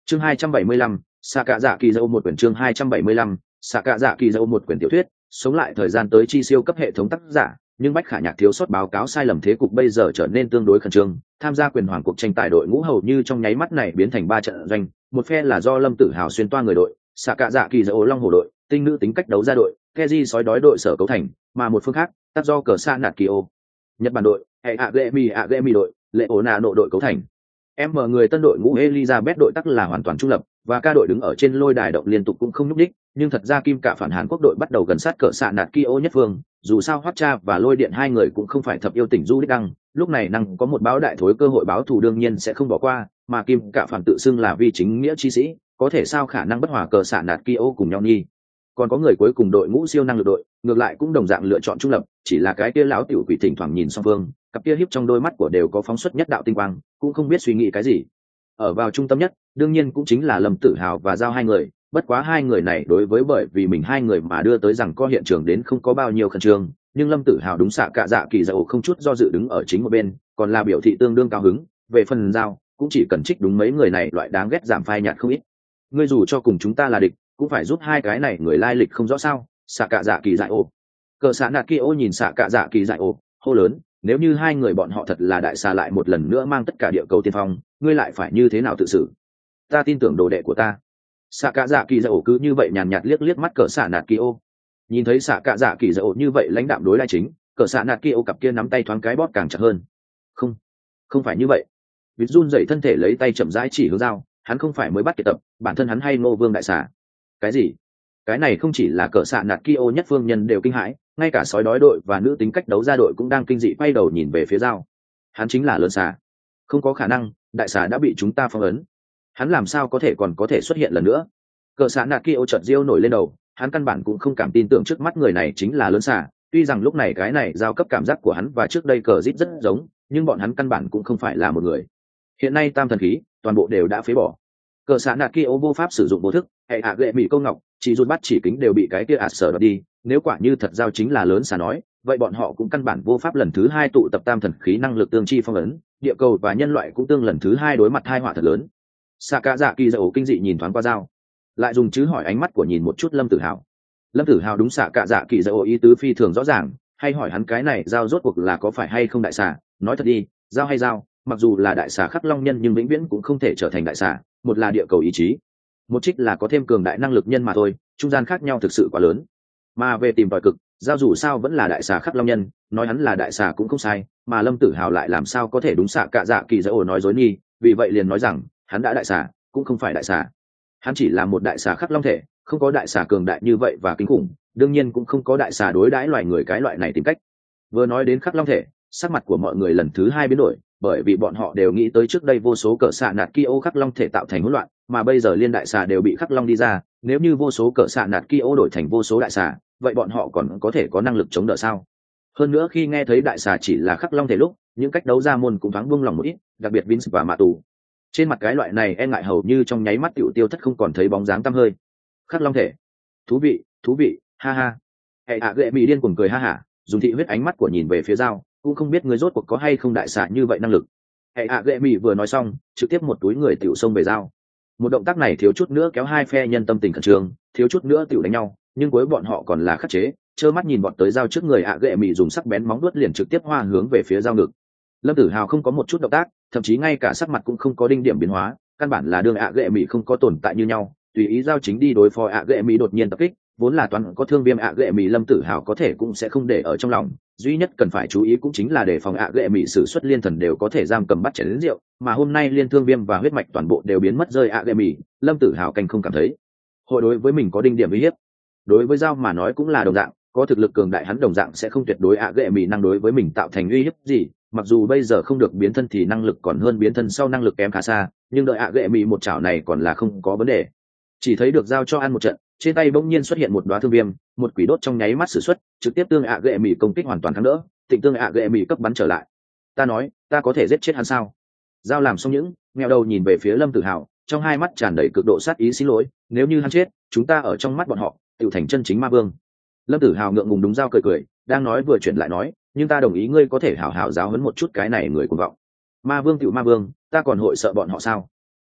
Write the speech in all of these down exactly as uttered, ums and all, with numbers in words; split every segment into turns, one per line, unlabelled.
chương hai trăm bảy mươi lăm, xạ cạ dạ kỳ dâu một quyển. Chương hai trăm bảy mươi lăm, xạ cạ dạ kỳ dâu một quyển tiểu thuyết sống lại thời gian tới chi siêu cấp hệ thống tác giả, nhưng bách khả nhạc thiếu sót báo cáo sai lầm thế cục bây giờ trở nên tương đối khẩn trương. Tham gia quyền hoàng cuộc tranh tài đội ngũ hầu như trong nháy mắt này biến thành ba trận doanh, một phe là do Lâm Tử Hào xuyên toa người đội, xạ cạ dạ kỳ dâu long hổ đội, tinh nữ tính cách đấu ra đội, Keji sói đói đội sở cấu thành, mà một phương khác tác do cờ sa nạt kỳ ô Nhật Bản đội, hệ ạ ghệ mi ạ ghệ mi đội, lệ ổ nạ nộ đội cấu thành. Em mở người tân đội ngũ Elizabeth đội tắc là hoàn toàn trung lập, và ca đội đứng ở trên lôi đài động liên tục cũng không nhúc đích, nhưng thật ra kim cả phản Hàn Quốc đội bắt đầu gần sát cỡ xạ nạt Kyo nhất phương, dù sao Hoắc Cha và Lôi Điện hai người cũng không phải thập yêu tỉnh du đích đăng, lúc này năng có một báo đại thối cơ hội báo thù đương nhiên sẽ không bỏ qua, mà kim cả phản tự xưng là vi chính nghĩa chi sĩ, có thể sao khả năng bất hòa cỡ xạ nạt Kyo cùng nhau nhi. Còn có người cuối cùng đội ngũ siêu năng lực đội, ngược lại cũng đồng dạng lựa chọn trung lập, chỉ là cái kia lão tiểu quỷ thỉnh thoảng nhìn song phương, cặp kia hiếp trong đôi mắt của đều có phóng xuất nhất đạo tinh quang, cũng không biết suy nghĩ cái gì. Ở vào trung tâm nhất đương nhiên cũng chính là Lâm Tử Hào và Giao hai người, bất quá hai người này đối với bởi vì mình hai người mà đưa tới rằng có hiện trường đến không có bao nhiêu khẩn trương, nhưng Lâm Tử Hào đúng xạ cạ dạ kỳ dậu không chút do dự đứng ở chính một bên, còn là biểu thị tương đương cao hứng. Về phần Giao cũng chỉ cần trích đúng mấy người này loại đáng ghét giảm phai nhạt không ít. Ngươi dù cho cùng chúng ta là địch cũng phải giúp hai cái này người lai lịch không rõ sao. Xạ cạ dạ kỳ dại ô cờ xạ nạt kia ô nhìn xạ cạ dạ kỳ dại ô hô lớn, nếu như hai người bọn họ thật là đại xà lại một lần nữa mang tất cả địa cầu tiên phong, ngươi lại phải như thế nào tự xử? Ta tin tưởng đồ đệ của ta. Xạ cạ dạ kỳ dại ô cứ như vậy nhàn nhạt liếc liếc mắt cờ xạ nạt kia ô, nhìn thấy xạ cạ dạ kỳ dại ô như vậy lãnh đạm đối lại chính, cờ xạ nạt kia ô cặp kia nắm tay thoáng cái bóp càng chặt hơn. Không, không phải như vậy. Vịt run dậy thân thể lấy tay chậm rãi chỉ hướng Dao, hắn không phải mới bắt kiệt tập, bản thân hắn hay Ngô Vương đại xà. Cái gì? Cái này không chỉ là cỡ xạ nạt Kyo nhất phương nhân đều kinh hãi, ngay cả sói đói đội và nữ tính cách đấu ra đội cũng đang kinh dị quay đầu nhìn về phía Dao. Hắn chính là lớn xà. Không có khả năng, đại xà đã bị chúng ta phong ấn. Hắn làm sao có thể còn có thể xuất hiện lần nữa? Cỡ xạ nạt Kyo chợt riêu nổi lên đầu, hắn căn bản cũng không cảm tin tưởng trước mắt người này chính là lớn xà. Tuy rằng lúc này cái này giao cấp cảm giác của hắn và trước đây cờ rít rất giống, nhưng bọn hắn căn bản cũng không phải là một người. Hiện nay tam thần khí toàn bộ đều đã phế bỏ. Cờ xạ nạt Kyo vô pháp sử dụng vô thức, hệ hạ gệ mỹ câu ngọc chỉ rút bắt chỉ kính đều bị cái kia ạt sở đoạt đi. Nếu quả như thật giao chính là lớn xà nói, vậy bọn họ cũng căn bản vô pháp lần thứ hai tụ tập tam thần khí năng lực tương chi phong ấn, địa cầu và nhân loại cũng tương lần thứ hai đối mặt hai họa thật lớn. Xạ cạ dạ kỳ dậu kinh dị nhìn thoáng qua Dao, lại dùng chứ hỏi ánh mắt của nhìn một chút Lâm Tử Hào. Lâm Tử Hào đúng xạ cạ dạ kỳ dậu ý tứ phi thường rõ ràng, hay hỏi hắn cái này Dao rốt cuộc là có phải hay không đại xà. Nói thật đi, Dao hay Dao, mặc dù là đại xà khắc long nhân nhưng vĩnh viễn cũng không thể trở thành đại xà. Một là địa cầu ý chí, một trích là có thêm cường đại năng lực nhân mà thôi, trung gian khác nhau thực sự quá lớn. Mà về tìm tòi cực, Giao dù sao vẫn là đại xà khắc long nhân, nói hắn là đại xà cũng không sai, mà Lâm Tử Hào lại làm sao có thể đúng xạ cạ dạ kỳ dỡ ổ nói dối nghi, vì vậy liền nói rằng hắn đã đại xà cũng không phải đại xà, hắn chỉ là một đại xà khắc long thể, không có đại xà cường đại như vậy và kinh khủng, đương nhiên cũng không có đại xà đối đãi loài người cái loại này tìm cách. Vừa nói đến khắc long thể, sắc mặt của mọi người lần thứ hai biến đổi, bởi vì bọn họ đều nghĩ tới trước đây vô số cỡ xạ nạt Kyo khắc long thể tạo thành hỗn loạn, mà bây giờ liên đại xà đều bị khắc long đi ra, nếu như vô số cỡ xạ nạt Kyo đổi thành vô số đại xà, vậy bọn họ còn có thể có năng lực chống đỡ sao? Hơn nữa khi nghe thấy đại xà chỉ là khắc long thể lúc, những cách đấu ra môn cũng thoáng buông lòng một ít, đặc biệt Vince và Mạ Tù. Trên mặt cái loại này e ngại hầu như trong nháy mắt tiểu tiêu thất không còn thấy bóng dáng tăm hơi. Khắc long thể, thú vị, thú vị, ha ha. Hệ hạ gệ mỹ điên cuồng cười ha hả, dùng thị huyết ánh mắt của nhìn về phía Dao, cũng không biết người rốt cuộc có hay không đại xà như vậy năng lực. Hệ hạ gệ mỹ vừa nói xong, trực tiếp một túi người tiểu xông về Dao. Một động tác này thiếu chút nữa kéo hai phe nhân tâm tình khẩn trương, thiếu chút nữa tiểu đánh nhau, nhưng cuối bọn họ còn là khắc chế, trơ mắt nhìn bọn tới Dao trước người ạ gệ mỹ dùng sắc bén móng vuốt liền trực tiếp hoa hướng về phía Dao ngực. Lâm Tử Hào không có một chút động tác, thậm chí ngay cả sắc mặt cũng không có đinh điểm biến hóa, căn bản là đương ạ gệ mỹ không có tồn tại như nhau, tùy ý Dao chính đi đối phó ạ gệ mỹ đột nhiên tập kích, vốn là toàn có thương viêm ạ gệ mỹ Lâm Tử Hào có thể cũng sẽ không để ở trong lòng, duy nhất cần phải chú ý cũng chính là để phòng ạ gệ mỹ sử xuất liên thần đều có thể giam cầm bắt chén đến rượu, mà hôm nay liên thương viêm và huyết mạch toàn bộ đều biến mất rơi ạ gệ mỹ, Lâm Tử Hào canh không cảm thấy hội đối với mình có đinh điểm uy hiếp. Đối với Dao mà nói cũng là đồng dạng, có thực lực cường đại hắn đồng dạng sẽ không tuyệt đối ạ gệ mỹ năng đối với mình tạo thành uy hiếp gì, mặc dù bây giờ không được biến thân thì năng lực còn hơn biến thân sau năng lực kém khá xa, nhưng đợi ạ gệ mỹ một chảo này còn là không có vấn đề. Chỉ thấy được Dao cho ăn một trận, trên tay bỗng nhiên xuất hiện một đóa thương viêm, một quỷ đốt trong nháy mắt sử xuất, trực tiếp tương ạ gệ mỹ công kích hoàn toàn kháng đỡ, tịnh tương ạ gệ mỹ cấp bắn trở lại. Ta nói, ta có thể giết chết hắn sao? Dao làm xong những, nghèo đầu nhìn về phía Lâm Tử Hào, trong hai mắt tràn đầy cực độ sát ý xin lỗi, nếu như hắn chết, chúng ta ở trong mắt bọn họ, tiểu thành chân chính ma vương. Lâm Tử Hào ngượng ngùng đúng Dao cười cười, đang nói vừa chuyển lại nói, nhưng ta đồng ý ngươi có thể hảo hảo giáo huấn một chút cái này người cuồng vọng. Ma vương tiểu ma vương, ta còn hội sợ bọn họ sao?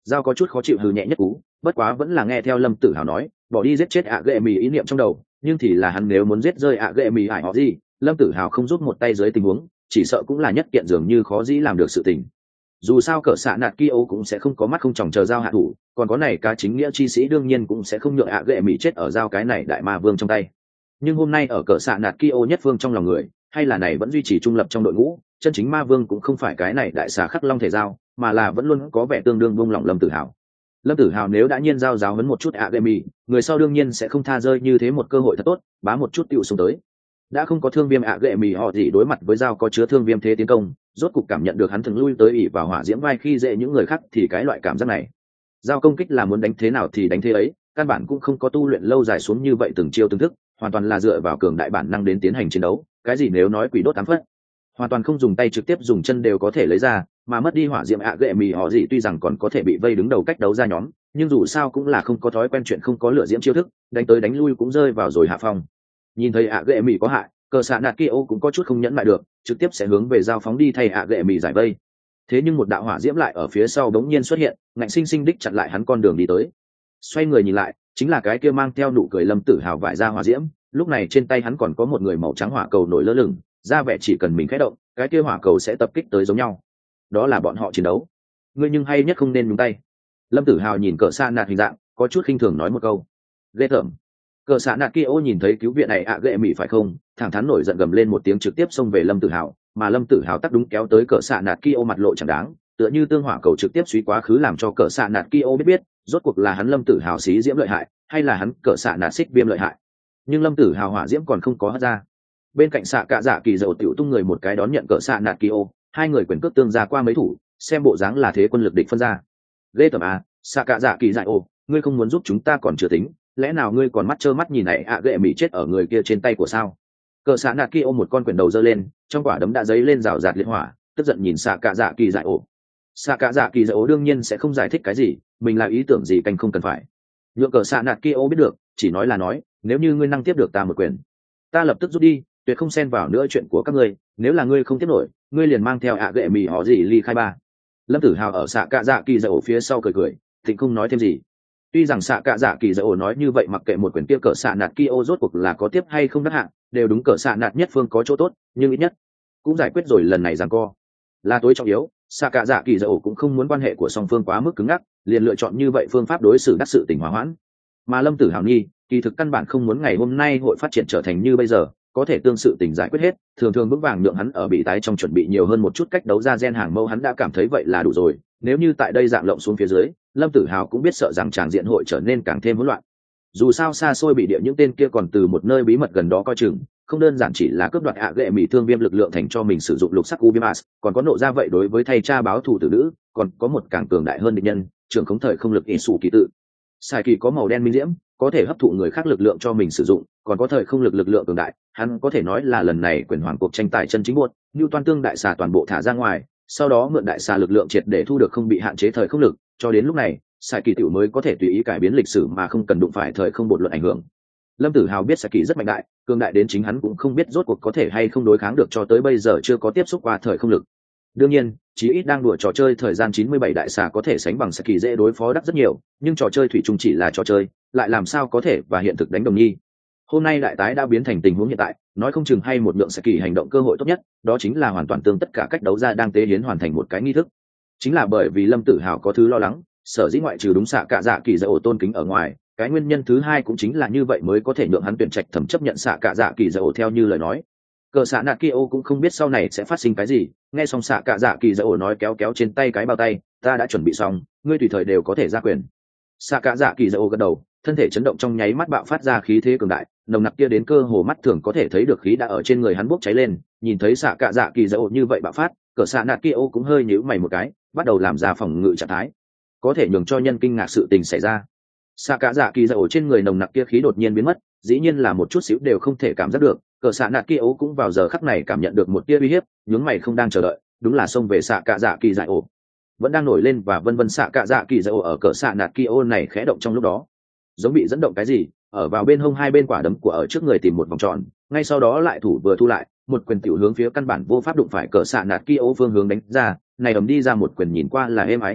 Giao có chút khó chịu hừ nhẹ nhất cú, bất quá vẫn là nghe theo Lâm Tử Hào nói, bỏ đi giết chết ạ ghệ mì ý niệm trong đầu, nhưng thì là hắn nếu muốn giết rơi ạ ghệ mì hải họ gì, Lâm Tử Hào không giúp một tay dưới tình huống, chỉ sợ cũng là nhất kiện dường như khó dĩ làm được sự tình. Dù sao cỡ xạ nạt Kyo cũng sẽ không có mắt không chòng chờ Giao hạ thủ, còn có này cá chính nghĩa chi sĩ đương nhiên cũng sẽ không nhượng ạ ghệ mì chết ở Giao cái này đại ma vương trong tay. Nhưng hôm nay ở cỡ xạ nạt Kyo nhất phương trong lòng người, hay là này vẫn duy trì trung lập trong đội ngũ, chân chính ma vương cũng không phải cái này đại xà khắc long thể Giao, mà là vẫn luôn có vẻ tương đương vung lòng Lâm Tử Hào. Lâm Tử Hào nếu đã nhiên giao giáo huấn một chút ạ ghệ mì, người sau đương nhiên sẽ không tha rơi như thế một cơ hội thật tốt, bá một chút tựu xuống tới. Đã không có thương viêm ạ ghệ mì họ gì đối mặt với Giao có chứa thương viêm thế tiến công, rốt cục cảm nhận được hắn thường lui tới ỉ vào hỏa diễm vai khi dễ những người khác thì cái loại cảm giác này. Giao công kích là muốn đánh thế nào thì đánh thế ấy, căn bản cũng không có tu luyện lâu dài xuống như vậy từng chiêu từng thức, hoàn toàn là dựa vào cường đại bản năng đến tiến hành chiến đấu, cái gì nếu nói quỷ đốt tám phất, hoàn toàn không dùng tay trực tiếp dùng chân đều có thể lấy ra, mà mất đi hỏa diễm ạ ghệ mì họ gì tuy rằng còn có thể bị vây đứng đầu cách đấu ra nhóm, nhưng dù sao cũng là không có thói quen chuyện không có lửa diễm chiêu thức, đánh tới đánh lui cũng rơi vào rồi hạ phong. Nhìn thấy ạ ghệ mì có hại, cờ xạ nạt Kyo cũng có chút không nhẫn lại được, trực tiếp sẽ hướng về Giao phóng đi thay ạ ghệ mì giải vây. Thế nhưng một đạo hỏa diễm lại ở phía sau đống nhiên xuất hiện, ngạnh sinh sinh đích chặn lại hắn con đường đi tới. Xoay người nhìn lại, chính là cái kia mang theo nụ cười Lâm Tử Hào vải ra hỏa diễm, lúc này trên tay hắn còn có một người màu trắng hỏa cầu nổi lơ lửng, ra vẻ chỉ cần mình khẽ động, cái kia hỏa cầu sẽ tập kích tới giống nhau. Đó là bọn họ chiến đấu. Ngươi nhưng hay nhất không nên nhúng tay. Lâm Tử Hào nhìn cờ xạ nạt hình dạng, có chút khinh thường nói một câu. Ghê tởm. Cờ xạ nạt Kyo nhìn thấy cứu viện này ạ ghệ mị phải không, thẳng thắn nổi giận gầm lên một tiếng trực tiếp xông về Lâm Tử Hào, mà Lâm Tử Hào tắc đúng kéo tới cờ xạ nạt Kyo mặt lộ chẳng đáng, tựa như tương hỏa cầu trực tiếp suy quá khứ làm cho cờ xạ nạt Kyo biết biết, rốt cuộc là hắn Lâm Tử Hào xí diễm lợi hại, hay là hắn cờ xạ nạt xích viêm lợi hại. Nhưng Lâm Tử Hào hỏa diễm còn không có hất ra. Bên cạnh xạ cạ dạ kỳ dầu tiểu tung người một cái đón nhận cờ xạ nạt Kyo, hai người quyền cước tương ra qua mấy thủ, xem bộ dáng là thế quân lực địch phân ra. Lê tầm à, xạ cạ dạ kỳ dại ô, ngươi không muốn giúp chúng ta còn chưa tính, lẽ nào ngươi còn mắt trơ mắt nhìn này ạ ghệ mị chết ở người kia trên tay của sao? Cờ xạ nạt Kyo một con quyền đầu giơ lên, trong quả đấm đã giấy lên rào rạt liệt hỏa, tức giận nhìn xạ cạ dạ kỳ dại ô. Xạ cạ dạ kỳ dại ô đương nhiên sẽ không giải thích cái gì, mình là ý tưởng gì canh không cần phải. Nhượng cờ xạ nạt Kyo biết được, chỉ nói là nói, nếu như ngươi năng tiếp được ta một quyền, ta lập tức rút đi, tuyệt không xen vào nữa chuyện của các ngươi, nếu là ngươi không tiếp nổi, ngươi liền mang theo ạ ghệ mị họ gì ly khai ba. Lâm Tử Hào ở xạ cạ dạ kỳ dại ô phía sau cười cười, thịnh không nói thêm gì. Tuy rằng xạ cạ dạ kỳ dại ô nói như vậy mặc kệ một quyền kia cờ xạ nạt Kyo rốt cuộc là có tiếp hay không đắc hạng, đều đúng cờ xạ nạt nhất phương có chỗ tốt, nhưng ít nhất cũng giải quyết rồi lần này giằng co. Là tối trọng yếu, xạ cạ dạ kỳ dại ô cũng không muốn quan hệ của song phương quá mức cứng ngắc, liền lựa chọn như vậy phương pháp đối xử đắc sự tình hòa hoãn. Mà Lâm Tử Hào nghi, kỳ thực căn bản không muốn ngày hôm nay hội phát triển trở thành như bây giờ, có thể tương sự tình giải quyết hết, thường thường vững vàng nhượng hắn ở bị tái trong chuẩn bị nhiều hơn một chút cách đấu ra gen hàng mâu hắn đã cảm thấy vậy là đủ rồi, nếu như tại đây dạng lộng xuống phía dưới, Lâm Tử Hào cũng biết sợ rằng tràng diện hội trở nên càng thêm hỗn loạn. Dù sao xa xôi bị địa những tên kia còn từ một nơi bí mật gần đó coi chừng, không đơn giản chỉ là cướp đoạt ạ ghệ mị thương viêm lực lượng thành cho mình sử dụng lục sắc ubimas, còn có nộ ra vậy đối với thay cha báo thù tử nữ, còn có một càng cường đại hơn địch nhân, trường khống thời không lực ỷ sủ kỳ tự. Sai kỳ có màu đen minh diễm, có thể hấp thụ người khác lực lượng cho mình sử dụng, còn có thời không lực lực lượng cường đại, hắn có thể nói là lần này quyền hoàng cuộc tranh tài chân chính buộc, như toàn tương đại xà toàn bộ thả ra ngoài, sau đó mượn đại xà lực lượng triệt để thu được không bị hạn chế thời không lực, cho đến lúc này, Sai kỳ tiểu mới có thể tùy ý cải biến lịch sử mà không cần đụng phải thời không bột luận ảnh hưởng. Lâm Tử Hào biết Sai kỳ rất mạnh đại, cường đại đến chính hắn cũng không biết rốt cuộc có thể hay không đối kháng được, cho tới bây giờ chưa có tiếp xúc qua thời không lực. Đương nhiên, chí ít đang đùa trò chơi thời gian chín mươi bảy đại xà có thể sánh bằng Sai kỳ dễ đối phó đắt rất nhiều, nhưng trò chơi thủy chung chỉ là trò chơi, lại làm sao có thể và hiện thực đánh đồng nhi. Hôm nay đại tái đã biến thành tình huống hiện tại, nói không chừng hay một lượng Sai kỳ hành động cơ hội tốt nhất, đó chính là hoàn toàn tương tất cả cách đấu ra đang tế hiến hoàn thành một cái nghi thức. Chính là bởi vì Lâm Tử Hào có thứ lo lắng, sở dĩ ngoại trừ đúng xạ cạ dạ kỳ dạy ổ tôn kính ở ngoài, cái nguyên nhân thứ hai cũng chính là như vậy mới có thể nhượng hắn tuyển trạch thẩm chấp nhận xạ cạ dạ kỳ dạy ổ theo như lời nói. Cờ xạ nạt Kyo cũng không biết sau này sẽ phát sinh cái gì, nghe xong xạ cạ dạ kỳ dạy ổ nói kéo kéo trên tay cái bao tay, ta đã chuẩn bị xong, ngươi tùy thời đều có thể ra quyền. Xạ cạ dạ kỳ dạy ổ gật đầu, thân thể chấn động trong nháy mắt bạo phát ra khí thế cường đại, nồng nặc kia đến cơ hồ mắt thường có thể thấy được khí đã ở trên người hắn bốc cháy lên. Nhìn thấy xạ cạ dạ kỳ dạy ổ như vậy bạo phát, cờ xạ nạt Kyo cũng hơi nhíu mày một cái, bắt đầu làm ra phòng ngự trạng thái, có thể nhường cho nhân kinh ngạc sự tình xảy ra. Xạ cạ dạ kỳ dạy ổ trên người nồng nặc kia khí đột nhiên biến mất, dĩ nhiên là một chút xíu đều không thể cảm giác được. Cờ xạ nạt Kyo cũng vào giờ khắc này cảm nhận được một tia uy hiếp, nhướng mày không đang chờ đợi, đúng là xông về xạ cạ dạ kỳ dạy ổ. Vẫn đang nổi lên và vân vân xạ cạ dạ kỳ dạy ổ ở cờ xạ nạt Kyo này khẽ động trong lúc đó, giống bị dẫn động cái gì, ở vào bên hông hai bên quả đấm của ở trước người tìm một vòng tròn, ngay sau đó lại thủ vừa thu lại, một quyền tiểu hướng phía căn bản vô pháp đụng phải cờ xạ nạt Kyo phương hướng đánh ra, này ầm đi ra một quyền nhìn qua là êm ái như vậy,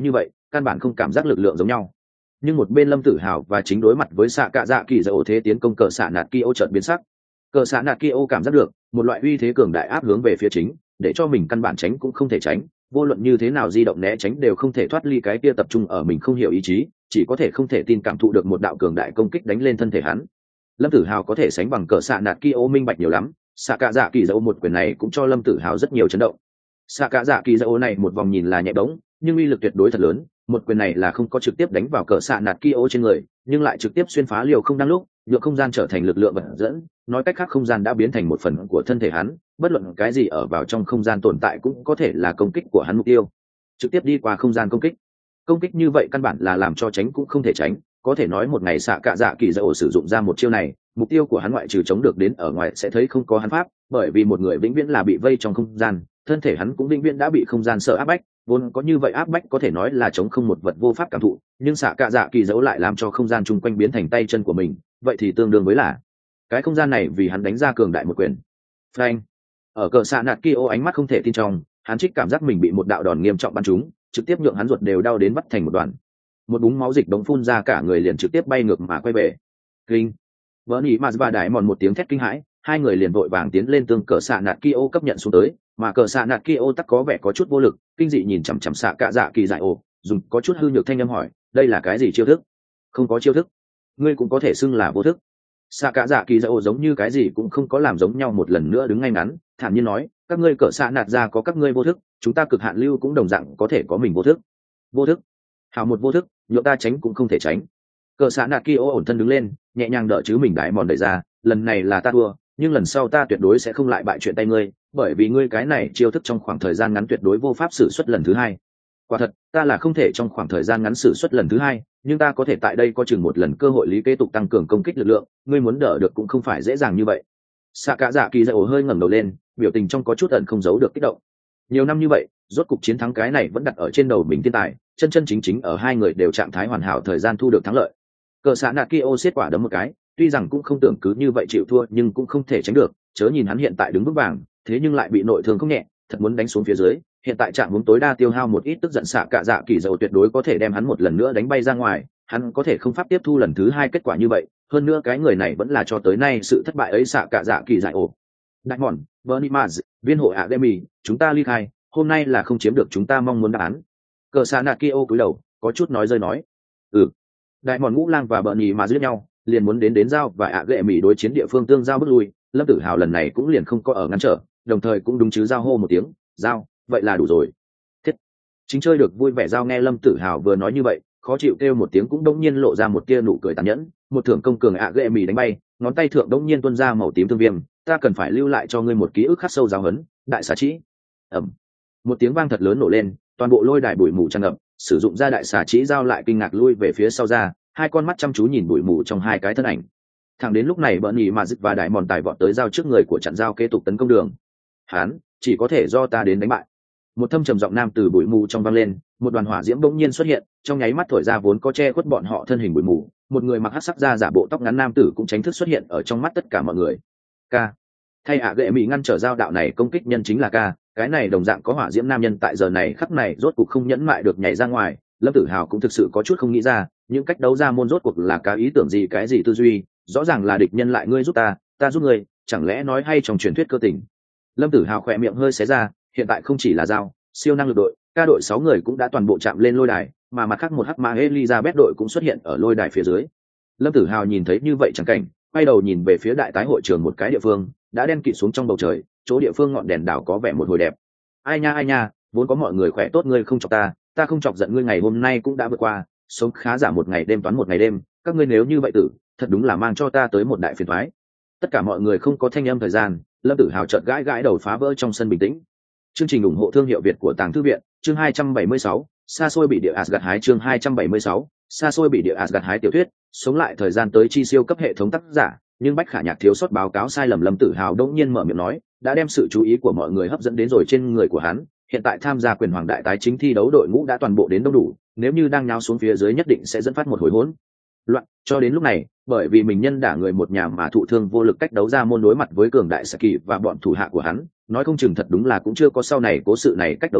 căn bản không cảm giác lực lượng giống nhau. Nhưng một bên Lâm Tử Hào và chính đối mặt với xạ cạ dạ kỳ dạy ổ thế tiến công cờ xạ nạt ki ô chợt biến sắc. Cờ xạ nạt ki ô cảm giác được một loại uy thế cường đại áp hướng về phía chính, để cho mình căn bản tránh cũng không thể tránh, vô luận như thế nào di động né tránh đều không thể thoát ly cái kia tập trung ở mình không hiểu ý chí, chỉ có thể không thể tin cảm thụ được một đạo cường đại công kích đánh lên thân thể hắn. Lâm Tử Hào có thể sánh bằng cờ xạ nạt ki ô minh bạch nhiều lắm, xạ cạ dạ kỳ dạy ổ một quyền này cũng cho Lâm Tử Hào rất nhiều chấn động. Xạ cạ dạ kỳ dạy ổ này một vòng nhìn là nhẹ bỗng, nhưng uy lực tuyệt đối thật lớn. Một quyền này là không có trực tiếp đánh vào cờ xạ nạt ki ô trên người, nhưng lại trực tiếp xuyên phá liều không đang lúc, nhựa không gian trở thành lực lượng vật dẫn, nói cách khác không gian đã biến thành một phần của thân thể hắn, bất luận cái gì ở vào trong không gian tồn tại cũng có thể là công kích của hắn mục tiêu. Trực tiếp đi qua không gian công kích. Công kích như vậy căn bản là làm cho tránh cũng không thể tránh, có thể nói một ngày xạ cạ dạ kỳ dạy ổ sử dụng ra một chiêu này, mục tiêu của hắn ngoại trừ chống được đến ở ngoài sẽ thấy không có hắn pháp, bởi vì một người vĩnh viễn là bị vây trong không gian, thân thể hắn cũng vĩnh viễn đã bị không gian sợ áp bách, vốn có như vậy áp bách có thể nói là chống không một vật vô pháp cảm thụ, nhưng xạ cạ dạ kỳ dấu lại làm cho không gian chung quanh biến thành tay chân của mình, vậy thì tương đương với là cái không gian này vì hắn đánh ra cường đại một quyền. Phanh! Ở cờ xạ nạt kia ô ánh mắt không thể tin trong, hắn trích cảm giác mình bị một đạo đòn nghiêm trọng bắn trúng, trực tiếp nhượng hắn ruột đều đau đến vắt thành một đoàn. Một búng máu dịch đống phun ra, cả người liền trực tiếp bay ngược mà quay về. Kinh! Vỡ nỉ mà và đại mòn một tiếng thét kinh hãi, hai người liền vội vàng tiến lên tương cờ xạ nạt kia ô cấp nhận xuống tới, mà cờ xạ nạt kia ô tắc có vẻ có chút vô lực, kinh dị nhìn chằm chằm xạ cạ dạ kỳ dại ô, dùng có chút hư nhược thanh âm hỏi, đây là cái gì chiêu thức? Không có chiêu thức, ngươi cũng có thể xưng là vô thức. Xạ cạ dạ kỳ dại ô giống như cái gì cũng không có làm giống nhau, một lần nữa đứng ngay ngắn, thản nhiên nói, các ngươi cờ xạ nạt ra có các ngươi vô thức, chúng ta cực hạn lưu cũng đồng dạng có thể có mình vô thức. Vô thức? Hào một vô thức, nhộn ta tránh cũng không thể tránh. Cờ xạ nạt kia ô ổn thân đứng lên, nhẹ nhàng đỡ chứ mình đại mòn đẩy ra, lần này là ta thua, nhưng lần sau ta tuyệt đối sẽ không lại bại chuyện tay ngươi, bởi vì ngươi cái này chiêu thức trong khoảng thời gian ngắn tuyệt đối vô pháp sử xuất lần thứ hai. Quả thật, ta là không thể trong khoảng thời gian ngắn sử xuất lần thứ hai, nhưng ta có thể tại đây có chừng một lần cơ hội lý kế tục tăng cường công kích lực lượng, ngươi muốn đỡ được cũng không phải dễ dàng như vậy. Sạ Cạ Dạ Kỳ Dạy ổ hơi ngẩng đầu lên, biểu tình trong có chút ẩn không giấu được kích động. Nhiều năm như vậy, rốt cục chiến thắng cái này vẫn đặt ở trên đầu mình thiên tài, chân chân chính chính ở hai người đều trạng thái hoàn hảo thời gian thu được thắng lợi. Cờ Sạ Nạt Ki Ô siết quả đấm một cái, tuy rằng cũng không tưởng cứ như vậy chịu thua, nhưng cũng không thể tránh được, chớ nhìn hắn hiện tại đứng vững vàng, thế nhưng lại bị nội thương không nhẹ, thật muốn đánh xuống phía dưới, hiện tại trạng hướng tối đa tiêu hao một ít tức giận Sạ Cạ Dạ Kỳ Dạy tuyệt đối có thể đem hắn một lần nữa đánh bay ra ngoài, hắn có thể không pháp tiếp thu lần thứ hai kết quả như vậy, hơn nữa cái người này vẫn là cho tới nay sự thất bại ấy. Sạ Cạ Dạ Kỳ Dạy ổ. Đại mòn, Bernie Maz, viên hội Academy, chúng ta ly khai, hôm nay là không chiếm được chúng ta mong muốn đáp án. Cờ Sạ Nạt Ki Ô cúi đầu, có chút nói rơi nói. Ừ. Đại mòn Ngũ Lang và Bernie Maz giết nhau, liền muốn đến đến giao và Academy đối chiến địa phương tương giao bước lui, Lâm Tử Hào lần này cũng liền không có ở ngăn trở, đồng thời cũng đúng chứ giao hô một tiếng, giao, vậy là đủ rồi. Thiết. Chính chơi được vui vẻ giao nghe Lâm Tử Hào vừa nói như vậy, khó chịu kêu một tiếng cũng đông nhiên lộ ra một tia nụ cười tàn nhẫn, một thưởng công cường ạ ghệ mì đánh bay, ngón tay thượng đông nhiên tuôn ra màu tím tương viêm, ta cần phải lưu lại cho ngươi một ký ức khắc sâu giáo hấn, đại xà trĩ. Ẩm. Một tiếng vang thật lớn nổ lên, toàn bộ lôi đài bụi mù tràn ngập, sử dụng ra đại xà trĩ giao lại kinh ngạc lui về phía sau ra, hai con mắt chăm chú nhìn bụi mù trong hai cái thân ảnh. Thẳng đến lúc này bợn nhì mà dứt và đại mòn tài vọt tới giao trước người của chặn giao kế tục tấn công đường. Hán, chỉ có thể do ta đến đánh bại. Một thâm trầm giọng nam từ bụi mù trong vang lên, một đoàn hỏa diễm bỗng nhiên xuất hiện, trong nháy mắt thổi ra vốn có che khuất bọn họ thân hình bụi mù, một người mặc hắc sắc da giả bộ tóc ngắn nam tử cũng tránh thức xuất hiện ở trong mắt tất cả mọi người. Ca. Thay ạ gệ mỹ ngăn trở giao đạo này công kích nhân chính là ca, cái này đồng dạng có hỏa diễm nam nhân tại giờ này khắc này rốt cuộc không nhẫn mại được nhảy ra ngoài, Lâm Tử Hào cũng thực sự có chút không nghĩ ra, những cách đấu ra môn rốt cuộc là cái ý tưởng gì, cái gì tư duy, rõ ràng là địch nhân lại ngươi giúp ta, ta giúp ngươi, chẳng lẽ nói hay trong truyền thuyết cơ tình. Lâm Tử Hào khỏe miệng hơi xé ra, hiện tại không chỉ là giao, siêu năng lực đội, ca đội sáu người cũng đã toàn bộ chạm lên lôi đài, mà mặt khác một hắc ma Elizabeth đội cũng xuất hiện ở lôi đài phía dưới. Lâm Tử Hào nhìn thấy như vậy chẳng cảnh, quay đầu nhìn về phía đại tái hội trường một cái địa phương, đã đen kịt xuống trong bầu trời, chỗ địa phương ngọn đèn đảo có vẻ một hồi đẹp. Ai nha ai nha, vốn có mọi người khỏe tốt, ngươi không chọc ta, ta không chọc giận ngươi, ngày hôm nay cũng đã vượt qua, sống khá giả một ngày đêm toán một ngày đêm, các ngươi nếu như vậy tử, thật đúng là mang cho ta tới một đại phiền toái. Tất cả mọi người không có thanh âm thời gian, Lâm Tử Hào chợt gãi gãi đầu phá vỡ trong sân bình tĩnh. Chương trình ủng hộ thương hiệu Việt của Tàng Thư viện, chương hai trăm bảy mươi sáu, xa xôi bị địa Asgard hái, chương hai trăm bảy mươi sáu, xa xôi bị địa Asgard hái tiểu thuyết, sống lại thời gian tới chi siêu cấp hệ thống tác giả, nhưng Bách Khả Nhạc thiếu sót báo cáo sai lầm. Lâm Tử Hào đột nhiên mở miệng nói, đã đem sự chú ý của mọi người hấp dẫn đến rồi trên người của hắn, hiện tại tham gia quyền hoàng đại tái chính thi đấu đội ngũ đã toàn bộ đến đông đủ, nếu như đang nháo xuống phía dưới nhất định sẽ dẫn phát một hồi hỗn loạn. Cho đến lúc này, bởi vì mình nhân đả người một nhà mà thụ thương vô lực cách đấu ra môn đối mặt với cường đại Saki và bọn thủ hạ của hắn, nói không chừng thật đúng là cũng chưa có sau này cố sự này cách đấu ra,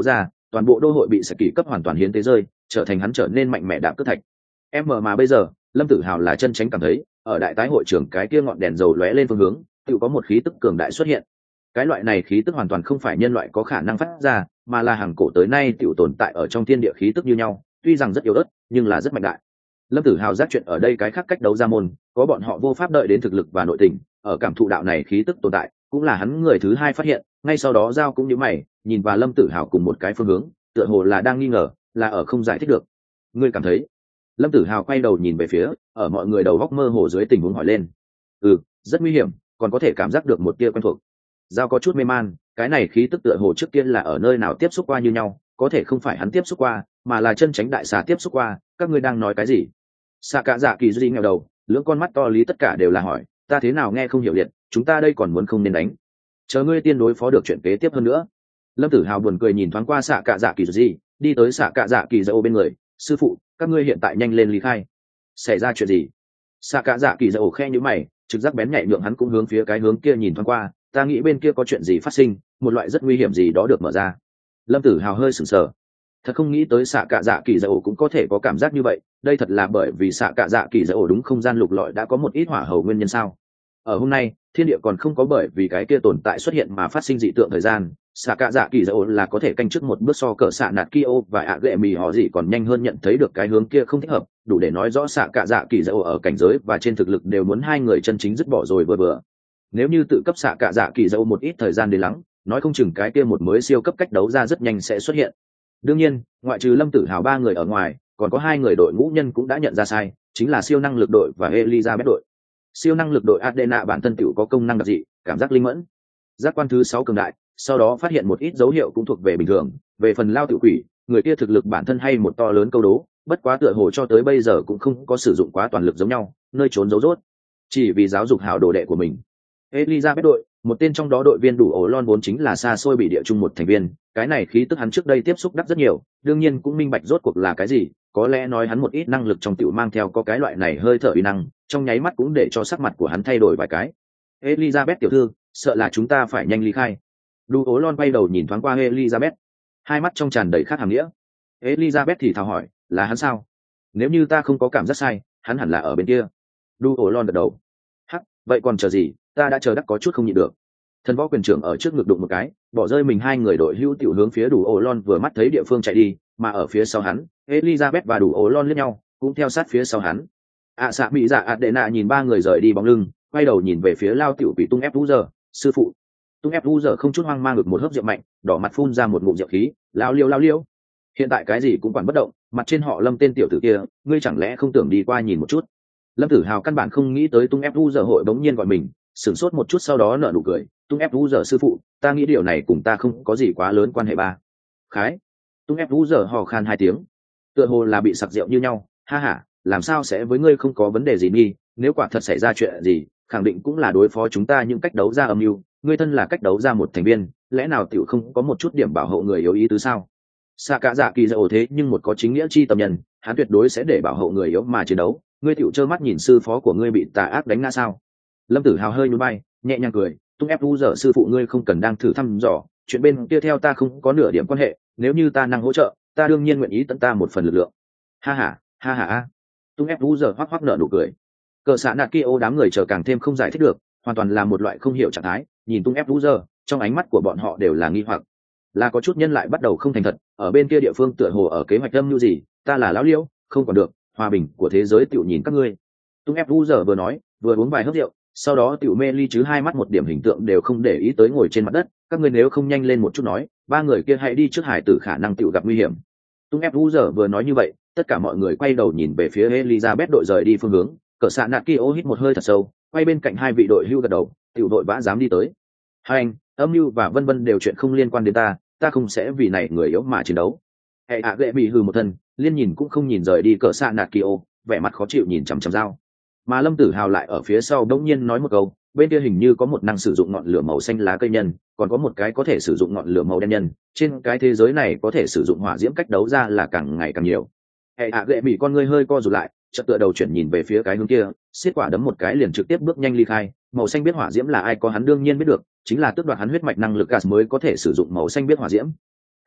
toàn bộ đô hội bị sạch kỷ cấp hoàn toàn hiến tế rơi, trở thành hắn trở nên mạnh mẽ đạp cất thạch. Em mở mà bây giờ Lâm Tử Hào là chân tránh cảm thấy ở đại tái hội trưởng cái kia ngọn đèn dầu lóe lên phương hướng tự có một khí tức cường đại xuất hiện. Cái loại này khí tức hoàn toàn không phải nhân loại có khả năng phát ra, mà là hàng cổ tới nay tự tồn tại ở trong thiên địa khí tức như nhau, tuy rằng rất yếu ớt nhưng là rất mạnh đại. Lâm Tử Hào giác chuyện ở đây cái khác cách đấu ra môn có bọn họ vô pháp đợi đến thực lực và nội tình, ở cảm thụ đạo này khí tức tồn tại cũng là hắn người thứ hai phát hiện. Ngay sau đó Giao cũng như mày nhìn vào Lâm Tử Hào cùng một cái phương hướng, tựa hồ là đang nghi ngờ, là ở không giải thích được. Ngươi cảm thấy? Lâm Tử Hào quay đầu nhìn về phía ở mọi người đầu góc mơ hồ dưới tình huống hỏi lên. Ừ, rất nguy hiểm, còn có thể cảm giác được một tia quen thuộc. Giao có chút mê man, cái này khí tức tựa hồ trước kia là ở nơi nào tiếp xúc qua như nhau, có thể không phải hắn tiếp xúc qua, mà là chân tránh đại xà tiếp xúc qua. Các ngươi đang nói cái gì? Xạ cả dạ kỳ duy nghèo đầu, lưỡng con mắt to lý tất cả đều là hỏi, ta thế nào nghe không hiểu liệt, chúng ta đây còn muốn không nên đánh, chờ ngươi tiên đối phó được chuyện kế tiếp hơn nữa. Lâm Tử Hào buồn cười nhìn thoáng qua xạ cả dạ kỳ duy, đi tới xạ cả dạ kỳ dâu bên người, sư phụ, các ngươi hiện tại nhanh lên ly khai. Xảy ra chuyện gì? Xạ cả dạ kỳ dâu khe nhíu mày, trực giác bén nhạy nhượng hắn cũng hướng phía cái hướng kia nhìn thoáng qua, ta nghĩ bên kia có chuyện gì phát sinh, một loại rất nguy hiểm gì đó được mở ra. Lâm Tử Hào hơi sửng sờ, thật không nghĩ tới xạ cả dạ kỳ dâu cũng có thể có cảm giác như vậy, đây thật là bởi vì xạ cả dạ kỳ dâu đúng không gian lục lọi đã có một ít hỏa hầu nguyên nhân sao? Ở hôm nay thiên địa còn không có bởi vì cái kia tồn tại xuất hiện mà phát sinh dị tượng thời gian, xạ cả dạ kỳ dâu là có thể canh trước một bước so cỡ xạ nạt kia và ạ gệ mì họ gì còn nhanh hơn nhận thấy được cái hướng kia không thích hợp, đủ để nói rõ xạ cả dạ kỳ dâu ở cảnh giới và trên thực lực đều muốn hai người chân chính dứt bỏ rồi vừa vừa. Nếu như tự cấp xạ cả dạ kỳ dâu một ít thời gian đến lắng, nói không chừng cái kia một mới siêu cấp cách đấu ra rất nhanh sẽ xuất hiện. Đương nhiên ngoại trừ Lâm Tử Hào ba người ở ngoài, còn có hai người đội ngũ nhân cũng đã nhận ra sai, chính là siêu năng lực đội và Elizabeth đội. Siêu năng lực đội Adena bản thân tiểu có công năng đặc dị, cảm giác linh mẫn, giác quan thứ sáu cường đại, sau đó phát hiện một ít dấu hiệu cũng thuộc về bình thường. Về phần lao tự quỷ, người kia thực lực bản thân hay một to lớn câu đố, bất quá tựa hồ cho tới bây giờ cũng không có sử dụng quá toàn lực giống nhau, nơi trốn giấu rốt, chỉ vì giáo dục hảo đồ đệ của mình. Elizabeth đội, một tên trong đó đội viên đủ ổ lon vốn chính là xa xôi bị địa chung một thành viên, cái này khí tức hắn trước đây tiếp xúc đắc rất nhiều, đương nhiên cũng minh bạch rốt cuộc là cái gì, có lẽ nói hắn một ít năng lực trong tiểu mang theo có cái loại này hơi thở uy năng, trong nháy mắt cũng để cho sắc mặt của hắn thay đổi vài cái. Elizabeth tiểu thư, sợ là chúng ta phải nhanh ly khai. Đủ ổ lon bay đầu nhìn thoáng qua Elizabeth, hai mắt trong tràn đầy khác hàm nghĩa. Elizabeth thì thào hỏi, là hắn sao? Nếu như ta không có cảm giác sai, hắn hẳn là ở bên kia. Đủ ổ lon gật đầu. Hắc, vậy còn chờ gì, ta đã chờ đắc có chút không nhịn được. Thần võ quyền trưởng ở trước ngực đụng một cái, bỏ rơi mình hai người đội hữu tiểu hướng phía đủ ổ lon vừa mắt thấy địa phương chạy đi, mà ở phía sau hắn, Elizabeth và đủ ổ lon liếc nhau, cũng theo sát phía sau hắn. ạ xạ mỹ dạ Adena nhìn ba người rời đi bóng lưng, quay đầu nhìn về phía lao tiểu bị tung ép vũ giờ, sư phụ. Tung ép vũ giờ không chút hoang mang ngực một hớp rượu mạnh, đỏ mặt phun ra một ngụm rượu khí, lao liêu lao liêu. Hiện tại cái gì cũng quản bất động, mặt trên họ Lâm tên tiểu tử kia, ngươi chẳng lẽ không tưởng đi qua nhìn một chút? Lâm Tử Hào căn bản không nghĩ tới tung ép vũ giờ hội bỗng nhiên gọi mình, sửng sốt một chút sau đó nở nụ cười, tung ép vũ giờ sư phụ, ta nghĩ điều này cùng ta không có gì quá lớn quan hệ ba. Khái. Tung ép vũ giờ hò khan hai tiếng, tựa hồ là bị sặc rượu như nhau, ha ha, làm sao sẽ với ngươi không có vấn đề gì nghi, nếu quả thật xảy ra chuyện gì, khẳng định cũng là đối phó chúng ta những cách đấu ra âm mưu, ngươi thân là cách đấu ra một thành viên, lẽ nào tiểu không có một chút điểm bảo hộ người yếu ý tứ sao? Xạ cả dạ kỳ dậu thế nhưng một có chính nghĩa chi tâm nhân, hắn tuyệt đối sẽ để bảo hộ người yếu mà chiến đấu, ngươi tiểu trơ mắt nhìn sư phó của ngươi bị tà ác đánh ngã sao? Lâm Tử Hào hơi nhún vai, nhẹ nhàng cười, tung ép vũ giờ sư phụ ngươi không cần đang thử thăm dò, chuyện bên kia theo ta không có nửa điểm quan hệ, nếu như ta năng hỗ trợ, ta đương nhiên nguyện ý tận ta một phần lực lượng. Ha ha, ha ha a. Tung ép vũ giờ hoắc hoắc nở nụ cười. Cờ xã nạt kia đám người chờ càng thêm không giải thích được, hoàn toàn là một loại không hiểu trạng thái, nhìn tung ép vũ giờ, trong ánh mắt của bọn họ đều là nghi hoặc, là có chút nhân lại bắt đầu không thành thật, ở bên kia địa phương tựa hồ ở kế hoạch âm như gì, ta là lão liễu, không còn được, hòa bình của thế giới tiểu nhìn các ngươi. Tung ép vũ giờ vừa nói, vừa uống vài hớp rượu, sau đó tiểu mê ly chứ hai mắt một điểm hình tượng đều không để ý tới ngồi trên mặt đất, các ngươi nếu không nhanh lên một chút nói, ba người kia hãy đi trước hải tử khả năng tiểu gặp nguy hiểm. Tung ép vũ giờ vừa nói như vậy, tất cả mọi người quay đầu nhìn về phía Elizabeth đội rời đi phương hướng, cỡ xạ nạt kia hít một hơi thật sâu, quay bên cạnh hai vị đội hưu gật đầu, tiểu đội vã dám đi tới. Hai anh, âm mưu và vân vân đều chuyện không liên quan đến ta, ta không sẽ vì này người yếu mà chiến đấu. Hệ ạ gệ bị hừ một thân, liên nhìn cũng không nhìn rời đi cỡ xạ nạt kia, vẻ mặt khó chịu nhìn chằm chằm dao. Mà Lâm Tử Hào lại ở phía sau đống nhiên nói một câu, bên kia hình như có một năng sử dụng ngọn lửa màu xanh lá cây nhân, còn có một cái có thể sử dụng ngọn lửa màu đen nhân, trên cái thế giới này có thể sử dụng hỏa diễm cách đấu ra là càng ngày càng nhiều. Hệ ạ gệ bị con ngươi hơi co rụt lại, chợt tựa đầu chuyển nhìn về phía cái hướng kia, xiết quả đấm một cái liền trực tiếp bước nhanh ly khai. Màu xanh biết hỏa diễm là ai có hắn đương nhiên biết được, chính là tước đoạt hắn huyết mạch năng lực gas mới có thể sử dụng màu xanh biết hỏa diễm.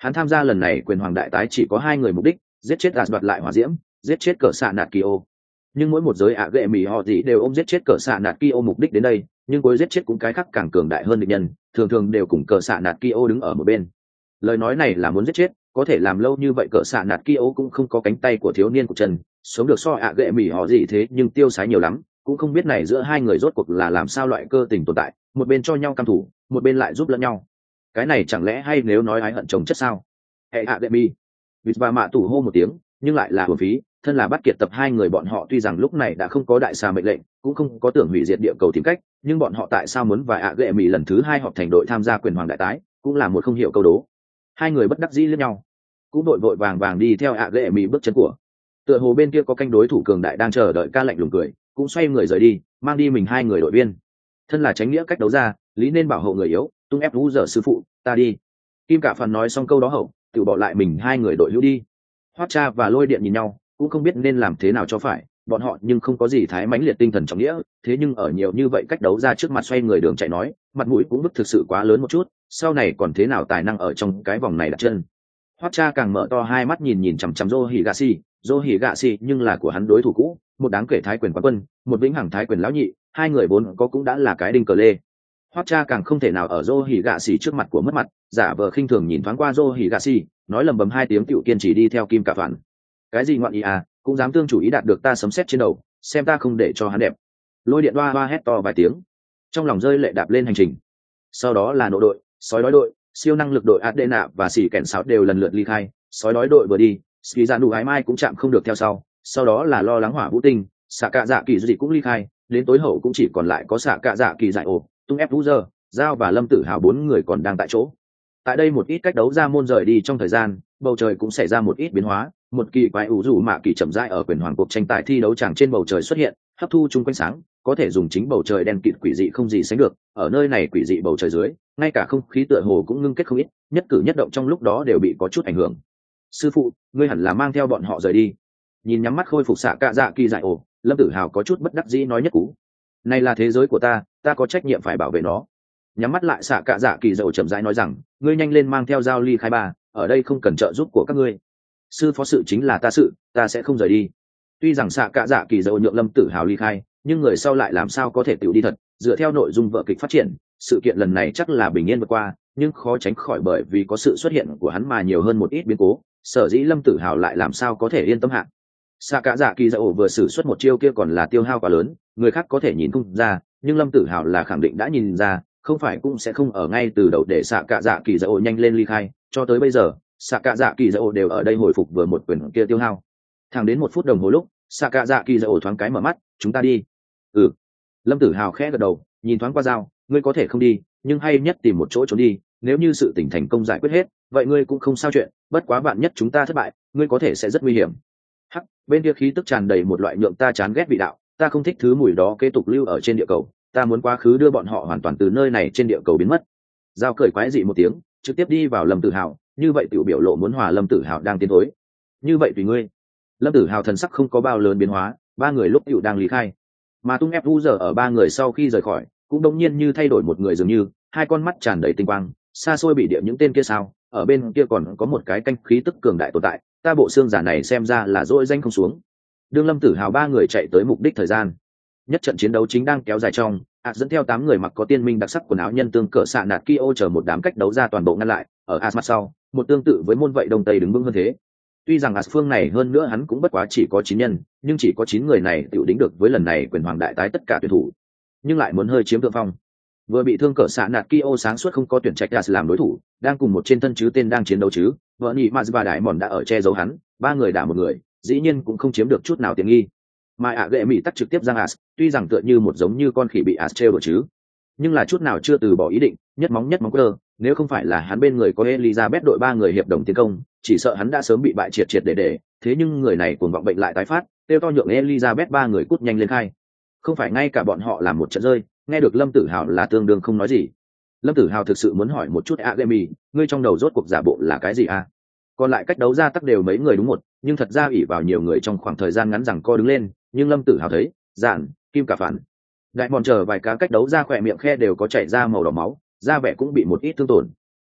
Hắn tham gia lần này quyền hoàng đại tái chỉ có hai người mục đích, giết chết As đoạt lại hỏa diễm, giết chết cỡ xạ nạt Kyo. Nhưng mỗi một giới ạ gệ mì họ gì đều ôm giết chết cỡ xạ nạt Kyo mục đích đến đây, nhưng cuối giết chết cũng cái khác càng cường đại hơn địch nhân, thường thường đều cùng cỡ xạ nạt Kyo đứng ở một bên. Lời nói này là muốn giết chết, có thể làm lâu như vậy cỡ xạ nạt Kyo cũng không có cánh tay của thiếu niên của chân, sống được so ạ gệ mì họ gì thế nhưng tiêu sái nhiều lắm, cũng không biết này giữa hai người rốt cuộc là làm sao loại cơ tình tồn tại, một bên cho nhau cam thủ, một bên lại giúp lẫn nhau. Cái này chẳng lẽ hay nếu nói ái hận chồng chất sao? Hệ ạ đệ mi vịt và mạ tủ hô một tiếng, nhưng lại là hồn phí, thân là bắt kiệt tập hai người bọn họ tuy rằng lúc này đã không có đại xà mệnh lệnh, cũng không có tưởng hủy diệt địa cầu tìm cách, nhưng bọn họ tại sao muốn và ạ đệ mi lần thứ hai họp thành đội tham gia quyền hoàng đại tái, cũng là một không hiểu câu đố. Hai người bất đắc dĩ lẫn nhau, cũng đội vội vàng vàng đi theo ạ đệ mi bước chân của. Tựa hồ bên kia có canh đối thủ cường đại đang chờ đợi ca lạnh lùng cười, cũng xoay người rời đi, mang đi mình hai người đội viên. Thân là tránh nghĩa cách đấu ra, lý nên bảo hộ người yếu, tung ép vũ dở sư phụ, ta đi. Kim Cả Phần nói xong câu đó hậu, tự bỏ lại mình hai người đội hữu đi. Hoắc Cha và Lôi Điện nhìn nhau, cũng không biết nên làm thế nào cho phải, bọn họ nhưng không có gì thái mãnh liệt tinh thần trọng nghĩa, thế nhưng ở nhiều như vậy cách đấu ra trước mặt xoay người đường chạy nói, mặt mũi cũng bức thực sự quá lớn một chút, sau này còn thế nào tài năng ở trong cái vòng này đặt chân. Hoắc Cha càng mở to hai mắt nhìn nhìn chằm chằm Zô Higashi, Zô Higashi nhưng là của hắn đối thủ cũ, một đáng kể thái quyền quán quân, một vĩnh hằng thái quyền lão nhị, hai người vốn có cũng đã là cái đinh cờ lê. Hoắc Cha càng không thể nào ở Zô Higashi trước mặt của mất mặt, giả vờ khinh thường nhìn thoáng qua Zô Higashi, nói lầm bầm hai tiếng tiểu kiên trì đi theo Kim Cả Phản. Cái gì ngoạn ý à, cũng dám tương chủ ý đạt được ta sấm sét trên đầu, xem ta không để cho hắn đẹp. Lôi Điện hoa hoa hét to vài tiếng, trong lòng rơi lệ đạp lên hành trình. Sau đó là nộ đội, sói đói đội, siêu năng lực đội Adena và xỉ kèn sáo đều lần lượt ly khai, sói đói đội vừa đi, ski ra đủ ái mai cũng chạm không được theo sau, sau đó là lo lắng hỏa vũ tinh, xạ cạ dạ kỳ dị cũng ly khai, đến tối hậu cũng chỉ còn lại có xạ cạ dạ kỳ dại ổ, tung ép vũ giờ, giao và lâm tử hào bốn người còn đang tại chỗ. Tại đây một ít cách đấu ra môn rời đi trong thời gian, bầu trời cũng xảy ra một ít biến hóa, một kỳ quái ủ rủ mạ kỳ chậm rãi ở quyền hoàng cuộc tranh tài thi đấu tràng trên bầu trời xuất hiện, hấp thu chung quanh sáng, có thể dùng chính bầu trời đen kịt quỷ dị không gì sánh được, ở nơi này quỷ dị bầu trời dưới, ngay cả không khí tựa hồ cũng ngưng kết không ít, nhất cử nhất động trong lúc đó đều bị có chút ảnh hưởng. Sư phụ, ngươi hẳn là mang theo bọn họ rời đi. Nhìn nhắm mắt khôi phục xạ cạ dạ kỳ dại ổ, lâm tử hào có chút bất đắc dĩ nói nhất cú. Này là thế giới của ta, ta có trách nhiệm phải bảo vệ nó. Nhắm mắt lại xạ cạ dạ kỳ dậu chậm rãi nói rằng, ngươi nhanh lên mang theo giao ly khai ba, ở đây không cần trợ giúp của các ngươi. Sư phó sự chính là ta sự, ta sẽ không rời đi. Tuy rằng xạ cạ dạ kỳ dậu nhượng lâm tử hào ly khai, nhưng người sau lại làm sao có thể tự đi thật, dựa theo nội dung vở kịch phát triển, sự kiện lần này chắc là bình yên vượt qua, nhưng khó tránh khỏi bởi vì có sự xuất hiện của hắn mà nhiều hơn một ít biến cố, sở dĩ lâm tử hào lại làm sao có thể yên tâm hạ. Xạ cạ dạ kỳ dậu vừa sử xuất một chiêu kia còn là tiêu hao quá lớn, người khác có thể nhìn không ra, nhưng lâm tử hào là khẳng định đã nhìn ra, không phải cũng sẽ không ở ngay từ đầu để xạ cạ dạ kỳ dậu nhanh lên ly khai, cho tới bây giờ xạ cạ dạ kỳ dậu đều ở đây hồi phục vừa một quyền kia tiêu hao. Thẳng đến một phút đồng hồ lúc xạ cạ dạ kỳ dậu thoáng cái mở mắt, chúng ta đi. Ừ. Lâm tử hào khẽ gật đầu, nhìn thoáng qua dao, ngươi có thể không đi, nhưng hay nhất tìm một chỗ trốn đi, nếu như sự tình thành công giải quyết hết, vậy ngươi cũng không sao chuyện, bất quá vạn nhất chúng ta thất bại, ngươi có thể sẽ rất nguy hiểm. Hắc, bên kia khí tức tràn đầy một loại nhượng ta chán ghét vị đạo, ta không thích thứ mùi đó kế tục lưu ở trên địa cầu, ta muốn quá khứ đưa bọn họ hoàn toàn từ nơi này trên địa cầu biến mất. Giao cười quái dị một tiếng, trực tiếp đi vào Lâm Tử Hào, như vậy tiểu biểu lộ muốn hòa Lâm Tử Hào đang tiến thối. Như vậy tùy ngươi. Lâm Tử Hào thần sắc không có bao lớn biến hóa, ba người lúc tiểu đang lý khai, mà tung ép vu giờ ở ba người sau khi rời khỏi, cũng đột nhiên như thay đổi một người dường như, hai con mắt tràn đầy tinh quang, xa xôi bị địa những tên kia sao, ở bên kia còn có một cái canh khí tức cường đại tồn tại, ta bộ xương giả này xem ra là dỗi danh không xuống. Đương Lâm Tử Hào ba người chạy tới mục đích thời gian, nhất trận chiến đấu chính đang kéo dài trong, ạt dẫn theo tám người mặc có tiên minh đặc sắc quần áo nhân tương cỡ xạ nạt Kyo chờ một đám cách đấu ra toàn bộ ngăn lại, ở ạt mặt sau, một tương tự với môn vậy đông tây đứng vững hơn thế. Tuy rằng ạt phương này hơn nữa hắn cũng bất quá chỉ có chín nhân, nhưng chỉ có chín người này tự đính được với lần này quyền hoàng đại tái tất cả tuyển thủ, nhưng lại muốn hơi chiếm thượng phong. Vừa bị thương cỡ xạ nạt Kyo sáng suốt không có tuyển trạch ạt làm đối thủ, đang cùng một trên thân chứ tên đang chiến đấu chứ, vợ nhị mà và đại mòn đã ở che giấu hắn, ba người đả một người, dĩ nhiên cũng không chiếm được chút nào tiện nghi. Mà ạ gệ mỹ tắt trực tiếp giang as, tuy rằng tựa như một giống như con khỉ bị as treo đùa chứ, nhưng là chút nào chưa từ bỏ ý định, nhất móng nhất móng cơ, nếu không phải là hắn bên người có Elizabeth đội ba người hiệp đồng tiến công, chỉ sợ hắn đã sớm bị bại triệt triệt để để, thế nhưng người này cuồng vọng bệnh lại tái phát, tiêu to nhượng Elizabeth ba người cút nhanh lên khai. Không phải ngay cả bọn họ làm một trận rơi, nghe được Lâm Tử Hào là tương đương không nói gì. Lâm Tử Hào thực sự muốn hỏi một chút Agemi, ngươi trong đầu rốt cuộc giả bộ là cái gì a? À? Còn lại cách đấu ra tắc đều mấy người đúng một, nhưng thật ra ỷ vào nhiều người trong khoảng thời gian ngắn rằng co đứng lên, nhưng Lâm Tử Hào thấy, giản, Kim Cả Phản, đại mòn chờ vài cá cách đấu ra khỏe miệng khe đều có chảy ra màu đỏ máu, da vẻ cũng bị một ít thương tổn.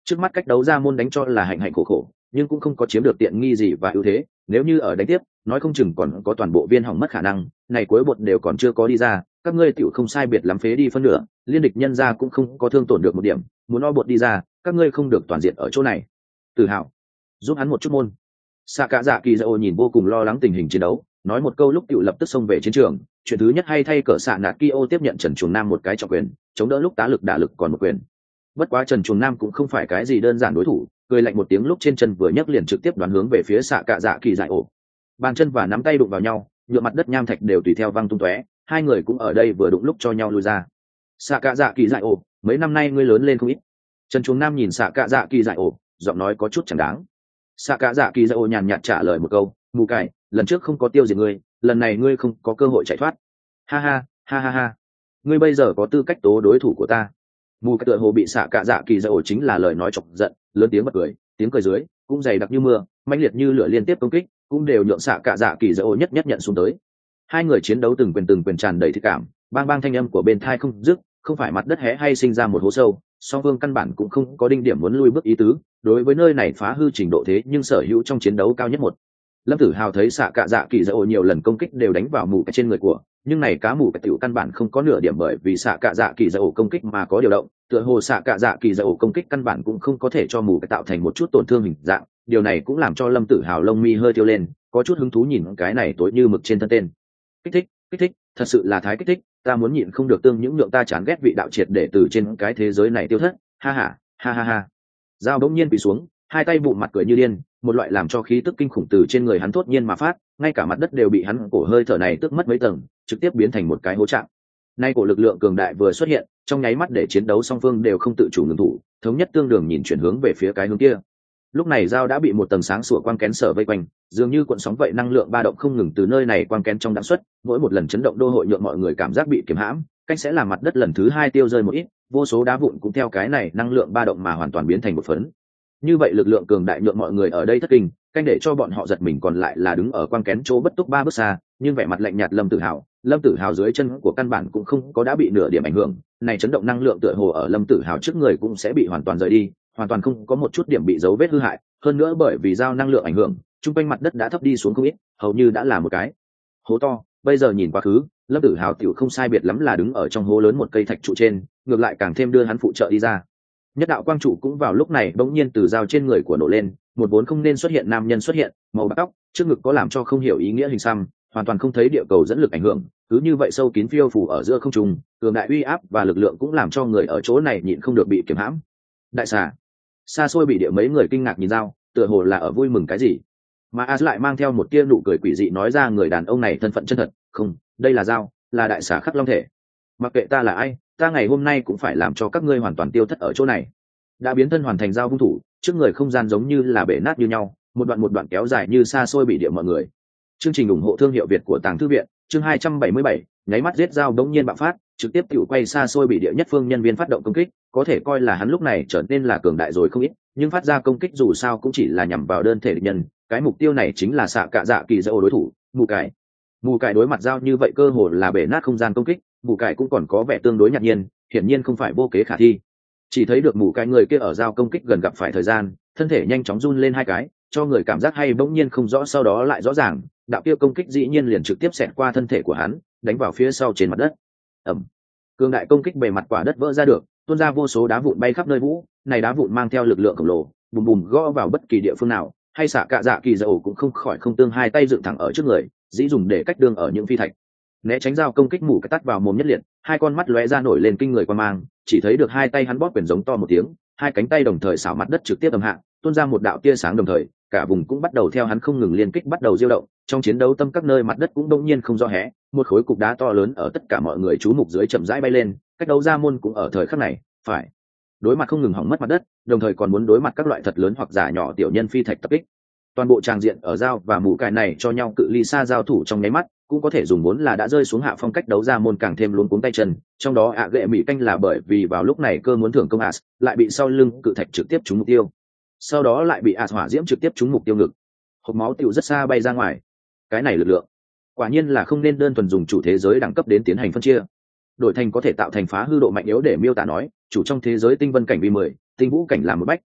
Trước mắt cách đấu ra môn đánh cho là hạnh hạnh khổ khổ, nhưng cũng không có chiếm được tiện nghi gì và ưu thế, nếu như ở đánh tiếp nói không chừng còn có toàn bộ viên hỏng mất khả năng. Này cuối bột đều còn chưa có đi ra, các ngươi tựu không sai biệt lắm phế đi phân nửa, liên địch nhân ra cũng không có thương tổn được một điểm, muốn o bột đi ra các ngươi không được toàn diện ở chỗ này. Tự hào giúp hắn một chút môn. Xạ cả dạ kỳ dạ ô nhìn vô cùng lo lắng tình hình chiến đấu, nói một câu lúc tựu lập tức xông về chiến trường. Chuyện thứ nhất hay thay cỡ xạ nạt ki ô tiếp nhận Trần Chuồng Nam một cái trọng quyền, chống đỡ lúc tá lực đả lực còn một quyền. Bất quá Trần Chuồng Nam cũng không phải cái gì đơn giản đối thủ, cười lạnh một tiếng lúc trên chân vừa nhấc liền trực tiếp đoán hướng về phía xạ cả dạ kỳ dạ ổ. Bàn chân và nắm tay đụng vào nhau, nhựa mặt đất nham thạch đều tùy theo văng tung tóe, hai người cũng ở đây vừa đụng lúc cho nhau lùi ra. Xạ cả dạ kỳ dạ ổ, mấy năm nay ngươi lớn lên không ít. Trần Chuồng Nam nhìn xạ cả dạ kỳ dạ ổ, giọng nói có chút chẳng đáng. Xạ cả dạ kỳ dạ ổ nhàn nhạt trả lời một câu, mù cải, lần trước không có tiêu diệt ngươi, lần này ngươi không có cơ hội chạy thoát. Ha ha ha ha ha, ngươi bây giờ có tư cách tố đối thủ của ta. Mù cái tựa hồ bị xạ cả dạ kỳ dạ ổ chính là lời nói chọc giận, lớn tiếng bật cười, tiếng cười dưới cũng dày đặc như mưa, mãnh liệt như lửa liên tiếp công kích, cũng đều nhượng xạ cả dạ kỳ dạ ổ nhất nhất nhận xuống tới. Hai người chiến đấu từng quyền từng quyền tràn đầy thiết cảm, bang bang thanh âm của bên thai không dứt, không phải mặt đất hé hay sinh ra một hố sâu, song phương căn bản cũng không có đinh điểm muốn lui bước ý tứ. Đối với nơi này phá hư trình độ thế nhưng sở hữu trong chiến đấu cao nhất một. Lâm Tử Hào thấy xạ cả dạ kỳ dạ ổ nhiều lần công kích đều đánh vào mù cái trên người của, nhưng này cá mù cái tiểu căn bản không có nửa điểm bởi vì xạ cả dạ kỳ dạ ổ công kích mà có điều động, tựa hồ xạ cả dạ kỳ dạ ổ công kích căn bản cũng không có thể cho mù cái tạo thành một chút tổn thương hình dạng. Điều này cũng làm cho Lâm Tử Hào lông mi hơi tiêu lên, có chút hứng thú nhìn cái này tối như mực trên thân tên. Kích thích, kích thích, thật sự là thái kích thích, ta muốn nhịn không được tương những nhượng ta chán ghét vị đạo triệt để từ trên cái thế giới này tiêu thất. Ha ha, ha ha ha. Dao bỗng nhiên bị xuống, hai tay bụng mặt cười như điên, một loại làm cho khí tức kinh khủng từ trên người hắn thốt nhiên mà phát, ngay cả mặt đất đều bị hắn cổ hơi thở này tước mất mấy tầng, trực tiếp biến thành một cái hố trạng. Nay cổ lực lượng cường đại vừa xuất hiện, trong nháy mắt để chiến đấu song phương đều không tự chủ ngừng thủ, thống nhất tương đường nhìn chuyển hướng về phía cái hướng kia. Lúc này dao đã bị một tầng sáng sủa quang kén sở vây quanh, dường như cuộn sóng vậy, năng lượng ba động không ngừng từ nơi này quang kén trong đạn xuất, mỗi một lần chấn động đô hội nhượng mọi người cảm giác bị kiềm hãm, cách sẽ làm mặt đất lần thứ hai tiêu rơi một ít, vô số đá vụn cũng theo cái này năng lượng ba động mà hoàn toàn biến thành một phấn. Như vậy lực lượng cường đại nhượng mọi người ở đây thất kinh, canh để cho bọn họ giật mình, còn lại là đứng ở quang kén chỗ bất túc ba bước xa, nhưng vẻ mặt lạnh nhạt Lâm Tử Hào, Lâm Tử Hào dưới chân của căn bản cũng không có đã bị nửa điểm ảnh hưởng, này chấn động năng lượng tựa hồ ở Lâm Tử Hào trước người cũng sẽ bị hoàn toàn rời đi, hoàn toàn không có một chút điểm bị dấu vết hư hại, hơn nữa bởi vì giao năng lượng ảnh hưởng, trung quanh mặt đất đã thấp đi xuống không ít, hầu như đã là một cái hố to. Bây giờ nhìn quá khứ, Lâm Tử Hào tiểu không sai biệt lắm là đứng ở trong hố lớn một cây thạch trụ trên, ngược lại càng thêm đưa hắn phụ trợ đi ra. Nhất đạo quang trụ cũng vào lúc này bỗng nhiên từ dao trên người của nổ lên, một vốn không nên xuất hiện nam nhân xuất hiện, màu bạc tóc, trước ngực có làm cho không hiểu ý nghĩa hình xăm, hoàn toàn không thấy địa cầu dẫn lực ảnh hưởng, cứ như vậy sâu kín phiêu phù ở giữa không trung, cường đại uy áp và lực lượng cũng làm cho người ở chỗ này nhịn không được bị kiềm hãm. Đại xà. Xa xôi bị địa mấy người kinh ngạc nhìn dao, tựa hồ là ở vui mừng cái gì, mà As lại mang theo một tia nụ cười quỷ dị nói ra người đàn ông này thân phận chân thật, không, đây là dao, là đại xà khắc long thể. Mặc kệ ta là ai, ta ngày hôm nay cũng phải làm cho các ngươi hoàn toàn tiêu thất ở chỗ này. Đã biến thân hoàn thành dao hung thủ, trước người không gian giống như là bể nát như nhau, một đoạn một đoạn kéo dài như xa xôi bị địa mọi người. Chương trình ủng hộ thương hiệu Việt của Tàng Thư viện, chương hai trăm bảy mươi bảy, nháy mắt giết dao đống nhiên bạo phát, trực tiếp tiểu quay xa xôi bị địa nhất phương nhân viên phát động công kích, có thể coi là hắn lúc này trở nên là cường đại rồi không ít, nhưng phát ra công kích dù sao cũng chỉ là nhằm vào đơn thể địch nhân, cái mục tiêu này chính là xạ cạ dạ kỳ dạ đối thủ, mù cải. Mù cải đối mặt dao như vậy cơ hồ là bể nát không gian công kích, mù cải cũng còn có vẻ tương đối nhạt nhiên, hiển nhiên không phải vô kế khả thi. Chỉ thấy được mù cải người kia ở dao công kích gần gặp phải thời gian, thân thể nhanh chóng run lên hai cái, cho người cảm giác hay bỗng nhiên không rõ, sau đó lại rõ ràng, đạo kia công kích dĩ nhiên liền trực tiếp xẹt qua thân thể của hắn, đánh vào phía sau trên mặt đất. Ầm. Cương đại công kích bề mặt quả đất vỡ ra được, tuôn ra vô số đá vụn bay khắp nơi vũ, này đá vụn mang theo lực lượng khổng lồ, bùm bùm gõ vào bất kỳ địa phương nào, hay xạ cạ dạ kỳ dầu cũng không khỏi không tương hai tay dựng thẳng ở trước người, dĩ dùng để cách đường ở những phi thạch. Né tránh dao công kích mù cái tắt vào mồm nhất liệt, hai con mắt lóe ra nổi lên kinh người quan mang, chỉ thấy được hai tay hắn bóp quyền giống to một tiếng, hai cánh tay đồng thời xảo mặt đất trực tiếp âm hạ, tuôn ra một đạo tia sáng đồng thời, cả vùng cũng bắt đầu theo hắn không ngừng liên kích bắt đầu diêu động. Trong chiến đấu tâm các nơi mặt đất cũng đông nhiên không rõ hé, một khối cục đá to lớn ở tất cả mọi người chú mục dưới chậm rãi bay lên, cách đấu ra môn cũng ở thời khắc này phải đối mặt không ngừng hỏng mất mặt đất, đồng thời còn muốn đối mặt các loại thật lớn hoặc giả nhỏ tiểu nhân phi thạch tập kích. Toàn bộ tràng diện ở dao và mũ cài này cho nhau cự ly xa giao thủ trong nháy mắt, cũng có thể dùng vốn là đã rơi xuống hạ phong cách đấu ra môn càng thêm luống cuống tay chân. Trong đó ạ gệ mỹ canh là bởi vì vào lúc này cơ muốn thưởng công as lại bị sau lưng cự thạch trực tiếp trúng mục tiêu, sau đó lại bị as hỏa diễm trực tiếp trúng mục tiêu ngực, hộc máu tiêu rất xa bay ra ngoài. Cái này lực lượng quả nhiên là không nên đơn thuần dùng chủ thế giới đẳng cấp đến tiến hành phân chia, đổi thành có thể tạo thành phá hư độ mạnh yếu để miêu tả nói, chủ trong thế giới tinh vân cảnh vi mười, tinh vũ cảnh làm một bách,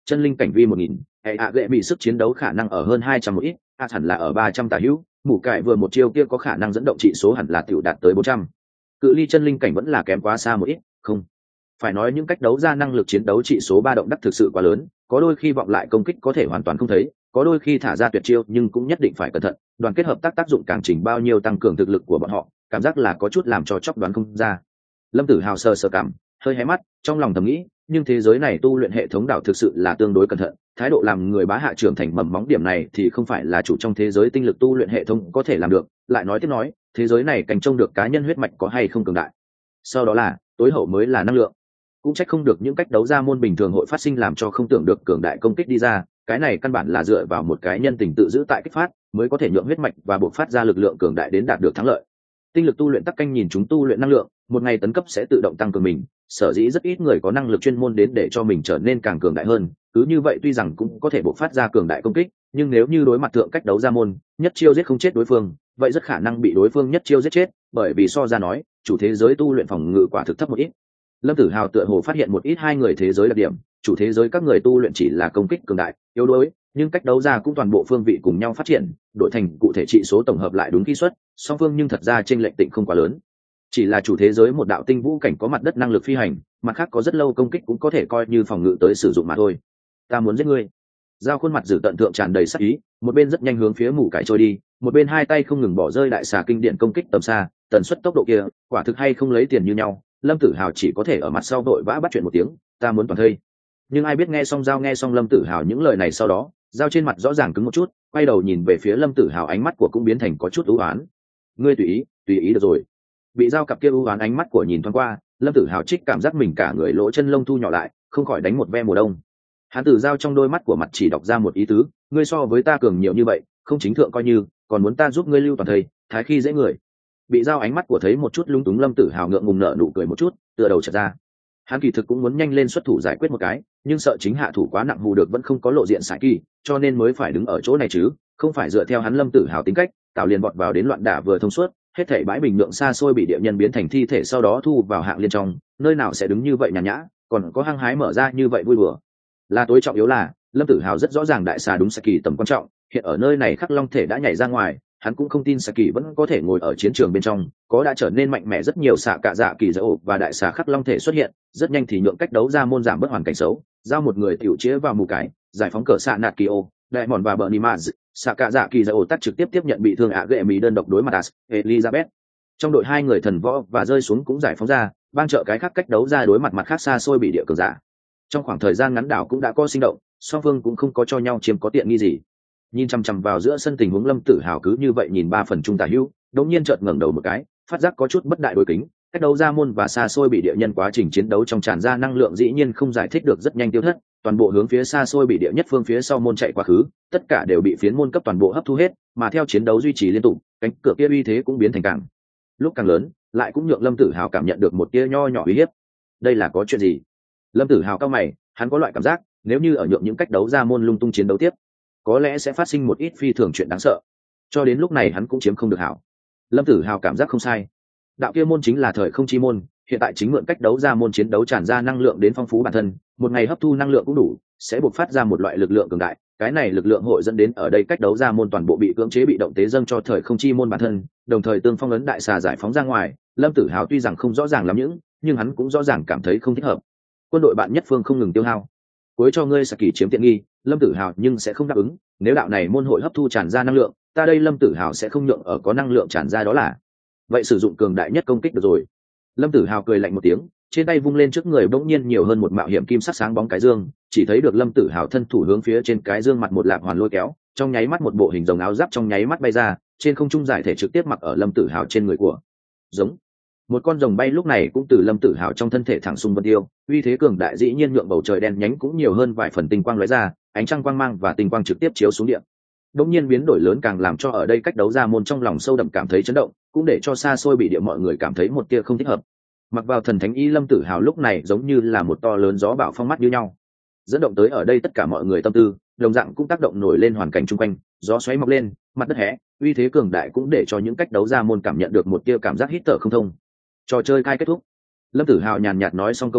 chân linh cảnh vi một nghìn, hệ ạ gệ bị sức chiến đấu khả năng ở hơn hai trăm một ít, a hẳn là ở ba trăm tả hữu, mù cải vừa một chiêu kia có khả năng dẫn động trị số hẳn là tiểu đạt tới bốn trăm. Cự ly chân linh cảnh vẫn là kém quá xa một ít, không. Phải nói những cách đấu ra năng lực chiến đấu trị số ba động đắc thực sự quá lớn, có đôi khi vọng lại công kích có thể hoàn toàn không thấy, có đôi khi thả ra tuyệt chiêu nhưng cũng nhất định phải cẩn thận, đoàn kết hợp tác tác dụng càng chỉnh bao nhiêu tăng cường thực lực của bọn họ, cảm giác là có chút làm cho chóc đoán không ra. Lâm Tử Hào sờ sờ cảm, hơi hé mắt, trong lòng thầm nghĩ, nhưng thế giới này tu luyện hệ thống đảo thực sự là tương đối cẩn thận, thái độ làm người bá hạ trưởng thành mầm móng điểm này thì không phải là chủ trong thế giới tinh lực tu luyện hệ thống có thể làm được, lại nói tiếp nói, thế giới này cảnh trông được cá nhân huyết mạch có hay không cường đại. Sau đó là, tối hậu mới là năng lượng. Cũng trách không được những cách đấu ra môn bình thường hội phát sinh làm cho không tưởng được cường đại công kích đi ra, cái này căn bản là dựa vào một cái nhân tình tự giữ tại kích phát, mới có thể nhượng huyết mạch và buộc phát ra lực lượng cường đại đến đạt được thắng lợi. Tinh lực tu luyện tắc canh nhìn chúng tu luyện năng lượng, một ngày tấn cấp sẽ tự động tăng cường mình, sở dĩ rất ít người có năng lực chuyên môn đến để cho mình trở nên càng cường đại hơn, cứ như vậy tuy rằng cũng có thể bộc phát ra cường đại công kích, nhưng nếu như đối mặt thượng cách đấu ra môn, nhất chiêu giết không chết đối phương, vậy rất khả năng bị đối phương nhất chiêu giết chết, bởi vì so ra nói, chủ thế giới tu luyện phòng ngự quả thực thấp một ít. Lâm Tử Hào tựa hồ phát hiện một ít hai người thế giới đặc điểm, chủ thế giới các người tu luyện chỉ là công kích cường đại, yếu đuối, nhưng cách đấu ra cũng toàn bộ phương vị cùng nhau phát triển, đổi thành cụ thể trị số tổng hợp lại đúng kỹ suất, song phương nhưng thật ra chênh lệch tịnh không quá lớn. Chỉ là chủ thế giới một đạo tinh vũ cảnh có mặt đất năng lực phi hành, mặt khác có rất lâu công kích cũng có thể coi như phòng ngự tới sử dụng mà thôi. Ta muốn giết ngươi. Giao khuôn mặt dữ tận thượng tràn đầy sát ý, một bên rất nhanh hướng phía mù cải trôi đi, một bên hai tay không ngừng bỏ rơi đại xà kinh điển công kích tầm xa, tần suất tốc độ kia, quả thực hay không lấy tiền như nhau. Lâm Tử Hào chỉ có thể ở mặt sau đội vã bắt chuyện một tiếng, ta muốn toàn thây. Nhưng ai biết nghe xong Giao nghe xong Lâm Tử Hào những lời này sau đó, Giao trên mặt rõ ràng cứng một chút, quay đầu nhìn về phía Lâm Tử Hào, ánh mắt của cũng biến thành có chút u uất. Ngươi tùy ý, tùy ý được rồi. Bị Giao cặp kia u uất ánh mắt của nhìn thoáng qua, Lâm Tử Hào trích cảm giác mình cả người lỗ chân lông thu nhỏ lại, không khỏi đánh một ve mùa đông. Hắn Tử Giao trong đôi mắt của mặt chỉ đọc ra một ý tứ, ngươi so với ta cường nhiều như vậy, không chính thượng coi như, còn muốn ta giúp ngươi lưu toàn thây, thái khi dễ người. Bị Giao ánh mắt của thấy một chút lung túng, Lâm Tử Hào ngượng ngùng nở nụ cười một chút, tựa đầu chợt ra. Hắn kỳ thực cũng muốn nhanh lên xuất thủ giải quyết một cái, nhưng sợ chính hạ thủ quá nặng hù được vẫn không có lộ diện sải kỳ, cho nên mới phải đứng ở chỗ này chứ, không phải dựa theo hắn Lâm Tử Hào tính cách, tạo liền bọt vào đến loạn đả vừa thông suốt, hết thảy bãi bình nhượng xa xôi bị địa nhân biến thành thi thể sau đó thu vào hạng liên trong, nơi nào sẽ đứng như vậy nhàn nhã, còn có hăng hái mở ra như vậy vui đùa. Là tối trọng yếu là, Lâm Tử Hào rất rõ ràng đại xà đúng Saki tầm quan trọng, hiện ở nơi này Khắc Long thể đã nhảy ra ngoài, hắn cũng không tin Saki vẫn có thể ngồi ở chiến trường bên trong, có đã trở nên mạnh mẽ rất nhiều xạ cạ dạ kỳ dậu và đại xà Khắc Long thể xuất hiện, rất nhanh thì nhượng cách đấu ra môn giảm bớt hoàn cảnh xấu, giao một người tiểu chĩa vào mù cái, giải phóng cờ xạ nạt kỳ ô, đại mòn và bờ nimaz, xạ cạ dạ kỳ dậu tắt trực tiếp tiếp nhận bị thương ạ gệ mỹ đơn độc đối mặt As, Elizabeth. Trong đội hai người thần võ và rơi xuống cũng giải phóng ra, bang trợ cái khác cách đấu ra đối mặt mặt khác xa xôi bị địa cường giả. Trong khoảng thời gian ngắn đảo cũng đã có sinh động, song phương cũng không có cho nhau chiếm có tiện nghi gì. Nhìn chằm chằm vào giữa sân tình huống, Lâm Tử Hào cứ như vậy nhìn ba phần trung tả hữu, đột nhiên chợt ngẩng đầu một cái, phát giác có chút bất đại đối kính, cách đấu ra môn và xa xôi bị địa nhân quá trình chiến đấu trong tràn ra năng lượng dĩ nhiên không giải thích được rất nhanh tiêu thất, toàn bộ hướng phía xa xôi bị địa nhất phương phía sau môn chạy quá khứ, tất cả đều bị phiến môn cấp toàn bộ hấp thu hết, mà theo chiến đấu duy trì liên tục, cánh cửa kia uy thế cũng biến thành càng lúc càng lớn, lại cũng nhượng Lâm Tử Hào cảm nhận được một tia nho nhỏ uy hiếp. Đây là có chuyện gì? Lâm Tử Hào cao mày, hắn có loại cảm giác, nếu như ở nhượng những cách đấu ra môn lung tung chiến đấu tiếp, có lẽ sẽ phát sinh một ít phi thường chuyện đáng sợ. Cho đến lúc này hắn cũng chiếm không được hảo. Lâm Tử Hào cảm giác không sai. Đạo kia môn chính là thời không chi môn, hiện tại chính mượn cách đấu ra môn chiến đấu tràn ra năng lượng đến phong phú bản thân, một ngày hấp thu năng lượng cũng đủ, sẽ bộc phát ra một loại lực lượng cường đại, cái này lực lượng hội dẫn đến ở đây cách đấu ra môn toàn bộ bị cưỡng chế bị động tế dâng cho thời không chi môn bản thân, đồng thời tương phong ấn đại xà giải phóng ra ngoài. Lâm Tử Hào tuy rằng không rõ ràng lắm những, nhưng hắn cũng rõ ràng cảm thấy không thích hợp. Quân đội bạn nhất phương không ngừng tiêu hao, cuối cho ngươi Saki chiếm tiện nghi, Lâm Tử Hào nhưng sẽ không đáp ứng, nếu đạo này môn hội hấp thu tràn ra năng lượng, ta đây Lâm Tử Hào sẽ không nhượng ở có năng lượng tràn ra đó là. Vậy sử dụng cường đại nhất công kích được rồi. Lâm Tử Hào cười lạnh một tiếng, trên tay vung lên trước người bỗng nhiên nhiều hơn một mạo hiểm kim sắc sáng bóng cái dương, chỉ thấy được Lâm Tử Hào thân thủ hướng phía trên cái dương mặt một lạp hoàn lôi kéo, trong nháy mắt một bộ hình rồng áo giáp trong nháy mắt bay ra, trên không trung giải thể trực tiếp mặc ở Lâm Tử Hào trên người của. Giống một con rồng bay lúc này cũng từ Lâm Tử Hào trong thân thể thẳng xung vân tiêu, uy thế cường đại dĩ nhiên nhượng bầu trời đen nhánh cũng nhiều hơn vài phần tinh quang lóe ra, ánh trăng quang mang và tinh quang trực tiếp chiếu xuống địa. Đột nhiên biến đổi lớn càng làm cho ở đây cách đấu ra môn trong lòng sâu đậm cảm thấy chấn động, cũng để cho xa xôi bị địa mọi người cảm thấy một tia không thích hợp. Mặc vào thần thánh y Lâm Tử Hào lúc này giống như là một to lớn gió bão phong mắt như nhau, dẫn động tới ở đây tất cả mọi người tâm tư, đồng dạng cũng tác động nổi lên hoàn cảnh chung quanh, gió xoáy mọc lên, mặt đất hé, uy thế cường đại cũng để cho những cách đấu ra môn cảm nhận được một tia cảm giác hít thở không thông. Trò chơi cai kết thúc. Lâm Tử Hào nhàn nhạt nói xong câu đó,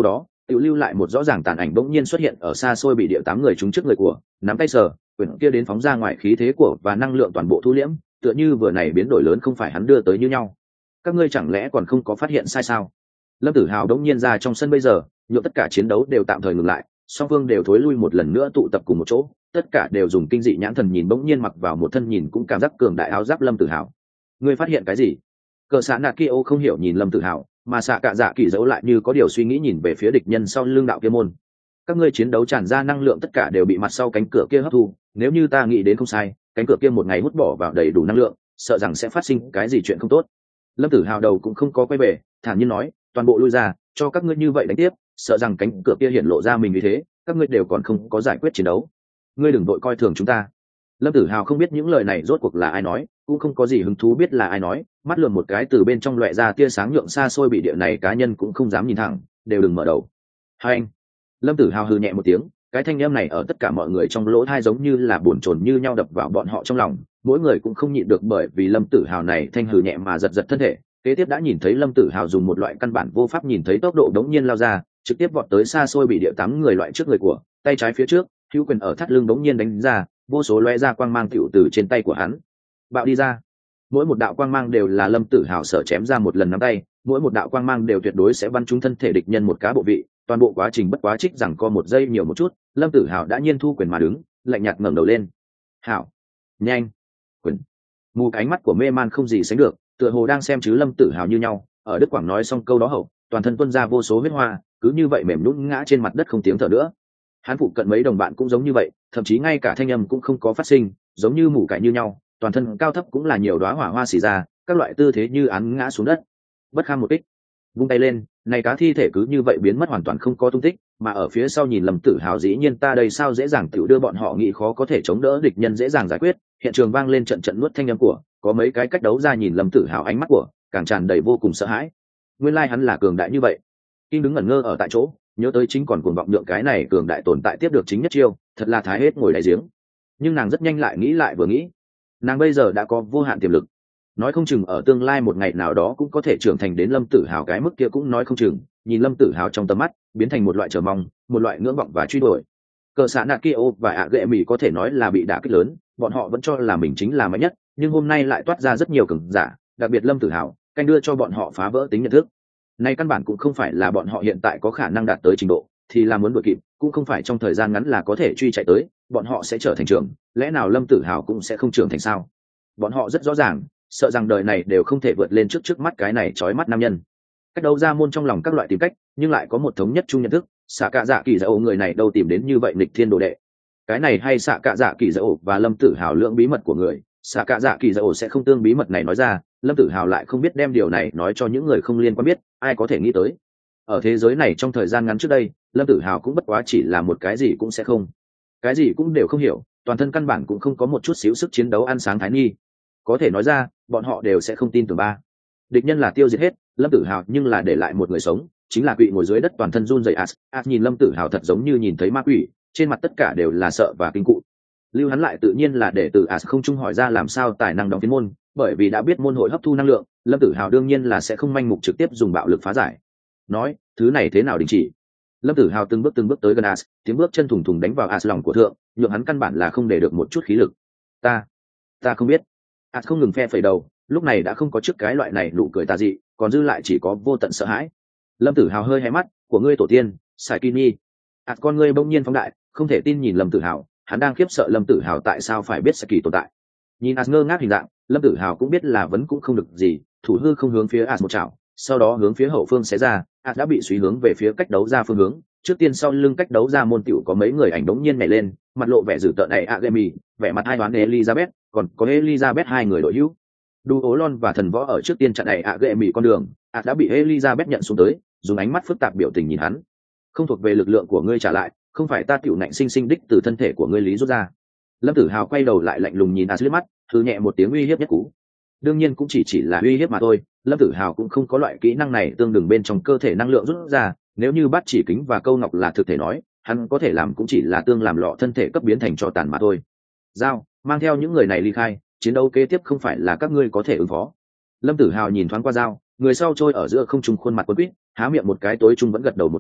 tự lưu lại một rõ ràng tàn ảnh bỗng nhiên xuất hiện ở xa xôi bị địa tám người chúng trước người của, nắm tay sờ, quyển kia đến phóng ra ngoài khí thế của và năng lượng toàn bộ thu liễm, tựa như vừa này biến đổi lớn không phải hắn đưa tới như nhau. Các ngươi chẳng lẽ còn không có phát hiện sai sao? Lâm Tử Hào đống nhiên ra trong sân bây giờ, nhộn tất cả chiến đấu đều tạm thời ngừng lại, song phương đều thối lui một lần nữa tụ tập cùng một chỗ, tất cả đều dùng kinh dị nhãn thần nhìn bỗng nhiên mặc vào một thân nhìn cũng cảm giác cường đại áo giáp Lâm Tử Hào. Ngươi phát hiện cái gì? Cờ xã nạt Kyo không hiểu nhìn Lâm Tử Hào, mà xạ cạ dạ kỳ giấu lại như có điều suy nghĩ nhìn về phía địch nhân sau lưng đạo kia môn. Các ngươi chiến đấu tràn ra năng lượng tất cả đều bị mặt sau cánh cửa kia hấp thu, nếu như ta nghĩ đến không sai, cánh cửa kia một ngày hút bỏ vào đầy đủ năng lượng, sợ rằng sẽ phát sinh cái gì chuyện không tốt. Lâm Tử Hào đầu cũng không có quay về, thản nhiên nói, toàn bộ lui ra, cho các ngươi như vậy đánh tiếp, sợ rằng cánh cửa kia hiện lộ ra mình như thế, các ngươi đều còn không có giải quyết chiến đấu. Ngươi đừng vội coi thường chúng ta. Lâm Tử Hào không biết những lời này rốt cuộc là ai nói, cũng không có gì hứng thú biết là ai nói, mắt lườm một cái từ bên trong loẹt ra tia sáng nhượng xa xôi bị địa này cá nhân cũng không dám nhìn thẳng, đều đừng mở đầu. Hai anh. Lâm Tử Hào hừ nhẹ một tiếng, cái thanh âm này ở tất cả mọi người trong lỗ tai giống như là buồn chồn như nhau đập vào bọn họ trong lòng, mỗi người cũng không nhịn được bởi vì Lâm Tử Hào này thanh hừ nhẹ mà giật giật thân thể. Kế tiếp đã nhìn thấy Lâm Tử Hào dùng một loại căn bản vô pháp nhìn thấy tốc độ đống nhiên lao ra, trực tiếp vọt tới xa xôi bị địa tám người loại trước người của, tay trái phía trước, hữu quyền ở thắt lưng đống nhiên đánh ra, vô số lóe ra quang mang tiểu từ trên tay của hắn bạo đi ra. Mỗi một đạo quang mang đều là Lâm Tử Hào sở chém ra một lần nắm tay, mỗi một đạo quang mang đều tuyệt đối sẽ bắn trúng thân thể địch nhân một cá bộ vị, toàn bộ quá trình bất quá trích rằng co một giây nhiều một chút, Lâm Tử Hào đã nhiên thu quyền mà đứng, lạnh nhạt ngẩng đầu lên. Hảo, nhanh, quyền. Mù cái ánh mắt của mê man không gì sánh được, tựa hồ đang xem chứ Lâm Tử Hào như nhau, ở Đức Quảng nói xong câu đó hậu, toàn thân tuôn ra vô số huyết hoa, cứ như vậy mềm nhũn ngã trên mặt đất không tiếng thở nữa. Hắn phụ cận mấy đồng bạn cũng giống như vậy, thậm chí ngay cả thanh âm cũng không có phát sinh, giống như mù cái như nhau, toàn thân cao thấp cũng là nhiều đóa hỏa hoa xì ra, các loại tư thế như án ngã xuống đất. Bất kham một kích, vung tay lên, này cá thi thể cứ như vậy biến mất hoàn toàn không có tung tích, mà ở phía sau nhìn Lâm Tử Hào dĩ nhiên ta đây sao dễ dàng tiểu đưa bọn họ nghĩ khó có thể chống đỡ địch nhân dễ dàng giải quyết, hiện trường vang lên trận trận nuốt thanh âm của, có mấy cái cách đấu ra nhìn Lâm Tử Hào ánh mắt của, càng tràn đầy vô cùng sợ hãi. Nguyên lai like hắn là cường đại như vậy. Kim đứng ngẩn ngơ ở tại chỗ, nhớ tới chính còn cuồng vọng nhượng cái này cường đại tồn tại tiếp được chính nhất chiêu, thật là thái hết ngồi đáy giếng. Nhưng nàng rất nhanh lại nghĩ lại vừa nghĩ, nàng bây giờ đã có vô hạn tiềm lực, nói không chừng ở tương lai một ngày nào đó cũng có thể trưởng thành đến Lâm Tử Hào cái mức kia cũng nói không chừng. Nhìn Lâm Tử Hào trong tầm mắt biến thành một loại chờ mong, một loại ngưỡng vọng và truy đuổi. Cờ xã nạt Kyo và ạ ghệ mì có thể nói là bị đả kích lớn, bọn họ vẫn cho là mình chính là mạnh nhất, nhưng hôm nay lại toát ra rất nhiều cường giả, đặc biệt Lâm Tử Hào canh đưa cho bọn họ phá vỡ tính nhận thức. Này căn bản cũng không phải là bọn họ hiện tại có khả năng đạt tới trình độ, thì là muốn đuổi kịp, cũng không phải trong thời gian ngắn là có thể truy chạy tới, bọn họ sẽ trở thành trưởng, lẽ nào Lâm Tử Hào cũng sẽ không trưởng thành sao? Bọn họ rất rõ ràng, sợ rằng đời này đều không thể vượt lên trước trước mắt cái này chói mắt nam nhân. Cách đấu ra môn trong lòng các loại tìm cách, nhưng lại có một thống nhất chung nhận thức, xạ cạ dạ kỳ dậu người này đâu tìm đến như vậy nghịch thiên đồ đệ. Cái này hay xạ cạ dạ kỳ dậu và Lâm Tử Hào lượng bí mật của người, xạ cạ dạ kỳ dậu sẽ không tương bí mật này nói ra, Lâm Tử Hào lại không biết đem điều này nói cho những người không liên quan biết, ai có thể nghĩ tới. Ở thế giới này trong thời gian ngắn trước đây, Lâm Tử Hào cũng bất quá chỉ là một cái gì cũng sẽ không, cái gì cũng đều không hiểu, toàn thân căn bản cũng không có một chút xíu sức chiến đấu ăn sáng thái nghi. Có thể nói ra, bọn họ đều sẽ không tin tưởng ba. Địch nhân là tiêu diệt hết, Lâm Tử Hào nhưng là để lại một người sống, chính là quỵ ngồi dưới đất toàn thân run rẩy As. As nhìn Lâm Tử Hào thật giống như nhìn thấy ma quỷ, trên mặt tất cả đều là sợ và kinh cụ. Lưu hắn lại tự nhiên là để từ As không trung hỏi ra làm sao tài năng đóng phiến môn, bởi vì đã biết môn hội hấp thu năng lượng, Lâm Tử Hào đương nhiên là sẽ không manh mục trực tiếp dùng bạo lực phá giải. Nói, thứ này thế nào đình chỉ? Lâm Tử Hào từng bước từng bước tới gần As, tiếng bước chân thùng thùng đánh vào As lòng của thượng, nhượng hắn căn bản là không để được một chút khí lực. Ta, ta không biết. As không ngừng phe phẩy đầu, lúc này đã không có trước cái loại này nụ cười tà dị, còn dư lại chỉ có vô tận sợ hãi. Lâm Tử Hào hơi hé mắt, của ngươi tổ tiên, Saikini. As con ngươi bỗng nhiên phóng đại, không thể tin nhìn Lâm Tử Hào, hắn đang khiếp sợ Lâm Tử Hào tại sao phải biết Saki tồn tại. Nhìn As ngơ ngác hình dạng, Lâm Tử Hào cũng biết là vẫn cũng không được gì, thủ hư không hướng phía As một chảo, sau đó hướng phía hậu phương xé ra, As đã bị suy hướng về phía cách đấu ra phương hướng. Trước tiên sau lưng cách đấu ra môn tiểu có mấy người ảnh đống nhiên nhảy lên, mặt lộ vẻ dữ tợn này Agemi, vẻ mặt hai đoán Elizabeth, còn có Elizabeth hai người đội hữu. Đu ố lon và thần võ ở trước tiên chặn này Agemi con đường, As đã bị Elizabeth nhận xuống tới, dùng ánh mắt phức tạp biểu tình nhìn hắn. Không thuộc về lực lượng của ngươi trả lại, không phải ta tiểu nạnh sinh sinh đích từ thân thể của ngươi lý rút ra. Lâm Tử Hào quay đầu lại lạnh lùng nhìn As liếc mắt, hừ nhẹ một tiếng uy hiếp nhất cú. Đương nhiên cũng chỉ chỉ là uy hiếp mà thôi, Lâm Tử Hào cũng không có loại kỹ năng này tương đương bên trong cơ thể năng lượng rút ra, nếu như bắt chỉ kính và câu ngọc là thực thể nói, hắn có thể làm cũng chỉ là tương làm lọ thân thể cấp biến thành cho tàn mà thôi. Giao, mang theo những người này ly khai, chiến đấu kế tiếp không phải là các ngươi có thể ứng phó. Lâm Tử Hào nhìn thoáng qua Giao, người sau trôi ở giữa không trung khuôn mặt quấn quýt, há miệng một cái tối trung vẫn gật đầu một cái,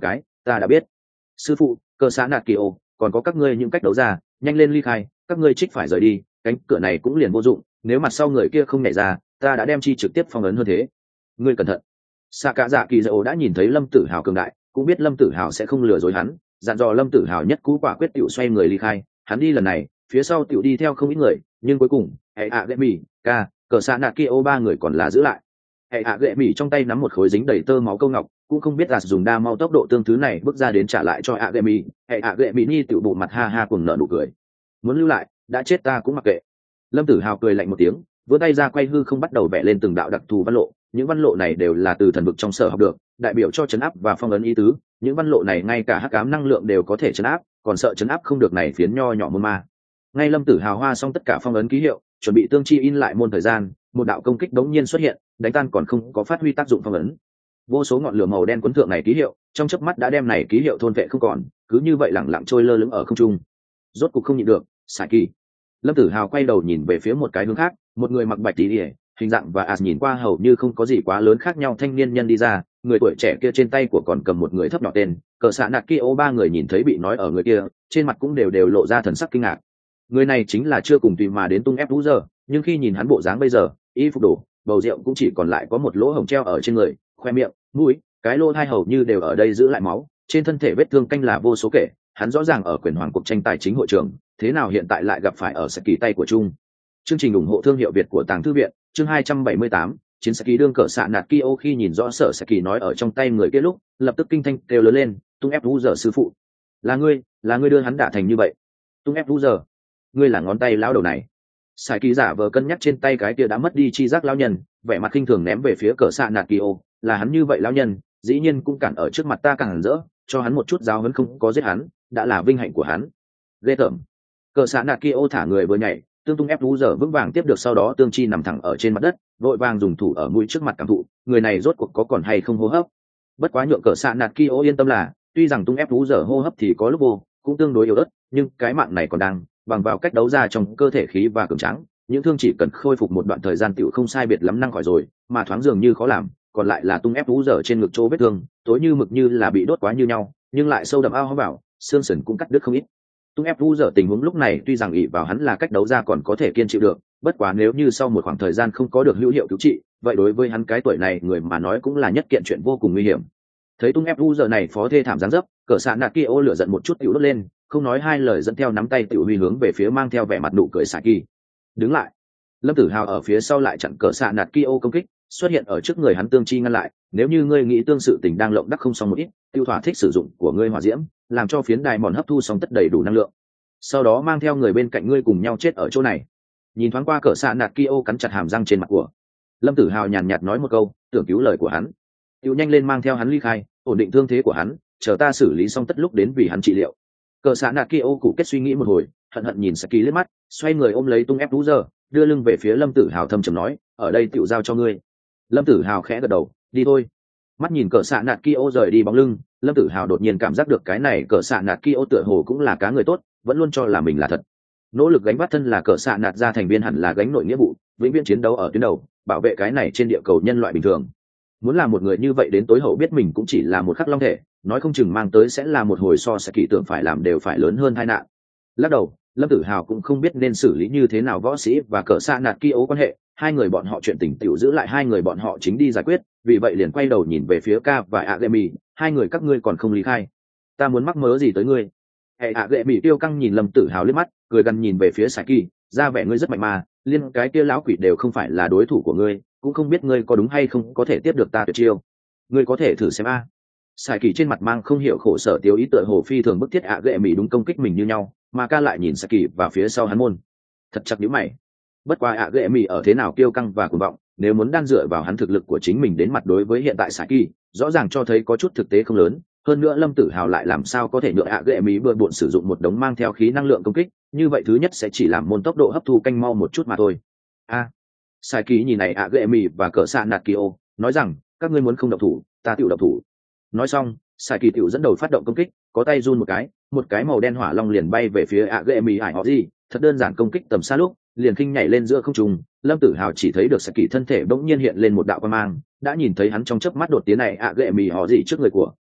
Ta đã biết. Sư phụ, cờ xã nạt kỳ ô, còn có các ngươi những cách đấu ra, nhanh lên ly khai, các ngươi trích phải rời đi, cánh cửa này cũng liền vô dụng, nếu mặt sau người kia không nhảy ra, ta đã đem chi trực tiếp phong ấn hơn thế. Ngươi cẩn thận. Xạ cả dạ kỳ dỗ đã nhìn thấy Lâm Tử Hào cường đại, cũng biết Lâm Tử Hào sẽ không lừa dối hắn, dặn dò Lâm Tử Hào nhất cú quả quyết tiểu xoay người ly khai. Hắn đi lần này, phía sau tiểu đi theo không ít người, nhưng cuối cùng, hệ ạ gệ mì, ca, cờ xạ nạt kia ô ba người còn là giữ lại. Hệ ạ gệ mì trong tay nắm một khối dính đầy tơ máu câu ngọc, cũng không biết là dùng đa mau tốc độ tương thứ này bước ra đến trả lại cho ạ gệ mì. Hệ ạ gệ mì ni tiểu bộ mặt ha ha cùng nở nụ cười. Muốn lưu lại, đã chết ta cũng mặc kệ. Lâm Tử Hào cười lạnh một tiếng, vươn tay ra quay hư không bắt đầu vẽ lên từng đạo đặc thù văn lộ. Những văn lộ này đều là từ thần vực trong sở học được, đại biểu cho chấn áp và phong ấn ý tứ. Những văn lộ này ngay cả hắc ám năng lượng đều có thể chấn áp, còn sợ chấn áp không được này phiến nho nhỏ môn ma. Ngay Lâm Tử Hào hoa xong tất cả phong ấn ký hiệu, chuẩn bị tương chi in lại môn thời gian, một đạo công kích đống nhiên xuất hiện, đánh tan còn không có phát huy tác dụng phong ấn. Vô số ngọn lửa màu đen cuốn thượng này ký hiệu, trong chớp mắt đã đem này ký hiệu thôn vệ không còn, cứ như vậy lẳng lặng trôi lơ lửng ở không trung. Rốt cục không nhịn được, Sải Kỳ. Lâm Tử Hào quay đầu nhìn về phía một cái hướng khác, một người mặc bạch tí lìa, hình dạng và as nhìn qua hầu như không có gì quá lớn khác nhau thanh niên nhân đi ra, người tuổi trẻ kia trên tay của còn cầm một người thấp nhỏ tên, cờ xạ nạt kia ô ba người nhìn thấy bị nói ở người kia, trên mặt cũng đều đều lộ ra thần sắc kinh ngạc. Người này chính là chưa cùng tùy mà đến tung ép vũ giờ, nhưng khi nhìn hắn bộ dáng bây giờ, y phục đổ, bầu rượu cũng chỉ còn lại có một lỗ hổng treo ở trên người, khoe miệng, mũi, cái lô hai hầu như đều ở đây giữ lại máu, trên thân thể vết thương canh là vô số kể, hắn rõ ràng ở quyền hoàng cuộc tranh tài chính hội trường, thế nào hiện tại lại gặp phải ở sạch kỳ tay của Trung. Chương trình ủng hộ thương hiệu Việt của Tàng Thư viện, chương hai trăm bảy mươi tám, chiến sĩ kỳ đương cờ xạ nạt Kyo khi nhìn rõ sở sạch kỳ nói ở trong tay người kia lúc, lập tức kinh thanh kêu lớn lên, tung ép vũ giờ sư phụ. Là ngươi, là ngươi đưa hắn đả thành như vậy. Tung ép vũ giờ, ngươi là ngón tay lão đầu này. Sải kỳ giả vờ cân nhắc trên tay cái kia đã mất đi chi giác lão nhân, vẻ mặt khinh thường ném về phía cờ xạ nạt Kyo, là hắn như vậy lão nhân, dĩ nhiên cũng cản ở trước mặt ta càng rỡ, cho hắn một chút giáo huấn không có giết hắn, đã là vinh hạnh của hắn. Ghê tởm. Cờ xạ nạt Kyo thả người vừa nhảy, tương tung ép vũ giờ vững vàng tiếp được, sau đó tương chi nằm thẳng ở trên mặt đất, vội vàng dùng thủ ở mũi trước mặt cảm thụ, người này rốt cuộc có còn hay không hô hấp. Bất quá nhượng cờ xạ nạt Kyo yên tâm là, tuy rằng tung ép vũ giờ hô hấp thì có lúc vô, cũng tương đối yếu ớt, nhưng cái mạng này còn đang bằng vào cách đấu ra trong cơ thể khí và cường tráng, những thương chỉ cần khôi phục một đoạn thời gian tựu không sai biệt lắm năng khỏi rồi, mà thoáng dường như khó làm, còn lại là tung ép vũ giờ trên ngực chỗ vết thương, tối như mực như là bị đốt quá như nhau, nhưng lại sâu đậm ao hóa vào, xương sườn cũng cắt đứt không ít. Tung ép vũ giờ tình huống lúc này tuy rằng ỷ vào hắn là cách đấu ra còn có thể kiên chịu được, bất quá nếu như sau một khoảng thời gian không có được hữu hiệu cứu trị, vậy đối với hắn cái tuổi này người mà nói cũng là nhất kiện chuyện vô cùng nguy hiểm. Thấy tung ép vũ giờ này phó thê thảm dáng dấp, cờ xạ nạt kia ô lửa giận một chút tiểu đốt lên, không nói hai lời dẫn theo nắm tay tiểu huy hướng về phía mang theo vẻ mặt nụ cười xạ kỳ. Đứng lại. Lâm Tử Hào ở phía sau lại chặn cờ xạ nạt kia ô công kích, xuất hiện ở trước người hắn tương chi ngăn lại, nếu như ngươi nghĩ tương sự tình đang lộng đắc không xong một ít, tiêu thỏa thích sử dụng của ngươi hỏa diễm, làm cho phiến đài mòn hấp thu xong tất đầy đủ năng lượng, sau đó mang theo người bên cạnh ngươi cùng nhau chết ở chỗ này. Nhìn thoáng qua cờ xạ nạt kia ô cắn chặt hàm răng trên mặt của Lâm Tử Hào, nhàn nhạt nói một câu, tưởng cứu lời của hắn, tiêu nhanh lên mang theo hắn ly khai, ổn định thương thế của hắn, chờ ta xử lý xong tất lúc đến vì hắn trị liệu. Cờ xạ nạt kia ô cụ kết suy nghĩ một hồi, hận hận nhìn Saki liếc mắt, xoay người ôm lấy tung ép vũ giờ, đưa lưng về phía Lâm Tử Hào thâm trầm nói, ở đây tiểu giao cho ngươi. Lâm Tử Hào khẽ gật đầu, đi thôi. Mắt nhìn cờ xạ nạt kia ô rời đi bóng lưng, Lâm Tử Hào đột nhiên cảm giác được cái này cờ xạ nạt kia ô tựa hồ cũng là cá người tốt, vẫn luôn cho là mình là thật. Nỗ lực gánh vác thân là cờ xạ nạt ra thành viên hẳn là gánh nội nghĩa vụ, vĩnh viễn chiến đấu ở tuyến đầu, bảo vệ cái này trên địa cầu nhân loại bình thường. Muốn làm một người như vậy đến tối hậu biết mình cũng chỉ là một khắc long thể, nói không chừng mang tới sẽ là một hồi so sẽ kỳ tưởng phải làm đều phải lớn hơn tai nạn. Lắc đầu, Lâm Tử Hào cũng không biết nên xử lý như thế nào võ sĩ và cờ xạ nạt kia ố quan hệ, hai người bọn họ chuyện tình tiểu giữ lại hai người bọn họ chính đi giải quyết, vì vậy liền quay đầu nhìn về phía Ca và Agemi, hai người các ngươi còn không lý khai, ta muốn mắc mớ gì tới ngươi? Hệ Agemi tiêu căng nhìn Lâm Tử Hào liếc mắt, cười gần nhìn về phía Saki, ra vẻ ngươi rất mạnh mà, liên cái kia lão quỷ đều không phải là đối thủ của ngươi, cũng không biết ngươi có đúng hay không có thể tiếp được ta tuyệt chiêu, ngươi có thể thử xem a. Saki trên mặt mang không hiểu khổ sở tiêu ý tựa hồ phi thường bức thiết Agemi đúng công kích mình như nhau, mà Ca lại nhìn Saki và phía sau hắn môn, thật chặt nhíu mày. Bất quá Agemi ở thế nào kiêu căng và cuồng vọng, nếu muốn đan dựa vào hắn thực lực của chính mình đến mặt đối với hiện tại Saki, rõ ràng cho thấy có chút thực tế không lớn. Hơn nữa Lâm Tử Hào lại làm sao có thể nhượng Agemi bừa bộn sử dụng một đống mang theo khí năng lượng công kích, như vậy thứ nhất sẽ chỉ làm môn tốc độ hấp thu canh mau một chút mà thôi. A, à, Saki nhìn này Agemi và cờ xạ nạt Kyo, nói rằng các ngươi muốn không động thủ, ta tự động thủ. Nói xong, Saki tự dẫn đầu phát động công kích, có tay run một cái, một cái màu đen hỏa long liền bay về phía Agemi hải họ gì, thật đơn giản công kích tầm xa lúc, liền khinh nhảy lên giữa không trung. Lâm Tử Hào chỉ thấy được Saki thân thể bỗng nhiên hiện lên một đạo quang mang, đã nhìn thấy hắn trong chớp mắt đột tiến này Agemi họ gì trước người của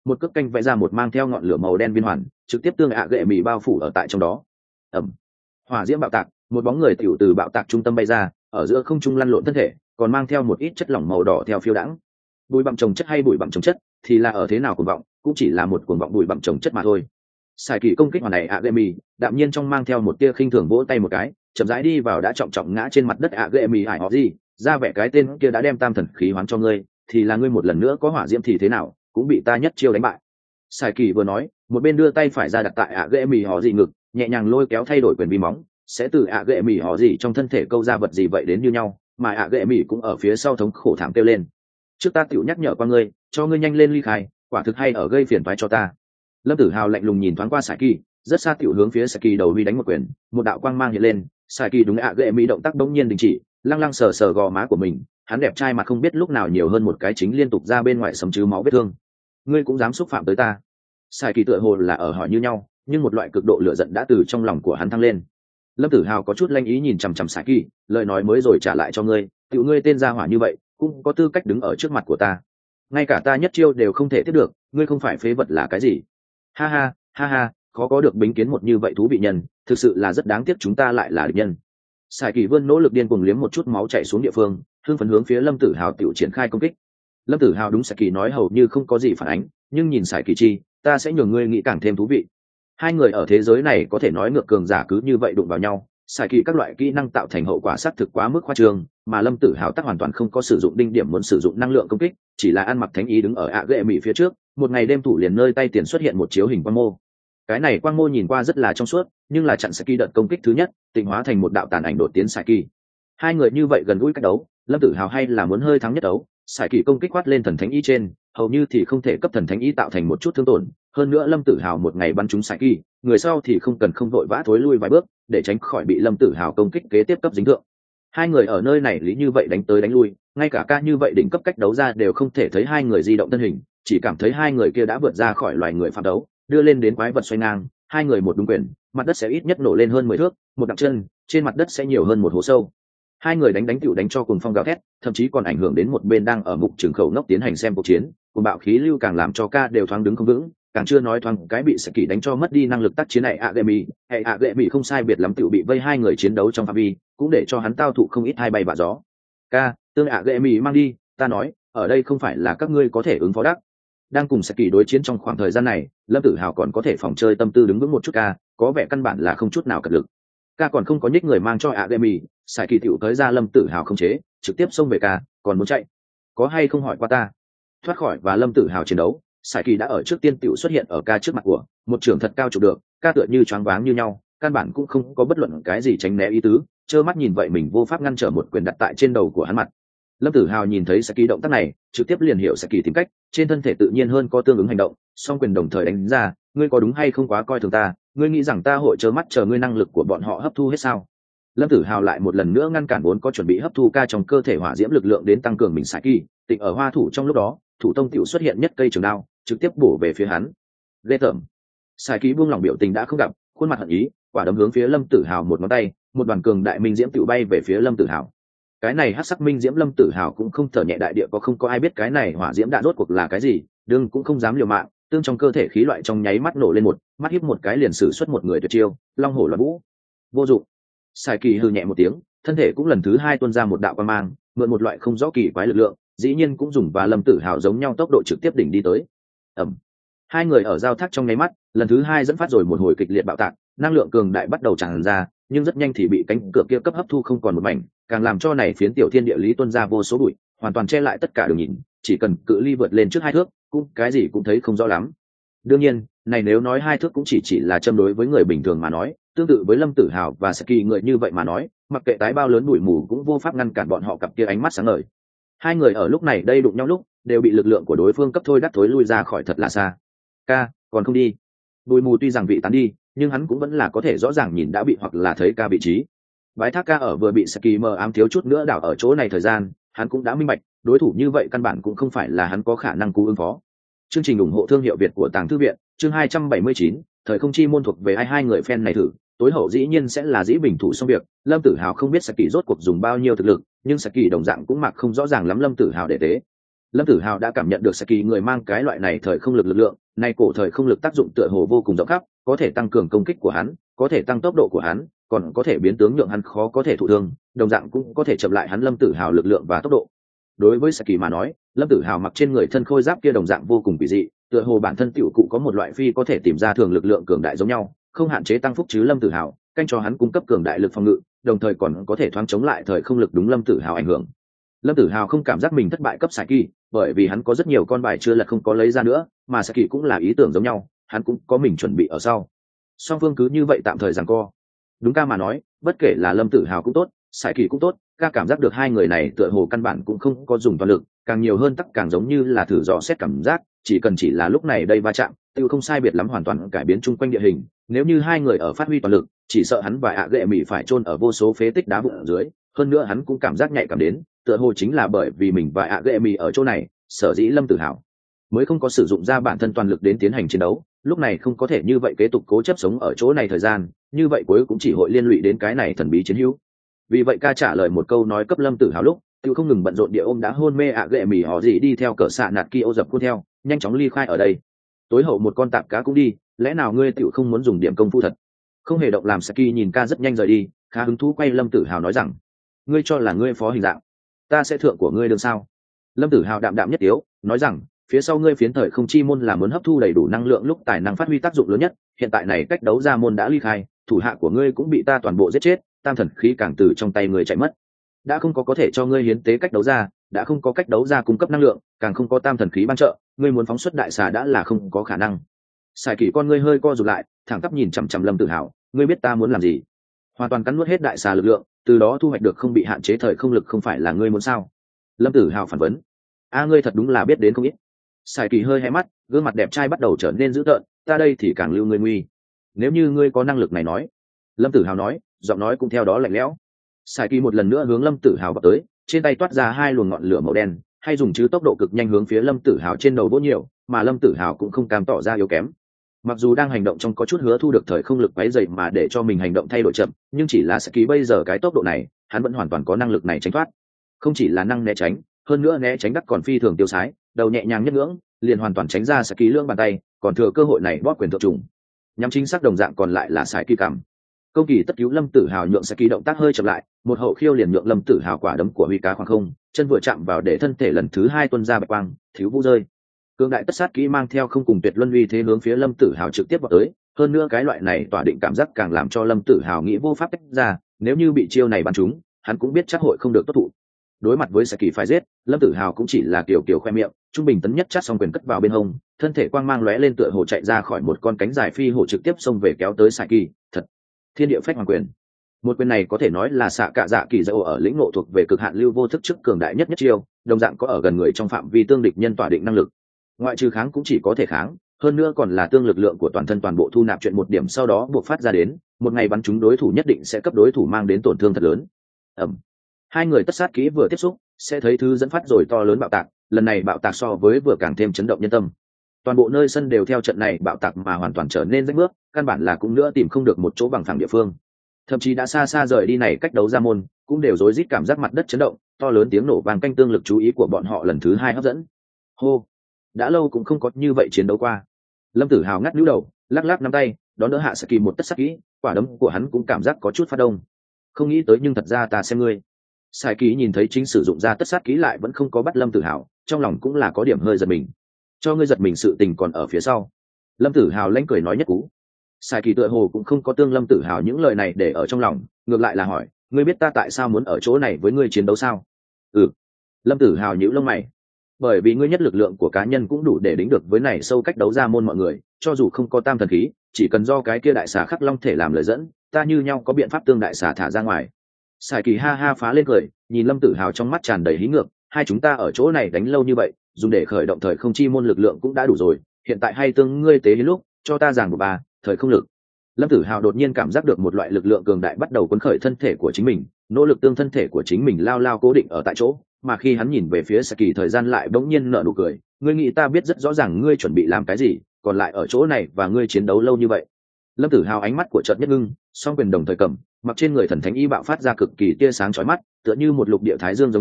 một cước canh vẽ ra một mang theo ngọn lửa màu đen viên hoàn, trực tiếp tương ạ gệ mì bao phủ ở tại trong đó. Ẩm. Hỏa diễm bạo tạc, một bóng người tiểu từ bạo tạc trung tâm bay ra, ở giữa không trung lăn lộn thân thể, còn mang theo một ít chất lỏng màu đỏ theo phiêu đãng. Bụi bặm trồng chất hay bụi bặm trồng chất, thì là ở thế nào cuồng vọng, cũng chỉ là một cuồng vọng bụi bặm trồng chất mà thôi. Sải kỳ công kích hoàn này ạ gệ mì, đạm nhiên trong mang theo một tia khinh thường vỗ tay một cái, chậm rãi đi vào đã trọng trọng ngã trên mặt đất ạ gệ mì hải họ gì, ra vẻ cái tên kia đã đem tam thần khí hoán cho ngươi, thì là ngươi một lần nữa có hỏa diễm thì thế nào, cũng bị ta nhất chiêu đánh bại. Sải kỳ vừa nói, một bên đưa tay phải ra đặt tại ạ gệ mì họ gì ngực, nhẹ nhàng lôi kéo thay đổi quyền vi móng, sẽ từ ạ gệ mì họ gì trong thân thể câu ra vật gì vậy đến như nhau, mà ạ gệ mì cũng ở phía sau thống khổ thảm kêu lên. Trước ta tiểu nhắc nhở qua ngươi, cho ngươi nhanh lên ly khai, quả thực hay ở gây phiền toái cho ta. Lâm Tử Hào lạnh lùng nhìn thoáng qua Sải kỳ, rất xa tiểu hướng phía Sải kỳ đầu huy đánh một quyền, một đạo quang mang hiện lên, Sải kỳ đúng ạ gệ mì động tác bỗng nhiên đình chỉ, lăng lăng sờ sờ gò má của mình, hắn đẹp trai mà không biết lúc nào nhiều hơn một cái chính liên tục ra bên ngoài sấm chứ máu vết thương. Ngươi cũng dám xúc phạm tới ta? Sải kỳ tựa hồ là ở hỏi như nhau, nhưng một loại cực độ lửa giận đã từ trong lòng của hắn thăng lên. Lâm Tử Hào có chút lanh ý nhìn chằm chằm Sải kỳ, lời nói mới rồi trả lại cho ngươi, tiểu ngươi tên gia hỏa như vậy, cũng có tư cách đứng ở trước mặt của ta. Ngay cả ta nhất chiêu đều không thể tiếp được, ngươi không phải phế vật là cái gì? Ha ha, ha ha, khó có được bính kiến một như vậy thú vị nhân, thực sự là rất đáng tiếc chúng ta lại là địch nhân. Sải kỳ vươn nỗ lực điên cuồng liếm một chút máu chảy xuống địa phương, hưng phấn hướng phía Lâm Tử Hào tiểu triển khai công kích. Lâm Tử Hào đúng Sải kỳ nói hầu như không có gì phản ánh, nhưng nhìn Sải kỳ chi, ta sẽ nhường ngươi nghĩ càng thêm thú vị. Hai người ở thế giới này có thể nói ngược cường giả cứ như vậy đụng vào nhau, Sải kỳ các loại kỹ năng tạo thành hậu quả xác thực quá mức khoa trương, mà Lâm Tử Hào tác hoàn toàn không có sử dụng đinh điểm muốn sử dụng năng lượng công kích, chỉ là ăn mặc thánh ý đứng ở ạ gệ mì phía trước, một ngày đêm thủ liền nơi tay tiền xuất hiện một chiếu hình quang mô. Cái này quang mô nhìn qua rất là trong suốt, nhưng là chặn Sải kỳ đợt công kích thứ nhất, tịnh hóa thành một đạo tàn ảnh đột tiến Sải kỳ. Hai người như vậy gần gũi cách đấu, Lâm Tử Hào hay là muốn hơi thắng nhất đấu, Sải kỳ công kích quát lên thần thánh ý trên, hầu như thì không thể cấp thần thánh ý tạo thành một chút thương tổn, hơn nữa Lâm Tử Hào một ngày bắn trúng Sải kỳ, người sau thì không cần không vội vã thối lui vài bước, để tránh khỏi bị Lâm Tử Hào công kích kế tiếp cấp dính thượng. Hai người ở nơi này lý như vậy đánh tới đánh lui, ngay cả ca như vậy đỉnh cấp cách đấu ra đều không thể thấy hai người di động thân hình, chỉ cảm thấy hai người kia đã vượt ra khỏi loài người phạm đấu, đưa lên đến quái vật xoay ngang, hai người một đúng quyền, mặt đất sẽ ít nhất nổ lên hơn mười thước, một đặng chân, trên mặt đất sẽ nhiều hơn một hố sâu. Hai người đánh đánh tựu đánh cho cùng phong gào thét, thậm chí còn ảnh hưởng đến một bên đang ở mục trường khẩu ngốc tiến hành xem cuộc chiến, cùng bạo khí lưu càng làm cho ca đều thoáng đứng không vững, càng chưa nói thoáng cái bị Sải kỳ đánh cho mất đi năng lực tác chiến này ạ gệ mì, hệ ạ gệ mì không sai biệt lắm tựu bị vây hai người chiến đấu trong phạm vi, cũng để cho hắn tao thụ không ít hai bay vạ gió. Ca, tương ạ gệ mì mang đi, ta nói, ở đây không phải là các ngươi có thể ứng phó đắc. Đang cùng Sải kỳ đối chiến trong khoảng thời gian này, Lâm Tử Hào còn có thể phòng chơi tâm tư đứng vững một chút ca, có vẻ căn bản là không chút nào cật lực. Ca còn không có nhích người mang cho ạ gệ mì, Sải kỳ tiểu tới ra Lâm Tử Hào không chế, trực tiếp xông về ca, còn muốn chạy, có hay không hỏi qua ta? Thoát khỏi và Lâm Tử Hào chiến đấu, Sải kỳ đã ở trước tiên tiểu xuất hiện ở ca trước mặt của, một trường thật cao chụp được, ca tựa như choáng váng như nhau, căn bản cũng không có bất luận cái gì tránh né ý tứ, trơ mắt nhìn vậy mình vô pháp ngăn trở một quyền đặt tại trên đầu của hắn mặt. Lâm Tử Hào nhìn thấy Sải kỳ động tác này, trực tiếp liền hiểu Sải kỳ tìm cách, trên thân thể tự nhiên hơn có tương ứng hành động, song quyền đồng thời đánh ra, ngươi có đúng hay không quá coi thường ta, ngươi nghĩ rằng ta hội trơ mắt chờ ngươi năng lực của bọn họ hấp thu hết sao? Lâm Tử Hào lại một lần nữa ngăn cản vốn có chuẩn bị hấp thu ca trong cơ thể hỏa diễm lực lượng đến tăng cường mình Sải kỳ, tịnh ở hoa thủ trong lúc đó, thủ tông tiểu xuất hiện nhất cây trường đao, trực tiếp bổ về phía hắn. Ghê tởm. Sải kỳ buông lòng biểu tình đã không gặp, khuôn mặt hận ý, quả đấm hướng phía Lâm Tử Hào một ngón tay, một đoàn cường đại minh diễm tiểu bay về phía Lâm Tử Hào. Cái này hắc sắc minh diễm Lâm Tử Hào cũng không thở nhẹ đại địa, có không có ai biết cái này hỏa diễm đã rốt cuộc là cái gì, đương cũng không dám liều mạng, tương trong cơ thể khí loại trong nháy mắt nổ lên một, mắt híp một cái liền sử xuất một người tuyệt chiêu, long hổ loạn vũ. Vô dụng. Sải kỳ hừ nhẹ một tiếng, thân thể cũng lần thứ hai tuôn ra một đạo quang mang, mượn một loại không rõ kỳ quái lực lượng, dĩ nhiên cũng dùng và Lâm Tử Hào giống nhau tốc độ trực tiếp đỉnh đi tới. Ầm. Hai người ở giao thác trong nháy mắt, lần thứ hai dẫn phát rồi một hồi kịch liệt bạo tạc, năng lượng cường đại bắt đầu tràn ra, nhưng rất nhanh thì bị cánh cửa kia cấp hấp thu không còn một mảnh, càng làm cho này phiến tiểu thiên địa lý tuôn ra vô số bụi, hoàn toàn che lại tất cả đường nhìn, chỉ cần cự ly vượt lên trước hai thước, cũng cái gì cũng thấy không rõ lắm. Đương nhiên, này nếu nói hai thước cũng chỉ chỉ là châm đối với người bình thường mà nói, tương tự với Lâm Tử Hào và Sải kỳ người như vậy mà nói, mặc kệ tái bao lớn bụi mù cũng vô pháp ngăn cản bọn họ cặp kia ánh mắt sáng ngời. Hai người ở lúc này đây đụng nhau lúc, đều bị lực lượng của đối phương cấp thôi đắc thối lui ra khỏi thật là xa. Ca, còn không đi. Bụi mù tuy rằng vị tán đi, nhưng hắn cũng vẫn là có thể rõ ràng nhìn đã bị hoặc là thấy ca vị trí. Bái thác ca ở vừa bị Sải kỳ mờ ám thiếu chút nữa đảo ở chỗ này thời gian, hắn cũng đã minh bạch, đối thủ như vậy căn bản cũng không phải là hắn có khả năng cứu ứng phó. Chương trình ủng hộ thương hiệu Việt của Tàng Thư viện, chương hai trăm bảy mươi chín, thời không chi môn thuộc về ai hai người fan này thử, tối hậu dĩ nhiên sẽ là Dĩ Bình thủ xong việc. Lâm Tử Hào không biết Sải kỳ rốt cuộc dùng bao nhiêu thực lực, nhưng Sải kỳ đồng dạng cũng mặc không rõ ràng lắm Lâm Tử Hào để tế. Lâm Tử Hào đã cảm nhận được Saki người mang cái loại này thời không lực lực lượng, này cổ thời không lực tác dụng tựa hồ vô cùng rộng khắp, có thể tăng cường công kích của hắn, có thể tăng tốc độ của hắn, còn có thể biến tướng nhượng hắn khó có thể thụ thương, đồng dạng cũng có thể chậm lại hắn Lâm Tử Hào lực lượng và tốc độ. Đối với Saki mà nói, Lâm Tử Hào mặc trên người thân khôi giáp kia đồng dạng vô cùng kỳ dị, tựa hồ bản thân tiểu cụ có một loại phi có thể tìm ra thường lực lượng cường đại giống nhau, không hạn chế tăng phúc chứ Lâm Tử Hào, canh cho hắn cung cấp cường đại lực phòng ngự, đồng thời còn có thể thoáng chống lại thời không lực đúng Lâm Tử Hào ảnh hưởng. Lâm Tử Hào không cảm giác mình thất bại cấp Saki, bởi vì hắn có rất nhiều con bài chưa lật không có lấy ra nữa, mà Saki cũng là ý tưởng giống nhau, hắn cũng có mình chuẩn bị ở sau. Song phương cứ như vậy tạm thời giằng co. Đúng ca mà nói, bất kể là Lâm Tử Hào cũng tốt, Saki cũng tốt, ca cảm giác được hai người này tựa hồ căn bản cũng không có dùng toàn lực, càng nhiều hơn tắc càng giống như là thử dò xét cảm giác, chỉ cần chỉ là lúc này đây va chạm, tiêu không sai biệt lắm hoàn toàn cải biến chung quanh địa hình. Nếu như hai người ở phát huy toàn lực, chỉ sợ hắn và ạ gệ mị phải chôn ở vô số phế tích đá vụn ở dưới. Hơn nữa hắn cũng cảm giác nhạy cảm đến, tựa hồ chính là bởi vì mình và ạ gệ mị ở chỗ này, sở dĩ Lâm Tử Hào mới không có sử dụng ra bản thân toàn lực đến tiến hành chiến đấu. Lúc này không có thể như vậy kế tục cố chấp sống ở chỗ này thời gian, như vậy cuối cũng chỉ hội liên lụy đến cái này thần bí chiến hữu. Vì vậy ca trả lời một câu nói cấp Lâm Tử Hào lúc, tiêu không ngừng bận rộn địa ôm đã hôn mê ạ gệ mị họ gì đi theo cỡ xạ nạt kia ô dập cuốn theo, nhanh chóng ly khai ở đây. Tối hậu một con tạp cá cũng đi, lẽ nào ngươi tiểu không muốn dùng điểm công phu thật? Không hề động làm Saki nhìn ca rất nhanh rời đi, khá hứng thú quay Lâm Tử Hào nói rằng, ngươi cho là ngươi phó hình dạng, ta sẽ thượng của ngươi đường sao? Lâm Tử Hào đạm đạm nhất yếu nói rằng, phía sau ngươi phiến thời không chi môn là muốn hấp thu đầy đủ năng lượng lúc tài năng phát huy tác dụng lớn nhất, hiện tại này cách đấu ra môn đã ly khai, thủ hạ của ngươi cũng bị ta toàn bộ giết chết, tam thần khí càng từ trong tay ngươi chạy mất, đã không có có thể cho ngươi hiến tế cách đấu ra, đã không có cách đấu ra cung cấp năng lượng, càng không có tam thần khí ban trợ, ngươi muốn phóng xuất đại xà đã là không có khả năng. Sải Kỷ con ngươi hơi co rụt lại, thẳng tắp nhìn chằm chằm Lâm Tử Hào, ngươi biết ta muốn làm gì? Hoàn toàn cắn nuốt hết đại xà lực lượng, từ đó thu hoạch được không bị hạn chế thời không lực, không phải là ngươi muốn sao? Lâm Tử Hào phản vấn. A ngươi thật đúng là biết đến không ít. Sải Kỷ hơi hé mắt, gương mặt đẹp trai bắt đầu trở nên dữ tợn, ta đây thì càng lưu ngươi nguy. Nếu như ngươi có năng lực này nói. Lâm Tử Hào nói, giọng nói cũng theo đó lạnh lẽo. Sải Kỷ một lần nữa hướng Lâm Tử Hào vào tới, trên tay toát ra hai luồng ngọn lửa màu đen, hay dùng chứ tốc độ cực nhanh hướng phía Lâm Tử Hào trên đầu vỗ nhiều, mà Lâm Tử Hào cũng không cam tỏ ra yếu kém. Mặc dù đang hành động trong có chút hứa thu được thời không lực quấy dậy mà để cho mình hành động thay đổi chậm, nhưng chỉ là Saki bây giờ cái tốc độ này, hắn vẫn hoàn toàn có năng lực này tránh thoát. Không chỉ là năng né tránh, hơn nữa né tránh đắc còn phi thường tiêu sái, đầu nhẹ nhàng nhất ngưỡng, liền hoàn toàn tránh ra Saki lưỡng bàn tay, còn thừa cơ hội này bóp quyền thượng trùng. Nhắm chính xác đồng dạng còn lại là Saki cảm. Công kỳ tất cứu Lâm Tử Hào nhượng Saki động tác hơi chậm lại, một hậu khiêu liền nhượng Lâm Tử Hào quả đấm của huy cá khoảng không, chân vừa chạm vào để thân thể lần thứ hai tuôn ra bạch quang, thiếu vũ rơi. Cương đại tất sát kỹ mang theo không cùng tuyệt luân uy thế hướng phía Lâm Tử Hào trực tiếp vào tới, hơn nữa cái loại này tỏa định cảm giác càng làm cho Lâm Tử Hào nghĩ vô pháp tách ra, nếu như bị chiêu này bắn trúng, hắn cũng biết chắc hội không được tốt thụ. Đối mặt với Saki phải giết, Lâm Tử Hào cũng chỉ là kiểu kiểu khoe miệng, trung bình tấn nhất chát xong quyền cất vào bên hông, thân thể quang mang lóe lên tựa hồ chạy ra khỏi một con cánh dài phi hổ trực tiếp xông về kéo tới Saki, thật. Thiên địa phách hoàng quyền. Một quyền này có thể nói là xạ cạ dạ kỳ dâu ở lĩnh ngộ thuộc về cực hạn lưu vô thức chức cường đại nhất nhất chiêu, đồng dạng có ở gần người trong phạm vi tương địch nhân tỏa định năng lực. Ngoại trừ kháng cũng chỉ có thể kháng, hơn nữa còn là tương lực lượng của toàn thân toàn bộ thu nạp chuyện một điểm sau đó buộc phát ra đến, một ngày bắn trúng đối thủ nhất định sẽ cấp đối thủ mang đến tổn thương thật lớn. Ẩm. Hai người tất sát kỹ vừa tiếp xúc, sẽ thấy thứ dẫn phát rồi to lớn bạo tạc, lần này bạo tạc so với vừa càng thêm chấn động nhân tâm. Toàn bộ nơi sân đều theo trận này bạo tạc mà hoàn toàn trở nên rách bước, căn bản là cũng nữa tìm không được một chỗ bằng phẳng địa phương. Thậm chí đã xa xa rời đi này cách đấu ra môn, cũng đều rối rít cảm giác mặt đất chấn động, to lớn tiếng nổ vang canh tương lực chú ý của bọn họ lần thứ hai hấp dẫn. Hô, đã lâu cũng không có như vậy chiến đấu qua. Lâm Tử Hào ngắt nhũ đầu, lắc lắc nắm tay, đón đỡ hạ Saki một tất sắc kỹ, quả đấm của hắn cũng cảm giác có chút phát đông. Không nghĩ tới nhưng thật ra ta xem ngươi. Saki nhìn thấy chính sử dụng ra tất sát kỹ lại vẫn không có bắt Lâm Tử Hào, trong lòng cũng là có điểm hơi giật mình. Cho ngươi giật mình sự tình còn ở phía sau. Lâm Tử Hào lanh cười nói nhất cú. Saki tựa hồ cũng không có tương Lâm Tử Hào những lời này để ở trong lòng, ngược lại là hỏi, ngươi biết ta tại sao muốn ở chỗ này với ngươi chiến đấu sao? Ừ. Lâm Tử Hào nhíu lông mày. Bởi vì ngươi nhất lực lượng của cá nhân cũng đủ để đính được với này sâu cách đấu ra môn mọi người, cho dù không có tam thần khí, chỉ cần do cái kia đại xà khắc long thể làm lời dẫn, ta như nhau có biện pháp tương đại xà thả ra ngoài. Sải Kỳ ha ha phá lên cười, nhìn Lâm Tử Hào trong mắt tràn đầy hí ngược, hai chúng ta ở chỗ này đánh lâu như vậy, dùng để khởi động thời không chi môn lực lượng cũng đã đủ rồi, hiện tại hay tương ngươi tế đến lúc, cho ta giảng một bà, thời không lực. Lâm Tử Hào đột nhiên cảm giác được một loại lực lượng cường đại bắt đầu cuốn khởi thân thể của chính mình, nỗ lực tương thân thể của chính mình lao lao cố định ở tại chỗ, mà khi hắn nhìn về phía Saki thời gian lại bỗng nhiên nở nụ cười, ngươi nghĩ ta biết rất rõ ràng ngươi chuẩn bị làm cái gì, còn lại ở chỗ này và ngươi chiến đấu lâu như vậy. Lâm Tử Hào ánh mắt của chợt nhất ngưng, song quyền đồng thời cầm, mặc trên người thần thánh y bạo phát ra cực kỳ tia sáng chói mắt, tựa như một lục địa thái dương giống nhau,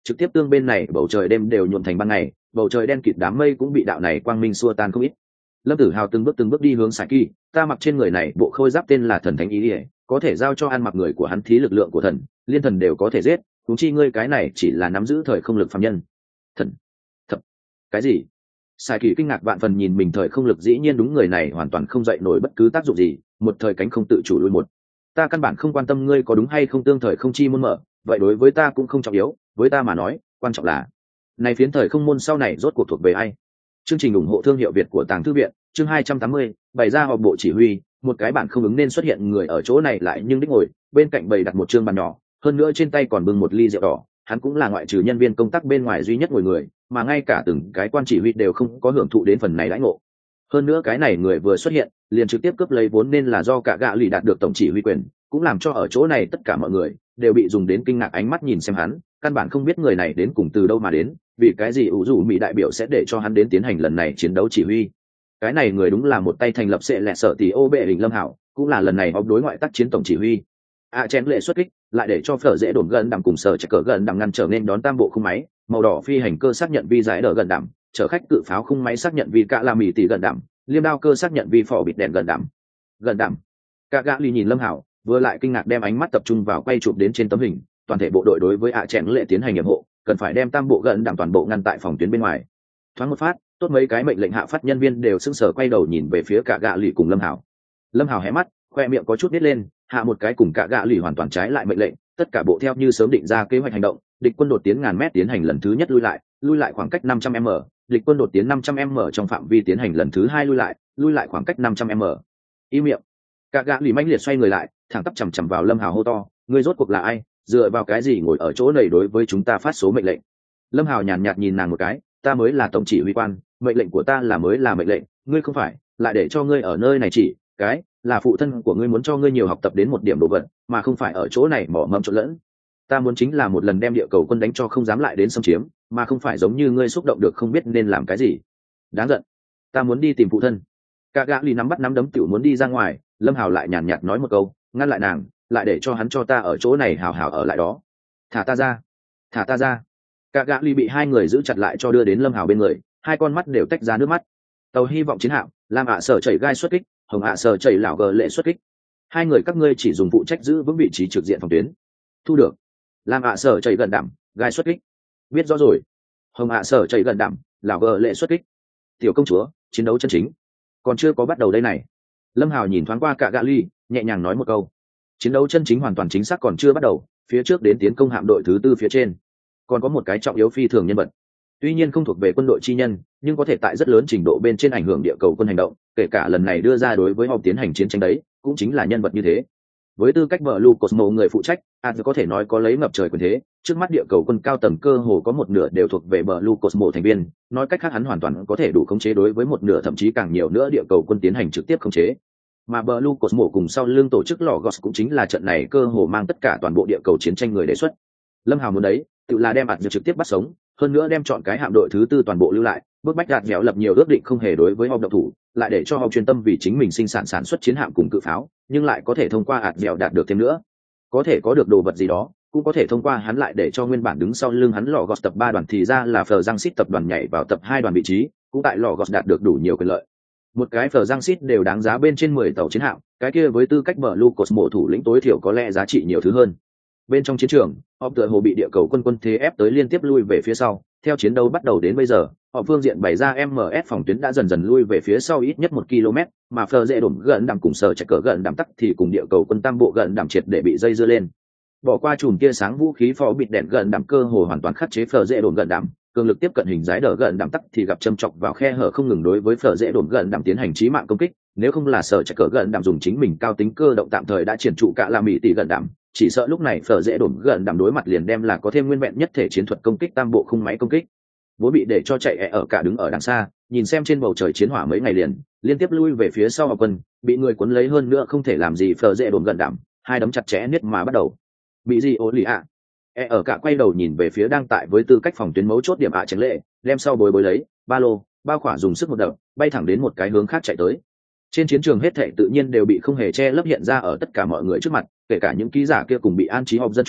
trực tiếp tương bên này bầu trời đêm đều nhuộm thành ban ngày, bầu trời đen kịt đám mây cũng bị đạo này quang minh xua tan không ít. Lâm Tử Hào từng bước từng bước đi hướng Sải Kỳ, ta mặc trên người này bộ khôi giáp tên là thần thánh ý ỉa, có thể giao cho ăn mặc người của hắn thí lực lượng của thần, liên thần đều có thể giết, huống chi ngươi cái này chỉ là nắm giữ thời không lực phàm nhân. Thần thập cái gì? Sải Kỳ kinh ngạc vạn phần nhìn mình thời không lực, dĩ nhiên đúng người này hoàn toàn không dậy nổi bất cứ tác dụng gì, một thời cánh không tự chủ lui một. Ta căn bản không quan tâm ngươi có đúng hay không tương thời không chi môn mở, vậy đối với ta cũng không trọng yếu, với ta mà nói, quan trọng là này phiến thời không môn sau này rốt cuộc thuộc về ai. Chương trình ủng hộ thương hiệu Việt của Tàng Thư viện, chương hai trăm tám mươi, bày ra họp bộ chỉ huy, một cái bạn không ứng nên xuất hiện người ở chỗ này lại nhưng đích ngồi, bên cạnh bày đặt một chương bàn nhỏ, hơn nữa trên tay còn bưng một ly rượu đỏ, hắn cũng là ngoại trừ nhân viên công tác bên ngoài duy nhất ngồi người, mà ngay cả từng cái quan chỉ huy đều không có hưởng thụ đến phần này đãi ngộ. Hơn nữa cái này người vừa xuất hiện, liền trực tiếp cướp lấy vốn nên là do cả gã lì đạt được tổng chỉ huy quyền, cũng làm cho ở chỗ này tất cả mọi người đều bị dùng đến kinh ngạc ánh mắt nhìn xem hắn, căn bản không biết người này đến cùng từ đâu mà đến, vì cái gì ủ rủ mỹ đại biểu sẽ để cho hắn đến tiến hành lần này chiến đấu chỉ huy. Cái này người đúng là một tay thành lập sẽ lẹ sở tỷ ô bệ hình Lâm Hảo, cũng là lần này họp đối ngoại tác chiến tổng chỉ huy. A à, chén lệ xuất kích, lại để cho phở dễ đồn gần đằng cùng sở chạy cờ gần đằng ngăn trở nên đón tam bộ khung máy màu đỏ phi hành cơ xác nhận vi giải đỡ gần đẳng, chở khách cự pháo khung máy xác nhận vi cạ la mì tỷ gần đẳng, liêm đao cơ xác nhận vi phỏ bịt đèn gần đẳng. Gần đẳng. Cả gã lì nhìn Lâm Hảo, vừa lại kinh ngạc đem ánh mắt tập trung vào quay chụp đến trên tấm hình, toàn thể bộ đội đối với ạ à chén lệ tiến hành nhiệm hộ, cần phải đem tam bộ gần đẳng toàn bộ ngăn tại phòng tuyến bên ngoài. Thoáng một phát, tốt mấy cái mệnh lệnh hạ phát nhân viên đều sững sờ quay đầu nhìn về phía cả gã lì cùng Lâm Hảo. Lâm Hảo hé mắt, khoe miệng có chút nít lên, hạ một cái cùng cả gã lì hoàn toàn trái lại mệnh lệnh, tất cả bộ theo như sớm định ra kế hoạch hành động, địch quân đột tiến ngàn mét tiến hành lần thứ nhất lui lại, lui lại khoảng cách năm trăm mét, địch quân đột tiến năm trăm mét trong phạm vi tiến hành lần thứ hai lui lại, lui lại khoảng cách năm trăm mét. Im miệng. Cả gã lì mãnh liệt xoay người lại, thẳng tắp chằm chằm vào Lâm Hào hô to, ngươi rốt cuộc là ai, dựa vào cái gì ngồi ở chỗ này đối với chúng ta phát số mệnh lệnh? Lâm Hào nhàn nhạt nhìn nàng một cái, ta mới là tổng chỉ huy quan, mệnh lệnh của ta là mới là mệnh lệnh, ngươi không phải, lại để cho ngươi ở nơi này chỉ, cái là phụ thân của ngươi muốn cho ngươi nhiều học tập đến một điểm đồ vật, mà không phải ở chỗ này mỏ mẫm trộn lẫn. Ta muốn chính là một lần đem địa cầu quân đánh cho không dám lại đến xâm chiếm, mà không phải giống như ngươi xúc động được không biết nên làm cái gì. Đáng giận. Ta muốn đi tìm phụ thân. Cả gã lì nắm bắt nắm đấm tiểu muốn đi ra ngoài, Lâm Hào lại nhàn nhạt nói một câu, ngăn lại nàng, lại để cho hắn cho ta ở chỗ này hào hào ở lại đó. Thả ta ra, thả ta ra. Cả gã lì bị hai người giữ chặt lại cho đưa đến Lâm Hào bên người, hai con mắt đều tách ra nước mắt. Tàu hy vọng chiến hạm, làm ạ sở chảy gai xuất kích, hồng ạ sở chảy lão gờ lệ xuất kích. Hai người các ngươi chỉ dùng phụ trách giữ vững vị trí trực diện phòng tuyến. Thu được. Làm ạ sở chảy gần đảm, gai xuất kích. Biết rõ rồi. Hồng ạ sở chảy gần đảm, lão gờ lệ xuất kích. Tiểu công chúa, chiến đấu chân chính còn chưa có bắt đầu đây này. Lâm Hào nhìn thoáng qua cả gã ly, nhẹ nhàng nói một câu, chiến đấu chân chính hoàn toàn chính xác còn chưa bắt đầu, phía trước đến tiến công hạm đội thứ tư phía trên còn có một cái trọng yếu phi thường nhân vật, tuy nhiên không thuộc về quân đội chi nhân, nhưng có thể tại rất lớn trình độ bên trên ảnh hưởng địa cầu quân hành động, kể cả lần này đưa ra đối với họ tiến hành chiến tranh đấy cũng chính là nhân vật như thế. Với tư cách Blue Cosmo người phụ trách, Ad có thể nói có lấy ngập trời quyền thế, trước mắt địa cầu quân cao tầng cơ hồ có một nửa đều thuộc về Blue Cosmo thành viên, nói cách khác hắn hoàn toàn có thể đủ khống chế đối với một nửa thậm chí càng nhiều nữa địa cầu quân tiến hành trực tiếp khống chế. Mà Blue Cosmo cùng sau lưng tổ chức Logos cũng chính là trận này cơ hồ mang tất cả toàn bộ địa cầu chiến tranh người đề xuất. Lâm Hào muốn đấy, tự là đem Ad trực tiếp bắt sống, hơn nữa đem chọn cái hạm đội thứ tư toàn bộ lưu lại, bước bách Ad méo lập nhiều ước định không hề đối với họ động thủ, lại để cho họ chuyên tâm vì chính mình sinh sản sản xuất chiến hạm cùng cự pháo, nhưng lại có thể thông qua ạt dẻo đạt được thêm nữa, có thể có được đồ vật gì đó, cũng có thể thông qua hắn lại để cho nguyên bản đứng sau lưng hắn lò gọt tập ba đoàn thì ra là phờ giang xít tập đoàn nhảy vào tập hai đoàn vị trí, cũng tại lò gọt đạt được đủ nhiều quyền lợi. Một cái phờ giang xít đều đáng giá bên trên mười tàu chiến hạm, cái kia với tư cách mở Lucas mộ thủ lĩnh tối thiểu có lẽ giá trị nhiều thứ hơn. Bên trong chiến trường, họ tựa hồ bị địa cầu quân quân thế ép tới liên tiếp lui về phía sau, theo chiến đấu bắt đầu đến bây giờ, họ phương diện bày ra em ét phòng tuyến đã dần dần lui về phía sau ít nhất một ki lô mét, mà phờ dễ đổm gần đàm cùng sở chạy cờ gần đàm tắc thì cùng địa cầu quân tam bộ gần đàm triệt để bị dây dưa lên. Bỏ qua chùm tia sáng vũ khí phó bịt đèn gần đàm cơ hồ hoàn toàn khắc chế phờ dễ đổm gần đàm, cường lực tiếp cận hình dáng đỡ gần đàm tắc thì gặp châm chọc vào khe hở không ngừng đối với phờ dễ đổm gần đàm tiến hành chí mạng công kích, nếu không là sở chạy cờ gần đàm dùng chính mình cao tính cơ động tạm thời đã triển trụ cả là mỹ tỷ gần đàm, chỉ sợ lúc này phở dễ đổm gần đàm đối mặt liền đem là có thêm nguyên vẹn nhất thể chiến thuật công kích tam bộ khung máy công kích. Vốn bị để cho chạy e ở cả đứng ở đằng xa, nhìn xem trên bầu trời chiến hỏa mấy ngày liền liên tiếp lui về phía sau, quân bị người cuốn lấy hơn nữa không thể làm gì, phở dễ đổm gần đàm hai đấm chặt chẽ niết mà bắt đầu. Bị gì ố lì ạ e ở cả quay đầu nhìn về phía đang tại với tư cách phòng tuyến mấu chốt điểm ạ tránh lệ, đem sau bối bối lấy ba lô bao khỏa dùng sức một đập bay thẳng đến một cái hướng khác chạy tới. Trên chiến trường hết thảy tự nhiên đều bị không hề che lấp hiện ra ở tất cả mọi người trước mặt, kể cả những ký giả kia cùng bị an trí họp dân chúng,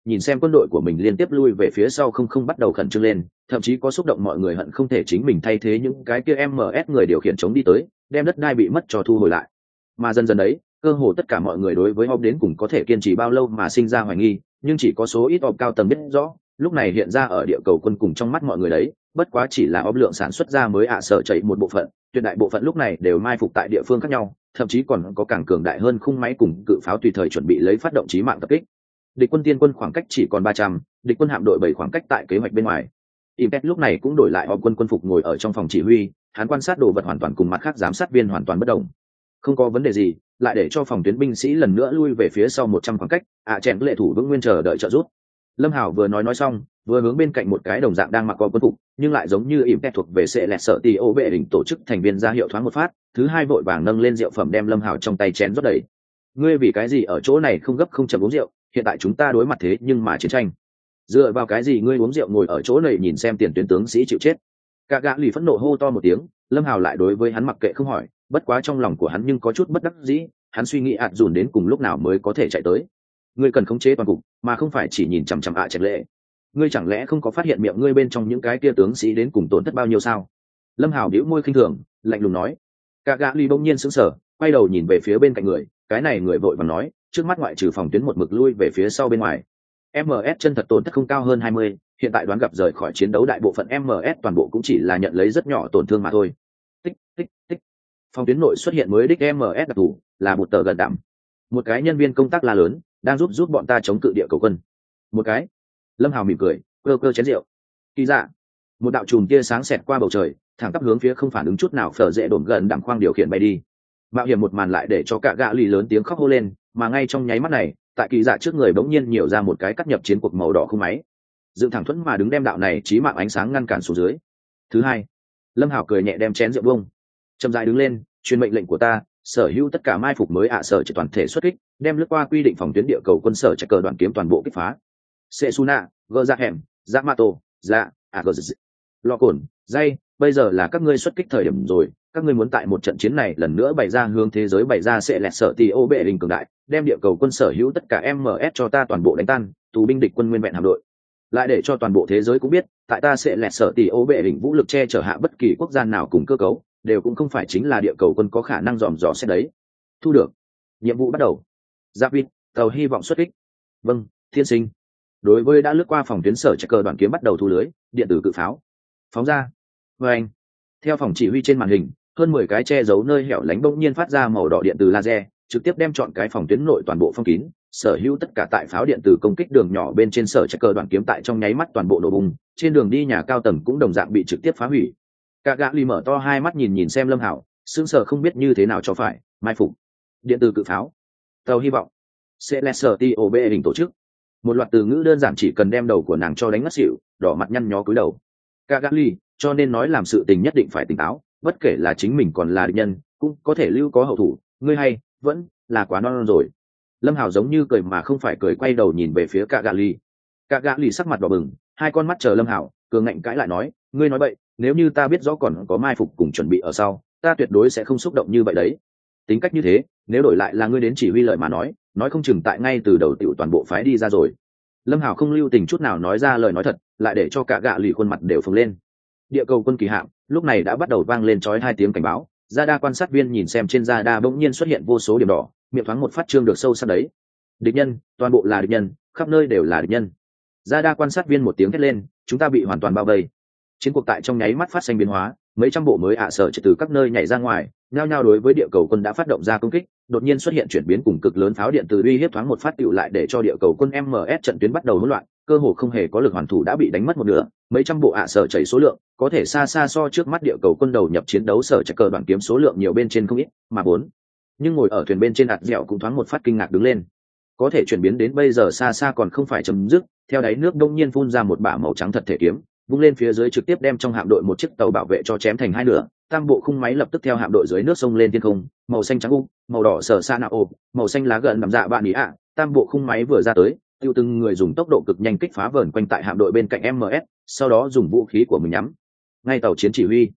nhìn xem quân đội của mình liên tiếp lui về phía sau không không bắt đầu khẩn trương lên, thậm chí có xúc động mọi người hận không thể chính mình thay thế những cái kia em ét người điều khiển chống đi tới, đem đất đai bị mất cho thu hồi lại. Mà dần dần đấy, cơ hồ tất cả mọi người đối với Hop đến cùng có thể kiên trì bao lâu mà sinh ra hoài nghi, nhưng chỉ có số ít Hop cao tầng biết rõ, lúc này hiện ra ở địa cầu quân cùng trong mắt mọi người đấy, bất quá chỉ là Hop lượng sản xuất ra mới ạ sở chảy một bộ phận, tuyệt đại bộ phận lúc này đều mai phục tại địa phương khác nhau, thậm chí còn có càng cường đại hơn khung máy cùng cự pháo tùy thời chuẩn bị lấy phát động chí mạng tập kích. Địch quân tiên quân khoảng cách chỉ còn ba trăm, địch quân hạm đội bảy khoảng cách tại kế hoạch bên ngoài. Impact lúc này cũng đổi lại Hop quân quân phục ngồi ở trong phòng chỉ huy, hắn quan sát đồ vật hoàn toàn cùng mặt khác giám sát viên hoàn toàn bất đồng. Không có vấn đề gì, lại để cho phòng tuyến binh sĩ lần nữa lui về phía sau một trăm khoảng cách, ạ à, chèn lệ thủ vững nguyên chờ đợi trợ giúp. Lâm Hảo vừa nói nói xong, vừa hướng bên cạnh một cái đồng dạng đang mặc có quân phục, nhưng lại giống như Impact thuộc về sẽ lẹt sợ tỷ ô bệ đỉnh tổ chức thành viên ra hiệu thoáng một phát, thứ hai vội vàng nâng lên rượu phẩm đem Lâm Hảo trong tay chén rót đầy. Ngươi vì cái gì ở chỗ này không gấp không chậm uống rượu, hiện tại chúng ta đối mặt thế nhưng mà chiến tranh. Dựa vào cái gì ngươi uống rượu ngồi ở chỗ này nhìn xem tiền tuyến tướng sĩ chịu chết? Cả gã lì phẫn nộ hô to một tiếng, Lâm Hảo lại đối với hắn mặc kệ không hỏi, bất quá trong lòng của hắn nhưng có chút bất đắc dĩ, hắn suy nghĩ ạt dùn đến cùng lúc nào mới có thể chạy tới. Ngươi cần khống chế toàn cục, mà không phải chỉ nhìn chằm chằm ạ à chèn lệ. Ngươi chẳng lẽ không có phát hiện miệng ngươi bên trong những cái kia tướng sĩ đến cùng tổn thất bao nhiêu sao? Lâm Hảo bĩu môi khinh thường, lạnh lùng nói. Cả gã lì bỗng nhiên sững sờ, quay đầu nhìn về phía bên cạnh người, cái này người vội vàng nói, trước mắt ngoại trừ phòng tuyến một mực lui về phía sau bên ngoài. em ét chân thật tổn thất không cao hơn hai mươi, hiện tại đoán gặp rời khỏi chiến đấu đại bộ phận em ét toàn bộ cũng chỉ là nhận lấy rất nhỏ tổn thương mà thôi. Tích tích tích. Phòng tuyến nội xuất hiện mới đích em ét đặc thù, là một tờ gần đảm. Một cái nhân viên công tác la lớn, đang giúp giúp bọn ta chống cự địa cầu quân. Một cái. Lâm Hào mỉm cười, cơ cơ chén rượu. Kỳ dạ. Một đạo chùm tia sáng xẹt qua bầu trời, thẳng tắp hướng phía không phản ứng chút nào phở dễ đổm gần đảm khoang điều khiển bay đi. Mạo hiểm một màn lại để cho cả gã lì lớn tiếng khóc hô lên, mà ngay trong nháy mắt này, tại kỳ dạ trước người bỗng nhiên nhiều ra một cái cắt nhập chiến cuộc màu đỏ khung máy. Dựng thẳng thuẫn mà đứng đem đạo này chí mạng ánh sáng ngăn cản xuống dưới. Thứ hai. Lâm Hảo cười nhẹ đem chén rượu bông. Chậm rãi đứng lên, truyền mệnh lệnh của ta, sở hữu tất cả mai phục mới ạ sở chỉ toàn thể xuất kích, đem lướt qua quy định phòng tuyến địa cầu quân sở chạy cờ đoàn kiếm toàn bộ kích phá. Setsuna, gỡ ra hẻm, Yamato, dạ, à gỡ lọ cồn, dây, bây giờ là các ngươi xuất kích thời điểm rồi, các ngươi muốn tại một trận chiến này lần nữa bày ra hướng thế giới bày ra sẽ lẹt sở tỷ ô bệ hình cường đại, đem địa cầu quân sở hữu tất cả em ét cho ta toàn bộ đánh tan, tù binh địch quân nguyên vẹn hạm đội. Lại để cho toàn bộ thế giới cũng biết, tại ta sẽ lẹt sở tỷ ô bệ hình vũ lực che chở hạ bất kỳ quốc gia nào cùng cơ cấu, đều cũng không phải chính là địa cầu quân có khả năng dòm dò xét đấy. Thu được. Nhiệm vụ bắt đầu. Giáp vịt, tàu hy vọng xuất kích. Vâng, thiên sinh. Đối với đã lướt qua phòng tuyến sở chạy cờ đoàn kiếm bắt đầu thu lưới, điện tử cự pháo. Phóng ra. Và anh. Theo phòng chỉ huy trên màn hình, hơn mười cái che giấu nơi hẻo lánh bỗng nhiên phát ra màu đỏ điện từ laser, trực tiếp đem chọn cái phòng tuyến nội toàn bộ phong kín, sở hữu tất cả tại pháo điện từ công kích đường nhỏ bên trên sở chạy cờ đoàn kiếm tại trong nháy mắt toàn bộ nổ bùng, trên đường đi nhà cao tầng cũng đồng dạng bị trực tiếp phá hủy. Cả gã lì mở to hai mắt nhìn nhìn xem Lâm Hảo, sững sờ không biết như thế nào cho phải, mai phục. Điện từ cự pháo. Tàu hy vọng. Celestial hình tổ chức. Một loạt từ ngữ đơn giản chỉ cần đem đầu của nàng cho đánh ngất xỉu, đỏ mặt nhăn nhó cúi đầu. Cả gã lì, cho nên nói làm sự tình nhất định phải tỉnh táo, bất kể là chính mình còn là địch nhân, cũng có thể lưu có hậu thủ, ngươi hay, vẫn là quá non, non rồi. Lâm Hảo giống như cười mà không phải cười quay đầu nhìn về phía cả gã lì. Cả gã lì sắc mặt đỏ bừng, hai con mắt chờ Lâm Hảo, cường ngạnh cãi lại nói, ngươi nói bậy, nếu như ta biết rõ còn có mai phục cùng chuẩn bị ở sau, ta tuyệt đối sẽ không xúc động như vậy đấy. Tính cách như thế, nếu đổi lại là ngươi đến chỉ huy lợi mà nói, nói không chừng tại ngay từ đầu tiểu toàn bộ phái đi ra rồi. Lâm Hảo không lưu tình chút nào nói ra lời nói thật, lại để cho cả gã lì khuôn mặt đều phồng lên. Địa cầu quân kỳ hạm lúc này đã bắt đầu vang lên chói hai tiếng cảnh báo. Radar quan sát viên nhìn xem trên radar bỗng nhiên xuất hiện vô số điểm đỏ, miệng thoáng một phát trương được sâu sắc đấy. Địch nhân, toàn bộ là địch nhân, khắp nơi đều là địch nhân. Radar quan sát viên một tiếng hét lên, chúng ta bị hoàn toàn bao vây. Chiến cuộc tại trong nháy mắt phát sinh biến hóa, mấy trăm bộ mới ạ sở chỉ từ các nơi nhảy ra ngoài, nhao nhao đối với địa cầu quân đã phát động ra công kích, đột nhiên xuất hiện chuyển biến cùng cực lớn pháo điện từ uy hiếp thoáng một phát tựu lại để cho địa cầu quân em ét trận tuyến bắt đầu hỗn loạn, cơ hồ không hề có lực hoàn thủ đã bị đánh mất một nửa, mấy trăm bộ ạ sở chảy số lượng, có thể xa xa so trước mắt địa cầu quân đầu nhập chiến đấu sở chạy cờ đoàn kiếm số lượng nhiều bên trên không ít, mà bốn. Nhưng ngồi ở thuyền bên trên ạt dẻo cũng thoáng một phát kinh ngạc đứng lên. Có thể chuyển biến đến bây giờ xa xa còn không phải chấm dứt, theo đáy nước đông nhiên phun ra một bả màu trắng thật thể kiếm, vung lên phía dưới trực tiếp đem trong hạm đội một chiếc tàu bảo vệ cho chém thành hai nửa, tam bộ khung máy lập tức theo hạm đội dưới nước sông lên thiên không, màu xanh trắng u, màu đỏ sở sa nao, màu xanh lá gần nằm dạ bạn ý ạ, tam bộ khung máy vừa ra tới, tiêu từng người dùng tốc độ cực nhanh kích phá vờn quanh tại hạm đội bên cạnh em ét, sau đó dùng vũ khí của mình nhắm ngay tàu chiến chỉ huy.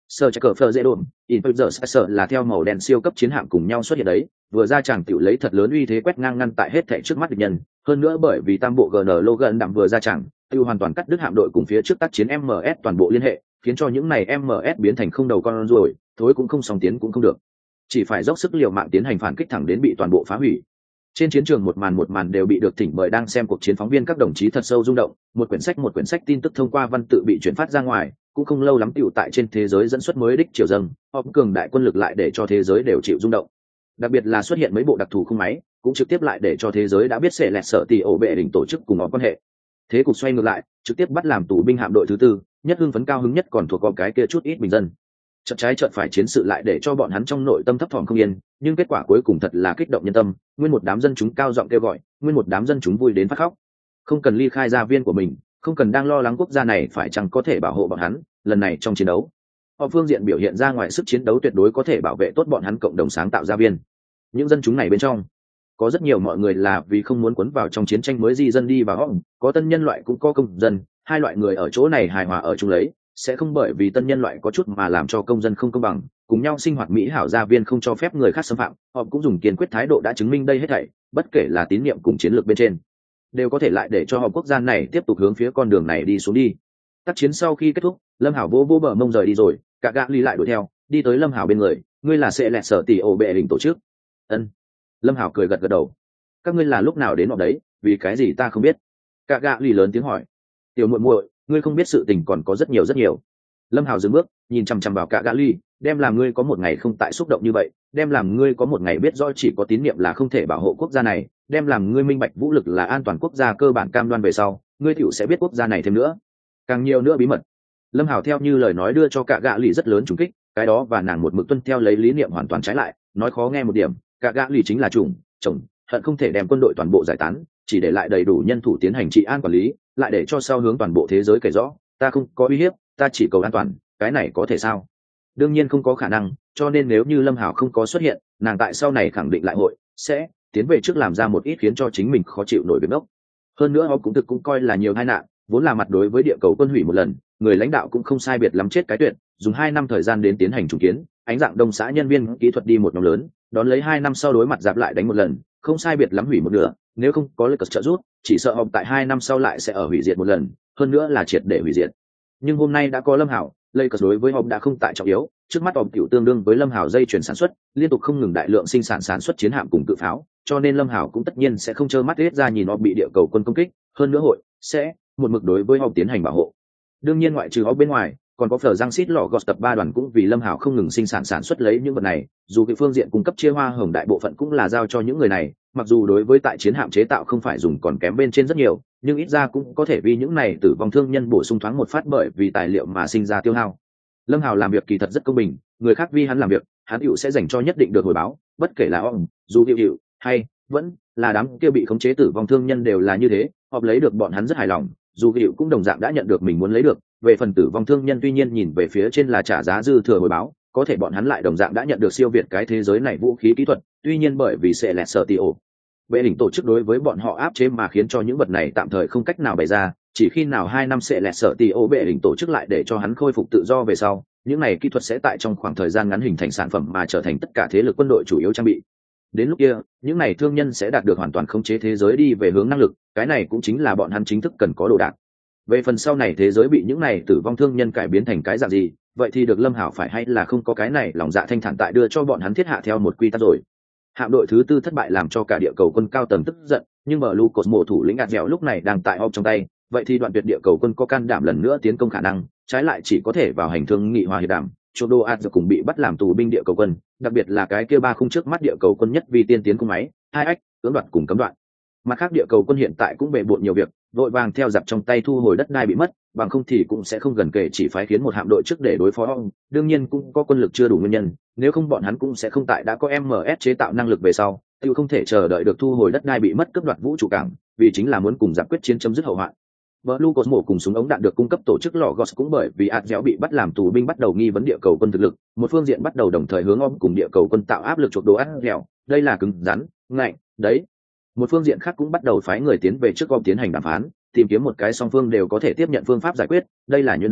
Sơ trái cờ phơ dễ đồn, Inferzer là theo màu đen siêu cấp chiến hạm cùng nhau xuất hiện đấy, vừa ra chàng tiểu lấy thật lớn uy thế quét ngang ngăn tại hết thảy trước mắt địch nhân, hơn nữa bởi vì tam bộ giê en Logan đạm vừa ra chàng, tiêu hoàn toàn cắt đứt hạm đội cùng phía trước tác chiến em ét toàn bộ liên hệ, khiến cho những này em ét biến thành không đầu con rồi, thối cũng không song tiến cũng không được. Chỉ phải dốc sức liều mạng tiến hành phản kích thẳng đến bị toàn bộ phá hủy. Trên chiến trường một màn một màn đều bị được thỉnh mời đang xem cuộc chiến phóng viên các đồng chí thật sâu rung động, một quyển sách một quyển sách tin tức thông qua văn tự bị chuyển phát ra ngoài, cũng không lâu lắm tiểu tại trên thế giới dẫn xuất mới đích triều dâng, họ cường đại quân lực lại để cho thế giới đều chịu rung động. Đặc biệt là xuất hiện mấy bộ đặc thù khung máy, cũng trực tiếp lại để cho thế giới đã biết sẽ lẹt sợ tỷ ổ bệ đỉnh tổ chức cùng họ quan hệ. Thế cục xoay ngược lại, trực tiếp bắt làm tù binh hạm đội thứ tư, nhất hưng phấn cao hứng nhất còn thuộc có cái kia chút ít bình dân. Chợt trái chợt phải chiến sự lại để cho bọn hắn trong nội tâm thấp thỏm không yên, nhưng kết quả cuối cùng thật là kích động nhân tâm, nguyên một đám dân chúng cao giọng kêu gọi, nguyên một đám dân chúng vui đến phát khóc. Không cần ly khai gia viên của mình, không cần đang lo lắng quốc gia này phải chăng có thể bảo hộ bọn hắn, lần này trong chiến đấu, họ phương diện biểu hiện ra ngoài sức chiến đấu tuyệt đối có thể bảo vệ tốt bọn hắn cộng đồng sáng tạo gia viên. Những dân chúng này bên trong, có rất nhiều mọi người là vì không muốn cuốn vào trong chiến tranh mới di dân đi vào họ, có tân nhân loại cũng có công dân, hai loại người ở chỗ này hài hòa ở chung lấy, sẽ không bởi vì tân nhân loại có chút mà làm cho công dân không công bằng, cùng nhau sinh hoạt mỹ hảo gia viên không cho phép người khác xâm phạm, họ cũng dùng kiên quyết thái độ đã chứng minh đây hết thảy, bất kể là tín nhiệm cùng chiến lược bên trên, đều có thể lại để cho họ quốc gia này tiếp tục hướng phía con đường này đi xuống đi. Tác chiến sau khi kết thúc, Lâm Hảo vô vô bờ mông rời đi rồi, cả gã ly lại đuổi theo, đi tới Lâm Hảo bên người, ngươi là sẽ lẹt sở tỷ ổ bệ đỉnh tổ chức. Ân. Lâm Hảo cười gật gật đầu. Các ngươi là lúc nào đến họ đấy, vì cái gì ta không biết. Cả gã ly lớn tiếng hỏi. Tiểu muội muội, ngươi không biết sự tình còn có rất nhiều rất nhiều. Lâm Hảo dừng bước, nhìn chằm chằm vào cả gã ly, đem làm ngươi có một ngày không tại xúc động như vậy, đem làm ngươi có một ngày biết rõ chỉ có tín niệm là không thể bảo hộ quốc gia này, đem làm ngươi minh bạch vũ lực là an toàn quốc gia cơ bản cam đoan về sau, ngươi tiểu sẽ biết quốc gia này thêm nữa, càng nhiều nữa bí mật. Lâm Hảo theo như lời nói đưa cho cả gã lì rất lớn trùng kích, cái đó và nàng một mực tuân theo lấy lý niệm hoàn toàn trái lại, nói khó nghe một điểm, cả gã lì chính là chủng chồng hận không thể đem quân đội toàn bộ giải tán, chỉ để lại đầy đủ nhân thủ tiến hành trị an quản lý, lại để cho sau hướng toàn bộ thế giới kể rõ, ta không có uy hiếp, ta chỉ cầu an toàn, cái này có thể sao? Đương nhiên không có khả năng, cho nên nếu như Lâm Hảo không có xuất hiện, nàng tại sau này khẳng định lại hội sẽ tiến về trước làm ra một ít khiến cho chính mình khó chịu nổi việc ngốc. Hơn nữa họ cũng thực cũng coi là nhiều tai nạn, vốn là mặt đối với địa cầu quân hủy một lần, người lãnh đạo cũng không sai biệt lắm chết cái tuyệt, dùng hai năm thời gian đến tiến hành trùng kiến, ánh dạng đông xã nhân viên kỹ thuật đi một nhóm lớn, đón lấy hai năm sau đối mặt giáp lại đánh một lần, không sai biệt lắm hủy một nửa, nếu không có lực trợ giúp, chỉ sợ họ tại hai năm sau lại sẽ ở hủy diệt một lần, hơn nữa là triệt để hủy diệt. Nhưng hôm nay đã có Lâm Hảo, Lakers đối với họ đã không tại trọng yếu, trước mắt họ tiểu tương đương với Lâm Hảo dây chuyển sản xuất, liên tục không ngừng đại lượng sinh sản sản xuất chiến hạm cùng cự pháo, cho nên Lâm Hảo cũng tất nhiên sẽ không trơ mắt hết ra nhìn họ bị địa cầu quân công kích, hơn nữa hội sẽ một mực đối với họ tiến hành bảo hộ. Đương nhiên ngoại trừ họ bên ngoài, còn có phở giang xít lò gọt tập ba đoàn cũng vì Lâm Hảo không ngừng sinh sản sản xuất lấy những vật này, dù cái phương diện cung cấp chia hoa hồng đại bộ phận cũng là giao cho những người này, mặc dù đối với tại chiến hạm chế tạo không phải dùng còn kém bên trên rất nhiều, nhưng ít ra cũng có thể vì những này tử vong thương nhân bổ sung thoáng một phát bởi vì tài liệu mà sinh ra tiêu hao. Lâm Hảo làm việc kỳ thật rất công bình, người khác vì hắn làm việc, hắn hữu sẽ dành cho nhất định được hồi báo, bất kể là ông, dù hữu hữu hay vẫn là đám kia bị khống chế tử vong thương nhân đều là như thế, họ lấy được bọn hắn rất hài lòng, dù hữu cũng đồng dạng đã nhận được mình muốn lấy được. Về phần tử vong thương nhân tuy nhiên nhìn về phía trên là trả giá dư thừa hồi báo, có thể bọn hắn lại đồng dạng đã nhận được siêu việt cái thế giới này vũ khí kỹ thuật, tuy nhiên bởi vì sẽ lẹt sợ tì ổ bệ đỉnh tổ chức đối với bọn họ áp chế mà khiến cho những vật này tạm thời không cách nào bày ra, chỉ khi nào hai năm sẽ lẹt sợ tì ổ bệ đỉnh tổ chức lại để cho hắn khôi phục tự do về sau, những này kỹ thuật sẽ tại trong khoảng thời gian ngắn hình thành sản phẩm mà trở thành tất cả thế lực quân đội chủ yếu trang bị. Đến lúc kia, những này thương nhân sẽ đạt được hoàn toàn khống chế thế giới đi về hướng năng lực, cái này cũng chính là bọn hắn chính thức cần có đồ đạc. Về phần sau này thế giới bị những này tử vong thương nhân cải biến thành cái dạng gì, vậy thì được Lâm Hảo phải hay là không có cái này lòng dạ thanh thản tại đưa cho bọn hắn thiết hạ theo một quy tắc rồi. Hạm đội thứ tư thất bại làm cho cả địa cầu quân cao tầng tức giận, nhưng Blue Cosmo thủ lĩnh ạt dẻo lúc này đang tại họp trong tay, vậy thì đoạn tuyệt địa cầu quân có can đảm lần nữa tiến công khả năng, trái lại chỉ có thể vào hành thương nghị hòa hiệp đàm. Chodo ạt cùng bị bắt làm tù binh địa cầu quân, đặc biệt là cái kia ba khung trước mắt địa cầu quân nhất vì tiên tiến cung máy, hai ách, cưỡng đoạt cùng cấm đoạn. Mặt khác địa cầu quân hiện tại cũng bề bộn nhiều việc, vội vàng theo giặc trong tay thu hồi đất đai bị mất, bằng không thì cũng sẽ không gần kể chỉ phái khiến một hạm đội trước để đối phó ông. Đương nhiên cũng có quân lực chưa đủ nguyên nhân, nếu không bọn hắn cũng sẽ không tại đã có em em ét chế tạo năng lực về sau, tiêu không thể chờ đợi được thu hồi đất đai bị mất cướp đoạt vũ trụ cảng, vì chính là muốn cùng giặc quyết chiến chấm dứt hậu hoạn. Blue Cosmo cùng súng ống đạn được cung cấp tổ chức lò Gos cũng bởi vì ạt dẻo bị bắt làm tù binh bắt đầu nghi vấn địa cầu quân thực lực, một phương diện bắt đầu đồng thời hướng om cùng địa cầu quân tạo áp lực chuộc đồ ạt dẻo, đây là cứng rắn, ngạnh, đấy. Một phương diện khác cũng bắt đầu phái người tiến về trước om tiến hành đàm phán, tìm kiếm một cái song phương đều có thể tiếp nhận phương pháp giải quyết, đây là như đấy,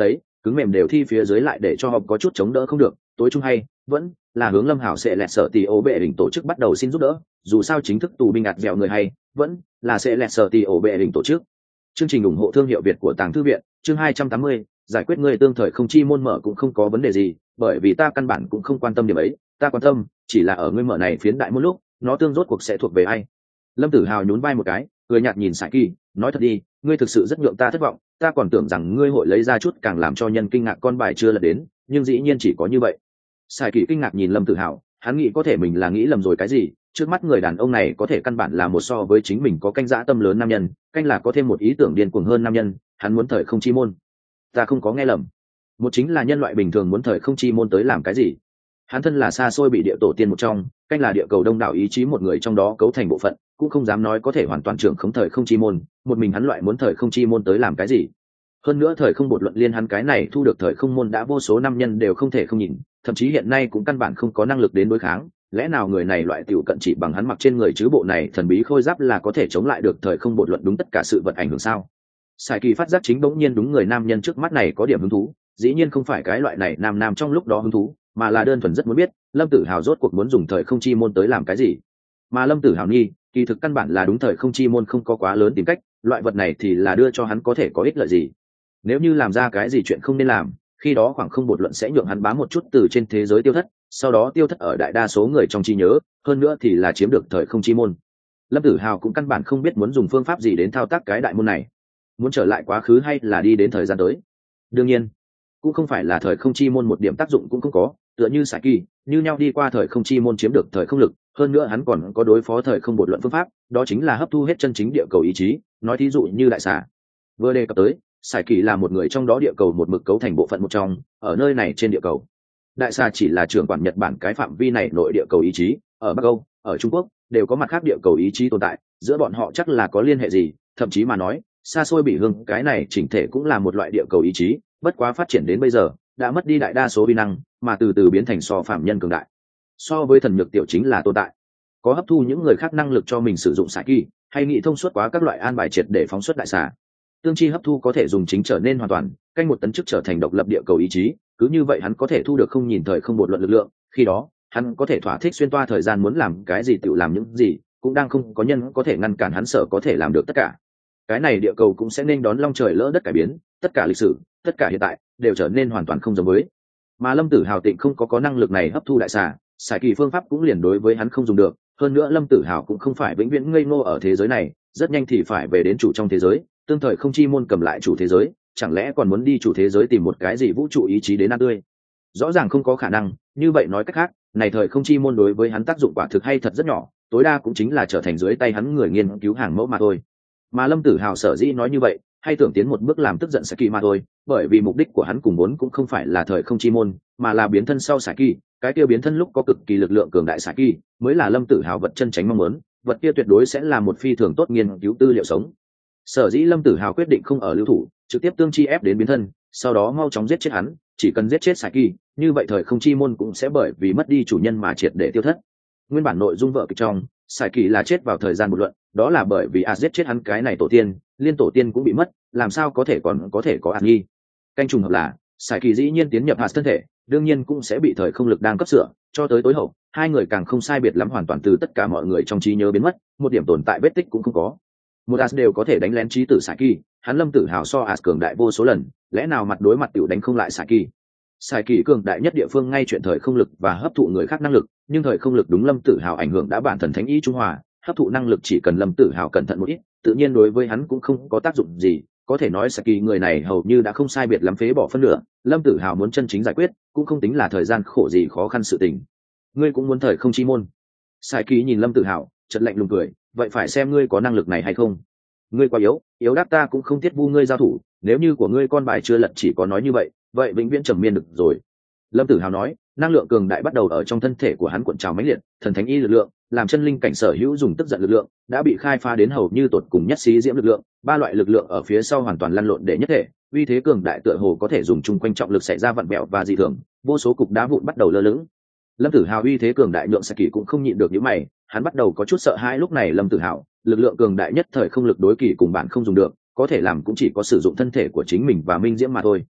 cứng mềm đều thi phía dưới lại để cho họ có chút chống đỡ không được, tối trung hay vẫn là hướng Lâm Hảo sẽ lẹt sở tỷ ổ bệ đỉnh tổ chức bắt đầu xin giúp đỡ, dù sao chính thức tù binh ạt dẻo người hay vẫn là sẽ lẹt sở tỷ ổ bệ đỉnh tổ chức. Chương trình ủng hộ thương hiệu Việt của Tàng Thư viện, chương hai trăm tám mươi, giải quyết người tương thời không chi môn mở cũng không có vấn đề gì, bởi vì ta căn bản cũng không quan tâm điểm ấy, ta quan tâm chỉ là ở ngươi mở này phiến đại môn lúc, nó tương rốt cuộc sẽ thuộc về ai. Lâm Tử Hào nhún vai một cái, cười nhạt nhìn Sải Kỳ, nói thật đi, ngươi thực sự rất nhượng ta thất vọng, ta còn tưởng rằng ngươi hội lấy ra chút càng làm cho nhân kinh ngạc con bài chưa lật đến, nhưng dĩ nhiên chỉ có như vậy. Sải Kỳ kinh ngạc nhìn Lâm Tử Hào, hắn nghĩ có thể mình là nghĩ lầm rồi cái gì, trước mắt người đàn ông này có thể căn bản là một so với chính mình có canh dã tâm lớn nam nhân, canh là có thêm một ý tưởng điên cuồng hơn nam nhân, hắn muốn thời không chi môn. Ta không có nghe lầm, một chính là nhân loại bình thường muốn thời không chi môn tới làm cái gì. Hắn thân là xa xôi bị địa tổ tiên một trong, canh là địa cầu đông đảo ý chí một người trong đó cấu thành bộ phận, cũng không dám nói có thể hoàn toàn trưởng khống thời không chi môn, một mình hắn loại muốn thời không chi môn tới làm cái gì. Hơn nữa thời không bột luận liên hắn cái này thu được thời không môn đã vô số năm nhân đều không thể không nhìn, thậm chí hiện nay cũng căn bản không có năng lực đến đối kháng, lẽ nào người này loại tiểu cận chỉ bằng hắn mặc trên người chứ bộ này thần bí khôi giáp là có thể chống lại được thời không bột luận đúng tất cả sự vật ảnh hưởng sao? Sải Kỳ phát giác chính bỗng nhiên đúng người nam nhân trước mắt này có điểm hứng thú, dĩ nhiên không phải cái loại này nam nam trong lúc đó hứng thú, mà là đơn thuần rất muốn biết Lâm Tử Hào rốt cuộc muốn dùng thời không chi môn tới làm cái gì. Mà Lâm Tử Hào nghi kỳ thực căn bản là đúng thời không chi môn không có quá lớn tìm cách, loại vật này thì là đưa cho hắn có thể có ích lợi gì. Nếu như làm ra cái gì chuyện không nên làm, khi đó khoảng không bột luận sẽ nhượng hắn bám một chút từ trên thế giới tiêu thất, sau đó tiêu thất ở đại đa số người trong trí nhớ, hơn nữa thì là chiếm được thời không chi môn. Lâm Tử Hào cũng căn bản không biết muốn dùng phương pháp gì đến thao tác cái đại môn này, muốn trở lại quá khứ hay là đi đến thời gian tới. Đương nhiên cũng không phải là thời không chi môn một điểm tác dụng cũng không có, tựa như Sải Kỳ như nhau đi qua thời không chi môn chiếm được thời không lực, hơn nữa hắn còn có đối phó thời không bột luận phương pháp, đó chính là hấp thu hết chân chính địa cầu ý chí, nói thí dụ như đại xà. Vừa đề cập tới, Sải Kỳ là một người trong đó địa cầu một mực cấu thành bộ phận một trong, ở nơi này trên địa cầu, đại xà chỉ là trưởng quản Nhật Bản cái phạm vi này nội địa cầu ý chí, ở Bắc Âu, ở Trung Quốc đều có mặt khác địa cầu ý chí tồn tại, giữa bọn họ chắc là có liên hệ gì, thậm chí mà nói, xa xôi bị hương cái này chỉnh thể cũng là một loại địa cầu ý chí, bất quá phát triển đến bây giờ đã mất đi đại đa số vi năng, mà từ từ biến thành so phạm nhân cường đại, so với thần nhược tiểu chính là tồn tại, có hấp thu những người khác năng lực cho mình sử dụng Sải Kỳ, hay nghĩ thông suốt quá các loại an bài triệt để phóng xuất đại xà. Tương chi hấp thu có thể dùng chính trở nên hoàn toàn, canh một tấn chức trở thành độc lập địa cầu ý chí, cứ như vậy hắn có thể thu được không nhìn thời không bột luận lực lượng, khi đó hắn có thể thỏa thích xuyên toa thời gian, muốn làm cái gì tự làm những gì, cũng đang không có nhân có thể ngăn cản hắn, sợ có thể làm được tất cả. Cái này địa cầu cũng sẽ nên đón long trời lỡ đất cải biến, tất cả lịch sử, tất cả hiện tại đều trở nên hoàn toàn không giống với. Mà Lâm Tử Hào tịnh không có có năng lực này hấp thu đại xà, Sải Kỳ phương pháp cũng liền đối với hắn không dùng được, hơn nữa Lâm Tử Hào cũng không phải vĩnh viễn ngây ngô ở thế giới này, rất nhanh thì phải về đến chủ trong thế giới, tương thời không chi môn cầm lại chủ thế giới, chẳng lẽ còn muốn đi chủ thế giới tìm một cái gì vũ trụ ý chí đến ăn tươi? Rõ ràng không có khả năng, như vậy nói cách khác, này thời không chi môn đối với hắn tác dụng quả thực hay thật rất nhỏ, tối đa cũng chính là trở thành dưới tay hắn người nghiên cứu hàng mẫu mà thôi. Mà Lâm Tử Hào sở dĩ nói như vậy, hay tưởng tiến một bước làm tức giận Sải Kỳ mà thôi, bởi vì mục đích của hắn cùng muốn cũng không phải là thời không chi môn, mà là biến thân sau Sải Kỳ, cái kia biến thân lúc có cực kỳ lực lượng cường đại Sải Kỳ, mới là Lâm Tử Hào vật chân tránh mong muốn, vật kia tuyệt đối sẽ là một phi thường tốt nghiên cứu tư liệu sống. Sở dĩ Lâm Tử Hào quyết định không ở lưu thủ, trực tiếp tương chi ép đến biến thân, sau đó mau chóng giết chết hắn, chỉ cần giết chết Sải Kỳ, như vậy thời không chi môn cũng sẽ bởi vì mất đi chủ nhân mà triệt để tiêu thất. Nguyên bản nội dung vở kịch trong, Sải Kỳ là chết vào thời gian một luận, đó là bởi vì As giết chết hắn cái này tổ tiên, liên tổ tiên cũng bị mất, làm sao có thể còn có thể có As nghi. Canh trùng hợp là, Sải Kỳ dĩ nhiên tiến nhập As thân thể, đương nhiên cũng sẽ bị thời không lực đang cấp sửa, cho tới tối hậu, hai người càng không sai biệt lắm hoàn toàn từ tất cả mọi người trong trí nhớ biến mất, một điểm tồn tại vết tích cũng không có. Một As đều có thể đánh lén trí tử Sải Kỳ, hắn Lâm Tử Hào so As cường đại vô số lần, lẽ nào mặt đối mặt tiểu đánh không lại Sải Kỳ. Sải Kỳ cường đại nhất địa phương ngay chuyện thời không lực và hấp thụ người khác năng lực, nhưng thời không lực đúng Lâm Tử Hào ảnh hưởng đã bản thần thánh ý trung hòa, hấp thụ năng lực chỉ cần Lâm Tử Hào cẩn thận một ít, tự nhiên đối với hắn cũng không có tác dụng gì, có thể nói Sải Kỳ người này hầu như đã không sai biệt lắm phế bỏ phân nửa, Lâm Tử Hào muốn chân chính giải quyết, cũng không tính là thời gian khổ gì khó khăn sự tình. Ngươi cũng muốn thời không chi môn? Sải Kỳ nhìn Lâm Tử Hào, chợt lạnh lùng cười, vậy phải xem ngươi có năng lực này hay không. Ngươi quá yếu, yếu đáp ta cũng không thiết vu ngươi giao thủ, nếu như của ngươi con bài chưa lật chỉ có nói như vậy, vậy vĩnh viễn trầm miên được rồi. Lâm Tử Hào nói, năng lượng cường đại bắt đầu ở trong thân thể của hắn cuộn trào mãnh liệt, thần thánh y lực lượng, làm chân linh cảnh sở hữu dùng tức giận lực lượng, đã bị khai phá đến hầu như tột cùng nhất xí diễm lực lượng, ba loại lực lượng ở phía sau hoàn toàn lăn lộn để nhất thể, uy thế cường đại tựa hồ có thể dùng chung quanh trọng lực xảy ra vặn bẹo và dị thường, vô số cục đá vụn bắt đầu lơ lửng. Lâm Tử Hào uy thế cường đại nhượng Sải Kỳ cũng không nhịn được những mày, hắn bắt đầu có chút sợ hãi. Lúc này Lâm Tử Hào, lực lượng cường đại nhất thời không lực đối kỳ cùng bạn không dùng được, có thể làm cũng chỉ có sử dụng thân thể của chính mình và minh diễm mà thôi.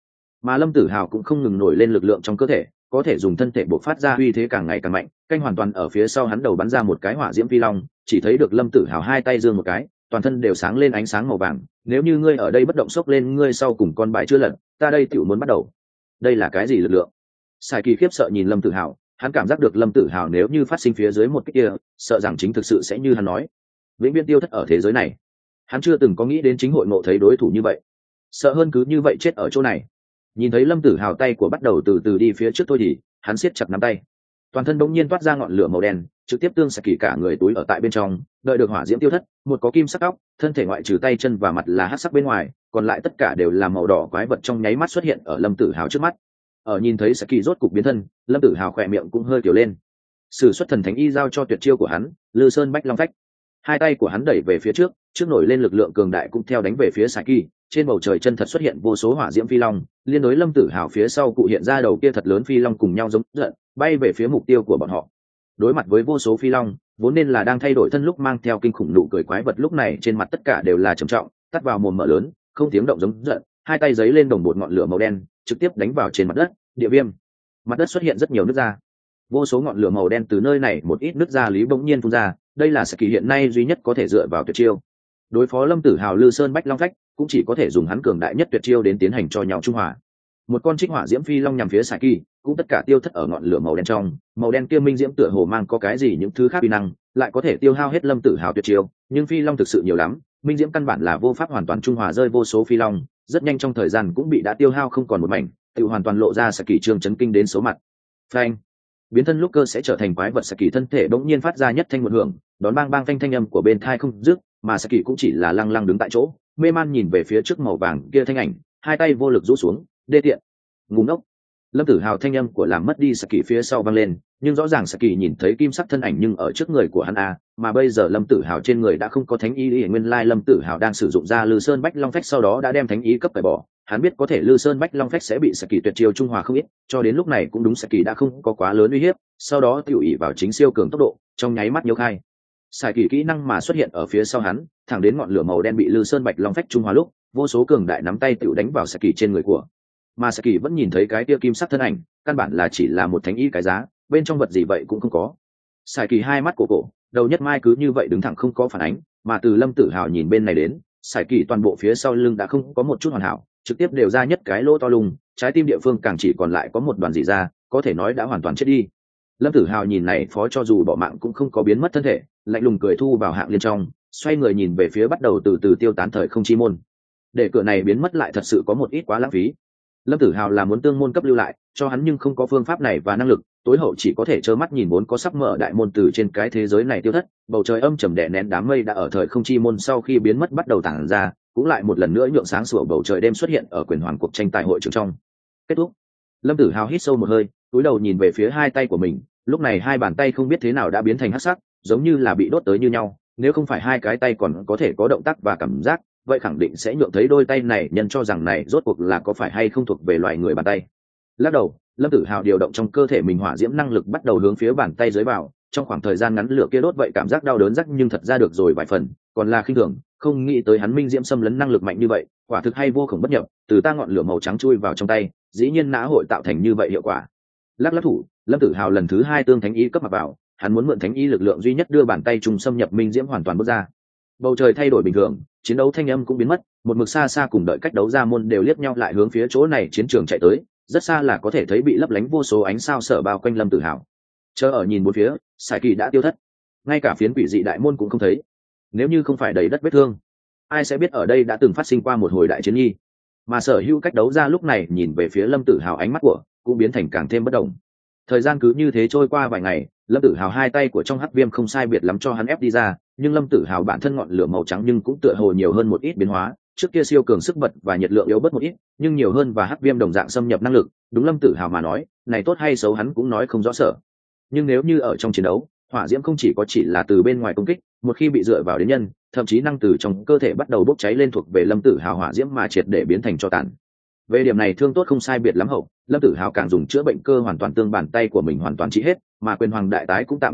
mà lâm tử hào cũng không ngừng nổi lên lực lượng trong cơ thể, có thể dùng thân thể buộc phát ra uy thế càng ngày càng mạnh. Canh hoàn toàn ở phía sau hắn đầu bắn ra một cái hỏa diễm phi long, chỉ thấy được lâm tử hào hai tay giương một cái, toàn thân đều sáng lên ánh sáng màu vàng. Nếu như ngươi ở đây bất động sốc lên ngươi sau cùng con bài chưa lật, ta đây tiểu muốn bắt đầu. Đây là cái gì lực lượng? Sài Kỳ khiếp sợ nhìn lâm tử hào, hắn cảm giác được lâm tử hào nếu như phát sinh phía dưới một cái kia, sợ rằng chính thực sự sẽ như hắn nói, vĩnh viễn tiêu thất ở thế giới này. Hắn chưa từng có nghĩ đến chính hội ngộ thấy đối thủ như vậy, sợ hơn cứ như vậy chết ở chỗ này. Nhìn thấy lâm tử hào tay của bắt đầu từ từ đi phía trước thôi thì hắn siết chặt nắm tay, toàn thân bỗng nhiên toát ra ngọn lửa màu đen, trực tiếp tương Sài Kỳ cả người túi ở tại bên trong. Đợi được hỏa diễm tiêu thất, một có kim sắc tóc, thân thể ngoại trừ tay chân và mặt là hắc sắc bên ngoài, còn lại tất cả đều là màu đỏ quái vật trong nháy mắt xuất hiện ở lâm tử hào trước mắt. Ở nhìn thấy Sài Kỳ rốt cục biến thân, lâm tử hào khỏe miệng cũng hơi kiểu lên. Sử xuất thần thánh y giao cho tuyệt chiêu của hắn, Lư Sơn Bách Long Phách. Hai tay của hắn đẩy về phía trước, trước nổi lên lực lượng cường đại cũng theo đánh về phía Sài Kỳ. Trên bầu trời chân thật xuất hiện vô số hỏa diễm phi long, liên đối lâm tử hào phía sau cụ hiện ra đầu kia thật lớn phi long cùng nhau giống giận, bay về phía mục tiêu của bọn họ. Đối mặt với vô số phi long, vốn nên là đang thay đổi thân lúc mang theo kinh khủng nụ cười quái vật, lúc này trên mặt tất cả đều là trầm trọng, tắt vào mồm mở lớn, không tiếng động giống giận, hai tay giấy lên đồng bột ngọn lửa màu đen, trực tiếp đánh vào trên mặt đất. Địa viêm, mặt đất xuất hiện rất nhiều nước ra, vô số ngọn lửa màu đen từ nơi này một ít nước ra lý bỗng nhiên phun ra. Đây là Sài Kỳ hiện nay duy nhất có thể dựa vào tuyệt chiêu đối phó lâm tử hào Lư Sơn Bách Long Phách, cũng chỉ có thể dùng hắn cường đại nhất tuyệt chiêu đến tiến hành cho nhau trung hòa. Một con trích hỏa diễm phi long nhằm phía Sài Kỳ, cũng tất cả tiêu thất ở ngọn lửa màu đen trong. Màu đen kia minh diễm tựa hồ mang có cái gì những thứ khác uy năng, lại có thể tiêu hao hết lâm tử hào tuyệt chiêu, nhưng phi long thực sự nhiều lắm, minh diễm căn bản là vô pháp hoàn toàn trung hòa rơi vô số phi long, rất nhanh trong thời gian cũng bị đã tiêu hao không còn một mảnh, tự hoàn toàn lộ ra Sài Kỳ trương chấn kinh đến số mặt. Phanh! Biến thân lúc cơ sẽ trở thành quái vật, Sài Kỳ thân thể bỗng nhiên phát ra nhất thanh một hưởng, đón bang bang thanh thanh âm của bên thai không dứt, mà Sài Kỳ cũng chỉ là lăng lăng đứng tại chỗ, mê man nhìn về phía trước màu vàng kia thanh ảnh, hai tay vô lực rũ xuống. Đê tiện, ngu ngốc. Lâm tử hào thanh âm của làm mất đi Sài Kỳ phía sau vang lên, nhưng rõ ràng Sài Kỳ nhìn thấy kim sắc thân ảnh nhưng ở trước người của hắn a, mà bây giờ lâm tử hào trên người đã không có thánh ý, nguyên lai lâm tử hào đang sử dụng ra Lư Sơn Bách Long Phách, sau đó đã đem thánh ý cấp phải bỏ. Hắn biết có thể Lư Sơn Bách Long Phách sẽ bị Sài Kỳ tuyệt chiêu trung hòa không ít, cho đến lúc này cũng đúng Sài Kỳ đã không có quá lớn uy hiếp, sau đó tiểu ỷ vào chính siêu cường tốc độ, trong nháy mắt nhiễu khai. Sài Kỳ kỹ năng mà xuất hiện ở phía sau hắn, thẳng đến ngọn lửa màu đen bị Lư Sơn Bạch Long Phách trung hòa lúc, vô số cường đại nắm tay tiểu đánh vào Sài Kỳ trên người của. Mà Sài Kỳ vẫn nhìn thấy cái tia kim sắc thân ảnh, căn bản là chỉ là một thánh ý cái giá, bên trong vật gì vậy cũng không có. Sài Kỳ hai mắt cổ cổ, đầu nhất mai cứ như vậy đứng thẳng không có phản ánh, mà từ lâm tử hào nhìn bên này đến, Sài Kỳ toàn bộ phía sau lưng đã không có một chút hoàn hảo, trực tiếp đều ra nhất cái lỗ to lùng, trái tim địa phương càng chỉ còn lại có một đoàn dị ra, có thể nói đã hoàn toàn chết đi. Lâm tử hào nhìn này phó cho dù bỏ mạng cũng không có biến mất thân thể, lạnh lùng cười thu vào hạng liên trong, xoay người nhìn về phía bắt đầu từ từ tiêu tán thời không chi môn. Để cửa này biến mất lại thật sự có một ít quá lãng phí. Lâm tử hào là muốn tương môn cấp lưu lại cho hắn, nhưng không có phương pháp này và năng lực, tối hậu chỉ có thể trơ mắt nhìn vốn có sắp mở đại môn từ trên cái thế giới này tiêu thất. Bầu trời âm trầm đè nén đám mây đã ở thời không chi môn sau khi biến mất bắt đầu tản ra, cũng lại một lần nữa nhượng sáng sủa bầu trời đêm xuất hiện ở quyền hoàng cuộc tranh tài hội trường trong. Kết thúc. Lâm tử hào hít sâu một hơi, cúi đầu nhìn về phía hai tay của mình, lúc này hai bàn tay không biết thế nào đã biến thành hắc sắc, giống như là bị đốt tới như nhau. Nếu không phải hai cái tay còn có thể có động tác và cảm giác, vậy khẳng định sẽ nhượng thấy đôi tay này nhân cho rằng này rốt cuộc là có phải hay không thuộc về loài người bàn tay. Lắc đầu, lâm tử hào điều động trong cơ thể mình hỏa diễm năng lực bắt đầu hướng phía bàn tay dưới vào, trong khoảng thời gian ngắn lửa kia đốt vậy cảm giác đau đớn rắc nhưng thật ra được rồi vài phần, còn là khinh thường, không nghĩ tới hắn minh diễm xâm lấn năng lực mạnh như vậy, quả thực hay vô cùng bất nhập, từ ta ngọn lửa màu trắng chui vào trong tay, dĩ nhiên nã hội tạo thành như vậy hiệu quả. Lắc lắc thủ, lâm tử hào lần thứ hai tương thánh ý cấp mặc vào, hắn muốn mượn thánh ý lực lượng duy nhất đưa bàn tay trùng xâm nhập minh diễm hoàn toàn bước ra. Bầu trời thay đổi bình thường, chiến đấu thanh âm cũng biến mất, một mực xa xa cùng đợi cách đấu ra môn đều liếc nhau lại hướng phía chỗ này chiến trường chạy tới, rất xa là có thể thấy bị lấp lánh vô số ánh sao sở bao quanh lâm tử hào. Chờ ở nhìn bốn phía, Sài Kỳ đã tiêu thất, ngay cả phiến quỷ dị đại môn cũng không thấy. Nếu như không phải đầy đất vết thương, ai sẽ biết ở đây đã từng phát sinh qua một hồi đại chiến nhi. Mà sở hữu cách đấu ra lúc này nhìn về phía lâm tử hào, ánh mắt của cũng biến thành càng thêm bất động. Thời gian cứ như thế trôi qua vài ngày, lâm tử hào hai tay của trong hắc viêm không sai biệt lắm cho hắn ép đi ra, nhưng lâm tử hào bản thân ngọn lửa màu trắng nhưng cũng tựa hồ nhiều hơn một ít biến hóa, trước kia siêu cường sức bật và nhiệt lượng yếu bớt một ít, nhưng nhiều hơn và hắc viêm đồng dạng xâm nhập năng lực. Đúng lâm tử hào mà nói, này tốt hay xấu hắn cũng nói không rõ sở. Nhưng nếu như ở trong chiến đấu, hỏa diễm không chỉ có chỉ là từ bên ngoài công kích, một khi bị dựa vào đến nhân, thậm chí năng từ trong cơ thể bắt đầu bốc cháy lên thuộc về lâm tử hào hỏa diễm mà triệt để biến thành tro tàn. Về điểm này thương tốt không sai biệt lắm hậu, lâm tử hào càng dùng chữa bệnh cơ hoàn toàn tương bàn tay của mình hoàn toàn trị hết, mà quyền hoàng đại tái cũng tạm ngừng lại,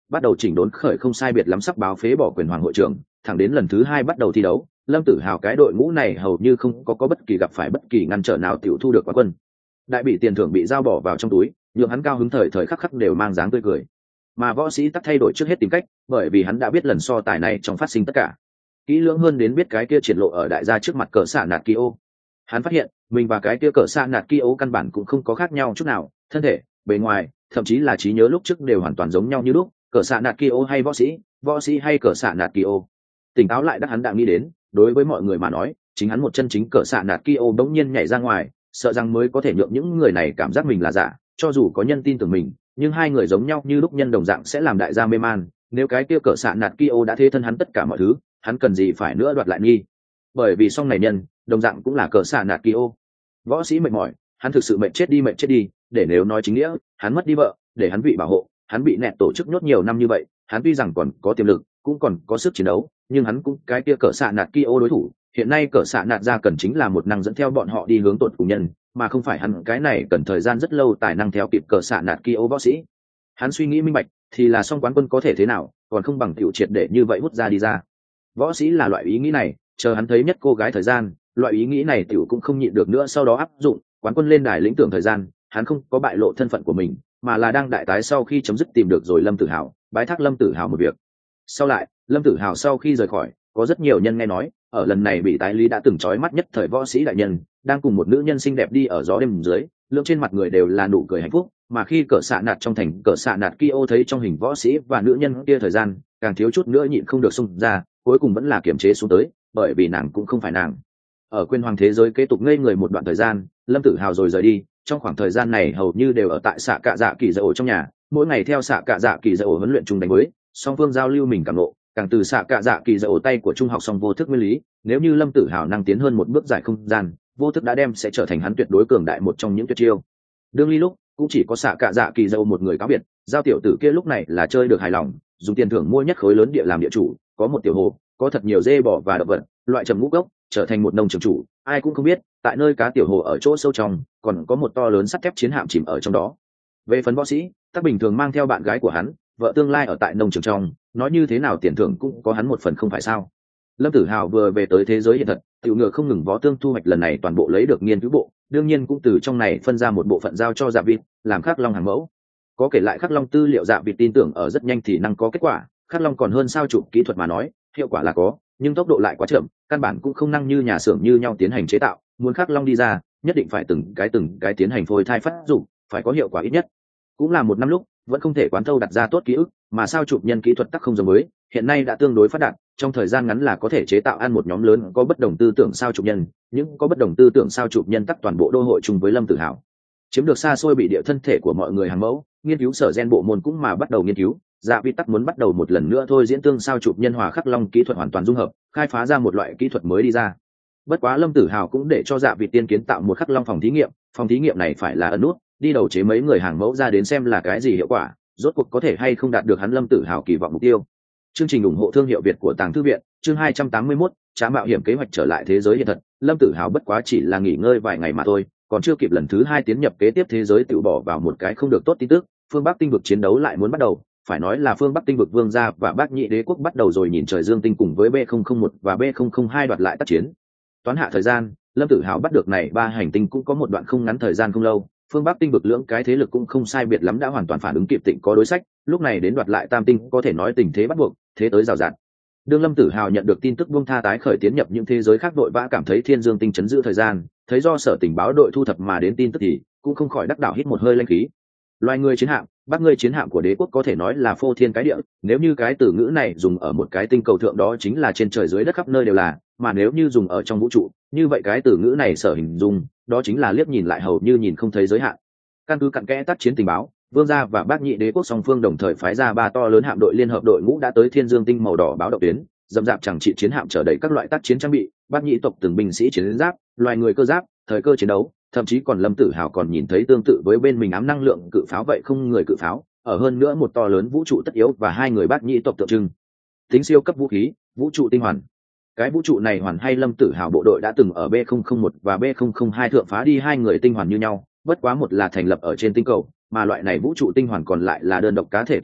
bắt đầu chỉnh đốn khởi không sai biệt lắm sắp báo phế bỏ quyền hoàng hội trưởng, thẳng đến lần thứ hai bắt đầu thi đấu, Lâm Tử Hào cái đội ngũ này hầu như không có có bất kỳ gặp phải bất kỳ ngăn trở nào tiểu thu được quán quân. Đại bị tiền thưởng bị giao bỏ vào trong túi, nhượng hắn cao hứng thời thời khắc khắc đều mang dáng tươi cười. Mà võ sĩ tắc thay đổi trước hết tìm cách, bởi vì hắn đã biết lần so tài này trong phát sinh tất cả. Kỹ lưỡng hơn đến biết cái kia triển lộ ở đại gia trước mặt cỡ xạ nạt Kyo. Hắn phát hiện, mình và cái kia cỡ xạ nạt Kyo căn bản cũng không có khác nhau chút nào, thân thể, bề ngoài, thậm chí là trí nhớ lúc trước đều hoàn toàn giống nhau như lúc, cỡ xạ nạt Kyo hay võ sĩ, võ sĩ hay cỡ xạ nạt Kyo. Tỉnh táo lại đắc hắn đã nghĩ đến, đối với mọi người mà nói, chính hắn một chân chính cỡ xạ nạt Kyo bỗng nhiên nhảy ra ngoài, sợ rằng mới có thể nhượng những người này cảm giác mình là giả, cho dù có nhân tin tưởng mình, nhưng hai người giống nhau như lúc nhân đồng dạng sẽ làm đại gia mê man. Nếu cái kia cỡ xạ nạt Kyo đã thế thân hắn tất cả mọi thứ, hắn cần gì phải nữa đoạt lại nghi? Bởi vì song này nhân, đồng dạng cũng là cỡ xạ nạt Kyo. Võ sĩ mệt mỏi, hắn thực sự mệt chết đi mệt chết đi, để nếu nói chính nghĩa, hắn mất đi vợ, để hắn bị bảo hộ, hắn bị nẹt tổ chức nhốt nhiều năm như vậy, hắn tuy rằng còn có tiềm lực, cũng còn có sức chiến đấu, nhưng hắn cũng cái kia cỡ xạ nạt Kyo đối thủ. Hiện nay cỡ xạ nạt ra cần chính là một năng dẫn theo bọn họ đi hướng tột cùng nhân, mà không phải hắn cái này cần thời gian rất lâu tài năng theo kịp cỡ xạ nạt Kyo võ sĩ. Hắn suy nghĩ minh bạch, thì là song quán quân có thể thế nào, còn không bằng tiểu triệt để như vậy hút ra đi ra. Võ sĩ là loại ý nghĩ này, chờ hắn thấy nhất cô gái thời gian, loại ý nghĩ này tiểu cũng không nhịn được nữa, sau đó áp dụng, quán quân lên đài lĩnh tưởng thời gian, hắn không có bại lộ thân phận của mình, mà là đang đại tái sau khi chấm dứt tìm được rồi Lâm Tử Hào, bái thác Lâm Tử Hào một việc. Sau lại, Lâm Tử Hào sau khi rời khỏi, có rất nhiều nhân nghe nói, ở lần này bị tái lý đã từng chói mắt nhất thời võ sĩ đại nhân, đang cùng một nữ nhân xinh đẹp đi ở gió đêm dưới, lượng trên mặt người đều là nụ cười hạnh phúc, mà khi cỡ xạ nạt trong thành cỡ xạ nạt Kyo thấy trong hình võ sĩ và nữ nhân kia thời gian, càng thiếu chút nữa nhịn không được xung ra, cuối cùng vẫn là kiềm chế xuống tới, bởi vì nàng cũng không phải nàng. Ở quên hoàng thế giới kế tục ngây người một đoạn thời gian, Lâm Tử Hào rồi rời đi, trong khoảng thời gian này hầu như đều ở tại xạ cạ dạ kỳ dạ ổ trong nhà, mỗi ngày theo xạ cạ dạ kỳ dạ ổ huấn luyện chung đánh với, song phương giao lưu mình cảm ngộ, càng từ xạ cạ dạ kỳ dạ ổ tay của trung học song vô thức nguyên lý, nếu như Lâm Tử Hào năng tiến hơn một bước giải không gian, vô thức đã đem sẽ trở thành hắn tuyệt đối cường đại một trong những tuyệt chiêu. Đương ly lúc cũng chỉ có xạ cạ dạ kỳ dạ ổ một người cáo biệt, giao tiểu tử kia lúc này là chơi được hài lòng, dùng tiền thưởng mua nhất khối lớn địa làm địa chủ, có một tiểu hồ, có thật nhiều dê bò và động vật, loại trầm ngũ gốc, trở thành một nông trường chủ. Ai cũng không biết, tại nơi cá tiểu hồ ở chỗ sâu trong, còn có một to lớn sắt thép chiến hạm chìm ở trong đó. Về phần võ sĩ, tác bình thường mang theo bạn gái của hắn, vợ tương lai ở tại nông trường trong, nói như thế nào tiền thưởng cũng có hắn một phần không phải sao? Lâm Tử Hào vừa về tới thế giới hiện thật, tiểu ngựa không ngừng võ tương thu hoạch lần này toàn bộ lấy được nghiên cứu bộ, đương nhiên cũng từ trong này phân ra một bộ phận giao cho Dạ Vịt, làm Khắc Long hàng mẫu. Có kể lại Khắc Long tư liệu, Dạ Vịt tin tưởng ở rất nhanh thì năng có kết quả. Khắc Long còn hơn sao chụp kỹ thuật mà nói, hiệu quả là có, nhưng tốc độ lại quá chậm, căn bản cũng không năng như nhà xưởng như nhau tiến hành chế tạo. Muốn Khắc Long đi ra, nhất định phải từng cái từng cái tiến hành phôi thai phát dụng, phải có hiệu quả ít nhất cũng là một năm lúc, vẫn không thể quán thâu đặt ra tốt ký ức, mà sao chụp nhân kỹ thuật tắc không giống với, hiện nay đã tương đối phát đạt, trong thời gian ngắn là có thể chế tạo ăn một nhóm lớn có bất đồng tư tưởng sao chụp nhân, những có bất đồng tư tưởng sao chụp nhân tắc toàn bộ đô hội chung với Lâm Tử Hào, chiếm được xa xôi bị địa thân thể của mọi người hàng mẫu. Nghiên cứu sở gen bộ môn cũng mà bắt đầu nghiên cứu, Dạ Vịt tắc muốn bắt đầu một lần nữa thôi diễn tương sao chụp nhân hòa Khắc Long kỹ thuật hoàn toàn dung hợp, khai phá ra một loại kỹ thuật mới đi ra. Bất quá Lâm Tử Hào cũng để cho Dạ Vịt tiên kiến tạo một Khắc Long phòng thí nghiệm, phòng thí nghiệm này phải là ẩn nút, đi đầu chế mấy người hàng mẫu ra đến xem là cái gì hiệu quả, rốt cuộc có thể hay không đạt được hắn Lâm Tử Hào kỳ vọng mục tiêu. Chương trình ủng hộ thương hiệu Việt của Tàng Thư viện, chương hai trăm tám mươi mốt, trá mạo hiểm kế hoạch trở lại thế giới hiện thật. Lâm Tử Hào bất quá chỉ là nghỉ ngơi vài ngày mà thôi, còn chưa kịp lần thứ hai tiến nhập kế tiếp thế giới tự bỏ vào một cái không được tốt tin tức, phương Bắc tinh vực chiến đấu lại muốn bắt đầu, phải nói là phương Bắc tinh vực vương gia và Bác Nhị đế quốc bắt đầu rồi nhìn trời dương tinh cùng với B không không một và B không không hai đoạt lại tác chiến. Toán hạ thời gian, Lâm Tử Hào bắt được này ba hành tinh cũng có một đoạn không ngắn thời gian không lâu, phương Bắc tinh vực lưỡng cái thế lực cũng không sai biệt lắm đã hoàn toàn phản ứng kịp tịnh có đối sách, lúc này đến đoạt lại tam tinh có thể nói tình thế bắt buộc, thế tới rào rạt. Đương Lâm Tử Hào nhận được tin tức buông tha tái khởi tiến nhập những thế giới khác đội vã cảm thấy thiên dương tinh chấn giữ thời gian, thấy do sở tình báo đội thu thập mà đến tin tức thì cũng không khỏi đắc đảo hít một hơi lanh khí. Loài người chiến hạm, Bắc ngươi chiến hạm của đế quốc có thể nói là phô thiên cái địa, nếu như cái từ ngữ này dùng ở một cái tinh cầu thượng đó chính là trên trời dưới đất khắp nơi đều là, mà nếu như dùng ở trong vũ trụ, như vậy cái từ ngữ này sở hình dung, đó chính là liếc nhìn lại hầu như nhìn không thấy giới hạn. Căn cứ cặn kẽ tác chiến tình báo, vương gia và Bác Nhị đế quốc song phương đồng thời phái ra ba to lớn hạm đội liên hợp đội ngũ đã tới thiên dương tinh màu đỏ báo động tuyến, dầm dạp chẳng trị chiến hạm chở đầy các loại tác chiến trang bị, Bác Nhị tộc từng binh sĩ chiến giáp, loài người cơ giáp, thời cơ chiến đấu, thậm chí còn Lâm Tử Hào còn nhìn thấy tương tự với bên mình ám năng lượng cự pháo vậy không người cự pháo, ở hơn nữa một to lớn vũ trụ tất yếu và hai người Bác Nhị tộc tượng trưng. Tính siêu cấp vũ khí, vũ trụ tinh hoàn. Cái vũ trụ này hoàn hay Lâm Tử Hào bộ đội đã từng ở B không không một và B không không hai thượng phá đi hai người tinh hoàn như nhau, bất quá một là thành lập ở trên tinh cầu, mà loại này vũ trụ tinh hoàn còn lại là đơn độc cá thể tồn tại,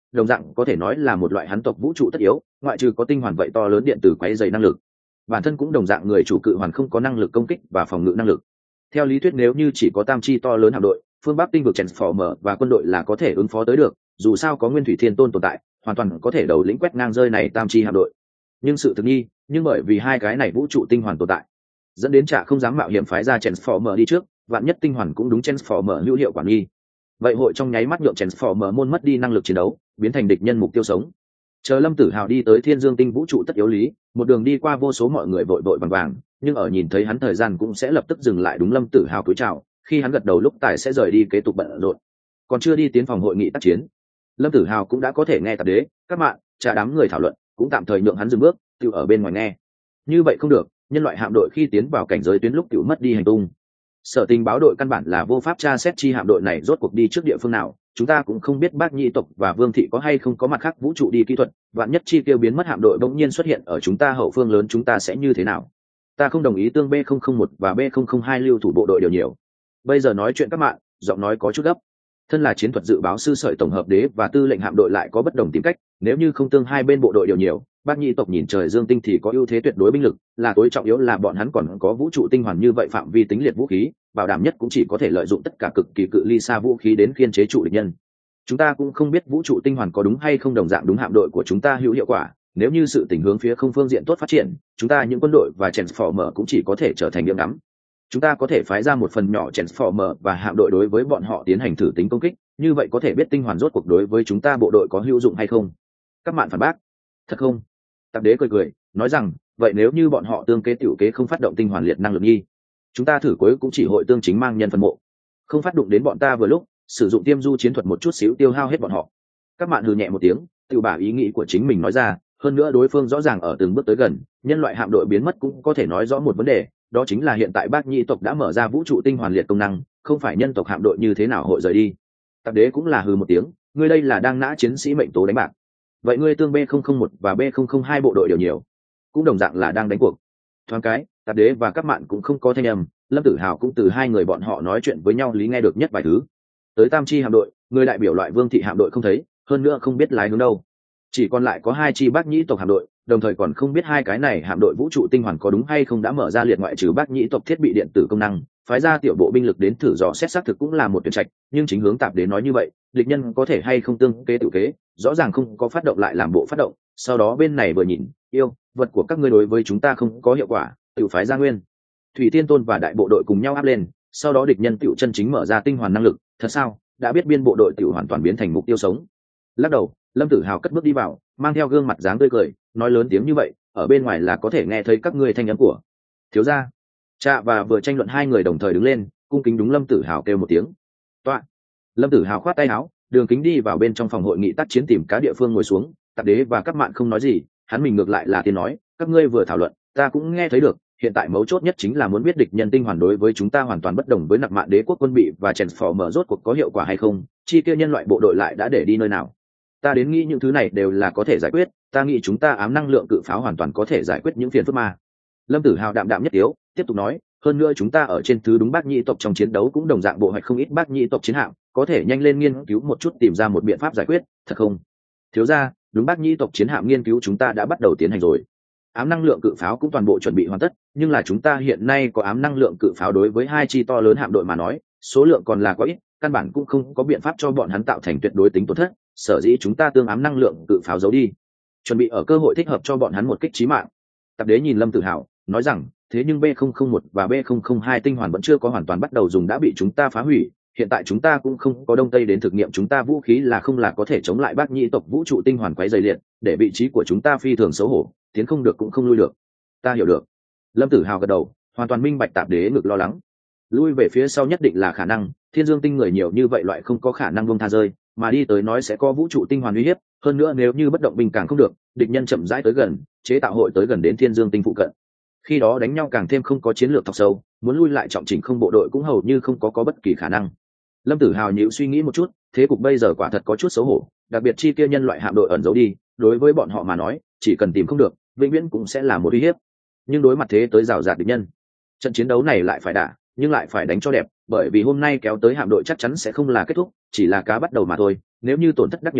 đồng dạng có thể nói là một loại hắn tộc vũ trụ tất yếu, ngoại trừ có tinh hoàn vậy to lớn điện tử quấy dày năng lực, bản thân cũng đồng dạng người chủ cự hoàn không có năng lực công kích và phòng ngự năng lực. Theo lý thuyết nếu như chỉ có tam chi to lớn hạm đội, phương Bắc tinh vực Transformer và quân đội là có thể ứng phó tới được, dù sao có Nguyên Thủy Thiên Tôn tồn tại, hoàn toàn có thể đầu lĩnh quét ngang rơi này tam chi hạm đội. Nhưng sự thực nghi, nhưng bởi vì hai cái này vũ trụ tinh hoàn tồn tại, dẫn đến Trạ không dám mạo hiểm phái ra Transformer đi trước, vạn nhất tinh hoàn cũng đúng Transformer hữu hiệu quả nghi. Vậy hội trong nháy mắt nhượng Transformer môn mất đi năng lực chiến đấu, biến thành địch nhân mục tiêu sống. Chờ Lâm Tử Hào đi tới Thiên Dương tinh vũ trụ tất yếu lý, một đường đi qua vô số mọi người vội vội vàng vàng, nhưng ở nhìn thấy hắn thời gian cũng sẽ lập tức dừng lại, đúng Lâm Tử Hào cúi chào, khi hắn gật đầu lúc tài sẽ rời đi kế tục bận rộn. Còn chưa đi tiến phòng hội nghị tác chiến, Lâm Tử Hào cũng đã có thể nghe Tạp Đế, các bạn, Trà đám người thảo luận, cũng tạm thời nhượng hắn dừng bước, tự ở bên ngoài nghe. Như vậy không được, nhân loại hạm đội khi tiến vào cảnh giới tuyến lúc tự mất đi hành tung. Sở Tình báo đội căn bản là vô pháp tra xét chi hạm đội này rốt cuộc đi trước địa phương nào, chúng ta cũng không biết Bác Nhĩ tộc và Vương thị có hay không có mặt khác vũ trụ đi kỹ thuật, vạn nhất chi tiêu biến mất hạm đội bỗng nhiên xuất hiện ở chúng ta hậu phương lớn, chúng ta sẽ như thế nào? Ta không đồng ý tương B không không một và B không không hai lưu thủ bộ đội điều nhiều. Bây giờ nói chuyện các bạn, giọng nói có chút gấp. Thân là chiến thuật dự báo sư Sợi tổng hợp đế và tư lệnh hạm đội lại có bất đồng tìm cách, nếu như không tương hai bên bộ đội điều nhiều, Bác Nhĩ tộc nhìn trời Dương tinh thì có ưu thế tuyệt đối binh lực, là tối trọng yếu là bọn hắn còn có vũ trụ tinh hoàn như vậy phạm vi tính liệt vũ khí, bảo đảm nhất cũng chỉ có thể lợi dụng tất cả cực kỳ cự ly xa vũ khí đến khiên chế trụ địch nhân. Chúng ta cũng không biết vũ trụ tinh hoàn có đúng hay không đồng dạng đúng hạm đội của chúng ta hữu hiệu quả, nếu như sự tình hướng phía không phương diện tốt phát triển, chúng ta những quân đội và Transformer cũng chỉ có thể trở thành điểm ngắm. Chúng ta có thể phái ra một phần nhỏ Transformer và hạm đội đối với bọn họ tiến hành thử tính công kích, như vậy có thể biết tinh hoàn rốt cuộc đối với chúng ta bộ đội có hữu dụng hay không. Các bạn phản bác, thật không? Tạp Đế cười cười, nói rằng, vậy nếu như bọn họ tương kế tiểu kế không phát động tinh hoàn liệt năng lực nghi, chúng ta thử cuối cũng chỉ hội tương chính mang nhân phân mộ, không phát động đến bọn ta vừa lúc, sử dụng tiêm du chiến thuật một chút xíu tiêu hao hết bọn họ. Các bạn hừ nhẹ một tiếng, tự bả ý nghĩ của chính mình nói ra, hơn nữa đối phương rõ ràng ở từng bước tới gần, nhân loại hạm đội biến mất cũng có thể nói rõ một vấn đề, đó chính là hiện tại Bác Nhĩ tộc đã mở ra vũ trụ tinh hoàn liệt công năng, không phải nhân tộc hạm đội như thế nào hội rời đi. Tạp Đế cũng là hừ một tiếng, ngươi đây là đang nã chiến sĩ mệnh tố đánh bạc. Vậy ngươi tương B không không một và B không không hai bộ đội đều nhiều, cũng đồng dạng là đang đánh cuộc. Thoáng cái, Tạp Đế và các bạn cũng không có thanh âm, Lâm Tử Hào cũng từ hai người bọn họ nói chuyện với nhau lý nghe được nhất vài thứ. Tới tam chi hạm đội, người đại biểu loại Vương thị hạm đội không thấy, hơn nữa không biết lái hướng đâu, chỉ còn lại có hai chi Bác Nhĩ tộc hạm đội, đồng thời còn không biết hai cái này hạm đội vũ trụ tinh hoàn có đúng hay không đã mở ra liệt ngoại trừ Bác Nhĩ tộc thiết bị điện tử công năng, phái ra tiểu bộ binh lực đến thử dò xét xác thực cũng là một tuyển trạch, nhưng chính hướng Tạp Đế nói như vậy, địch nhân có thể hay không tương kế tự kế, rõ ràng không có phát động lại làm bộ phát động, sau đó bên này vừa nhìn, yêu, vật của các ngươi đối với chúng ta không có hiệu quả, tự phái ra Nguyên Thủy Thiên Tôn và đại bộ đội cùng nhau áp lên, sau đó địch nhân tiểu chân chính mở ra tinh hoàn năng lực, thật sao? Đã biết biên bộ đội tiểu hoàn toàn biến thành mục tiêu sống. Lắc đầu, Lâm Tử Hào cất bước đi vào, mang theo gương mặt dáng tươi cười, nói lớn tiếng như vậy, ở bên ngoài là có thể nghe thấy các ngươi thanh âm của thiếu gia. Trạ và vừa tranh luận hai người đồng thời đứng lên, cung kính đúng Lâm Tử Hào kêu một tiếng. Toạ. Lâm Tử Hào khoát tay áo, đường kính đi vào bên trong phòng hội nghị tác chiến tìm cá địa phương ngồi xuống, Tạp Đế và các bạn không nói gì, hắn mình ngược lại là tiên nói, các ngươi vừa thảo luận, ta cũng nghe thấy được, hiện tại mấu chốt nhất chính là muốn biết địch nhân tinh hoàn đối với chúng ta hoàn toàn bất đồng với nặc mạn đế quốc quân bị và Transformer rốt cuộc có hiệu quả hay không, chi kia nhân loại bộ đội lại đã để đi nơi nào. Ta đến nghĩ những thứ này đều là có thể giải quyết, ta nghĩ chúng ta ám năng lượng cự pháo hoàn toàn có thể giải quyết những phiền phức ma. Lâm Tử Hào đạm đạm nhất tiếu, tiếp tục nói, hơn nữa chúng ta ở trên thứ đúng Bác Nhĩ tộc trong chiến đấu cũng đồng dạng bộ hoạch không ít Bác Nhĩ tộc chiến hạm, có thể nhanh lên nghiên cứu một chút tìm ra một biện pháp giải quyết, thật không? Thiếu gia, đúng Bác Nhĩ tộc chiến hạm nghiên cứu chúng ta đã bắt đầu tiến hành rồi. Ám năng lượng cự pháo cũng toàn bộ chuẩn bị hoàn tất, nhưng là chúng ta hiện nay có ám năng lượng cự pháo đối với hai chi to lớn hạm đội mà nói, số lượng còn là quá ít, căn bản cũng không có biện pháp cho bọn hắn tạo thành tuyệt đối tính tổn thất, sở dĩ chúng ta tương ám năng lượng cự pháo giấu đi, chuẩn bị ở cơ hội thích hợp cho bọn hắn một kích chí mạng. Tạp Đế nhìn Lâm Tử Hào, nói rằng, thế nhưng B không không một và B không không hai tinh hoàn vẫn chưa có hoàn toàn bắt đầu dùng đã bị chúng ta phá hủy, hiện tại chúng ta cũng không có đông tây đến thực nghiệm chúng ta vũ khí là không là có thể chống lại Bác Nhĩ tộc vũ trụ tinh hoàn quấy dày liệt, để vị trí của chúng ta phi thường xấu hổ, tiến không được cũng không lui được. Ta hiểu được. Lâm Tử Hào gật đầu, hoàn toàn minh bạch Tạp Đế ngực lo lắng. Lui về phía sau nhất định là khả năng, Thiên Dương tinh người nhiều như vậy loại không có khả năng buông tha rơi, mà đi tới nói sẽ có vũ trụ tinh hoàn uy hiếp, hơn nữa nếu như bất động binh càng không được, địch nhân chậm rãi tới gần, chế tạo hội tới gần đến Thiên Dương tinh phụ cận. Khi đó đánh nhau càng thêm không có chiến lược thọc sâu, muốn lui lại trọng chỉnh không bộ đội cũng hầu như không có có bất kỳ khả năng. Lâm Tử Hào nhíu suy nghĩ một chút, thế cục bây giờ quả thật có chút xấu hổ, đặc biệt chi kia nhân loại hạm đội ẩn giấu đi, đối với bọn họ mà nói, chỉ cần tìm không được, vĩnh viễn cũng sẽ là một uy hiếp. Nhưng đối mặt thế tới rào rạt địch nhân, trận chiến đấu này lại phải đả, nhưng lại phải đánh cho đẹp, bởi vì hôm nay kéo tới hạm đội chắc chắn sẽ không là kết thúc, chỉ là cá bắt đầu mà thôi, nếu như tổn thất đắc nhiều lắm,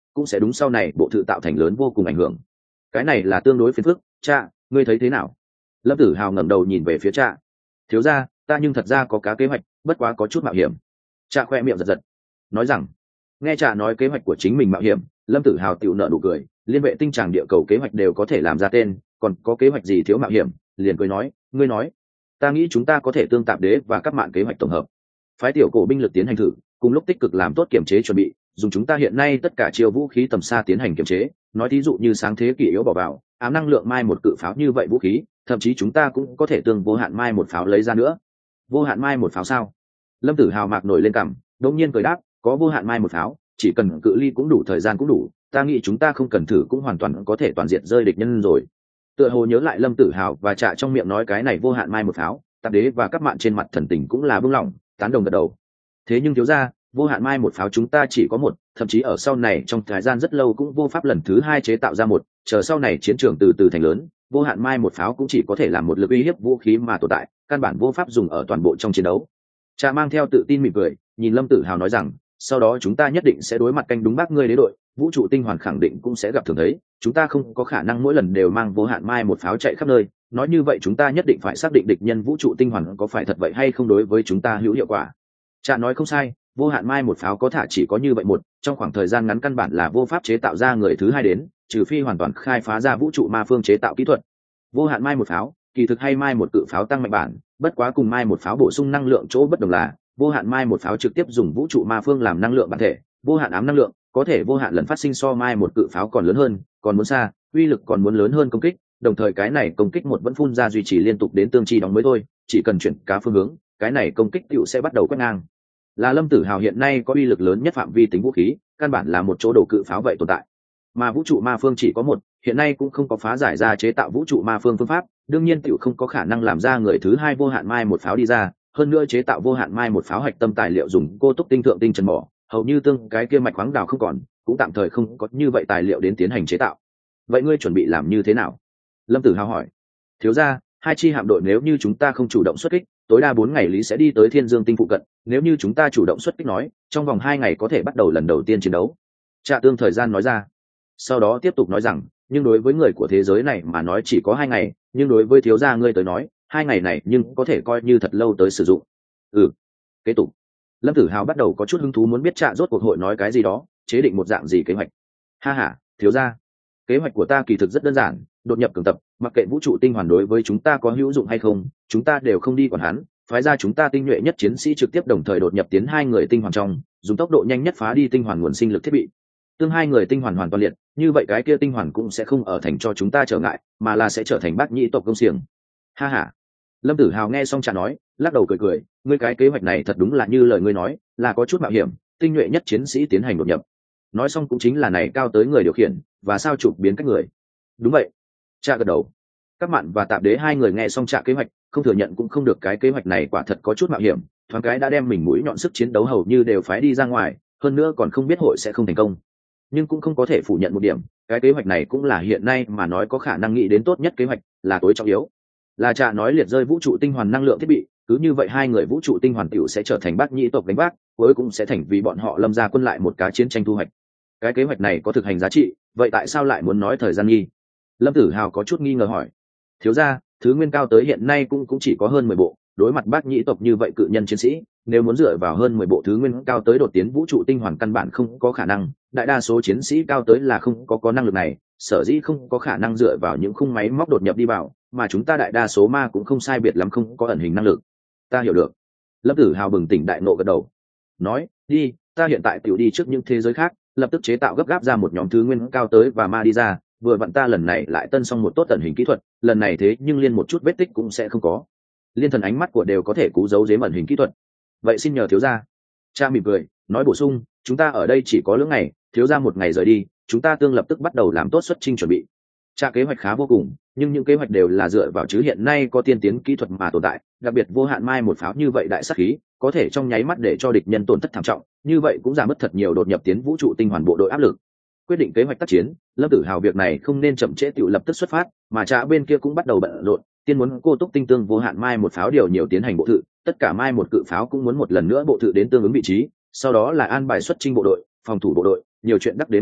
cũng sẽ đúng sau này bộ thự tạo thành lớn vô cùng ảnh hưởng. Cái này là tương đối phiền phức. Cha, ngươi thấy thế nào? Lâm Tử Hào ngẩng đầu nhìn về phía cha. Thiếu gia, ta nhưng thật ra có cá kế hoạch, bất quá có chút mạo hiểm. Cha khoe miệng giật giật, nói rằng, nghe cha nói kế hoạch của chính mình mạo hiểm, Lâm Tử Hào tiểu nợ nụ cười. Liên vệ tinh tràng địa cầu kế hoạch đều có thể làm ra tên, còn có kế hoạch gì thiếu mạo hiểm? Liền cười nói, ngươi nói, ta nghĩ chúng ta có thể tương tạp đế và các mạng kế hoạch tổng hợp, phái tiểu cổ binh lực tiến hành thử, cùng lúc tích cực làm tốt kiểm chế chuẩn bị, dùng chúng ta hiện nay tất cả chiêu vũ khí tầm xa tiến hành kiểm chế. Nói thí dụ như sáng thế kỷ yếu bỏ vào ám năng lượng mai một cự pháo như vậy vũ khí, thậm chí chúng ta cũng có thể tương vô hạn mai một pháo lấy ra nữa. Vô hạn mai một pháo sao? Lâm Tử Hào mạc nổi lên cằm, đột nhiên cười đáp, có vô hạn mai một pháo, chỉ cần cự ly cũng đủ, thời gian cũng đủ, ta nghĩ chúng ta không cần thử cũng hoàn toàn có thể toàn diện rơi địch nhân rồi. Tựa hồ nhớ lại Lâm Tử Hào và Trạ trong miệng nói cái này vô hạn mai một pháo, Tạp Đế và các bạn trên mặt thần tình cũng là bưng lỏng, tán đồng gật đầu. Thế nhưng thiếu gia, vô hạn mai một pháo chúng ta chỉ có một, thậm chí ở sau này trong thời gian rất lâu cũng vô pháp lần thứ hai chế tạo ra một, chờ sau này chiến trường từ từ thành lớn, vô hạn mai một pháo cũng chỉ có thể làm một lực uy hiếp vũ khí mà tồn tại, căn bản vô pháp dùng ở toàn bộ trong chiến đấu. Cha mang theo tự tin mỉm cười, nhìn Lâm Tử Hào nói rằng, sau đó chúng ta nhất định sẽ đối mặt canh đúng bác ngươi đế đội, vũ trụ tinh hoàn khẳng định cũng sẽ gặp thường thấy, chúng ta không có khả năng mỗi lần đều mang vô hạn mai một pháo chạy khắp nơi, nói như vậy chúng ta nhất định phải xác định địch nhân vũ trụ tinh hoàn có phải thật vậy hay không đối với chúng ta hữu hiệu quả. Cha nói không sai, vô hạn mai một pháo có thả chỉ có như vậy một, trong khoảng thời gian ngắn căn bản là vô pháp chế tạo ra người thứ hai đến, trừ phi hoàn toàn khai phá ra vũ trụ ma phương chế tạo kỹ thuật. Vô hạn mai một pháo kỳ thực hay mai một cự pháo tăng mạnh bản, bất quá cùng mai một pháo bổ sung năng lượng chỗ bất đồng là vô hạn mai một pháo trực tiếp dùng vũ trụ ma phương làm năng lượng bản thể, vô hạn ám năng lượng có thể vô hạn lần phát sinh so mai một cự pháo còn lớn hơn, còn muốn xa, uy lực còn muốn lớn hơn công kích, đồng thời cái này công kích một vẫn phun ra duy trì liên tục đến tương chi đóng mới thôi, chỉ cần chuyển cá phương hướng, cái này công kích tựu sẽ bắt đầu quét ngang. Là Lâm Tử Hào hiện nay có uy lực lớn nhất phạm vi tính vũ khí, căn bản là một chỗ đồ cự pháo vậy tồn tại. Mà vũ trụ ma phương chỉ có một, hiện nay cũng không có phá giải ra chế tạo vũ trụ ma phương phương pháp, đương nhiên tựu không có khả năng làm ra người thứ hai vô hạn mai một pháo đi ra, hơn nữa chế tạo vô hạn mai một pháo hạch tâm tài liệu dùng cô túc tinh thượng tinh trần mỏ, hầu như tương cái kia mạch khoáng đào không còn, cũng tạm thời không có như vậy tài liệu đến tiến hành chế tạo. Vậy ngươi chuẩn bị làm như thế nào? Lâm Tử Hào hỏi. Thiếu gia, hai chi hạm đội nếu như chúng ta không chủ động xuất kích, tối đa bốn ngày lý sẽ đi tới Thiên Dương tinh phụ cận, nếu như chúng ta chủ động xuất kích nói, trong vòng hai ngày có thể bắt đầu lần đầu tiên chiến đấu. Trạ Tương thời gian nói ra. Sau đó tiếp tục nói rằng, nhưng đối với người của thế giới này mà nói chỉ có hai ngày, nhưng đối với thiếu gia ngươi tới nói, hai ngày này nhưng có thể coi như thật lâu tới sử dụng. Ừ. Kế tục. Lâm Tử Hào bắt đầu có chút hứng thú muốn biết Trạ rốt cuộc hội nói cái gì đó, chế định một dạng gì kế hoạch. Ha ha, thiếu gia, kế hoạch của ta kỳ thực rất đơn giản, đột nhập cường tập, mặc kệ vũ trụ tinh hoàn đối với chúng ta có hữu dụng hay không, chúng ta đều không đi quản hắn, phái ra chúng ta tinh nhuệ nhất chiến sĩ trực tiếp đồng thời đột nhập tiến hai người tinh hoàn trong, dùng tốc độ nhanh nhất phá đi tinh hoàn nguồn sinh lực thiết bị. Tương hai người tinh hoàn hoàn toàn liệt, như vậy cái kia tinh hoàn cũng sẽ không ở thành cho chúng ta trở ngại, mà là sẽ trở thành bát nhĩ tộc công xiềng. Ha ha. Lâm Tử Hào nghe xong Trạ nói, lắc đầu cười cười, ngươi cái kế hoạch này thật đúng là như lời ngươi nói, là có chút mạo hiểm, tinh nhuệ nhất chiến sĩ tiến hành đột nhập. Nói xong cũng chính là này cao tới người điều khiển, và sao chụp biến cách người. Đúng vậy. Trạ gật đầu. Các bạn và Tạp Đế hai người nghe xong Trạ kế hoạch, không thừa nhận cũng không được, cái kế hoạch này quả thật có chút mạo hiểm, thoáng cái đã đem mình mũi nhọn sức chiến đấu hầu như đều phái đi ra ngoài, hơn nữa còn không biết hội sẽ không thành công. Nhưng cũng không có thể phủ nhận một điểm, cái kế hoạch này cũng là hiện nay mà nói có khả năng nghĩ đến tốt nhất kế hoạch, là tối trọng yếu. Là Trạ nói liệt rơi vũ trụ tinh hoàn năng lượng thiết bị, cứ như vậy hai người vũ trụ tinh hoàn tiểu sẽ trở thành bát nhĩ tộc đánh bác, cuối cùng sẽ thành vì bọn họ Lâm gia quân lại một cá chiến tranh thu hoạch. Cái kế hoạch này có thực hành giá trị, vậy tại sao lại muốn nói thời gian nghi? Lâm Tử Hào có chút nghi ngờ hỏi. Thiếu gia, thứ nguyên cao tới hiện nay cũng cũng chỉ có hơn mười bộ, đối mặt bát nhĩ tộc như vậy cự nhân chiến sĩ, nếu muốn dựa vào hơn mười bộ thứ nguyên cao tới đột tiến vũ trụ tinh hoàn căn bản không có khả năng, đại đa số chiến sĩ cao tới là không có có năng lực này, sở dĩ không có khả năng dựa vào những khung máy móc đột nhập đi vào, mà chúng ta đại đa số ma cũng không sai biệt lắm không có ẩn hình năng lực. Ta hiểu được. Lâm Tử Hào bừng tỉnh đại nộ gật đầu. Nói, đi, ta hiện tại tiểu đi trước những thế giới khác, lập tức chế tạo gấp gáp ra một nhóm thứ nguyên cao tới và ma đi ra, vừa vặn ta lần này lại tân xong một tốt ẩn hình kỹ thuật, lần này thế nhưng liên một chút vết tích cũng sẽ không có. Liên thần ánh mắt của đều có thể cú giấu giếm ẩn hình kỹ thuật. Vậy xin nhờ thiếu gia. Cha mỉm cười, nói bổ sung, chúng ta ở đây chỉ có lưỡng ngày, thiếu gia một ngày rời đi, chúng ta tương lập tức bắt đầu làm tốt xuất chinh chuẩn bị. Cha kế hoạch khá vô cùng, nhưng những kế hoạch đều là dựa vào chứ hiện nay có tiên tiến kỹ thuật mà tồn tại, đặc biệt vô hạn mai một pháo như vậy đại sát khí, có thể trong nháy mắt để cho địch nhân tổn thất thảm trọng, như vậy cũng giảm mất thật nhiều đột nhập tiến vũ trụ tinh hoàn bộ đội áp lực. Quyết định kế hoạch tác chiến, Lâm Tử Hào việc này không nên chậm trễ, tiểu lập tức xuất phát, mà Trạ bên kia cũng bắt đầu bận rộn, tiên muốn cô túc tinh tương vô hạn mai một pháo điều nhiều tiến hành bộ thự, tất cả mai một cự pháo cũng muốn một lần nữa bộ thự đến tương ứng vị trí, sau đó là an bài xuất chinh bộ đội, phòng thủ bộ đội, nhiều chuyện đắc đến không hết,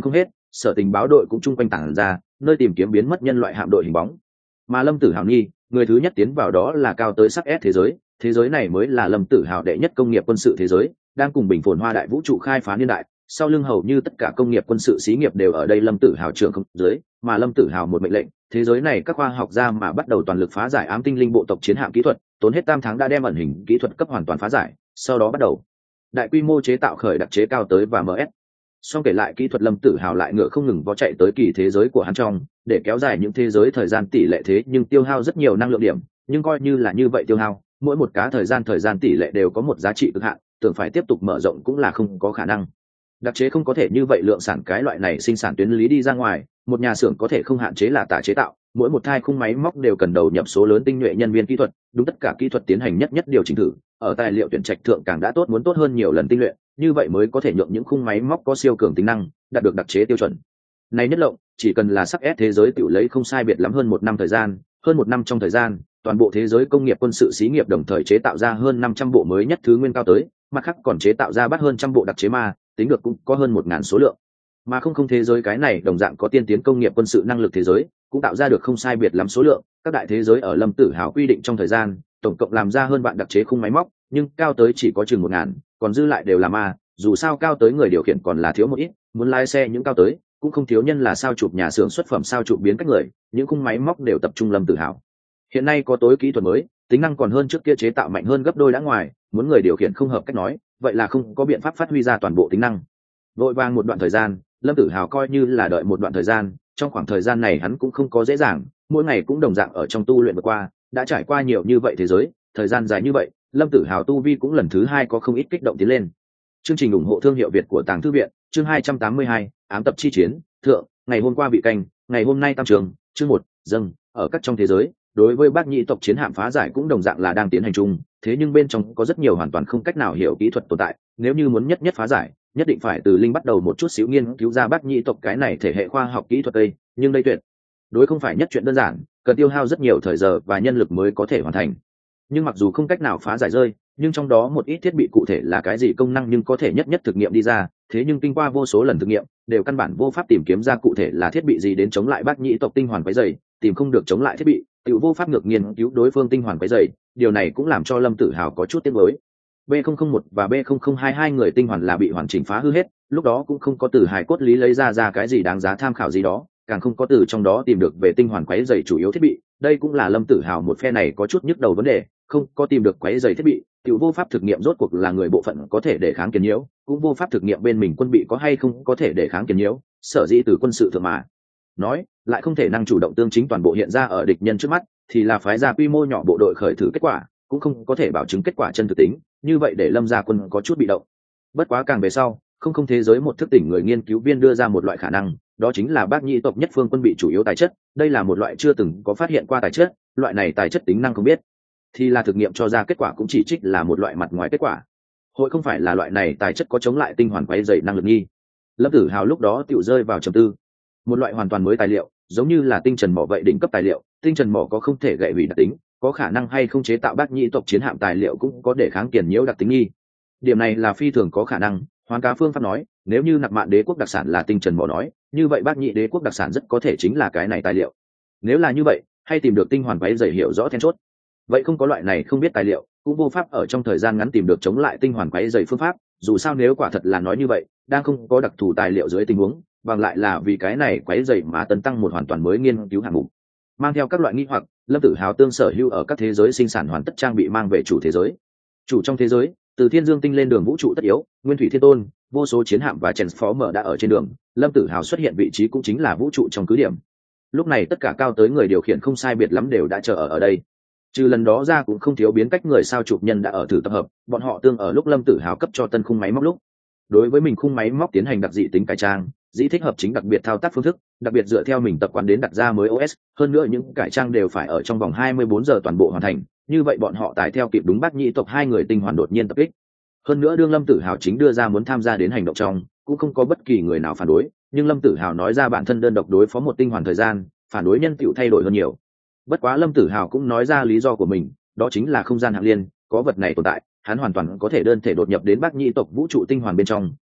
sở tình báo đội cũng chung quanh tản ra, nơi tìm kiếm biến mất nhân loại hạm đội hình bóng. Mà Lâm Tử Hào nghi, người thứ nhất tiến vào đó là cao tới sắc S thế giới, thế giới này mới là Lâm Tử Hào đệ nhất công nghiệp quân sự thế giới, đang cùng bình phồn hoa đại vũ trụ khai phá niên đại, sau lưng hầu như tất cả công nghiệp quân sự xí nghiệp đều ở đây Lâm Tử Hào trưởng không dưới, mà Lâm Tử Hào một mệnh lệnh, thế giới này các khoa học gia mà bắt đầu toàn lực phá giải ám tinh linh bộ tộc chiến hạm kỹ thuật, tốn hết tam tháng đã đem ẩn hình kỹ thuật cấp hoàn toàn phá giải, sau đó bắt đầu đại quy mô chế tạo khởi đặc chế cao tới và em ét. Song kể lại kỹ thuật, Lâm Tử Hào lại ngựa không ngừng vó chạy tới kỳ thế giới của hắn trong, để kéo dài những thế giới thời gian tỷ lệ thế nhưng tiêu hao rất nhiều năng lượng điểm, nhưng coi như là như vậy tiêu hao, mỗi một cá thời gian thời gian tỷ lệ đều có một giá trị cực hạn, tưởng phải tiếp tục mở rộng cũng là không có khả năng. Đặc chế không có thể như vậy lượng sản cái loại này sinh sản tuyến lý đi ra ngoài, một nhà xưởng có thể không hạn chế là tả chế tạo, mỗi một thai khung máy móc đều cần đầu nhập số lớn tinh nhuệ nhân viên kỹ thuật, đúng tất cả kỹ thuật tiến hành nhất nhất điều chỉnh thử, ở tài liệu tuyển trạch thượng càng đã tốt muốn tốt hơn nhiều lần tinh luyện, như vậy mới có thể nhượng những khung máy móc có siêu cường tính năng đạt được đặc chế tiêu chuẩn. Này nhất lộng, chỉ cần là sắc S thế giới tự lấy không sai biệt lắm hơn một năm thời gian, hơn một năm trong thời gian, toàn bộ thế giới công nghiệp quân sự xí nghiệp đồng thời chế tạo ra hơn năm trăm bộ mới nhất thứ nguyên cao tới, mặt khác còn chế tạo ra bắt hơn trăm bộ đặc chế ma, tính được cũng có hơn một ngàn số lượng. Mà không không thế giới cái này đồng dạng có tiên tiến công nghiệp quân sự năng lực thế giới, cũng tạo ra được không sai biệt lắm số lượng, các đại thế giới ở Lâm Tử Hào quy định trong thời gian, tổng cộng làm ra hơn vạn đặc chế khung máy móc, nhưng cao tới chỉ có chừng một ngàn, còn dư lại đều là ma, dù sao cao tới người điều khiển còn là thiếu một ít, muốn lái xe những cao tới, cũng không thiếu nhân là sao chụp nhà xưởng xuất phẩm sao chụp biến cách người, những khung máy móc đều tập trung Lâm Tử Hào. Hiện nay có tối kỹ thuật mới, tính năng còn hơn trước kia chế tạo mạnh hơn gấp đôi đã ngoài, muốn người điều khiển không hợp cách nói, vậy là không có biện pháp phát huy ra toàn bộ tính năng. Vội vàng một đoạn thời gian, Lâm Tử Hào coi như là đợi một đoạn thời gian, trong khoảng thời gian này hắn cũng không có dễ dàng, mỗi ngày cũng đồng dạng ở trong tu luyện vượt qua, đã trải qua nhiều như vậy thế giới, thời gian dài như vậy, Lâm Tử Hào tu vi cũng lần thứ hai có không ít kích động tiến lên. Chương trình ủng hộ thương hiệu Việt của Tàng Thư viện, chương hai trăm tám mươi hai, ám tập chi chiến, thượng, ngày hôm qua bị canh, ngày hôm nay tam trường, chương một, dâng, ở các trong thế giới, đối với Bác Nhĩ tộc chiến hạm phá giải cũng đồng dạng là đang tiến hành chung, thế nhưng bên trong có rất nhiều hoàn toàn không cách nào hiểu kỹ thuật tồn tại, nếu như muốn nhất nhất phá giải, nhất định phải từ linh bắt đầu một chút xíu nghiên cứu ra Bác Nhĩ tộc cái này thể hệ khoa học kỹ thuật đây, nhưng đây tuyệt đối không phải nhất chuyện đơn giản, cần tiêu hao rất nhiều thời giờ và nhân lực mới có thể hoàn thành. Nhưng mặc dù không cách nào phá giải rơi, nhưng trong đó một ít thiết bị cụ thể là cái gì công năng nhưng có thể nhất nhất thực nghiệm đi ra, thế nhưng kinh qua vô số lần thực nghiệm, đều căn bản vô pháp tìm kiếm ra cụ thể là thiết bị gì đến chống lại Bác Nhĩ tộc tinh hoàn quấy rầy, tìm không được chống lại thiết bị, tự vô pháp ngược nghiên cứu đối phương tinh hoàn quấy rầy, điều này cũng làm cho Lâm Tử Hào có chút tiếc nuối. B không không một và B không không hai hai người tinh hoàn là bị hoàn chỉnh phá hư hết, lúc đó cũng không có từ hài cốt lý lấy ra ra cái gì đáng giá tham khảo gì đó, càng không có từ trong đó tìm được về tinh hoàn quấy rầy chủ yếu thiết bị, đây cũng là Lâm Tử Hào một phe này có chút nhức đầu vấn đề, không có tìm được quấy rầy thiết bị, tiểu vô pháp thực nghiệm rốt cuộc là người bộ phận có thể để kháng kiến nhiễu, cũng vô pháp thực nghiệm bên mình quân bị có hay không có thể để kháng kiến nhiễu, sở dĩ từ quân sự thượng mà nói, lại không thể năng chủ động tương chính toàn bộ hiện ra ở địch nhân trước mắt, thì là phái ra quy mô nhỏ bộ đội khởi thử kết quả, cũng không có thể bảo chứng kết quả chân thực tính, như vậy để Lâm gia quân có chút bị động. Bất quá càng về sau, không không thế giới một thức tỉnh người nghiên cứu viên đưa ra một loại khả năng, đó chính là Bác Nhĩ tộc nhất phương quân bị chủ yếu tài chất, đây là một loại chưa từng có phát hiện qua tài chất, loại này tài chất tính năng không biết, thì là thực nghiệm cho ra kết quả cũng chỉ trích là một loại mặt ngoài kết quả. Hội không phải là loại này tài chất có chống lại tinh hoàn quấy dày năng lực nghi. Lâm Tử Hào lúc đó tiểu rơi vào trầm tư. Một loại hoàn toàn mới tài liệu, giống như là tinh trần mỏ vậy đỉnh cấp tài liệu, tinh trần mỏ có không thể gậy hủy đặc tính, có khả năng hay không chế tạo Bác Nhĩ tộc chiến hạm tài liệu cũng có để kháng kiền nhiễu đặc tính nghi. Điểm này là phi thường có khả năng, Hoán Cá Phương pháp nói, nếu như Nặc Mạn đế quốc đặc sản là tinh trần mỏ nói, như vậy Bác Nhĩ đế quốc đặc sản rất có thể chính là cái này tài liệu. Nếu là như vậy, hay tìm được tinh hoàn quấy dày hiểu rõ then chốt. Vậy không có loại này không biết tài liệu, cũng vô pháp ở trong thời gian ngắn tìm được chống lại tinh hoàn quấy dày phương pháp, dù sao nếu quả thật là nói như vậy, đang không có đặc thù tài liệu dưới tình huống, bằng lại là vì cái này quấy dày mà tấn tăng một hoàn toàn mới nghiên cứu hạng mục. Mang theo các loại nghi hoặc, Lâm Tử Hào tương sở hữu ở các thế giới sinh sản hoàn tất trang bị mang về chủ thế giới. Chủ trong thế giới, từ Thiên Dương tinh lên đường vũ trụ tất yếu, Nguyên Thủy Thiên Tôn, vô số chiến hạm và Transformer đã ở trên đường, Lâm Tử Hào xuất hiện vị trí cũng chính là vũ trụ trong cứ điểm. Lúc này tất cả cao tới người điều khiển không sai biệt lắm đều đã chờ ở ở đây. Trừ lần đó ra cũng không thiếu biến cách người sao chụp nhân đã ở thử tập hợp, bọn họ tương ở lúc Lâm Tử Hào cấp cho tân khung máy móc lúc. Đối với mình khung máy móc tiến hành đặc dị tính cải trang, dĩ thích hợp chính đặc biệt thao tác phương thức, đặc biệt dựa theo mình tập quán đến đặt ra mới ô ét, hơn nữa những cải trang đều phải ở trong vòng hai mươi bốn giờ toàn bộ hoàn thành, như vậy bọn họ tải theo kịp đúng Bác Nhĩ tộc hai người tinh hoàn đột nhiên tập kích. Hơn nữa đương Lâm Tử Hào chính đưa ra muốn tham gia đến hành động trong, cũng không có bất kỳ người nào phản đối, nhưng Lâm Tử Hào nói ra bản thân đơn độc đối phó một tinh hoàn thời gian, phản đối nhân tựu thay đổi hơn nhiều. Bất quá Lâm Tử Hào cũng nói ra lý do của mình, đó chính là không gian hạng liên, có vật này tồn tại, hắn hoàn toàn có thể đơn thể đột nhập đến Bác Nhĩ tộc vũ trụ tinh hoàn bên trong,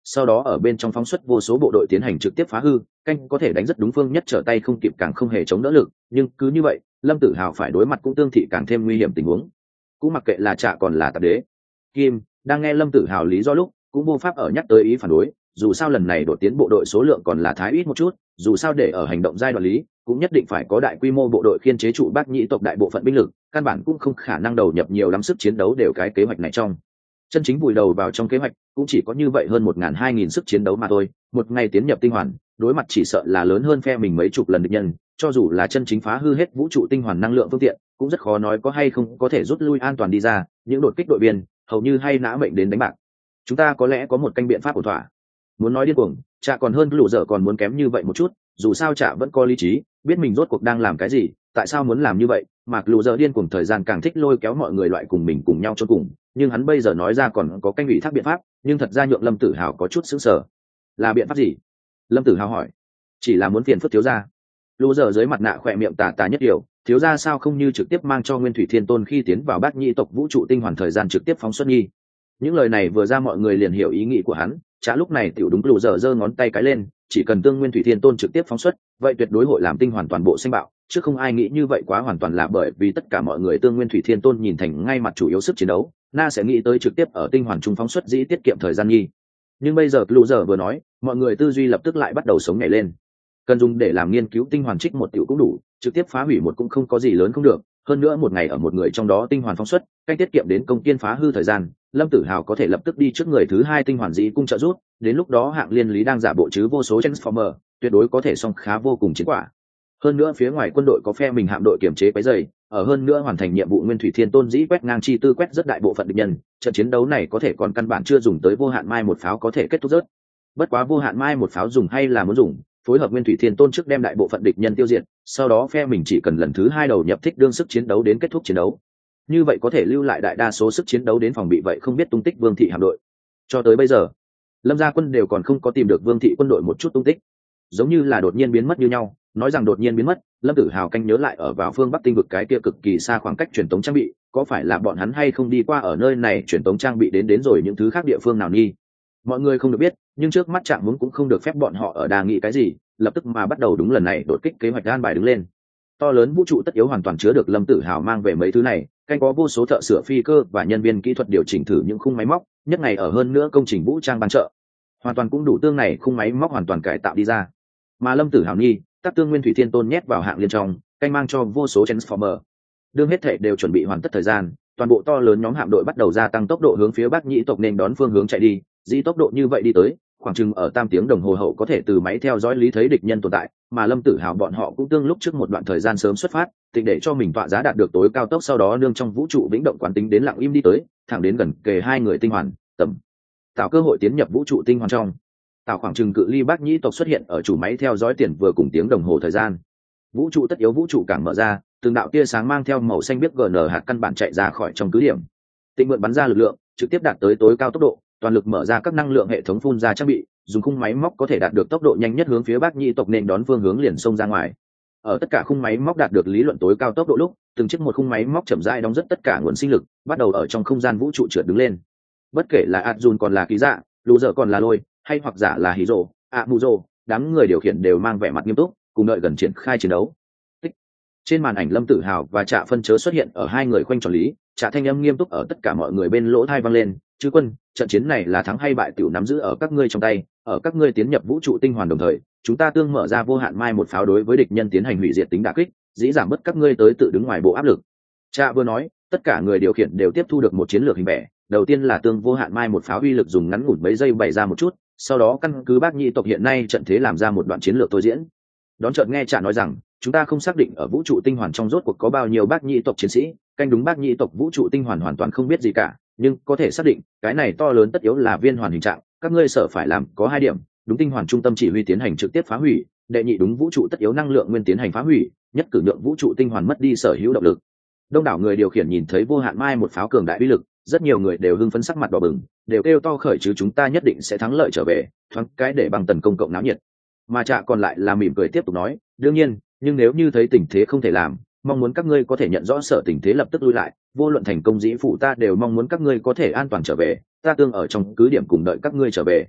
sau đó ở bên trong phóng xuất vô số bộ đội tiến hành trực tiếp phá hư, canh có thể đánh rất đúng phương nhất trở tay không kịp càng không hề chống đỡ lực, nhưng cứ như vậy Lâm Tử Hào phải đối mặt cũng tương thị càng thêm nguy hiểm tình huống. Cũng mặc kệ là Trạ còn là Tạp Đế, Kim đang nghe Lâm Tử Hào lý do lúc cũng vô pháp ở nhắc tới ý phản đối, dù sao lần này đột tiến bộ đội số lượng còn là thái ít một chút, dù sao để ở hành động giai đoạn lý cũng nhất định phải có đại quy mô bộ đội khiên chế trụ Bác Nhĩ tộc đại bộ phận binh lực, căn bản cũng không khả năng đầu nhập nhiều lắm sức chiến đấu đều cái kế hoạch này trong. Chân chính vùi đầu vào trong kế hoạch cũng chỉ có như vậy hơn một ngàn hai nghìn sức chiến đấu mà thôi, một ngày tiến nhập tinh hoàn, đối mặt chỉ sợ là lớn hơn phe mình mấy chục lần địch nhân, cho dù là chân chính phá hư hết vũ trụ tinh hoàn năng lượng phương tiện, cũng rất khó nói có hay không có thể rút lui an toàn đi ra, những đột kích đội viên hầu như hay nã mệnh đến đánh bạc. Chúng ta có lẽ có một canh biện pháp ổn thỏa. Muốn nói điên cuồng, Trạ còn hơn lũ dở còn muốn kém như vậy một chút, dù sao Trạ vẫn có lý trí, biết mình rốt cuộc đang làm cái gì, tại sao muốn làm như vậy, mà lũ dở điên cuồng thời gian càng thích lôi kéo mọi người loại cùng mình cùng nhau chôn cùng, nhưng hắn bây giờ nói ra còn có canh ủy thác biện pháp, nhưng thật ra nhượng Lâm Tử Hào có chút sững sờ. Là biện pháp gì? Lâm Tử Hào hỏi. Chỉ là muốn phiền phức thiếu gia. Lũ dở dưới mặt nạ khỏe miệng tà tà nhất điều, thiếu gia sao không như trực tiếp mang cho Nguyên Thủy Thiên Tôn khi tiến vào Bác Nhĩ tộc vũ trụ tinh hoàn thời gian trực tiếp phóng xuất nghi. Những lời này vừa ra mọi người liền hiểu ý nghĩ của hắn, chả lúc này tiểu đúng lù dở giơ ngón tay cái lên, chỉ cần tương Nguyên Thủy Thiên Tôn trực tiếp phóng xuất, vậy tuyệt đối hội làm tinh hoàn toàn bộ sinh bạo, chứ không ai nghĩ như vậy quá hoàn toàn là bởi vì tất cả mọi người tương Nguyên Thủy Thiên Tôn nhìn thành ngay mặt chủ yếu sức chiến đấu, na sẽ nghĩ tới trực tiếp ở tinh hoàn trung phóng xuất dĩ tiết kiệm thời gian nghi. Nhưng bây giờ lù dở vừa nói, mọi người tư duy lập tức lại bắt đầu sống nhảy lên. Cần dùng để làm nghiên cứu tinh hoàn trích một tiểu cũng đủ, trực tiếp phá hủy một cũng không có gì lớn không được, hơn nữa một ngày ở một người trong đó tinh hoàn phóng xuất, cách tiết kiệm đến công kiên phá hư thời gian, Lâm Tử Hào có thể lập tức đi trước người thứ hai tinh hoàn dĩ cung trợ rút, đến lúc đó hạng liên lý đang giả bộ chứ vô số transformer, tuyệt đối có thể song khá vô cùng chiến quả. Hơn nữa phía ngoài quân đội có phe mình hạm đội kiểm chế quấy rầy, ở hơn nữa hoàn thành nhiệm vụ Nguyên Thủy Thiên Tôn dĩ quét ngang chi tư quét rất đại bộ phận địch nhân, trận chiến đấu này có thể còn căn bản chưa dùng tới vô hạn mai một pháo có thể kết thúc rớt. Bất quá vô hạn mai một pháo dùng hay là muốn dùng, phối hợp Nguyên Thủy Thiên Tôn trước đem đại bộ phận địch nhân tiêu diệt, sau đó phe mình chỉ cần lần thứ hai đầu nhập thích đương sức chiến đấu đến kết thúc chiến đấu. Như vậy có thể lưu lại đại đa số sức chiến đấu đến phòng bị vậy không biết tung tích Vương thị hạm đội. Cho tới bây giờ, Lâm gia quân đều còn không có tìm được Vương thị quân đội một chút tung tích, giống như là đột nhiên biến mất như nhau. Nói rằng đột nhiên biến mất, Lâm Tử Hào canh nhớ lại ở vào phương Bắc tinh vực cái kia cực kỳ xa khoảng cách truyền tống trang bị, có phải là bọn hắn hay không đi qua ở nơi này truyền tống trang bị đến đến rồi những thứ khác địa phương nào nghi? Mọi người không được biết, nhưng trước mắt Trạng muốn cũng không được phép bọn họ ở đà nghị cái gì, lập tức mà bắt đầu đúng lần này đột kích kế hoạch an bài đứng lên. To lớn vũ trụ tất yếu hoàn toàn chứa được Lâm Tử Hào mang về mấy thứ này, canh có vô số thợ sửa phi cơ và nhân viên kỹ thuật điều chỉnh thử những khung máy móc, nhất ngày ở hơn nữa công trình vũ trang ban trợ, hoàn toàn cũng đủ tương này khung máy móc hoàn toàn cải tạo đi ra. Mà Lâm Tử Hào nghi tác tương Nguyên Thủy Thiên Tôn nhét vào hạng liên trong, canh mang cho vô số transformer. Đương hết thể đều chuẩn bị hoàn tất thời gian, toàn bộ to lớn nhóm hạm đội bắt đầu gia tăng tốc độ hướng phía Bắc Nhĩ tộc nên đón phương hướng chạy đi, dĩ tốc độ như vậy đi tới, khoảng chừng ở tam tiếng đồng hồ hậu có thể từ máy theo dõi lý thấy địch nhân tồn tại, mà Lâm Tử Hào bọn họ cũng tương lúc trước một đoạn thời gian sớm xuất phát, định để cho mình tọa giá đạt được tối cao tốc, sau đó nương trong vũ trụ vĩnh động quán tính đến lặng im đi tới, thẳng đến gần kề hai người tinh hoàn, tầm tạo cơ hội tiến nhập vũ trụ tinh hoàn trong. Tạo khoảng chừng cự ly Bắc Nhĩ tộc xuất hiện ở chủ máy theo dõi tiền vừa cùng tiếng đồng hồ thời gian. Vũ trụ tất yếu vũ trụ cảng mở ra, từng đạo tia sáng mang theo màu xanh biếc giê en hạt căn bản chạy ra khỏi trong cứ điểm. Tịnh mượn bắn ra lực lượng, trực tiếp đạt tới tối cao tốc độ, toàn lực mở ra các năng lượng hệ thống phun ra trang bị, dùng khung máy móc có thể đạt được tốc độ nhanh nhất hướng phía Bắc Nhĩ tộc nên đón phương hướng liền xông ra ngoài. Ở tất cả khung máy móc đạt được lý luận tối cao tốc độ lúc, từng chiếc một khung máy móc chậm rãi đóng rất tất cả nguồn sinh lực, bắt đầu ở trong không gian vũ trụ trượt đứng lên. Bất kể là Azun còn là Ký Dạ, Lũ Dở còn là Lôi, hay hoặc giả là Hiro, Amuzo, đám người điều khiển đều mang vẻ mặt nghiêm túc, cùng đợi gần triển khai chiến đấu. Tích. Trên màn ảnh Lâm Tử Hào và Trạ phân chớ xuất hiện ở hai người khoanh tròn lý, Trạ thanh âm nghiêm túc ở tất cả mọi người bên lỗ tai vang lên, "Chư quân, trận chiến này là thắng hay bại tiểu nắm giữ ở các ngươi trong tay, ở các ngươi tiến nhập vũ trụ tinh hoàn đồng thời, chúng ta tương mở ra vô hạn mai một pháo đối với địch nhân tiến hành hủy diệt tính đả kích, dĩ giảm bớt các ngươi tới tự đứng ngoài bộ áp lực." Trạ vừa nói, tất cả người điều khiển đều tiếp thu được một chiến lược hình vẽ, đầu tiên là tương vô hạn mai một pháo uy lực dùng ngắn ngủn mấy giây bày ra một chút, sau đó căn cứ Bắc Nhĩ tộc hiện nay trận thế làm ra một đoạn chiến lược tôi diễn. Đón chợt nghe Trạ nói rằng, chúng ta không xác định ở vũ trụ tinh hoàn trong rốt cuộc có bao nhiêu Bắc Nhĩ tộc chiến sĩ, canh đúng Bắc Nhĩ tộc vũ trụ tinh hoàn hoàn toàn không biết gì cả, nhưng có thể xác định, cái này to lớn tất yếu là viên hoàn hình trạng, các ngươi sợ phải làm có hai điểm, đúng tinh hoàn trung tâm chỉ huy tiến hành trực tiếp phá hủy, đệ nhị đúng vũ trụ tất yếu năng lượng nguyên tiến hành phá hủy, nhất cử lượng vũ trụ tinh hoàn mất đi sở hữu động lực. Đông đảo người điều khiển nhìn thấy vô hạn mai một pháo cường đại uy lực, rất nhiều người đều hưng phấn sắc mặt đỏ bừng, đều kêu to khởi chứ chúng ta nhất định sẽ thắng lợi trở về, thoáng cái để bằng tấn công cộng náo nhiệt. Mà Trạ còn lại là mỉm cười tiếp tục nói, đương nhiên, nhưng nếu như thấy tình thế không thể làm, mong muốn các ngươi có thể nhận rõ sở tình thế lập tức lui lại, vô luận thành công dĩ phụ ta đều mong muốn các ngươi có thể an toàn trở về, ta tương ở trong cứ điểm cùng đợi các ngươi trở về.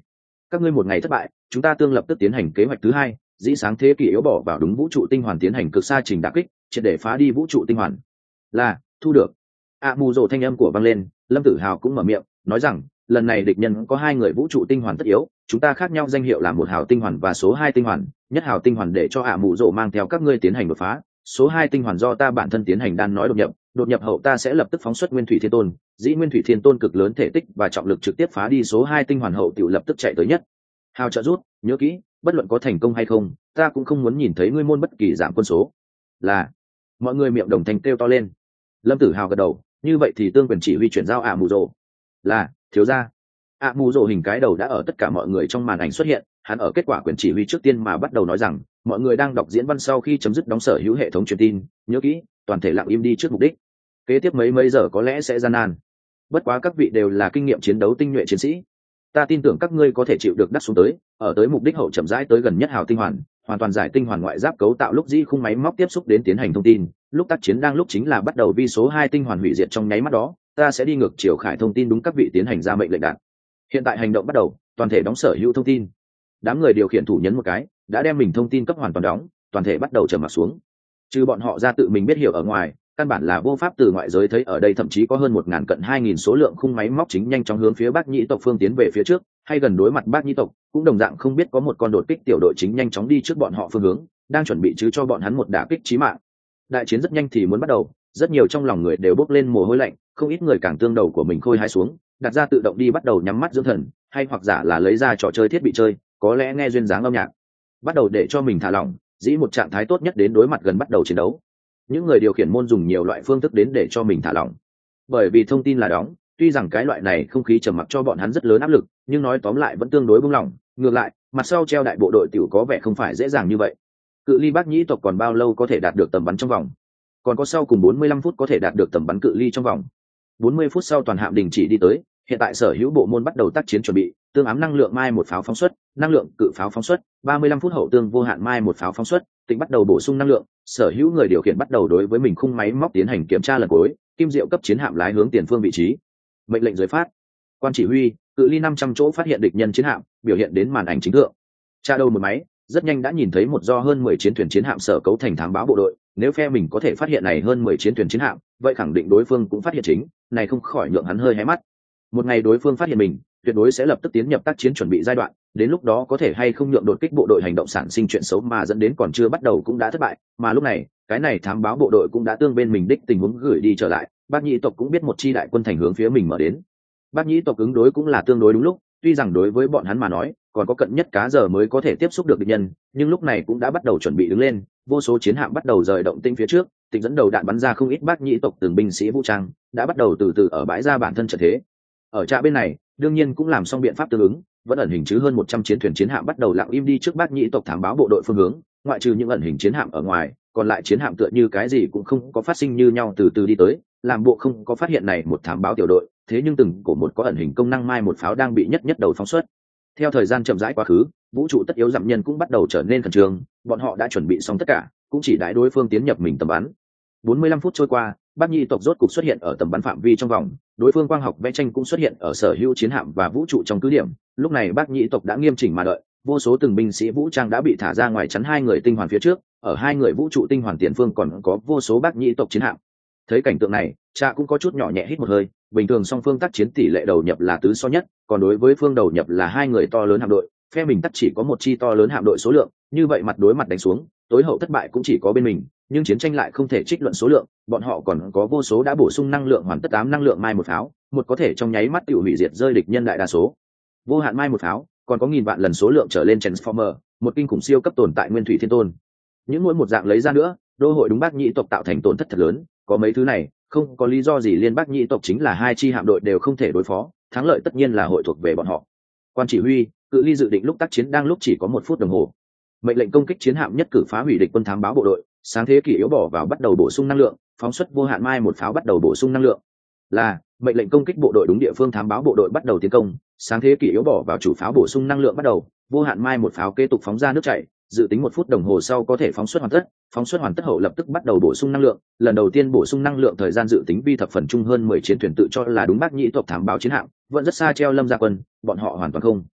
các ngươi một ngày thất bại, chúng ta tương lập tức tiến hành kế hoạch thứ hai, dĩ sáng thế kỷ yếu bỏ vào đúng vũ trụ tinh hoàn tiến hành cực xa trình đả kích, triệt để phá đi vũ trụ tinh hoàn. Là, thu được. ạ mù rồ thanh âm của vang lên, Lâm Tử Hào cũng mở miệng nói rằng lần này địch nhân có hai người vũ trụ tinh hoàn tất yếu, chúng ta khác nhau danh hiệu là một hào tinh hoàn và số hai tinh hoàn. Nhất hào tinh hoàn để cho ạ mù rồ mang theo các ngươi tiến hành đột phá, số hai tinh hoàn do ta bản thân tiến hành đan nói đột nhập, đột nhập hậu ta sẽ lập tức phóng xuất nguyên thủy thiên tôn, dĩ nguyên thủy thiên tôn cực lớn thể tích và trọng lực trực tiếp phá đi số hai tinh hoàn hậu tiểu lập tức chạy tới nhất hào trợ rút. Nhớ kỹ, bất luận có thành công hay không, ta cũng không muốn nhìn thấy ngươi môn bất kỳ giảm quân số. Là. Mọi người miệng đồng thanh kêu to lên. Lâm Tử Hào gật đầu, như vậy thì tương quyền chỉ huy chuyển giao ạ mù rồ. Là, thiếu gia. ạ mù rồ hình cái đầu đã ở tất cả mọi người trong màn ảnh xuất hiện, hắn ở kết quả quyền chỉ huy trước tiên mà bắt đầu nói rằng mọi người đang đọc diễn văn sau khi chấm dứt đóng sở hữu hệ thống truyền tin, nhớ kỹ, toàn thể lặng im đi trước mục đích. Kế tiếp mấy mấy giờ có lẽ sẽ gian nan, bất quá các vị đều là kinh nghiệm chiến đấu tinh nhuệ chiến sĩ, ta tin tưởng các ngươi có thể chịu được đắc xuống tới, ở tới mục đích hậu chậm rãi tới gần nhất hào tinh hoàn, hoàn toàn giải tinh hoàn ngoại giáp cấu tạo lúc dĩ khung máy móc tiếp xúc đến tiến hành thông tin, lúc tác chiến đang lúc chính là bắt đầu vi số hai tinh hoàn hủy diệt trong nháy mắt đó, ta sẽ đi ngược chiều khải thông tin đúng các vị tiến hành ra mệnh lệnh đạn. Hiện tại hành động bắt đầu, toàn thể đóng sở hữu thông tin. Đám người điều khiển thủ nhấn một cái, đã đem mình thông tin cấp hoàn toàn đóng, toàn thể bắt đầu trầm mặc xuống. Trừ bọn họ ra tự mình biết hiểu ở ngoài, căn bản là vô pháp từ ngoại giới thấy ở đây thậm chí có hơn một ngàn cận hai nghìn số lượng khung máy móc chính nhanh chóng hướng phía Bác Nhĩ tộc phương tiến về phía trước, hay gần đối mặt Bác Nhĩ tộc, cũng đồng dạng không biết có một con đột kích tiểu đội chính nhanh chóng đi trước bọn họ phương hướng, đang chuẩn bị chứ cho bọn hắn một đả kích chí mạng. Đại chiến rất nhanh thì muốn bắt đầu, rất nhiều trong lòng người đều bốc lên mồ hôi lạnh, không ít người càng tương đầu của mình khôi hái xuống, đặt ra tự động đi bắt đầu nhắm mắt dưỡng thần, hay hoặc giả là lấy ra trò chơi thiết bị chơi, có lẽ nghe duyên dáng âm nhạc, bắt đầu để cho mình thả lỏng, dĩ một trạng thái tốt nhất đến đối mặt gần bắt đầu chiến đấu. Những người điều khiển môn dùng nhiều loại phương thức đến để cho mình thả lỏng, bởi vì thông tin là đóng, tuy rằng cái loại này không khí trầm mặc cho bọn hắn rất lớn áp lực, nhưng nói tóm lại vẫn tương đối buông lỏng. Ngược lại, mặt sau treo đại bộ đội tiểu có vẻ không phải dễ dàng như vậy. Cự ly Bác Nhĩ tộc còn bao lâu có thể đạt được tầm bắn trong vòng? Còn có sau cùng bốn mươi lăm phút có thể đạt được tầm bắn cự ly trong vòng. bốn mươi phút sau toàn hạm đình chỉ đi tới, hiện tại sở hữu bộ môn bắt đầu tác chiến chuẩn bị, tương ám năng lượng mai một pháo phóng xuất, năng lượng cự pháo phóng xuất, ba mươi lăm phút hậu tương vô hạn mai một pháo phóng xuất, tính bắt đầu bổ sung năng lượng, sở hữu người điều khiển bắt đầu đối với mình khung máy móc tiến hành kiểm tra lần cuối, kim diệu cấp chiến hạm lái hướng tiền phương vị trí. Mệnh lệnh dưới phát. Quan chỉ huy, cự ly năm trăm chỗ phát hiện địch nhân chiến hạm, biểu hiện đến màn ảnh chính thượng. Tra đầu một máy, rất nhanh đã nhìn thấy một do hơn mười chiến thuyền chiến hạm sở cấu thành thám báo bộ đội, nếu phe mình có thể phát hiện này hơn mười chiến thuyền chiến hạm, vậy khẳng định đối phương cũng phát hiện chính, này không khỏi nhượng hắn hơi hé mắt. Một ngày đối phương phát hiện mình, tuyệt đối sẽ lập tức tiến nhập tác chiến chuẩn bị giai đoạn, đến lúc đó có thể hay không nhượng đột kích bộ đội hành động sản sinh chuyện xấu mà dẫn đến còn chưa bắt đầu cũng đã thất bại, mà lúc này, cái này thám báo bộ đội cũng đã tương bên mình đích tình huống gửi đi trở lại, Bác Nhĩ tộc cũng biết một chi đại quân thành hướng phía mình mở đến. Bác Nhĩ tộc ứng đối cũng là tương đối đúng lúc, tuy rằng đối với bọn hắn mà nói, còn có cận nhất cá giờ mới có thể tiếp xúc được địch nhân, nhưng lúc này cũng đã bắt đầu chuẩn bị đứng lên, vô số chiến hạm bắt đầu rời động tinh phía trước, tịch dẫn đầu đạn bắn ra không ít Bác Nhĩ tộc từng binh sĩ vũ trang, đã bắt đầu từ từ ở bãi ra bản thân trận thế. Ở trạm bên này, đương nhiên cũng làm xong biện pháp tương ứng, vẫn ẩn hình chứ hơn một trăm chiến thuyền chiến hạm bắt đầu lặng im đi trước Bác Nhĩ tộc thám báo bộ đội phương hướng, ngoại trừ những ẩn hình chiến hạm ở ngoài, còn lại chiến hạm tựa như cái gì cũng không có phát sinh như nhau từ từ đi tới, làm bộ không có phát hiện này một thám báo tiểu đội, thế nhưng từng cổ một có ẩn hình công năng mai một pháo đang bị nhất nhất đầu phóng xuất. Theo thời gian chậm rãi quá khứ, vũ trụ tất yếu dặm nhân cũng bắt đầu trở nên khẩn trương, bọn họ đã chuẩn bị xong tất cả, cũng chỉ đãi đối phương tiến nhập mình tầm bắn. bốn mươi lăm phút trôi qua, Bác Nhĩ tộc rốt cục xuất hiện ở tầm bắn phạm vi trong vòng, đối phương quang học vẽ tranh cũng xuất hiện ở sở hữu chiến hạm và vũ trụ trong cứ điểm. Lúc này Bác Nhĩ tộc đã nghiêm chỉnh mà đợi, vô số từng binh sĩ vũ trang đã bị thả ra ngoài chắn hai người tinh hoàn phía trước, ở hai người vũ trụ tinh hoàn tiền phương còn có vô số Bác Nhĩ tộc chiến hạm. Thấy cảnh tượng này, cha cũng có chút nhỏ nhẹ hít một hơi, bình thường song phương tác chiến tỷ lệ đầu nhập là tứ so nhất, còn đối với phương đầu nhập là hai người to lớn hạm đội, phe mình tất chỉ có một chi to lớn hạm đội số lượng, như vậy mặt đối mặt đánh xuống, tối hậu thất bại cũng chỉ có bên mình, nhưng chiến tranh lại không thể trích luận số lượng, bọn họ còn có vô số đã bổ sung năng lượng hoàn tất tám năng lượng mai một pháo, một có thể trong nháy mắt tiêu hủy diệt rơi địch nhân đại đa số. Vô hạn mai một pháo, còn có nghìn vạn lần số lượng trở lên Transformer, một kinh khủng siêu cấp tồn tại nguyên thủy thiên tôn. Những mỗi một dạng lấy ra nữa, đô hội đúng Bác Nhĩ tộc tạo thành tổn thất thật lớn, có mấy thứ này, không có lý do gì liên Bác Nhĩ tộc chính là hai chi hạm đội đều không thể đối phó, thắng lợi tất nhiên là hội thuộc về bọn họ. Quan chỉ huy, cự ly dự định lúc tác chiến đang lúc chỉ có một phút đồng hồ. Mệnh lệnh công kích chiến hạm nhất cử phá hủy địch quân thám báo bộ đội, sáng thế kỷ yếu bỏ vào bắt đầu bổ sung năng lượng, phóng xuất vô hạn mai một pháo bắt đầu bổ sung năng lượng. Là, mệnh lệnh công kích bộ đội đúng địa phương thám báo bộ đội bắt đầu tiến công, sáng thế kỷ yếu bỏ vào chủ pháo bổ sung năng lượng bắt đầu, vô hạn mai một pháo kế tục phóng ra nước chảy, dự tính một phút đồng hồ sau có thể phóng xuất hoàn tất, phóng xuất hoàn tất hậu lập tức bắt đầu bổ sung năng lượng, lần đầu tiên bổ sung năng lượng thời gian dự tính vi thập phần chung hơn mười chiến thuyền tự cho là đúng Bác Nhĩ tộc thám báo chiến hạm, vẫn rất xa treo Lâm Gia quân, bọn họ hoàn toàn không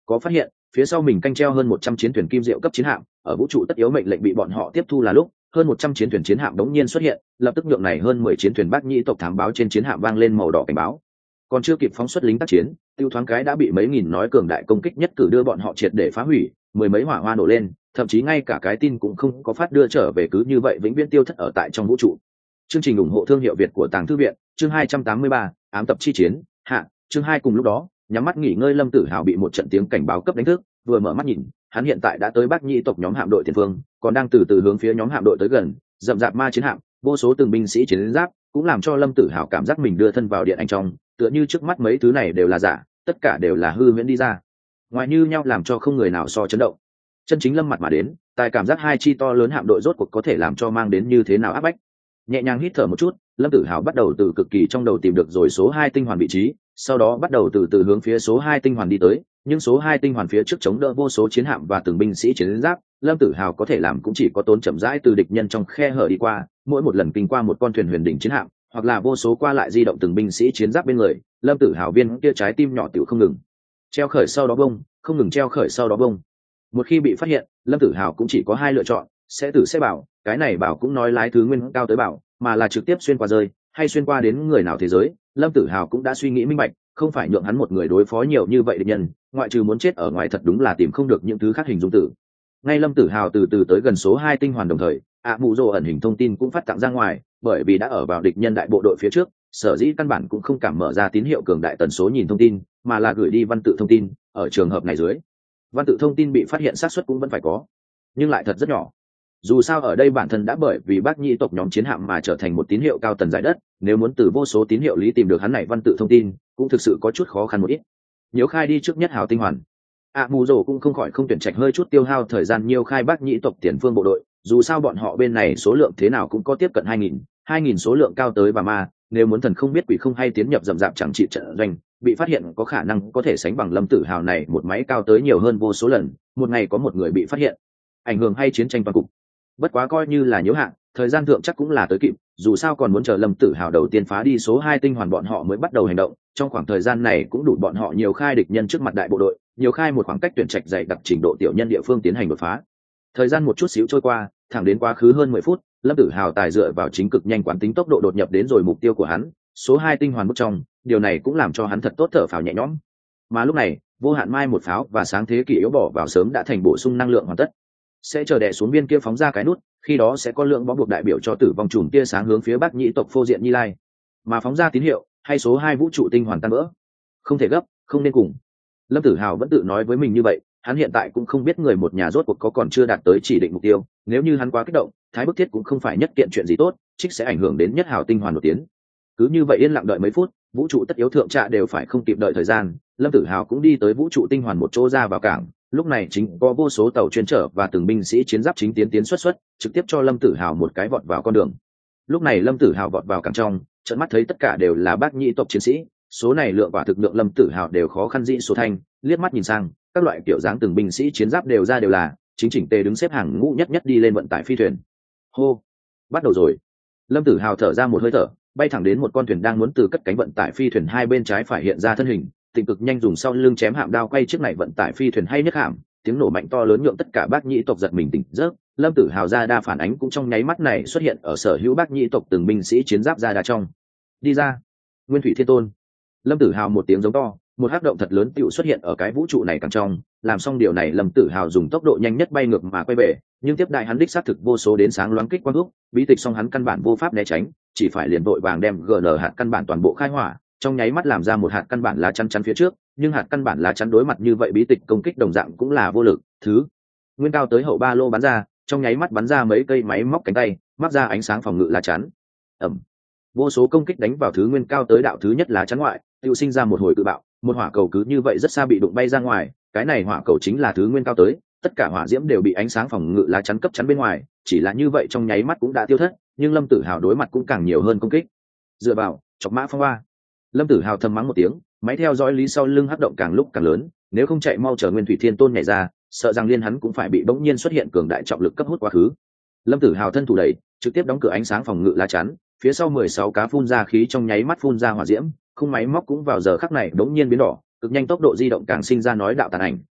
có phát hiện phía sau mình canh treo hơn một trăm chiến thuyền kim diệu cấp chiến hạm ở vũ trụ tất yếu mệnh lệnh bị bọn họ tiếp thu là lúc hơn một trăm chiến thuyền chiến hạm đống nhiên xuất hiện, lập tức nhượng này hơn mười chiến thuyền Bác Nhĩ tộc thám báo trên chiến hạm vang lên màu đỏ cảnh báo. Còn chưa kịp phóng xuất lính tác chiến, tiêu thoáng cái đã bị mấy nghìn nói cường đại công kích nhất cử đưa bọn họ triệt để phá hủy, mười mấy hỏa hoa nổ lên, thậm chí ngay cả cái tin cũng không có phát đưa trở về, cứ như vậy vĩnh viễn tiêu thất ở tại trong vũ trụ. Chương trình ủng hộ thương hiệu Việt của Tàng Thư viện, chương hai trăm tám mươi ba, ám tập chi chiến, hạ, chương hai cùng lúc đó, nhắm mắt nghỉ ngơi Lâm Tử Hào bị một trận tiếng cảnh báo cấp đánh thức, vừa mở mắt nhìn, hắn hiện tại đã tới Bác Nhĩ tộc nhóm hạm đội tiền phương, còn đang từ từ hướng phía nhóm hạm đội tới gần, rậm rạp ma chiến hạm, vô số từng binh sĩ chiến giáp, cũng làm cho Lâm Tử Hào cảm giác mình đưa thân vào điện anh trong, tựa như trước mắt mấy thứ này đều là giả, tất cả đều là hư huyễn đi ra. Ngoài như nhau làm cho không người nào so chấn động. Chân chính Lâm mặt mà đến, tại cảm giác hai chi to lớn hạm đội rốt cuộc có thể làm cho mang đến như thế nào áp bách. Nhẹ nhàng hít thở một chút, Lâm Tử Hào bắt đầu từ cực kỳ trong đầu tìm được rồi số hai tinh hoàn vị trí, sau đó bắt đầu từ từ hướng phía số hai tinh hoàn đi tới, nhưng số hai tinh hoàn phía trước chống đỡ vô số chiến hạm và từng binh sĩ chiến giáp, Lâm Tử Hào có thể làm cũng chỉ có tốn chậm rãi từ địch nhân trong khe hở đi qua, mỗi một lần kinh qua một con thuyền huyền đỉnh chiến hạm, hoặc là vô số qua lại di động từng binh sĩ chiến giáp bên người, Lâm Tử Hào viên kia trái tim nhỏ tiểu không ngừng treo khởi sau đó bông, không ngừng treo khởi sau đó bông. Một khi bị phát hiện, Lâm Tử Hào cũng chỉ có hai lựa chọn, sẽ tử sẽ bảo, cái này bảo cũng nói lái thứ nguyên cao tới bảo, mà là trực tiếp xuyên qua rơi, hay xuyên qua đến người nào thế giới. Lâm Tử Hào cũng đã suy nghĩ minh bạch, không phải nhượng hắn một người đối phó nhiều như vậy địch nhân, ngoại trừ muốn chết ở ngoài thật đúng là tìm không được những thứ khác hình dung tử. Ngay Lâm Tử Hào từ từ tới gần số hai tinh hoàn đồng thời, ạ mụ rồ ẩn hình thông tin cũng phát tặng ra ngoài, bởi vì đã ở vào địch nhân đại bộ đội phía trước, sở dĩ căn bản cũng không cảm mở ra tín hiệu cường đại tần số nhìn thông tin, mà là gửi đi văn tự thông tin. Ở trường hợp này dưới, văn tự thông tin bị phát hiện xác suất cũng vẫn phải có, nhưng lại thật rất nhỏ. Dù sao ở đây bản thân đã bởi vì Bác Nhĩ tộc nhóm chiến hạm mà trở thành một tín hiệu cao tần giải đất, nếu muốn từ vô số tín hiệu lý tìm được hắn này văn tự thông tin, cũng thực sự có chút khó khăn một ít. Nhiễu khai đi trước nhất hào tinh hoàn, ạ mù rồ cũng không khỏi không tuyển trạch hơi chút tiêu hao thời gian nhiêu khai Bác Nhĩ tộc tiền phương bộ đội, dù sao bọn họ bên này số lượng thế nào cũng có tiếp cận hai nghìn, hai nghìn số lượng cao tới bà ma, nếu muốn thần không biết quỷ không hay tiến nhập rậm rạp chẳng trị trận doanh, bị phát hiện có khả năng có thể sánh bằng Lâm Tử Hào này một máy cao tới nhiều hơn vô số lần, một ngày có một người bị phát hiện, ảnh hưởng hay chiến tranh toàn cục. Bất quá coi như là nhiễu hạn, thời gian thượng chắc cũng là tới kịp, dù sao còn muốn chờ Lâm Tử Hào đầu tiên phá đi số hai tinh hoàn bọn họ mới bắt đầu hành động, trong khoảng thời gian này cũng đủ bọn họ nhiều khai địch nhân trước mặt đại bộ đội, nhiều khai một khoảng cách tuyển trạch dày đặc trình độ tiểu nhân địa phương tiến hành đột phá. Thời gian một chút xíu trôi qua, thẳng đến quá khứ hơn mười phút, Lâm Tử Hào tài dựa vào chính cực nhanh quán tính tốc độ đột nhập đến rồi mục tiêu của hắn, số hai tinh hoàn bước trong, điều này cũng làm cho hắn thật tốt thở phào nhẹ nhõm. Mà lúc này, vô hạn mai một pháo và sáng thế kỷ yếu bỏ vào sớm đã thành bổ sung năng lượng hoàn tất, sẽ chờ đè xuống biên kia phóng ra cái nút, khi đó sẽ có lượng bó buộc đại biểu cho tử vong chùm tia sáng hướng phía Bác Nhĩ tộc phô diện Nhi Lai, mà phóng ra tín hiệu hay số hai vũ trụ tinh hoàn tan vỡ. Không thể gấp, không nên cùng. Lâm Tử Hào vẫn tự nói với mình như vậy, hắn hiện tại cũng không biết người một nhà rốt cuộc có còn chưa đạt tới chỉ định mục tiêu, nếu như hắn quá kích động, Thái Bức Thiết cũng không phải nhất kiện chuyện gì tốt, trích sẽ ảnh hưởng đến nhất hào tinh hoàn đột tiến. Cứ như vậy yên lặng đợi mấy phút, vũ trụ tất yếu thượng trạ đều phải không kịp đợi thời gian, Lâm Tử Hào cũng đi tới vũ trụ tinh hoàn một chỗ ra vào cảng. Lúc này chính có vô số tàu chuyên trở và từng binh sĩ chiến giáp chính tiến tiến xuất xuất, trực tiếp cho Lâm Tử Hào một cái vọt vào con đường. Lúc này Lâm Tử Hào vọt vào cảng trong, trợn mắt thấy tất cả đều là Bác Nhĩ tộc chiến sĩ, số này lượng quả thực lượng Lâm Tử Hào đều khó khăn dĩ số thanh, liếc mắt nhìn sang, các loại kiểu dáng từng binh sĩ chiến giáp đều ra đều là chính chỉnh tề đứng xếp hàng ngũ nhất nhất đi lên vận tải phi thuyền. Hô, bắt đầu rồi. Lâm Tử Hào thở ra một hơi thở, bay thẳng đến một con thuyền đang muốn từ cất cánh vận tải phi thuyền hai bên trái phải hiện ra thân hình, tịnh cực nhanh dùng sau lưng chém hạm đao quay chiếc này vận tải phi thuyền hay nhất hạm, tiếng nổ mạnh to lớn nhượng tất cả Bác Nhĩ tộc giật mình tỉnh giấc. Lâm Tử Hào ra đa phản ánh cũng trong nháy mắt này xuất hiện ở sở hữu Bác Nhĩ tộc từng binh sĩ chiến giáp ra đa trong. Đi ra, Nguyên Thủy Thiên Tôn. Lâm Tử Hào một tiếng giống to, một hắc động thật lớn tựu xuất hiện ở cái vũ trụ này càng trong. Làm xong điều này, Lâm Tử Hào dùng tốc độ nhanh nhất bay ngược mà quay về, nhưng tiếp đại hắn đích xác thực vô số đến sáng loáng kích quang thuốc, bí tịch xong hắn căn bản vô pháp né tránh, chỉ phải liền vội vàng đem giê en hạt căn bản toàn bộ khai hỏa, trong nháy mắt làm ra một hạt căn bản lá chắn chắn phía trước, nhưng hạt căn bản lá chắn đối mặt như vậy bí tịch công kích đồng dạng cũng là vô lực. Thứ nguyên cao tới hậu ba lô bắn ra, trong nháy mắt bắn ra mấy cây máy móc cánh tay, mắc ra ánh sáng phòng ngự lá chắn. Ẩm, vô số công kích đánh vào thứ nguyên cao tới đạo thứ nhất lá chắn ngoại, tự sinh ra một hồi tự bạo, một hỏa cầu cứ như vậy rất xa bị đụng bay ra ngoài. Cái này hỏa cầu chính là thứ nguyên cao tới, tất cả hỏa diễm đều bị ánh sáng phòng ngự lá chắn cấp chắn bên ngoài, chỉ là như vậy trong nháy mắt cũng đã tiêu thất, nhưng Lâm Tử Hào đối mặt cũng càng nhiều hơn công kích. Dựa vào chọc mã phong ba. Lâm Tử Hào thầm mắng một tiếng, máy theo dõi lý sau lưng hất động càng lúc càng lớn, nếu không chạy mau chờ Nguyên Thủy Thiên Tôn nhảy ra, sợ rằng liên hắn cũng phải bị bỗng nhiên xuất hiện cường đại trọng lực cấp hút quá khứ. Lâm Tử Hào thân thủ đẩy, trực tiếp đóng cửa ánh sáng phòng ngự lá chắn, phía sau mười sáu cá phun ra khí trong nháy mắt phun ra hỏa diễm, khung máy móc cũng vào giờ khắc này bỗng nhiên biến đỏ, cực nhanh tốc độ di động càng sinh ra nói đạo tàn ảnh,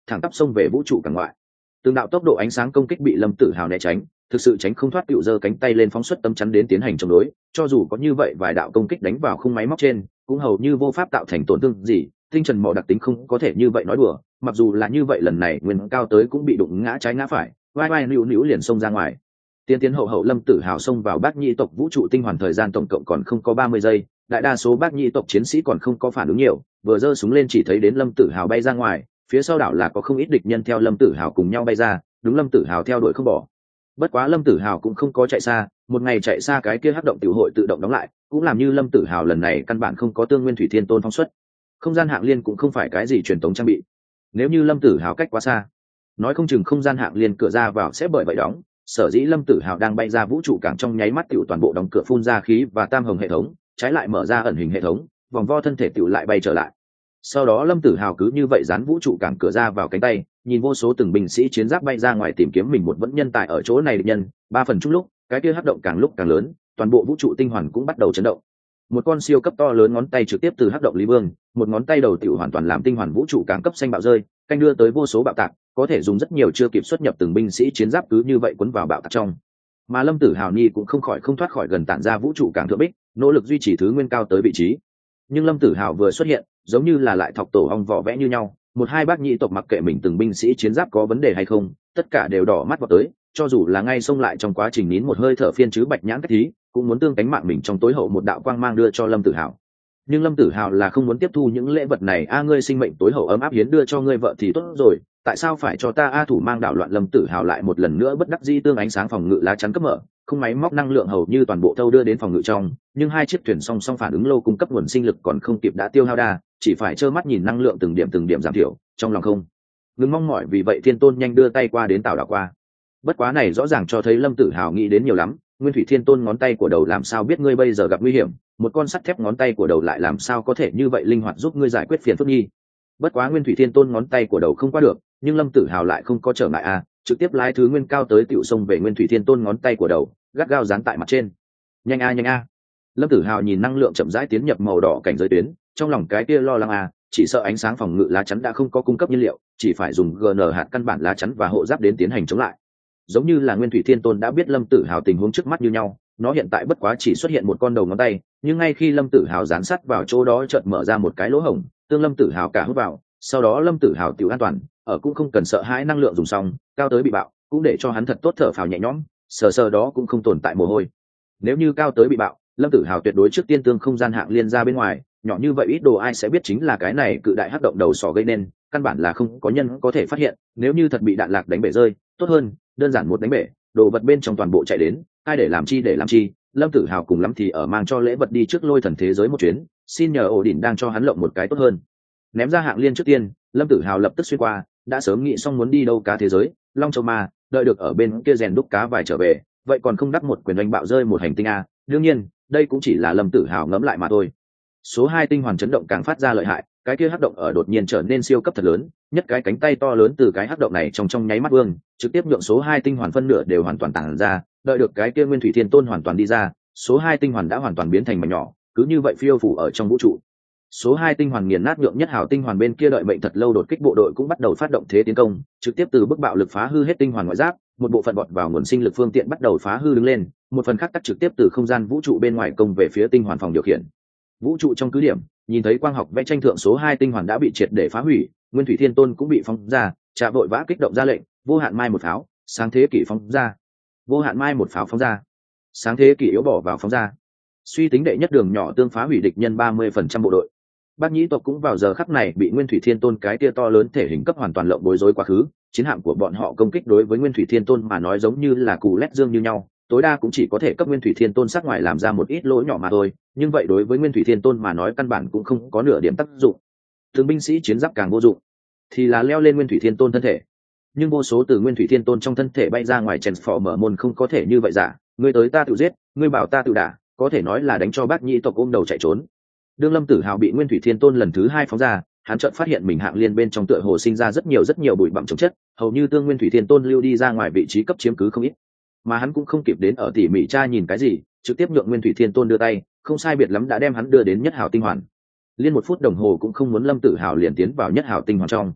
thẳng tắp xông về vũ trụ càng ngoại. Từng đạo tốc độ ánh sáng công kích bị Lâm Tử Hào né tránh, thực sự tránh không thoát, tựu giơ cánh tay lên phóng xuất tấm chắn đến tiến hành chống đối, cho dù có như vậy vài đạo công kích đánh vào khung máy móc trên, cũng hầu như vô pháp tạo thành tổn thương gì. Tinh trần mỏ đặc tính không có thể như vậy nói đùa, mặc dù là như vậy lần này nguyên cao tới cũng bị đụng ngã trái ngã phải, vai vai nữu nữu liền xông ra ngoài. Tiến tiến hậu hậu Lâm Tử Hào xông vào Bác Nhĩ tộc vũ trụ tinh hoàn thời gian tổng cộng còn không có ba mươi giây, đại đa số Bác Nhĩ tộc chiến sĩ còn không có phản ứng nhiều, vừa giơ súng lên chỉ thấy đến Lâm Tử Hào bay ra ngoài, phía sau đảo là có không ít địch nhân theo Lâm Tử Hào cùng nhau bay ra, đúng Lâm Tử Hào theo đuổi không bỏ. Bất quá Lâm Tử Hào cũng không có chạy xa, một ngày chạy xa cái kia hắc động tiểu hội tự động đóng lại, cũng làm như Lâm Tử Hào lần này căn bản không có tương nguyên thủy thiên tôn phóng xuất. Không gian hạng liên cũng không phải cái gì truyền thống trang bị, nếu như Lâm Tử Hào cách quá xa, nói không chừng không gian hạng liên cửa ra vào sẽ bởi vậy đóng. Sở dĩ Lâm Tử Hào đang bay ra vũ trụ cảng trong nháy mắt tiểu toàn bộ đóng cửa phun ra khí và tam hồng hệ thống, trái lại mở ra ẩn hình hệ thống, vòng vo thân thể tiểu lại bay trở lại. Sau đó Lâm Tử Hào cứ như vậy dán vũ trụ cảng cửa ra vào cánh tay, nhìn vô số từng binh sĩ chiến giáp bay ra ngoài tìm kiếm mình một vẫn nhân tại ở chỗ này địch nhân. Ba phần chung lúc, cái kia hắc động càng lúc càng lớn, toàn bộ vũ trụ tinh hoàn cũng bắt đầu chấn động. Một con siêu cấp to lớn ngón tay trực tiếp từ hắc động lý vương, một ngón tay đầu tiểu hoàn toàn làm tinh hoàn vũ trụ càng cấp xanh bạo rơi, canh đưa tới vô số bạo tạc, có thể dùng rất nhiều chưa kịp xuất nhập từng binh sĩ chiến giáp cứ như vậy cuốn vào bạo tạc trong. Mà Lâm Tử Hào ni cũng không khỏi không thoát khỏi gần tản ra vũ trụ càng thượng bích, nỗ lực duy trì thứ nguyên cao tới vị trí. Nhưng Lâm Tử Hào vừa xuất hiện, giống như là lại thọc tổ ong vỏ vẽ như nhau, một hai Bác Nhĩ tộc mặc kệ mình từng binh sĩ chiến giáp có vấn đề hay không, tất cả đều đỏ mắt vào tới, cho dù là ngay xông lại trong quá trình nín một hơi thở phiên chứ bạch nhãn cách thí, cũng muốn tương cánh mạng mình trong tối hậu một đạo quang mang đưa cho Lâm Tử Hào. Nhưng Lâm Tử Hào là không muốn tiếp thu những lễ vật này. A ngươi sinh mệnh tối hậu ấm áp hiến đưa cho ngươi vợ thì tốt rồi, tại sao phải cho ta a thủ mang đảo loạn. Lâm Tử Hào lại một lần nữa bất đắc dĩ tương ánh sáng phòng ngự lá chắn cấp mở, không máy móc năng lượng hầu như toàn bộ thâu đưa đến phòng ngự trong, nhưng hai chiếc thuyền song song phản ứng lô cung cấp nguồn sinh lực còn không kịp đã tiêu hao đa, chỉ phải trơ mắt nhìn năng lượng từng điểm từng điểm giảm thiểu, trong lòng không ngừng mong mỏi. Vì vậy Thiên Tôn nhanh đưa tay qua đến tạo đảo qua. Bất quá này rõ ràng cho thấy Lâm Tử Hào nghĩ đến nhiều lắm. Nguyên Thủy Thiên Tôn ngón tay của đầu làm sao biết ngươi bây giờ gặp nguy hiểm, một con sắt thép ngón tay của đầu lại làm sao có thể như vậy linh hoạt giúp ngươi giải quyết phiền phức nhi. Bất quá Nguyên Thủy Thiên Tôn ngón tay của đầu không qua được, nhưng Lâm Tử Hào lại không có trở ngại a, trực tiếp lái thứ nguyên cao tới tiểu sông về Nguyên Thủy Thiên Tôn ngón tay của đầu, gắt gao dán tại mặt trên. Nhanh a nhanh a. Lâm Tử Hào nhìn năng lượng chậm rãi tiến nhập màu đỏ cảnh giới tuyến, trong lòng cái kia lo lắng a, chỉ sợ ánh sáng phòng ngự lá chắn đã không có cung cấp nhiên liệu, chỉ phải dùng giê en hạt căn bản lá chắn và hộ giáp đến tiến hành chống lại. Giống như là Nguyên Thủy Thiên Tôn đã biết Lâm Tử Hào tình huống trước mắt như nhau, nó hiện tại bất quá chỉ xuất hiện một con đầu ngón tay, nhưng ngay khi Lâm Tử Hào dán sát vào chỗ đó chợt mở ra một cái lỗ hổng, tương Lâm Tử Hào cả hút vào, sau đó Lâm Tử Hào tiểu an toàn, ở cũng không cần sợ hãi năng lượng dùng xong, cao tới bị bạo, cũng để cho hắn thật tốt thở phào nhẹ nhõm, sờ sờ đó cũng không tồn tại mồ hôi. Nếu như cao tới bị bạo, Lâm Tử Hào tuyệt đối trước tiên tương không gian hạng liên ra bên ngoài, nhỏ như vậy ít đồ ai sẽ biết chính là cái này cự đại hắc động đầu sỏ gây nên, căn bản là không có nhân có thể phát hiện. Nếu như thật bị đạn lạc đánh bể rơi, tốt hơn, đơn giản một đánh bể, đồ vật bên trong toàn bộ chạy đến, ai để làm chi để làm chi. Lâm Tử Hào cùng lắm thì ở mang cho lễ vật đi trước lôi thần thế giới một chuyến, xin nhờ ổ đỉnh đang cho hắn lộng một cái tốt hơn. Ném ra hạng liên trước tiên, Lâm Tử Hào lập tức xuyên qua, đã sớm nghĩ xong muốn đi đâu cá thế giới, Long Châu Ma, đợi được ở bên kia rèn đúc cá vài trở về, vậy còn không đắc một quyền đánh bạo rơi một hành tinh a. Đương nhiên, đây cũng chỉ là Lâm Tử Hào ngẫm lại mà thôi. Số hai tinh hoàn chấn động càng phát ra lợi hại, cái kia hắc động ở đột nhiên trở nên siêu cấp thật lớn, nhất cái cánh tay to lớn từ cái hắc động này trong trong nháy mắt vương, trực tiếp nhượng số hai tinh hoàn phân nửa đều hoàn toàn tản ra, đợi được cái kia Nguyên Thủy Thiên Tôn hoàn toàn đi ra, số hai tinh hoàn đã hoàn toàn biến thành mảnh nhỏ, cứ như vậy phiêu phù ở trong vũ trụ. Số hai tinh hoàn nghiền nát nhượng nhất hào tinh hoàn bên kia đợi mệnh thật lâu đột kích bộ đội cũng bắt đầu phát động thế tiến công, trực tiếp từ bức bạo lực phá hư hết tinh hoàn ngoại giáp, một bộ phận bọt vào nguồn sinh lực phương tiện bắt đầu phá hư đứng lên, một phần khác tắt trực tiếp từ không gian vũ trụ bên ngoài công về phía tinh hoàn phòng điều khiển. Vũ trụ trong cứ điểm, nhìn thấy quang học vẽ tranh thượng số hai tinh hoàn đã bị triệt để phá hủy, Nguyên Thủy Thiên Tôn cũng bị phóng ra, Trạ vội vã kích động ra lệnh, vô hạn mai một pháo, sáng thế kỷ phóng ra. Vô hạn mai một pháo phóng ra. Sáng thế kỷ yếu bỏ vào phóng ra. Suy tính đệ nhất đường nhỏ tương phá hủy địch nhân ba mươi phần trăm bộ đội. Bác Nhĩ tộc cũng vào giờ khắc này bị Nguyên Thủy Thiên Tôn cái tia to lớn thể hình cấp hoàn toàn lộng bối rối quá khứ, chiến hạm của bọn họ công kích đối với Nguyên Thủy Thiên Tôn mà nói giống như là cù lét dương như nhau, tối đa cũng chỉ có thể cấp Nguyên Thủy Thiên Tôn sát ngoài làm ra một ít lỗi nhỏ mà thôi, nhưng vậy đối với Nguyên Thủy Thiên Tôn mà nói căn bản cũng không có nửa điểm tác dụng. Thường binh sĩ chiến giáp càng vô dụng, thì là leo lên Nguyên Thủy Thiên Tôn thân thể. Nhưng vô số từ Nguyên Thủy Thiên Tôn trong thân thể bay ra ngoài Transformer môn không có thể như vậy giả, ngươi tới ta tự giết, ngươi bảo ta tự đả, có thể nói là đánh cho Bác Nhĩ tộc ôm đầu chạy trốn. Đương Lâm Tử Hào bị Nguyên Thủy Thiên Tôn lần thứ hai phóng ra, hắn chợt phát hiện mình hạng liên bên trong tựa hồ sinh ra rất nhiều rất nhiều bụi bặm chống chất, hầu như tương Nguyên Thủy Thiên Tôn lưu đi ra ngoài vị trí cấp chiếm cứ không ít. Mà hắn cũng không kịp đến ở tỉ mỉ tra nhìn cái gì, trực tiếp nhượng Nguyên Thủy Thiên Tôn đưa tay, không sai biệt lắm đã đem hắn đưa đến nhất hào tinh hoàn. Liên một phút đồng hồ cũng không muốn Lâm Tử Hào liền tiến vào nhất hào tinh hoàn trong.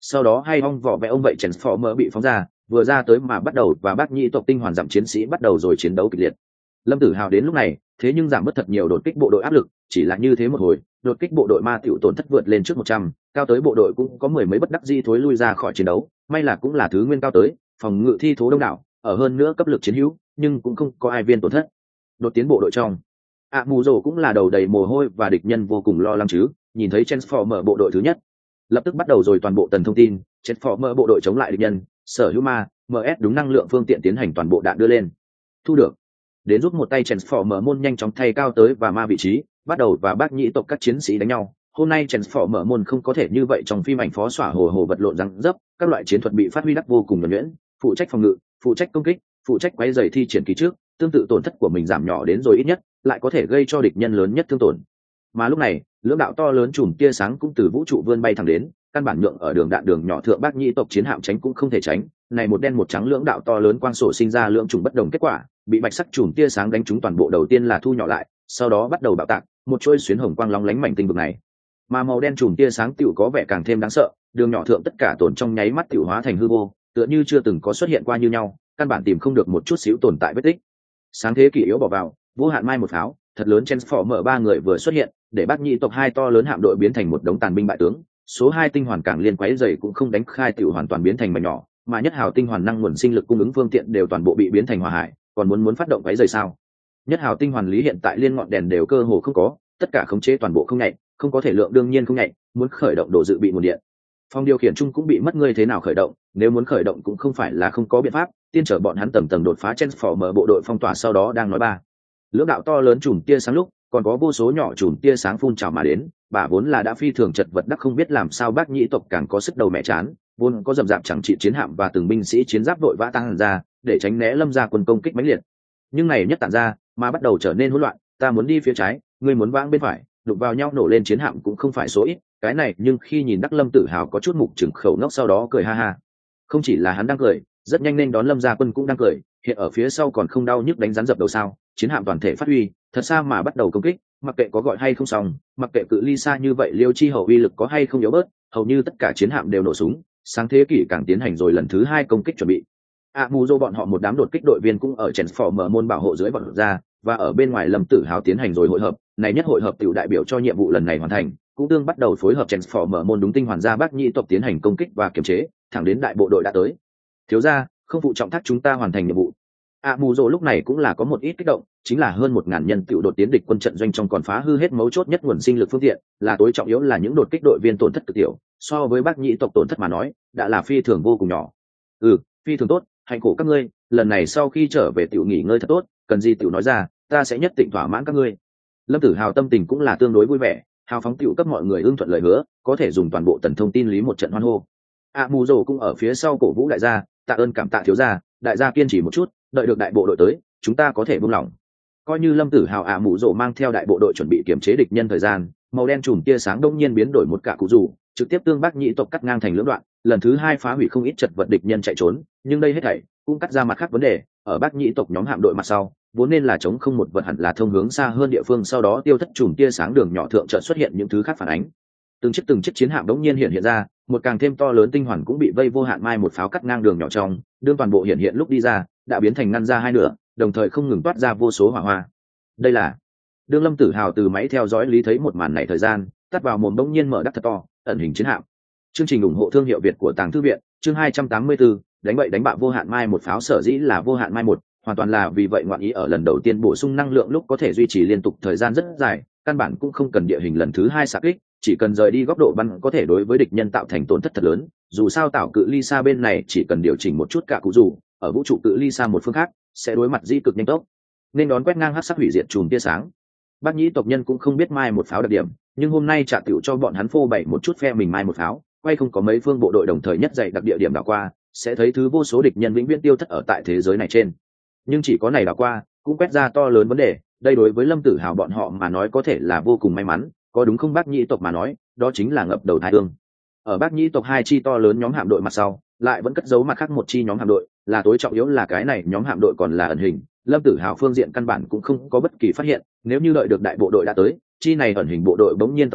sau đó hay ong vỏ vẽ ông vậy Transformer bị phóng ra vừa ra tới mà bắt đầu và bác nhĩ tộc tinh hoàn dặm chiến sĩ bắt đầu rồi chiến đấu kịch liệt. Lâm Tử Hào đến lúc này thế nhưng giảm bớt thật nhiều đột kích bộ đội áp lực, chỉ là như thế một hồi đột kích bộ đội ma tiểu tổn thất vượt lên trước một trăm, cao tới bộ đội cũng có mười mấy bất đắc di thối lui ra khỏi chiến đấu, may là cũng là thứ nguyên cao tới, phòng ngự thi thố đông đảo, ở hơn nữa cấp lực chiến hữu, nhưng cũng không có ai viên tổn thất. Đột tiến bộ đội trong, ạ mù rồ cũng là đầu đầy mồ hôi và địch nhân vô cùng lo lắng chứ, nhìn thấy Transformer bộ đội thứ nhất, lập tức bắt đầu rồi toàn bộ tần thông tin, Transformer bộ đội chống lại địch nhân, sở hữu ma, em ét đúng năng lượng phương tiện tiến hành toàn bộ đạn đưa lên. Thu được. Đến giúp một tay Transformer môn nhanh chóng thay cao tới và ma vị trí, bắt đầu và bác nhĩ tộc các chiến sĩ đánh nhau. Hôm nay Transformer môn không có thể như vậy trong phim ảnh phó xỏa hồ hồ vật lộn răng dấp, các loại chiến thuật bị phát huy đắc vô cùng nhuần nhuyễn, phụ trách phòng ngự, phụ trách công kích, phụ trách quấy rầy thi triển kỳ trước, tương tự tổn thất của mình giảm nhỏ đến rồi ít nhất, lại có thể gây cho địch nhân lớn nhất thương tổn. Mà lúc này, lưỡng đạo to lớn chùm tia sáng cũng từ vũ trụ vươn bay thẳng đến, căn bản nhượng ở đường đạn đường nhỏ thượng bác nhĩ tộc chiến hạm tránh cũng không thể tránh. Này một đen một trắng lưỡng đạo to lớn quang sổ sinh ra lưỡng trùng bất đồng kết quả, bị bạch sắc chùm tia sáng đánh trúng toàn bộ, đầu tiên là thu nhỏ lại, sau đó bắt đầu bạo tạc, một chuôi xuyến hồng quang long lánh mảnh tinh vực này. Mà màu đen chùm tia sáng tiểu có vẻ càng thêm đáng sợ, đường nhỏ thượng tất cả tổn trong nháy mắt tiểu hóa thành hư vô, tựa như chưa từng có xuất hiện qua như nhau, căn bản tìm không được một chút xíu tồn tại vết tích. Sáng thế kỷ yếu bỏ vào, vô hạn mai một pháo, thật lớn Transformer ba người vừa xuất hiện, để bác nhĩ tộc hai to lớn hạm đội biến thành một đống tàn binh bại tướng, số hai tinh hoàn càng liên quấy dày cũng không đánh khai tiểu hoàn toàn biến thành mảnh nhỏ, mà nhất hào tinh hoàn năng nguồn sinh lực cung ứng phương tiện đều toàn bộ bị biến thành hỏa hải, còn muốn muốn phát động quấy dày sao? Nhất hào tinh hoàn lý hiện tại liên ngọn đèn đều cơ hồ không có, tất cả khống chế toàn bộ không nhạy, không có thể lượng đương nhiên không nhạy, muốn khởi động độ dự bị nguồn điện. Phòng điều khiển chung cũng bị mất, ngươi thế nào khởi động, nếu muốn khởi động cũng không phải là không có biện pháp, tiên trở bọn hắn tầng tầng đột phá Transformer bộ đội phong tỏa sau đó đang nói ba. Lưỡng đạo to lớn chùm tia sáng lúc, còn có vô số nhỏ chùm tia sáng phun trào mà đến, bà vốn là đã phi thường chật vật đắc không biết làm sao bác nhĩ tộc càng có sức đầu mẹ chán, vốn có dầm dạp chẳng trị chiến hạm và từng binh sĩ chiến giáp vội vã tăng ra, để tránh né Lâm gia quân công kích mãnh liệt. Nhưng này nhất tản ra, mà bắt đầu trở nên hỗn loạn, ta muốn đi phía trái, ngươi muốn vãng bên phải, đụng vào nhau nổ lên chiến hạm cũng không phải số ít, cái này nhưng khi nhìn Đắc Lâm Tử Hào có chút mục trừng khẩu ngốc sau đó cười ha ha. Không chỉ là hắn đang cười, rất nhanh nên đón Lâm gia quân cũng đang cười, hiện ở phía sau còn không đau nhức đánh rắn dập đầu sao, chiến hạm toàn thể phát huy, thật xa mà bắt đầu công kích, mặc kệ có gọi hay không xong, mặc kệ cự ly xa như vậy Liêu Chi Hậu uy lực có hay không yếu bớt, hầu như tất cả chiến hạm đều nổ súng, sáng thế kỷ càng tiến hành rồi lần thứ hai công kích chuẩn bị. A Mù Dô bọn họ một đám đột kích đội viên cũng ở Transformer môn bảo hộ dưới bọn ra, và ở bên ngoài Lâm Tử Hào tiến hành rồi hội hợp, này nhất hội hợp tiểu đại biểu cho nhiệm vụ lần này hoàn thành, cũng tương bắt đầu phối hợp Transformer môn đúng tinh hoàn ra bác nhĩ tộc tiến hành công kích và kiểm chế, thẳng đến đại bộ đội đã tới. Thiếu gia, không phụ trọng thác chúng ta hoàn thành nhiệm vụ. A Mù Dô lúc này cũng là có một ít kích động, chính là hơn một ngàn nhân tiểu đột tiến địch quân trận doanh trong còn phá hư hết mấu chốt nhất nguồn sinh lực phương tiện, là tối trọng yếu là những đột kích đội viên tổn thất cực tiểu, so với bác nhĩ tộc tổn thất mà nói, đã là phi thường vô cùng nhỏ. Ừ, phi thường tốt, hạnh cổ các ngươi, lần này sau khi trở về tiểu nghỉ ngơi thật tốt, cần gì tiểu nói ra, ta sẽ nhất định thỏa mãn các ngươi. Lâm Tử Hào tâm tình cũng là tương đối vui vẻ, hào phóng tiểu cấp mọi người ưng thuận lời hứa, có thể dùng toàn bộ tần thông tin lý một trận hoan hô. A Mù Dô cũng ở phía sau cổ vũ đại gia, tạ ơn cảm tạ thiếu gia, đại gia kiên trì một chút, đợi được đại bộ đội tới, chúng ta có thể buông lỏng. Coi như Lâm Tử Hào A Mù Dô mang theo đại bộ đội chuẩn bị kiểm chế địch nhân thời gian, màu đen chùm tia sáng đông nhiên biến đổi một cả cụ rủ, trực tiếp tương bác nhĩ tộc cắt ngang thành lưỡng đoạn, lần thứ hai phá hủy không ít chật vật địch nhân chạy trốn, nhưng đây hết thảy cũng cắt ra mặt khác vấn đề, ở bác nhĩ tộc nhóm hạm đội mặt sau, vốn nên là chống không một vật hẳn là thông hướng xa hơn địa phương, sau đó tiêu thất chùm tia sáng đường nhỏ thượng chợt xuất hiện những thứ khác phản ánh. Từng chiếc từng chiếc chiến hạm đống nhiên hiện hiện ra, một càng thêm to lớn tinh hoàn cũng bị vây vô hạn mai một pháo cắt ngang đường nhỏ trong, đương toàn bộ hiện hiện lúc đi ra, đã biến thành ngăn ra hai nửa, đồng thời không ngừng toát ra vô số hỏa hoa. Đây là đương Lâm Tử Hào từ máy theo dõi lý thấy một màn này thời gian, tắt vào mồm đống nhiên mở đắc thật to, ẩn hình chiến hạm. Chương trình ủng hộ thương hiệu Việt của Tàng Thư viện, chương hai trăm tám mươi tư, đánh bậy đánh bạ vô hạn mai một pháo sở dĩ là vô hạn mai một, hoàn toàn là vì vậy ngoạn ý ở lần đầu tiên bổ sung năng lượng lúc có thể duy trì liên tục thời gian rất dài, căn bản cũng không cần địa hình lần thứ hai xạ kích, chỉ cần rời đi góc độ bắn có thể đối với địch nhân tạo thành tổn thất thật lớn. Dù sao tạo cự ly xa bên này chỉ cần điều chỉnh một chút cả cụ dù, ở vũ trụ cự ly xa một phương khác sẽ đối mặt di cực nhanh tốc, nên đón quét ngang hắc sắc hủy diệt chùm tia sáng. Bác nhĩ tộc nhân cũng không biết mai một pháo đặc điểm, nhưng hôm nay trả tiểu cho bọn hắn phô bày một chút phe mình mai một pháo, quay không có mấy phương bộ đội đồng thời nhất dạy đặc địa điểm đảo qua, sẽ thấy thứ vô số địch nhân vĩnh viễn tiêu thất ở tại thế giới này trên. Nhưng chỉ có này đảo qua, cũng quét ra to lớn vấn đề, đây đối với Lâm Tử Hào bọn họ mà nói có thể là vô cùng may mắn, có đúng không bác nhĩ tộc mà nói, đó chính là ngập đầu thái ương. Ở bác nhĩ tộc hai chi to lớn nhóm hạm đội mặt sau, lại vẫn cất giấu mặt khác một chi nhóm hạm đội, là tối trọng yếu là cái này nhóm hạm đội còn là ẩn hình, Lâm Tử Hào phương diện căn bản cũng không có bất kỳ phát hiện, nếu như đợi được đại bộ đội đã tới, chi này ẩn hình bộ đội bỗng nhiên tập kích,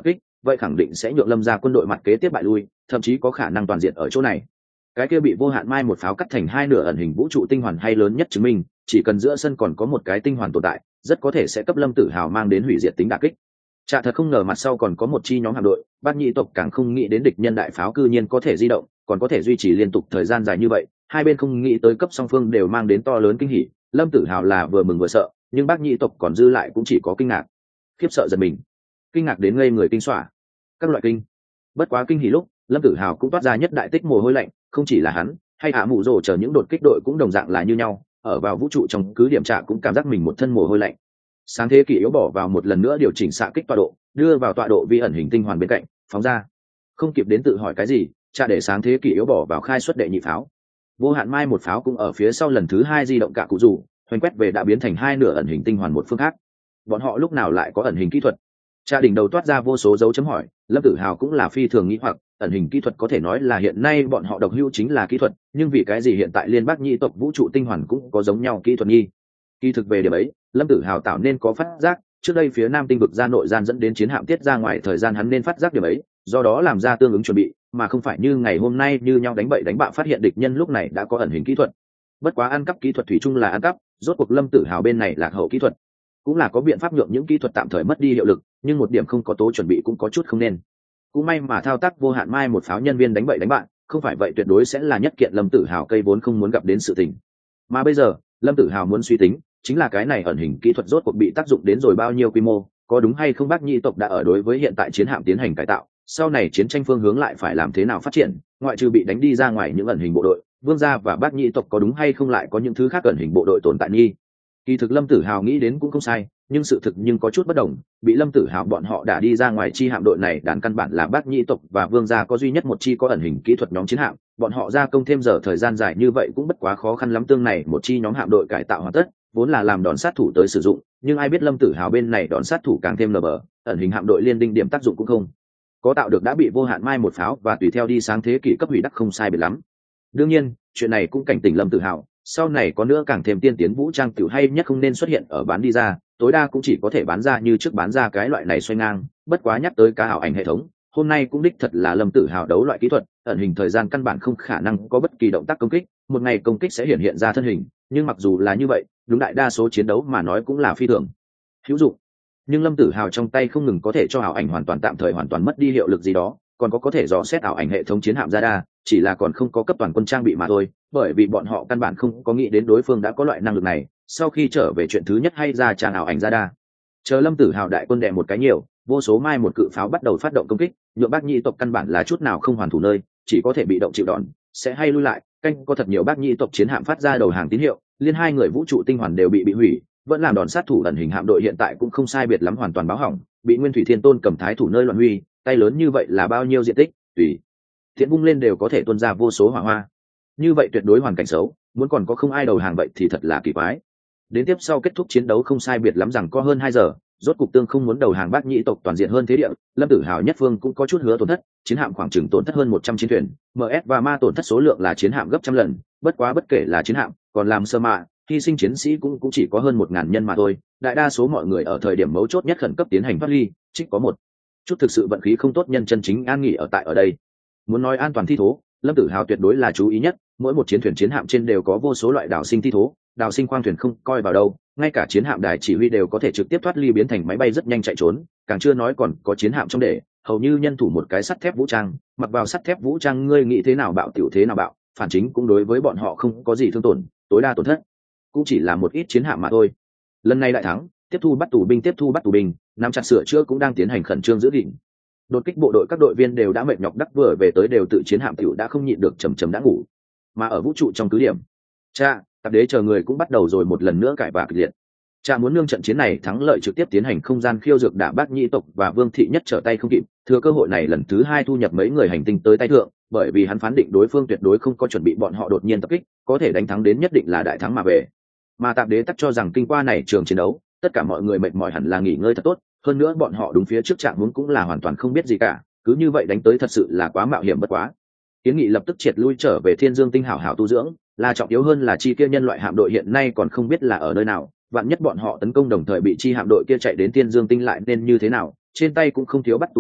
vậy khẳng định sẽ nhượng lâm ra quân đội mặt kế tiếp bại lui, thậm chí có khả năng toàn diện ở chỗ này. Cái kia bị vô hạn mai một pháo cắt thành hai nửa ẩn hình vũ trụ tinh hoàn hay lớn nhất chứng minh, chỉ cần giữa sân còn có một cái tinh hoàn tồn tại, rất có thể sẽ cấp Lâm Tử Hào mang đến hủy diệt tính đả kích. Chả thật không ngờ mặt sau còn có một chi nhóm hạm đội, Bát Nhĩ tộc càng không nghĩ đến địch nhân đại pháo cư nhiên có thể di động, còn có thể duy trì liên tục thời gian dài như vậy, hai bên không nghĩ tới cấp song phương đều mang đến to lớn kinh hỉ. Lâm Tử Hào là vừa mừng vừa sợ, nhưng Bát Nhĩ tộc còn dư lại cũng chỉ có kinh ngạc, khiếp sợ giật mình, kinh ngạc đến ngây người kinh xỏa, các loại kinh. Bất quá kinh hỉ lúc, Lâm Tử Hào cũng toát ra nhất đại tích mồ hôi lạnh, không chỉ là hắn, hay Hạ Mụ Rồ chờ những đột kích đội cũng đồng dạng là như nhau, ở vào vũ trụ trong cứ điểm trạ cũng cảm giác mình một thân mồ hôi lạnh. Sáng thế kỷ yếu bỏ vào một lần nữa điều chỉnh xạ kích tọa độ, đưa vào tọa độ vi ẩn hình tinh hoàn bên cạnh, phóng ra. Không kịp đến tự hỏi cái gì, trạ để sáng thế kỷ yếu bỏ vào khai xuất đệ nhị pháo. Vô hạn mai một pháo cũng ở phía sau lần thứ hai di động cả cụ rủ, hoành quét về đã biến thành hai nửa ẩn hình tinh hoàn một phương khác. Bọn họ lúc nào lại có ẩn hình kỹ thuật? Trạ đỉnh đầu toát ra vô số dấu chấm hỏi, Lâm Tử Hào cũng là phi thường nghĩ hoặc, ẩn hình kỹ thuật có thể nói là hiện nay bọn họ độc hữu chính là kỹ thuật, nhưng vì cái gì hiện tại liên bác nhĩ tộc vũ trụ tinh hoàn cũng có giống nhau kỹ thuật nghi? Kỳ thực về điểm ấy, Lâm Tử Hào tạo nên có phát giác, trước đây phía nam tinh vực ra nội gian dẫn đến chiến hạm tiết ra ngoài thời gian hắn nên phát giác điểm ấy, do đó làm ra tương ứng chuẩn bị, mà không phải như ngày hôm nay như nhau đánh bậy đánh bạ phát hiện địch nhân lúc này đã có ẩn hình kỹ thuật. Bất quá ăn cắp kỹ thuật thủy chung là ăn cắp, rốt cuộc Lâm Tử Hào bên này lạc hậu kỹ thuật, cũng là có biện pháp nhượng những kỹ thuật tạm thời mất đi hiệu lực, nhưng một điểm không có tố chuẩn bị cũng có chút không nên. Cũng may mà thao tác vô hạn mai một pháo nhân viên đánh bậy đánh bạn, không phải vậy tuyệt đối sẽ là nhất kiện Lâm Tử Hào cây vốn không muốn gặp đến sự tình. Mà bây giờ, Lâm Tử Hào muốn suy tính, chính là cái này ẩn hình kỹ thuật rốt cuộc bị tác dụng đến rồi bao nhiêu quy mô, có đúng hay không Bác Nhĩ tộc đã ở đối với hiện tại chiến hạm tiến hành cải tạo, sau này chiến tranh phương hướng lại phải làm thế nào phát triển, ngoại trừ bị đánh đi ra ngoài những ẩn hình bộ đội, Vương gia và Bác Nhĩ tộc có đúng hay không lại có những thứ khác ẩn hình bộ đội tồn tại nghi. Kỳ thực Lâm Tử Hào nghĩ đến cũng không sai, nhưng sự thực nhưng có chút bất đồng, bị Lâm Tử Hào bọn họ đã đi ra ngoài chi hạm đội này đàn căn bản là Bác Nhĩ tộc và Vương gia có duy nhất một chi có ẩn hình kỹ thuật nhóm chiến hạm, bọn họ gia công thêm giờ thời gian dài như vậy cũng bất quá khó khăn lắm tương này một chi nhóm hạm đội cải tạo hoàn tất, vốn là làm đòn sát thủ tới sử dụng, nhưng ai biết Lâm Tử Hào bên này đòn sát thủ càng thêm lờ bờ, ẩn hình hạm đội liên đinh điểm tác dụng cũng không có tạo được đã bị vô hạn mai một pháo và tùy theo đi sáng thế kỷ cấp hủy đắc không sai biệt lắm. Đương nhiên, chuyện này cũng cảnh tỉnh Lâm Tử Hào, sau này có nữa càng thêm tiên tiến vũ trang tiểu hay nhất không nên xuất hiện ở bán đi ra, tối đa cũng chỉ có thể bán ra như trước bán ra cái loại này xoay ngang. Bất quá nhắc tới cá ảo ảnh hệ thống, hôm nay cũng đích thật là Lâm Tử Hào đấu loại kỹ thuật, ẩn hình thời gian căn bản không khả năng có bất kỳ động tác công kích, một ngày công kích sẽ hiện hiện ra thân hình, nhưng mặc dù là như vậy, đúng đại đa số chiến đấu mà nói cũng là phi thường hữu dụng. Nhưng Lâm Tử Hào trong tay không ngừng có thể cho ảo ảnh hoàn toàn tạm thời hoàn toàn mất đi hiệu lực gì đó, còn có có thể dò xét ảo ảnh hệ thống chiến hạm radar, chỉ là còn không có cấp toàn quân trang bị mà thôi, bởi vì bọn họ căn bản không có nghĩ đến đối phương đã có loại năng lực này. Sau khi trở về chuyện thứ nhất hay ra tràn ảo ảnh radar, chờ Lâm Tử Hào đại quân đè một cái nhiều, vô số mai một cự pháo bắt đầu phát động công kích, nhượng Bác Nhĩ tộc căn bản là chút nào không hoàn thủ nơi, chỉ có thể bị động chịu đòn, sẽ hay lui lại. Canh có thật nhiều Bác Nhĩ tộc chiến hạm phát ra đầu hàng tín hiệu, liên hai người vũ trụ tinh hoàn đều bị bị hủy, vẫn làm đòn sát thủ ẩn hình hạm đội hiện tại cũng không sai biệt lắm hoàn toàn báo hỏng, bị Nguyên Thủy Thiên Tôn cầm thái thủ nơi loạn huy, tay lớn như vậy là bao nhiêu diện tích, tùy thiện vung lên đều có thể tuôn ra vô số hỏa hoa. Như vậy tuyệt đối hoàn cảnh xấu, muốn còn có không ai đầu hàng vậy thì thật là kỳ quái. Đến tiếp sau kết thúc chiến đấu không sai biệt lắm rằng có hơn hai giờ, rốt cục tương không muốn đầu hàng Bác Nhĩ tộc toàn diện hơn thế địa, Lâm Tử Hào nhất phương cũng có chút hứa tổn thất, chiến hạm khoảng chừng tổn thất hơn một trăm chiến thuyền, em ét và ma tổn thất số lượng là chiến hạm gấp trăm lần, bất quá bất kể là chiến hạm, còn làm sơ mạ, hy sinh chiến sĩ cũng cũng chỉ có hơn một ngàn nhân mà thôi, đại đa số mọi người ở thời điểm mấu chốt nhất khẩn cấp tiến hành thoát ly, trích có một chút thực sự vận khí không tốt nhân chân chính an nghỉ ở tại ở đây. Muốn nói an toàn thi thố, Lâm Tử Hào tuyệt đối là chú ý nhất, mỗi một chiến thuyền chiến hạm trên đều có vô số loại đào sinh thi thố, đào sinh khoang thuyền không coi vào đâu, ngay cả chiến hạm đài chỉ huy đều có thể trực tiếp thoát ly biến thành máy bay rất nhanh chạy trốn, càng chưa nói còn có chiến hạm trong để hầu như nhân thủ một cái sắt thép vũ trang, mặc vào sắt thép vũ trang ngươi nghĩ thế nào bạo tiểu thế nào bạo, phản chính cũng đối với bọn họ không có gì thương tổn, tối đa tổn thất cũng chỉ là một ít chiến hạm mà thôi. Lần này đại thắng, tiếp thu bắt tù binh tiếp thu bắt tù binh, nắm chặt sửa chữa cũng đang tiến hành khẩn trương giữ gìn. Đột kích bộ đội các đội viên đều đã mệt nhọc đắc vừa về tới đều tự chiến hạm tiểu đã không nhịn được trầm trầm đã ngủ. Mà ở vũ trụ trong cứ điểm, cha, tạp đế chờ người cũng bắt đầu rồi một lần nữa cãi vã kịch liệt. Cha muốn nương trận chiến này thắng lợi trực tiếp tiến hành không gian khiêu dược đả Bác Nhĩ tộc và Vương thị nhất trở tay không kịp, thừa cơ hội này lần thứ hai thu nhập mấy người hành tinh tới tay thượng, bởi vì hắn phán định đối phương tuyệt đối không có chuẩn bị bọn họ đột nhiên tập kích, có thể đánh thắng đến nhất định là đại thắng mà về. Mà tạp đế tắc cho rằng kinh qua này trường chiến đấu, tất cả mọi người mệt mỏi hẳn là nghỉ ngơi thật tốt, hơn nữa bọn họ đúng phía trước trạng muốn cũng là hoàn toàn không biết gì cả, cứ như vậy đánh tới thật sự là quá mạo hiểm bất quá. Kiến nghị lập tức triệt lui trở về Thiên Dương tinh hảo hảo tu dưỡng, là trọng yếu hơn là chi kia nhân loại hạm đội hiện nay còn không biết là ở nơi nào, vạn nhất bọn họ tấn công đồng thời bị chi hạm đội kia chạy đến Thiên Dương tinh lại nên như thế nào, trên tay cũng không thiếu bắt tù binh,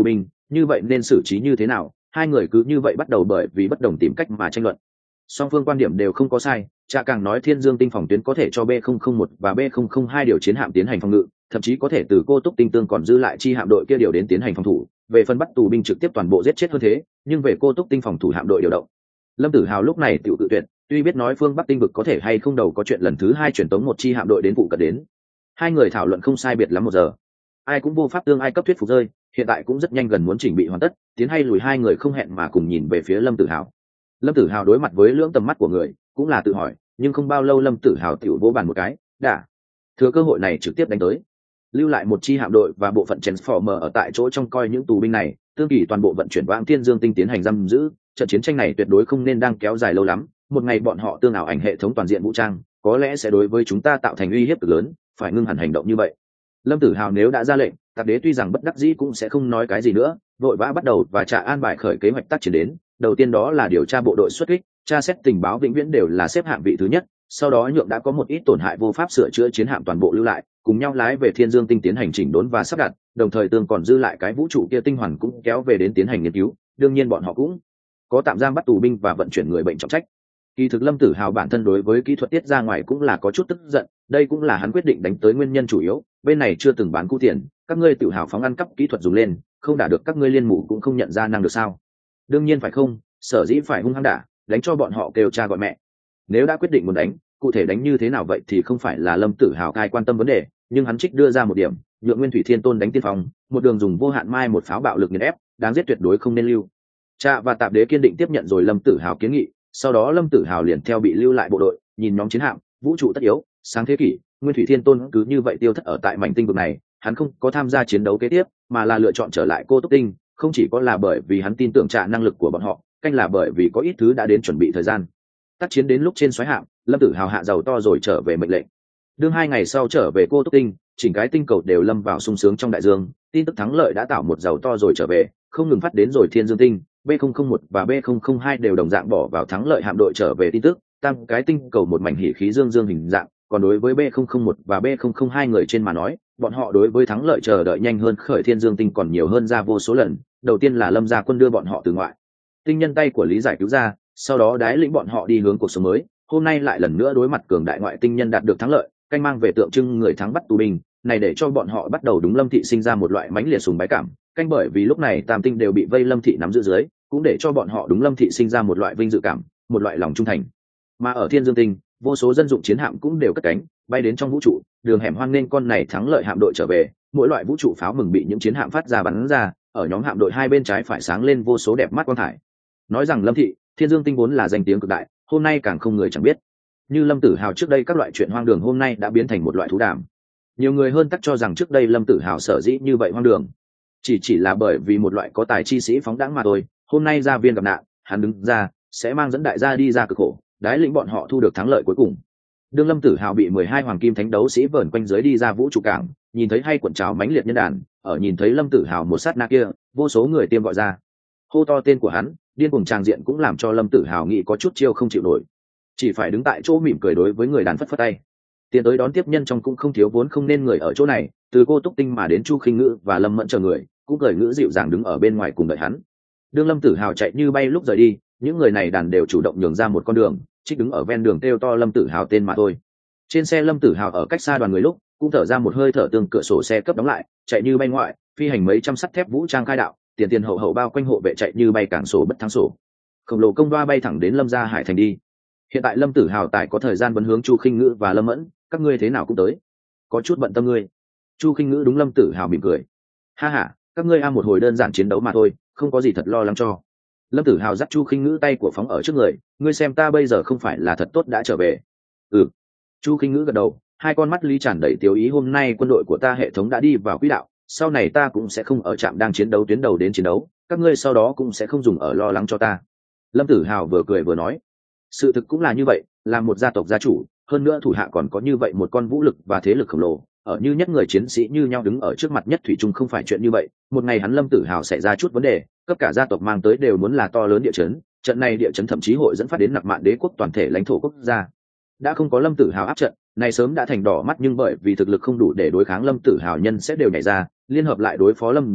như vậy nên xử trí như thế nào? Hai người cứ như vậy bắt đầu bởi vì bất đồng tìm cách mà tranh luận. Song phương quan điểm đều không có sai, cha càng nói Thiên Dương tinh phòng tuyến có thể cho B không không một và B không không hai điều chiến hạm tiến hành phòng ngự, thậm chí có thể từ Cô Túc tinh tương còn dư lại chi hạm đội kia điều đến tiến hành phòng thủ, về phần bắt tù binh trực tiếp toàn bộ giết chết hơn thế, nhưng về Cô Túc tinh phòng thủ hạm đội điều động. Lâm Tử Hào lúc này tự tự tuyệt, tuy biết nói phương Bắc tinh vực có thể hay không đầu có chuyện lần thứ hai chuyển tống một chi hạm đội đến vụ cận đến. Hai người thảo luận không sai biệt lắm một giờ, ai cũng vô pháp tương ai cấp thuyết phục rơi, hiện tại cũng rất nhanh gần muốn chỉnh bị hoàn tất, tiến hay lùi hai người không hẹn mà cùng nhìn về phía Lâm Tử Hào. Lâm Tử Hào đối mặt với lưỡng tầm mắt của người, cũng là tự hỏi, nhưng không bao lâu Lâm Tử Hào tiểu vỗ bàn một cái, đã thừa cơ hội này trực tiếp đánh tới, lưu lại một chi hạm đội và bộ phận Transformer ở tại chỗ trong coi những tù binh này, tương kỳ toàn bộ vận chuyển vãng Thiên Dương tinh tiến hành giam giữ. Trận chiến tranh này tuyệt đối không nên đang kéo dài lâu lắm, một ngày bọn họ tương ảo ảnh hệ thống toàn diện vũ trang, có lẽ sẽ đối với chúng ta tạo thành uy hiếp cực lớn, phải ngưng hẳn hành động như vậy. Lâm Tử Hào nếu đã ra lệnh, Tạp Đế tuy rằng bất đắc dĩ cũng sẽ không nói cái gì nữa, vội vã bắt đầu và trả an bài khởi kế hoạch tác chiến đến. Đầu tiên đó là điều tra bộ đội xuất kích, tra xét tình báo vĩnh viễn đều là xếp hạng vị thứ nhất, sau đó nhượng đã có một ít tổn hại vô pháp sửa chữa chiến hạm toàn bộ lưu lại, cùng nhau lái về Thiên Dương tinh tiến hành chỉnh đốn và sắp đặt, đồng thời tương còn dư lại cái vũ trụ kia tinh hoàn cũng kéo về đến tiến hành nghiên cứu. Đương nhiên bọn họ cũng có tạm giam bắt tù binh và vận chuyển người bệnh trọng trách. Kỳ thực Lâm Tử Hào bản thân đối với kỹ thuật tiết ra ngoài cũng là có chút tức giận, đây cũng là hắn quyết định đánh tới nguyên nhân chủ yếu, bên này chưa từng bán cũ tiền, các ngươi tự hào phóng ăn cắp kỹ thuật dùng lên, không đả được các ngươi liên mụ cũng không nhận ra năng được sao? Đương nhiên phải không, sở dĩ phải hung hăng đả, đánh cho bọn họ kêu cha gọi mẹ. Nếu đã quyết định muốn đánh, cụ thể đánh như thế nào vậy thì không phải là Lâm Tử Hào cai quan tâm vấn đề, nhưng hắn trích đưa ra một điểm, nhượng Nguyên Thủy Thiên Tôn đánh tiên phong, một đường dùng vô hạn mai một pháo bạo lực nghiền ép, đáng giết tuyệt đối không nên lưu. Cha và Tạp Đế kiên định tiếp nhận rồi Lâm Tử Hào kiến nghị, sau đó Lâm Tử Hào liền theo bị lưu lại bộ đội, nhìn nhóm chiến hạm, vũ trụ tất yếu, sáng thế kỷ, Nguyên Thủy Thiên Tôn cứ như vậy tiêu thất ở tại mảnh tinh vực này, hắn không có tham gia chiến đấu kế tiếp, mà là lựa chọn trở lại Cô Túc tinh, không chỉ có là bởi vì hắn tin tưởng trả năng lực của bọn họ, canh là bởi vì có ít thứ đã đến chuẩn bị thời gian. Tác chiến đến lúc trên xoáy hạm, Lâm Tử Hào hạ giàu to rồi trở về mệnh lệnh. Đương hai ngày sau trở về Cô Túc tinh, chỉnh cái tinh cầu đều lâm vào sung sướng trong đại dương, tin tức thắng lợi đã tạo một giàu to rồi trở về, không ngừng phát đến rồi Thiên Dương tinh, B không không một và B không không hai đều đồng dạng bỏ vào thắng lợi hạm đội trở về tin tức, tăng cái tinh cầu một mảnh hỉ khí dương dương hình dạng, còn đối với B không không một và B không không hai người trên mà nói, bọn họ đối với thắng lợi chờ đợi nhanh hơn khởi Thiên Dương tinh còn nhiều hơn ra vô số lần. Đầu tiên là Lâm gia quân đưa bọn họ từ ngoại tinh nhân tay của Lý Giải cứu ra, sau đó đái lĩnh bọn họ đi hướng cuộc sống mới, hôm nay lại lần nữa đối mặt cường đại ngoại tinh nhân đạt được thắng lợi, canh mang về tượng trưng người thắng bắt tù binh, này để cho bọn họ bắt đầu đúng Lâm thị sinh ra một loại mãnh liệt sùng bái cảm, canh bởi vì lúc này tam tinh đều bị vây Lâm thị nắm giữ dưới, cũng để cho bọn họ đúng Lâm thị sinh ra một loại vinh dự cảm, một loại lòng trung thành. Mà ở Thiên Dương tinh, vô số dân dụng chiến hạm cũng đều cất cánh bay đến trong vũ trụ, đường hẻm hoang nên con này thắng lợi hạm đội trở về, mỗi loại vũ trụ pháo mừng bị những chiến hạm phát ra bắn ra, ở nhóm hạm đội hai bên trái phải sáng lên vô số đẹp mắt quang thải. Nói rằng Lâm thị, Thiên Dương tinh vốn là danh tiếng cực đại, hôm nay càng không người chẳng biết. Như Lâm Tử Hào trước đây các loại chuyện hoang đường hôm nay đã biến thành một loại thú đàm. Nhiều người hơn tắc cho rằng trước đây Lâm Tử Hào sở dĩ như vậy hoang đường, chỉ chỉ là bởi vì một loại có tài chi sĩ phóng đãng mà thôi. Hôm nay gia viên gặp nạn, hắn đứng ra sẽ mang dẫn đại gia đi ra cực khổ, đái lĩnh bọn họ thu được thắng lợi cuối cùng. Đương Lâm Tử Hào bị mười hai hoàng kim thánh đấu sĩ vờn quanh dưới đi ra vũ trụ cảng, nhìn thấy hay cuộn trào mãnh liệt nhân đàn, ở nhìn thấy Lâm Tử Hào một sát na kia, vô số người tiêm gọi ra, hô to tên của hắn, điên cuồng tràng diện cũng làm cho Lâm Tử Hào nghĩ có chút chiêu không chịu nổi, chỉ phải đứng tại chỗ mỉm cười đối với người đàn phất phất tay. Tiến tới đón tiếp nhân trong cũng không thiếu vốn không nên người ở chỗ này, từ Cô Túc tinh mà đến Chu Khinh Ngữ và Lâm Mẫn chờ người, cũng cười ngữ dịu dàng đứng ở bên ngoài cùng đợi hắn. Đương Lâm Tử Hào chạy như bay lúc rời đi, những người này đàn đều chủ động nhường ra một con đường, trích đứng ở ven đường kêu to Lâm Tử Hào tên mà thôi. Trên xe Lâm Tử Hào ở cách xa đoàn người lúc, cũng thở ra một hơi thở, tương cửa sổ xe cấp đóng lại, chạy như bay ngoại, phi hành mấy trăm sắt thép vũ trang khai đạo, tiền tiền hậu hậu bao quanh hộ vệ chạy như bay cảng sổ bất thắng sổ. Khổng lồ công đoa bay thẳng đến Lâm gia Hải thành đi. Hiện tại Lâm Tử Hào tại có thời gian vấn hướng Chu Khinh Ngữ và Lâm Mẫn, các ngươi thế nào cũng tới, có chút bận tâm ngươi. Chu Khinh Ngữ đúng Lâm Tử Hào mỉm cười, ha ha, các ngươi a một hồi đơn giản chiến đấu mà thôi, không có gì thật lo lắng cho. Lâm Tử Hào dắt Chu Khinh Ngữ tay của phóng ở trước người, ngươi xem ta bây giờ không phải là thật tốt đã trở về. Ừ. Chu Khinh Ngữ gật đầu, hai con mắt lý tràn đầy tiêu ý, hôm nay quân đội của ta hệ thống đã đi vào quỹ đạo, sau này ta cũng sẽ không ở trạm đang chiến đấu tuyến đầu đến chiến đấu, các ngươi sau đó cũng sẽ không dùng ở lo lắng cho ta. Lâm Tử Hào vừa cười vừa nói, sự thực cũng là như vậy, là một gia tộc gia chủ, hơn nữa thủ hạ còn có như vậy một con vũ lực và thế lực khổng lồ, ở như nhất người chiến sĩ như nhau đứng ở trước mặt nhất thủy chung không phải chuyện như vậy. Một ngày hắn Lâm Tử Hào xảy ra chút vấn đề, cấp cả gia tộc mang tới đều muốn là to lớn địa chấn, trận này địa chấn thậm chí hội dẫn phát đến nặc mạn đế quốc toàn thể lãnh thổ quốc gia. Đã không có Lâm Tử Hào áp trận, này sớm đã thành đỏ mắt, nhưng bởi vì thực lực không đủ để đối kháng Lâm Tử Hào nhân sẽ đều nhảy ra, liên hợp lại đối phó Lâm gia,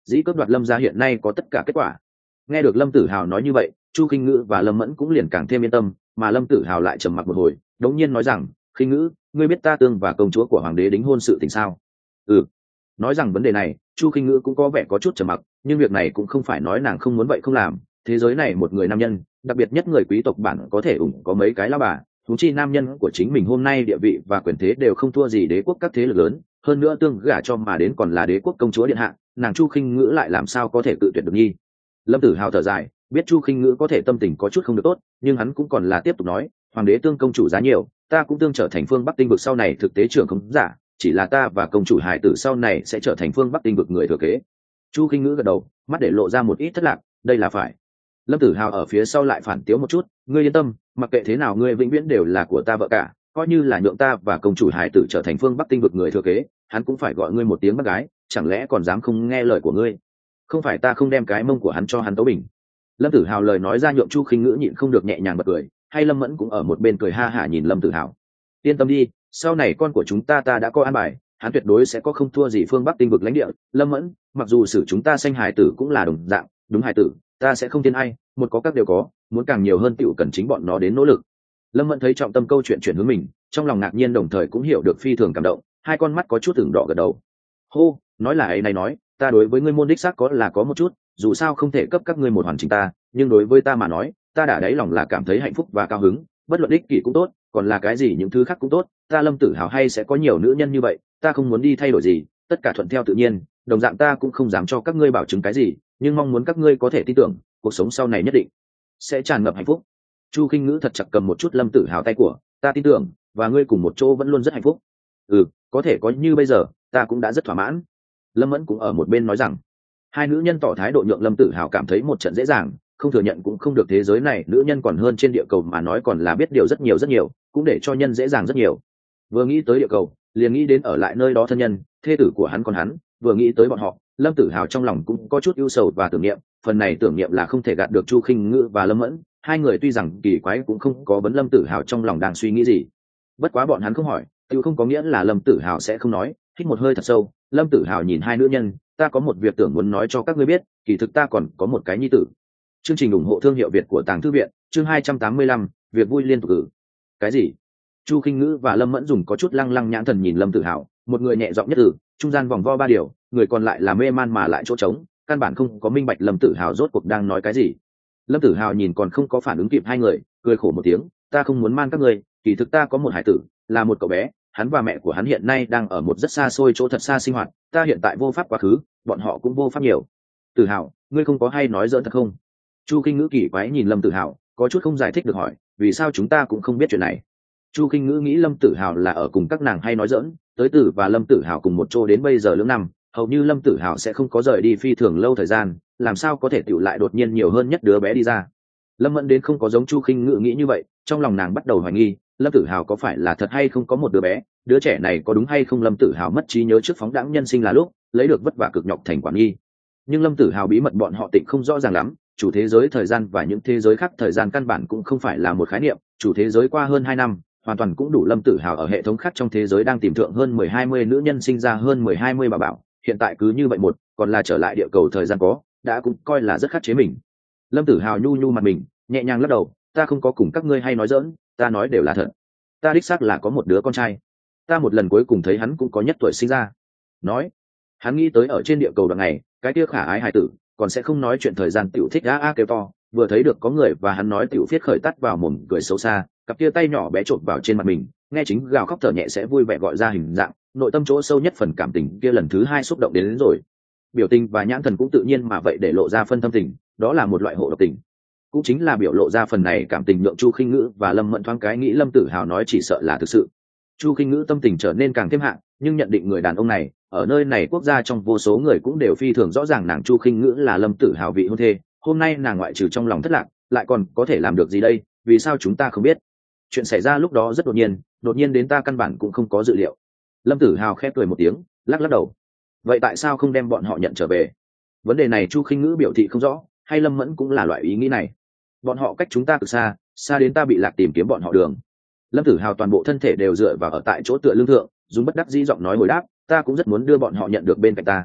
dĩ cướp đoạt lâm gia hiện nay có tất cả kết quả. Nghe được Lâm Tử Hào nói như vậy, Chu Khinh Ngữ và Lâm Mẫn cũng liền càng thêm yên tâm, mà Lâm Tử Hào lại trầm mặc một hồi, đống nhiên nói rằng, "Khinh Ngữ, ngươi biết ta tương và công chúa của hoàng đế đính hôn sự tình sao?" "Ừ." Nói rằng vấn đề này, Chu Khinh Ngữ cũng có vẻ có chút trầm mặc, nhưng việc này cũng không phải nói nàng không muốn vậy không làm. Thế giới này một người nam nhân, đặc biệt nhất người quý tộc bản có thể ủng có mấy cái lão bà, huống chi nam nhân của chính mình hôm nay địa vị và quyền thế đều không thua gì đế quốc các thế lực lớn, hơn nữa tương gả cho mà đến còn là đế quốc công chúa điện hạ, nàng Chu Khinh Ngữ lại làm sao có thể tự tuyệt được nhi. Lâm Tử Hào thở dài, biết Chu Khinh Ngữ có thể tâm tình có chút không được tốt, nhưng hắn cũng còn là tiếp tục nói, hoàng đế tương công chủ giá nhiều, ta cũng tương trở thành phương Bắc Tinh vực sau này thực tế trưởng không giả, chỉ là ta và công chủ hài tử sau này sẽ trở thành phương Bắc Tinh vực người thừa kế. Chu Khinh Ngữ gật đầu, mắt để lộ ra một ít thất lạc, đây là phải. Lâm Tử Hào ở phía sau lại phản tiếu một chút, ngươi yên tâm, mặc kệ thế nào ngươi vĩnh viễn đều là của ta vợ cả, coi như là nhượng ta và công chủ hài tử trở thành phương Bắc Tinh vực người thừa kế, hắn cũng phải gọi ngươi một tiếng bác gái, chẳng lẽ còn dám không nghe lời của ngươi? Không phải ta không đem cái mông của hắn cho hắn tấu bình. Lâm Tử Hào lời nói ra nhượng Chu Khinh Ngữ nhịn không được nhẹ nhàng bật cười, hay Lâm Mẫn cũng ở một bên cười ha hả nhìn Lâm Tử Hào. Yên tâm đi, sau này con của chúng ta ta đã có an bài, hắn tuyệt đối sẽ có không thua gì phương Bắc Tinh vực lãnh địa. Lâm Mẫn, mặc dù xử chúng ta sanh hài tử cũng là đồng dạng, đúng hài tử, ta sẽ không thiên ai, một có các đều có, muốn càng nhiều hơn tựu cần chính bọn nó đến nỗ lực. Lâm Mẫn thấy trọng tâm câu chuyện chuyển hướng mình, trong lòng ngạc nhiên đồng thời cũng hiểu được phi thường cảm động, hai con mắt có chút ửng đỏ gật đầu. Hô, nói là ấy này nói, ta đối với ngươi môn đích xác có là có một chút, dù sao không thể cấp các ngươi một hoàn chỉnh ta, nhưng đối với ta mà nói, ta đã đáy lòng là cảm thấy hạnh phúc và cao hứng, bất luận ích kỷ cũng tốt, còn là cái gì những thứ khác cũng tốt, ta Lâm Tử Hào hay sẽ có nhiều nữ nhân như vậy, ta không muốn đi thay đổi gì, tất cả thuận theo tự nhiên, đồng dạng ta cũng không dám cho các ngươi bảo chứng cái gì, nhưng mong muốn các ngươi có thể tin tưởng, cuộc sống sau này nhất định sẽ tràn ngập hạnh phúc. Chu Khinh Ngữ thật chặt cầm một chút Lâm Tử Hào tay của, ta tin tưởng, và ngươi cùng một chỗ vẫn luôn rất hạnh phúc. Ừ, có thể có như bây giờ, ta cũng đã rất thỏa mãn. Lâm Mẫn cũng ở một bên nói rằng, hai nữ nhân tỏ thái độ nhượng Lâm Tử Hào cảm thấy một trận dễ dàng, không thừa nhận cũng không được, thế giới này nữ nhân còn hơn trên địa cầu mà nói còn là biết điều rất nhiều rất nhiều, cũng để cho nhân dễ dàng rất nhiều. Vừa nghĩ tới địa cầu, liền nghĩ đến ở lại nơi đó thân nhân, thê tử của hắn còn hắn, vừa nghĩ tới bọn họ, Lâm Tử Hào trong lòng cũng có chút ưu sầu và tưởng niệm, phần này tưởng niệm là không thể gạt được Chu Khinh Ngữ và Lâm Mẫn, hai người tuy rằng kỳ quái cũng không có vấn Lâm Tử Hào trong lòng đang suy nghĩ gì. Bất quá bọn hắn không hỏi, tự không có nghĩa là Lâm Tử Hào sẽ không nói. Hít một hơi thật sâu, Lâm Tử Hào nhìn hai nữ nhân, ta có một việc tưởng muốn nói cho các ngươi biết, kỳ thực ta còn có một cái nhi tử. Chương trình ủng hộ thương hiệu Việt của Tàng Thư viện, chương hai trăm tám mươi lăm, việc vui liên tục cử. Cái gì? Chu Khinh Ngữ và Lâm Mẫn dùng có chút lăng lăng nhãn thần nhìn Lâm Tử Hào, một người nhẹ giọng nhất từ, trung gian vòng vo ba điều, người còn lại là mê man mà lại chỗ trống, căn bản không có minh bạch Lâm Tử Hào rốt cuộc đang nói cái gì. Lâm Tử Hào nhìn còn không có phản ứng kịp hai người, cười khổ một tiếng, ta không muốn man các ngươi, kỳ thực ta có một hải tử, là một cậu bé, hắn và mẹ của hắn hiện nay đang ở một rất xa xôi chỗ thật xa sinh hoạt, ta hiện tại vô pháp quá khứ, bọn họ cũng vô pháp nhiều. Tử Hào, ngươi không có hay nói giỡn thật không? Chu Khinh Ngữ kỳ quái nhìn Lâm Tử Hào, có chút không giải thích được hỏi, vì sao chúng ta cũng không biết chuyện này? Chu Khinh Ngữ nghĩ Lâm Tử Hào là ở cùng các nàng hay nói giỡn, tới Tử và Lâm Tử Hào cùng một chỗ đến bây giờ lưỡng năm, hầu như Lâm Tử Hào sẽ không có rời đi phi thường lâu thời gian, làm sao có thể tựu lại đột nhiên nhiều hơn nhất đứa bé đi ra. Lâm Mẫn đến không có giống Chu Khinh Ngữ nghĩ như vậy, trong lòng nàng bắt đầu hoài nghi, Lâm Tử Hào có phải là thật hay không có một đứa bé, đứa trẻ này có đúng hay không Lâm Tử Hào mất trí nhớ trước phóng đãng nhân sinh là lúc lấy được vất vả cực nhọc thành quản nghi. Nhưng Lâm Tử Hào bí mật bọn họ tịnh không rõ ràng lắm, chủ thế giới thời gian và những thế giới khác thời gian căn bản cũng không phải là một khái niệm, chủ thế giới qua hơn hai năm, hoàn toàn cũng đủ Lâm Tử Hào ở hệ thống khác trong thế giới đang tìm thượng hơn mười hai mươi nữ nhân sinh ra hơn mười hai mươi bà bảo, hiện tại cứ như vậy một, còn là trở lại địa cầu thời gian có, đã cũng coi là rất khắc chế mình. Lâm Tử Hào nhu nhu mặt mình, nhẹ nhàng lắc đầu, ta không có cùng các ngươi hay nói giỡn, ta nói đều là thật. Ta đích xác là có một đứa con trai, ta một lần cuối cùng thấy hắn cũng có nhất tuổi sinh ra. Nói, hắn nghĩ tới ở trên địa cầu đoạn ngày, cái kia khả ái hài tử, còn sẽ không nói chuyện thời gian tiểu thích a a kêu to, vừa thấy được có người và hắn nói tiểu phiết khởi tắt vào mồm cười xấu xa, cặp kia tay nhỏ bé trộn vào trên mặt mình, nghe chính gào khóc thở nhẹ sẽ vui vẻ gọi ra hình dạng, nội tâm chỗ sâu nhất phần cảm tình kia lần thứ hai xúc động đến, đến rồi. Biểu tình và nhãn thần cũng tự nhiên mà vậy để lộ ra phân thâm tình, đó là một loại hộ độc tình. Cũng chính là biểu lộ ra phần này cảm tình nhượng Chu Khinh Ngữ và Lâm Mẫn thoáng cái nghĩ Lâm Tử Hào nói chỉ sợ là thực sự. Chu Khinh Ngữ tâm tình trở nên càng thêm hạng, nhưng nhận định người đàn ông này ở nơi này quốc gia trong vô số người cũng đều phi thường rõ ràng nàng Chu Khinh Ngữ là Lâm Tử Hào vị hôn thê, hôm nay nàng ngoại trừ trong lòng thất lạc, lại còn có thể làm được gì đây, vì sao chúng ta không biết? Chuyện xảy ra lúc đó rất đột nhiên, đột nhiên đến ta căn bản cũng không có dự liệu. Lâm Tử Hào khép cười một tiếng, lắc lắc đầu. Vậy tại sao không đem bọn họ nhận trở về? Vấn đề này Chu Khinh Ngữ biểu thị không rõ, hay Lâm Mẫn cũng là loại ý nghĩ này. Bọn họ cách chúng ta cực xa, xa đến ta bị lạc tìm kiếm bọn họ đường. Lâm Tử Hào toàn bộ thân thể đều dựa vào ở tại chỗ tựa lưng thượng, dùng bất đắc dĩ giọng nói hồi đáp, ta cũng rất muốn đưa bọn họ nhận được bên cạnh ta.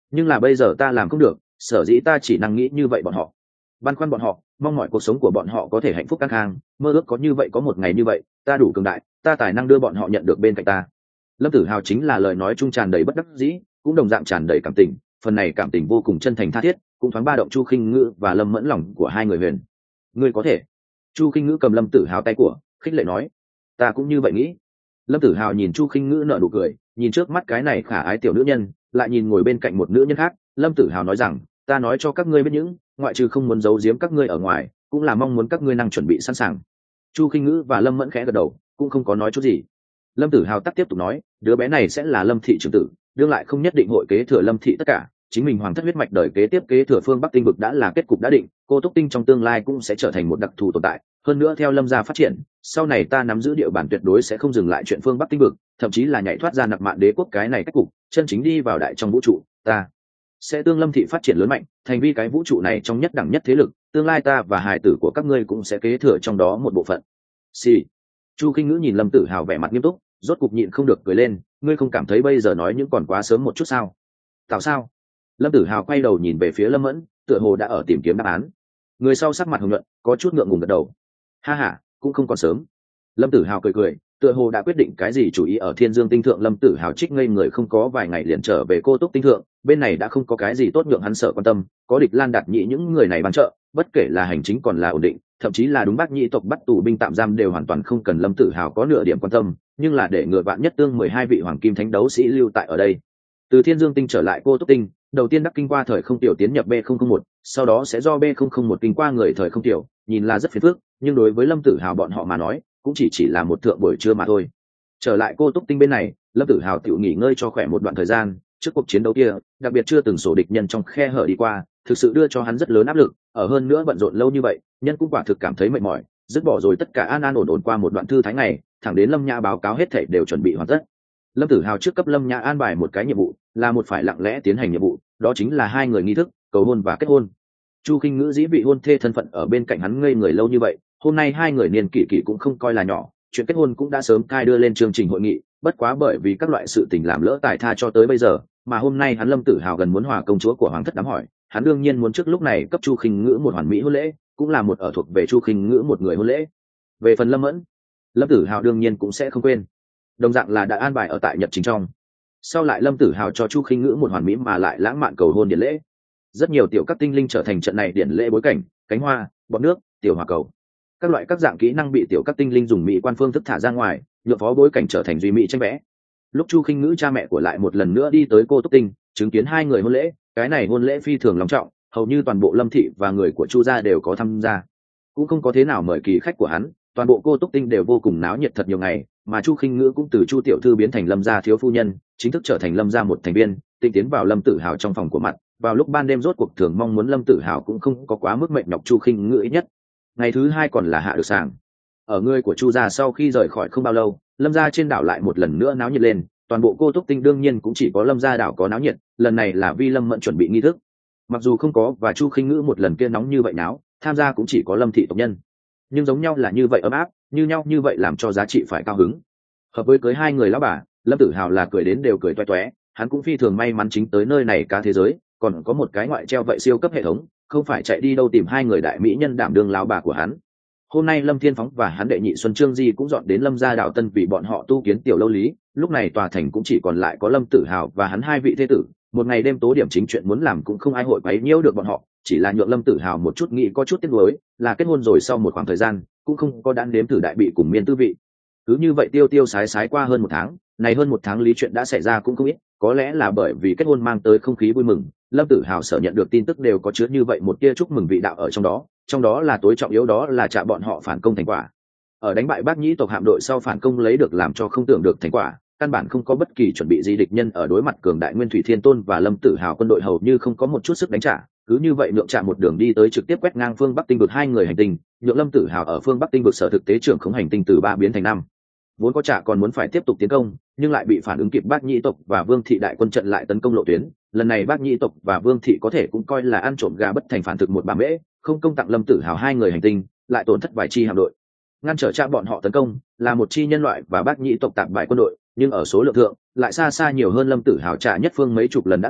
nhưng là bây giờ ta làm không được, sở dĩ ta chỉ năng nghĩ như vậy bọn họ, băn khoăn bọn họ, mong mọi cuộc sống của bọn họ có thể hạnh phúc căng khang, mơ ước có như vậy có một ngày như vậy ta đủ cường đại, ta tài năng đưa bọn họ nhận được bên cạnh ta. Lâm Tử Hào chính là lời nói trung tràn đầy bất đắc dĩ, cũng đồng dạng tràn đầy cảm tình, phần này cảm tình vô cùng chân thành tha thiết, cũng thoáng ba động Chu Khinh Ngữ và Lâm Mẫn lòng của hai người huyền. Ngươi có thể. Chu Khinh Ngữ cầm Lâm Tử Hào tay của, khích lệ nói, ta cũng như vậy nghĩ. Lâm Tử Hào nhìn Chu Khinh Ngữ nở nụ cười, nhìn trước mắt cái này khả ái tiểu nữ nhân, lại nhìn ngồi bên cạnh một nữ nhân khác. Lâm Tử Hào nói rằng, ta nói cho các ngươi biết những, ngoại trừ không muốn giấu giếm các ngươi ở ngoài, cũng là mong muốn các ngươi năng chuẩn bị sẵn sàng. Chu Khinh Ngữ và Lâm Mẫn khẽ gật đầu, cũng không có nói chút gì. Lâm Tử Hào tắc tiếp tục nói, đứa bé này sẽ là Lâm thị trưởng tử, đương lại không nhất định hội kế thừa Lâm thị tất cả, chính mình hoàng thất huyết mạch đời kế tiếp kế thừa phương Bắc Tinh vực đã là kết cục đã định, cô Túc Tinh trong tương lai cũng sẽ trở thành một đặc thù tồn tại. Hơn nữa theo Lâm gia phát triển, sau này ta nắm giữ địa bàn tuyệt đối sẽ không dừng lại chuyện phương Bắc Tinh vực, thậm chí là nhảy thoát ra nặc mạn đế quốc cái này cách cục, chân chính đi vào đại trong vũ trụ. Ta sẽ tương Lâm thị phát triển lớn mạnh, thành vi cái vũ trụ này trong nhất đẳng nhất thế lực, tương lai ta và hài tử của các ngươi cũng sẽ kế thừa trong đó một bộ phận. Xì. Chu Khinh Ngữ nhìn Lâm Tử Hào vẻ mặt nghiêm túc, rốt cục nhịn không được cười lên, ngươi không cảm thấy bây giờ nói những còn quá sớm một chút sao? Tạo sao? Lâm Tử Hào quay đầu nhìn về phía Lâm Mẫn, tựa hồ đã ở tìm kiếm đáp án. Người sau sắc mặt hồng nhuận, có chút ngượng ngùng gật đầu. Ha ha, cũng không còn sớm. Lâm Tử Hào cười cười, tựa hồ đã quyết định cái gì chủ ý ở Thiên Dương Tinh thượng. Lâm Tử Hào trích ngây người không có vài ngày liền trở về Cô Túc Tinh thượng, bên này đã không có cái gì tốt nhượng hắn sợ quan tâm, có Địch Lan Đạt Nhĩ những người này ban trợ, bất kể là hành chính còn là ổn định, thậm chí là đúng Bác Nhĩ tộc bắt tù binh tạm giam đều hoàn toàn không cần Lâm Tử Hào có nửa điểm quan tâm, nhưng là để ngừa vạn nhất tương mười hai vị hoàng kim thánh đấu sĩ lưu tại ở đây. Từ Thiên Dương Tinh trở lại Cô Túc Tinh, đầu tiên đắc kinh qua thời không tiểu tiến nhập B không không một, sau đó sẽ do B không không một kinh qua người thời không tiểu, nhìn là rất phiền phức, nhưng đối với Lâm Tử Hào bọn họ mà nói, cũng chỉ chỉ là một thượng buổi trưa mà thôi. Trở lại Cô Túc Tinh bên này, Lâm Tử Hào tiểu nghỉ ngơi cho khỏe một đoạn thời gian, trước cuộc chiến đấu kia, đặc biệt chưa từng sổ địch nhân trong khe hở đi qua, thực sự đưa cho hắn rất lớn áp lực, ở hơn nữa bận rộn lâu như vậy, nhân cũng quả thực cảm thấy mệt mỏi, dứt bỏ rồi tất cả an an ổn ổn qua một đoạn thư thái ngày, thẳng đến Lâm Nhã báo cáo hết thảy đều chuẩn bị hoàn tất. Lâm Tử Hào trước cấp Lâm Nhã an bài một cái nhiệm vụ, là một phải lặng lẽ tiến hành nhiệm vụ, đó chính là hai người nghi thức, cầu hôn và kết hôn. Chu Khinh Ngữ dĩ vị hôn thê thân phận ở bên cạnh hắn ngây người lâu như vậy, hôm nay hai người niên kỷ kỷ cũng không coi là nhỏ, chuyện kết hôn cũng đã sớm cai đưa lên chương trình hội nghị, bất quá bởi vì các loại sự tình làm lỡ tài tha cho tới bây giờ, mà hôm nay hắn Lâm Tử Hào gần muốn hòa công chúa của hoàng thất đám hỏi, hắn đương nhiên muốn trước lúc này cấp Chu Khinh Ngữ một hoàn mỹ hôn lễ, cũng là một ở thuộc về Chu Khinh Ngữ một người hôn lễ. Về phần Lâm Mẫn, Lâm Tử Hào đương nhiên cũng sẽ không quên, đồng dạng là đã an bài ở tại nhật chính trong. Sau lại Lâm Tử Hào cho Chu Khinh Ngữ một hoàn mỹ mà lại lãng mạn cầu hôn điển lễ, rất nhiều tiểu các tinh linh trở thành trận này điển lễ bối cảnh, cánh hoa, bọt nước, tiểu hỏa cầu, các loại các dạng kỹ năng bị tiểu các tinh linh dùng mỹ quan phương thức thả ra ngoài, nhựa phó bối cảnh trở thành duy mỹ tranh vẽ. Lúc Chu Khinh Ngữ cha mẹ của lại một lần nữa đi tới Cô Túc Tinh, chứng kiến hai người hôn lễ, cái này hôn lễ phi thường long trọng, hầu như toàn bộ Lâm thị và người của Chu gia đều có tham gia, cũng không có thế nào mời kỳ khách của hắn, toàn bộ Cô Túc Tinh đều vô cùng náo nhiệt thật nhiều ngày, mà Chu Khinh Ngữ cũng từ Chu tiểu thư biến thành Lâm gia thiếu phu nhân, chính thức trở thành Lâm gia một thành viên, tinh tiến vào Lâm Tử Hào trong phòng của mặt. Vào lúc ban đêm rốt cuộc thường mong muốn Lâm Tử Hào cũng không có quá mức mệt nhọc Chu Khinh Ngữ ít nhất. Ngày thứ hai còn là hạ được sàng. Ở người của Chu gia sau khi rời khỏi không bao lâu, Lâm gia trên đảo lại một lần nữa náo nhiệt lên, toàn bộ Cô Túc Tinh đương nhiên cũng chỉ có Lâm gia đảo có náo nhiệt, lần này là vì Lâm Mẫn chuẩn bị nghi thức. Mặc dù không có và Chu Khinh Ngữ một lần kia nóng như vậy náo, tham gia cũng chỉ có Lâm thị tộc nhân, nhưng giống nhau là như vậy ấm áp, như nhau như vậy làm cho giá trị phải cao hứng. Hợp với cưới hai người lão bà, Lâm Tử Hào là cười đến đều cười toe toé, hắn cũng phi thường may mắn chính tới nơi này cả thế giới, còn có một cái ngoại treo vậy siêu cấp hệ thống, không phải chạy đi đâu tìm hai người đại mỹ nhân đảm đương lão bà của hắn. Hôm nay Lâm Thiên Phóng và hắn đệ nhị Xuân Trương Di cũng dọn đến Lâm gia đảo Tân vì bọn họ tu kiến tiểu lâu lý, lúc này tòa thành cũng chỉ còn lại có Lâm Tử Hào và hắn hai vị thế tử, một ngày đêm tố điểm chính chuyện muốn làm cũng không ai hội quấy nhiễu được bọn họ, chỉ là nhượng Lâm Tử Hào một chút nghĩ có chút tiếc nuối, là kết hôn rồi sau một khoảng thời gian, cũng không có đan đếm thử đại bị cùng miên tư vị. Cứ như vậy tiêu tiêu sái sái qua hơn một tháng, này hơn một tháng lý chuyện đã xảy ra cũng không ít, có lẽ là bởi vì kết hôn mang tới không khí vui mừng, Lâm Tử Hào sở nhận được tin tức đều có chứa như vậy một tia chúc mừng vị đạo ở trong đó, trong đó là tối trọng yếu đó là trả bọn họ phản công thành quả. Ở đánh bại Bác Nhĩ tộc hạm đội sau phản công lấy được làm cho không tưởng được thành quả, căn bản không có bất kỳ chuẩn bị gì, địch nhân ở đối mặt cường đại Nguyên Thủy Thiên Tôn và Lâm Tử Hào quân đội hầu như không có một chút sức đánh trả, cứ như vậy lượng chạm một đường đi tới trực tiếp quét ngang phương Bắc Tinh vực hai người hành tinh, nhượng Lâm Tử Hào ở phương Bắc Tinh vực sở thực tế trưởng khống hành tinh từ ba biến thành năm. Vốn có trả còn muốn phải tiếp tục tiến công, nhưng lại bị phản ứng kịp Bác Nhĩ tộc và Vương thị đại quân trận lại tấn công lộ tuyến, lần này Bác Nhĩ tộc và Vương thị có thể cũng coi là ăn trộm gà bất thành phản thực một bà mễ, không công tặng Lâm Tử Hào hai người hành tinh, lại tổn thất vài chi hạm đội. Ngăn trở cha bọn họ tấn công là một chi nhân loại và Bác Nhĩ tộc tạp bại quân đội, nhưng ở số lượng thượng lại xa xa nhiều hơn Lâm Tử Hào trả nhất phương mấy chục lần đã ngoài,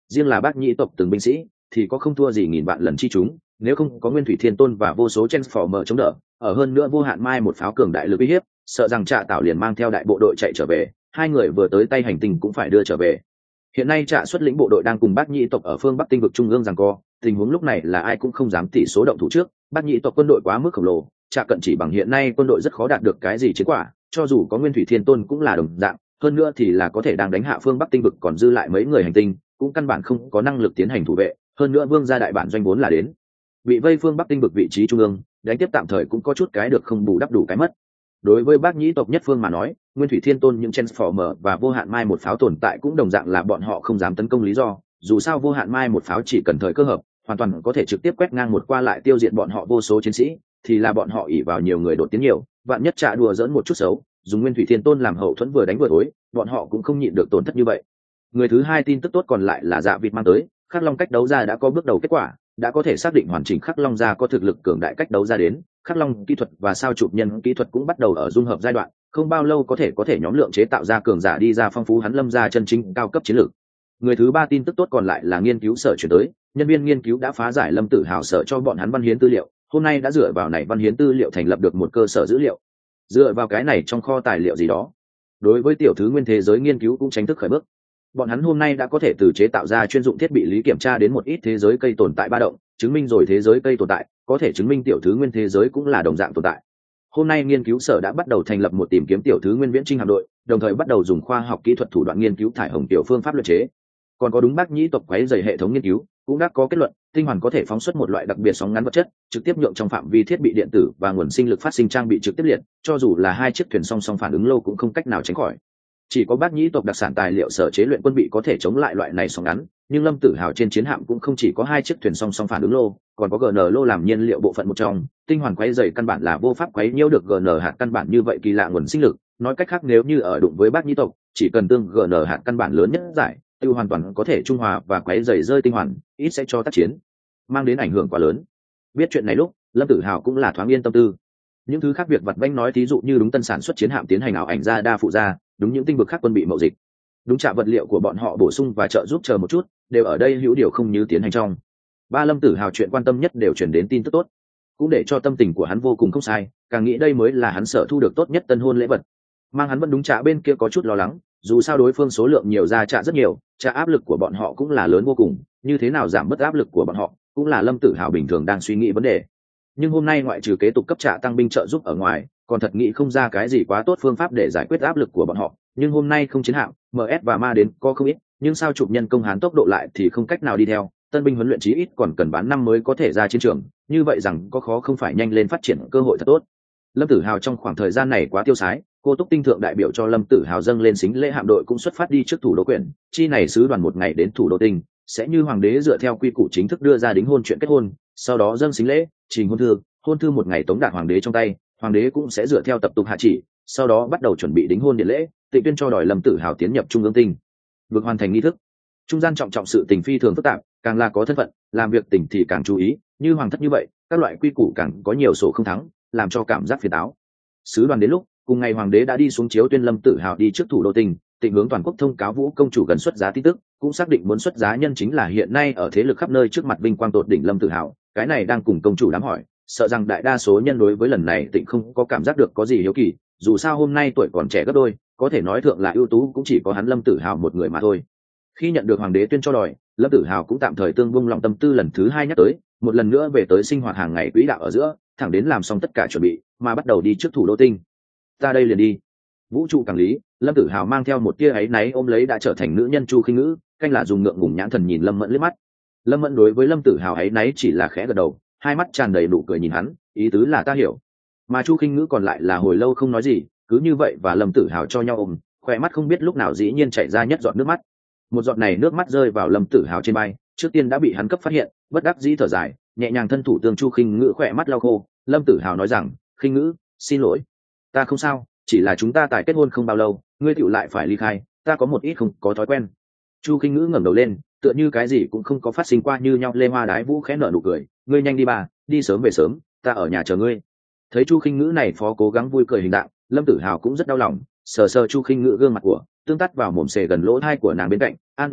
riêng là bác nhĩ tộc từng binh sĩ thì có không thua gì nghìn vạn lần chi chúng, nếu không có Nguyên Thủy Thiên Tôn và vô số Transformer chống đỡ, ở hơn nữa vô hạn mai một pháo cường đại lực uy hiếp, sợ rằng Trạ Tạo liền mang theo đại bộ đội chạy trở về, hai người vừa tới tay hành tinh cũng phải đưa trở về. Hiện nay Trạ xuất lĩnh bộ đội đang cùng bác nhĩ tộc ở phương Bắc tinh vực trung ương giằng co, tình huống lúc này là ai cũng không dám tỷ số động thủ trước, bác nhĩ tộc quân đội quá mức khổng lồ, Trạ cận chỉ bằng hiện nay quân đội rất khó đạt được cái gì chiến quả, cho dù có Nguyên Thủy Thiên Tôn cũng là đồng dạng, hơn nữa thì là có thể đang đánh hạ phương Bắc tinh vực còn dư lại mấy người hành tinh, cũng căn bản không có năng lực tiến hành thủ vệ, hơn nữa vương gia đại bản doanh vốn là đến bị vây phương Bắc tinh vực vị trí trung ương, đánh tiếp tạm thời cũng có chút cái được không bù đắp đủ cái mất. Đối với bác nhĩ tộc nhất phương mà nói, Nguyên Thủy Thiên Tôn những Transformer và vô hạn mai một pháo tồn tại cũng đồng dạng là bọn họ không dám tấn công lý do, dù sao vô hạn mai một pháo chỉ cần thời cơ hợp, hoàn toàn có thể trực tiếp quét ngang một qua lại tiêu diệt bọn họ vô số chiến sĩ, thì là bọn họ ỷ vào nhiều người đột tiến nhiều, vạn nhất Trạ đùa dỡn một chút xấu, dùng Nguyên Thủy Thiên Tôn làm hậu thuẫn vừa đánh vừa đối, bọn họ cũng không nhịn được tổn thất như vậy. Người thứ hai tin tức tốt còn lại là Dạ Vịt mang tới, Khắc Long cách đấu ra đã có bước đầu kết quả, đã có thể xác định hoàn chỉnh Khắc Long gia có thực lực cường đại cách đấu ra đến, Khắc Long kỹ thuật và sao chụp nhân kỹ thuật cũng bắt đầu ở dung hợp giai đoạn, không bao lâu có thể có thể nhóm lượng chế tạo ra cường giả đi ra phong phú hắn Lâm gia chân chính cao cấp chiến lược. Người thứ ba tin tức tốt còn lại là nghiên cứu sở chuyển tới, nhân viên nghiên cứu đã phá giải Lâm Tử Hào sở cho bọn hắn văn hiến tư liệu, hôm nay đã dựa vào này văn hiến tư liệu thành lập được một cơ sở dữ liệu. Dựa vào cái này trong kho tài liệu gì đó, đối với tiểu thứ nguyên thế giới nghiên cứu cũng tránh thức khởi bước. Bọn hắn hôm nay đã có thể từ chế tạo ra chuyên dụng thiết bị lý kiểm tra đến một ít thế giới cây tồn tại ba động, chứng minh rồi thế giới cây tồn tại, có thể chứng minh tiểu thứ nguyên thế giới cũng là đồng dạng tồn tại. Hôm nay nghiên cứu sở đã bắt đầu thành lập một tìm kiếm tiểu thứ nguyên viễn trinh hạm đội, đồng thời bắt đầu dùng khoa học kỹ thuật thủ đoạn nghiên cứu thải hồng tiểu phương pháp luyện chế. Còn có đúng bác nhĩ tộc quấy rầy hệ thống nghiên cứu, cũng đã có kết luận, tinh hoàn có thể phóng xuất một loại đặc biệt sóng ngắn vật chất, trực tiếp nhượng trong phạm vi thiết bị điện tử và nguồn sinh lực phát sinh trang bị trực tiếp liệt, cho dù là hai chiếc thuyền song song phản ứng lâu cũng không cách nào tránh khỏi. Chỉ có bác nhĩ tộc đặc sản tài liệu sở chế luyện quân bị có thể chống lại loại này sóng ngắn, nhưng Lâm Tử Hào trên chiến hạm cũng không chỉ có hai chiếc thuyền song song phản ứng lô, còn có giê en lô làm nhiên liệu bộ phận một trong, tinh hoàn quấy rầy căn bản là vô pháp quấy nhiễu được giê en hạt căn bản như vậy kỳ lạ nguồn sinh lực, nói cách khác nếu như ở đụng với bác nhĩ tộc, chỉ cần tương giê en hạt căn bản lớn nhất giải, tiêu hoàn toàn có thể trung hòa và quấy rầy rơi tinh hoàn, ít sẽ cho tác chiến mang đến ảnh hưởng quá lớn. Biết chuyện này lúc, Lâm Tử Hào cũng là thoáng yên tâm tư. Những thứ khác việc vặt vãnh nói thí dụ như đúng tân sản xuất chiến hạm tiến hành ảo ảnh ra đa phụ ra, đúng những tinh vực khác quân bị mậu dịch, đúng trả vật liệu của bọn họ bổ sung và trợ giúp chờ một chút, đều ở đây hữu điều không như tiến hành trong. Ba Lâm Tử Hào chuyện quan tâm nhất đều chuyển đến tin tức tốt, cũng để cho tâm tình của hắn vô cùng không sai, càng nghĩ đây mới là hắn sở thu được tốt nhất tân hôn lễ vật. Mang hắn vẫn đúng trả bên kia có chút lo lắng, dù sao đối phương số lượng nhiều ra trả rất nhiều, trả áp lực của bọn họ cũng là lớn vô cùng, như thế nào giảm bớt áp lực của bọn họ, cũng là Lâm Tử Hào bình thường đang suy nghĩ vấn đề. Nhưng hôm nay ngoại trừ kế tục cấp trả tăng binh trợ giúp ở ngoài, còn thật nghĩ không ra cái gì quá tốt phương pháp để giải quyết áp lực của bọn họ. Nhưng hôm nay không chiến hạm, em ét và ma đến có không ít, nhưng sao chụp nhân công hán tốc độ lại thì không cách nào đi theo, tân binh huấn luyện chí ít còn cần bán năm mới có thể ra chiến trường, như vậy rằng có khó không phải nhanh lên phát triển cơ hội thật tốt. Lâm Tử Hào trong khoảng thời gian này quá tiêu sái, cô Túc Tinh thượng đại biểu cho Lâm Tử Hào dâng lên xính lễ hạm đội cũng xuất phát đi trước thủ đô quyển, chi này sứ đoàn một ngày đến thủ đô Tinh, sẽ như hoàng đế dựa theo quy củ chính thức đưa ra đính hôn chuyện kết hôn, sau đó dâng xính lễ, trình hôn thư, hôn thư một ngày tống đạt hoàng đế trong tay, hoàng đế cũng sẽ dựa theo tập tục hạ chỉ, sau đó bắt đầu chuẩn bị đính hôn điện lễ, tịnh tuyên cho đòi Lâm Tử Hào tiến nhập trung ương Tinh, vực hoàn thành nghi thức. Trung gian trọng trọng sự tình phi thường phức tạp, càng là có thân phận, làm việc tỉnh thì càng chú ý, như hoàng thất như vậy, các loại quy củ càng có nhiều sổ không thắng, làm cho cảm giác phiền táo. Sứ đoàn đến lúc, cùng ngày hoàng đế đã đi xuống chiếu tuyên Lâm Tử Hào đi trước thủ đô Tinh, tịnh hướng toàn quốc thông cáo Vũ công chủ gần xuất giá tin tức, cũng xác định muốn xuất giá nhân chính là hiện nay ở thế lực khắp nơi trước mặt vinh quang tột đỉnh Lâm Tử Hào, cái này đang cùng công chủ đám hỏi, sợ rằng đại đa số nhân đối với lần này tịnh không có cảm giác được có gì hiếu kỳ, dù sao hôm nay tuổi còn trẻ gấp đôi, có thể nói thượng là ưu tú cũng chỉ có hắn Lâm Tử Hào một người mà thôi. Khi nhận được hoàng đế tuyên cho đòi, Lâm Tử Hào cũng tạm thời tương vung lòng tâm tư lần thứ hai nhắc tới, một lần nữa về tới sinh hoạt hàng ngày quỹ đạo ở giữa, thẳng đến làm xong tất cả chuẩn bị, mà bắt đầu đi trước thủ đô Tinh. Ta đây liền đi. Vũ trụ càng lý, Lâm Tử Hào mang theo một tia áy náy ôm lấy đã trở thành nữ nhân Chu Khinh Ngữ, canh là dùng ngượng ngùng nhãn thần nhìn Lâm Mẫn liếc mắt. Lâm Mẫn đối với Lâm Tử Hào áy náy chỉ là khẽ gật đầu, hai mắt tràn đầy nụ cười nhìn hắn, ý tứ là ta hiểu. Mà Chu Khinh Ngữ còn lại là hồi lâu không nói gì, cứ như vậy và Lâm Tử Hào cho nhau ôm, khỏe mắt không biết lúc nào dĩ nhiên chảy ra nhất giọt nước mắt. Một giọt này nước mắt rơi vào Lâm Tử Hào trên vai, trước tiên đã bị hắn cấp phát hiện, bất đắc dĩ thở dài, nhẹ nhàng thân thủ tương Chu Khinh Ngữ khỏe mắt lau khô. Lâm Tử Hào nói rằng, Khinh Ngữ, xin lỗi, ta không sao, chỉ là chúng ta tại kết hôn không bao lâu, ngươi tựu lại phải ly khai, ta có một ít không có thói quen. Chu Khinh Ngữ ngẩng đầu lên, tựa như cái gì cũng không có phát sinh qua như nhau. Lê Hoa Đái Vũ khẽ nở nụ cười, ngươi nhanh đi bà, đi sớm về sớm, ta ở nhà chờ ngươi. Thấy Chu Khinh Ngữ này phó cố gắng vui cười hình dạng, Lâm Tử Hào cũng rất đau lòng, sờ sờ Chu Khinh Ngữ gương mặt của, tương tác vào mồm xề gần lỗ tai của nàng bên cạnh, an ủi,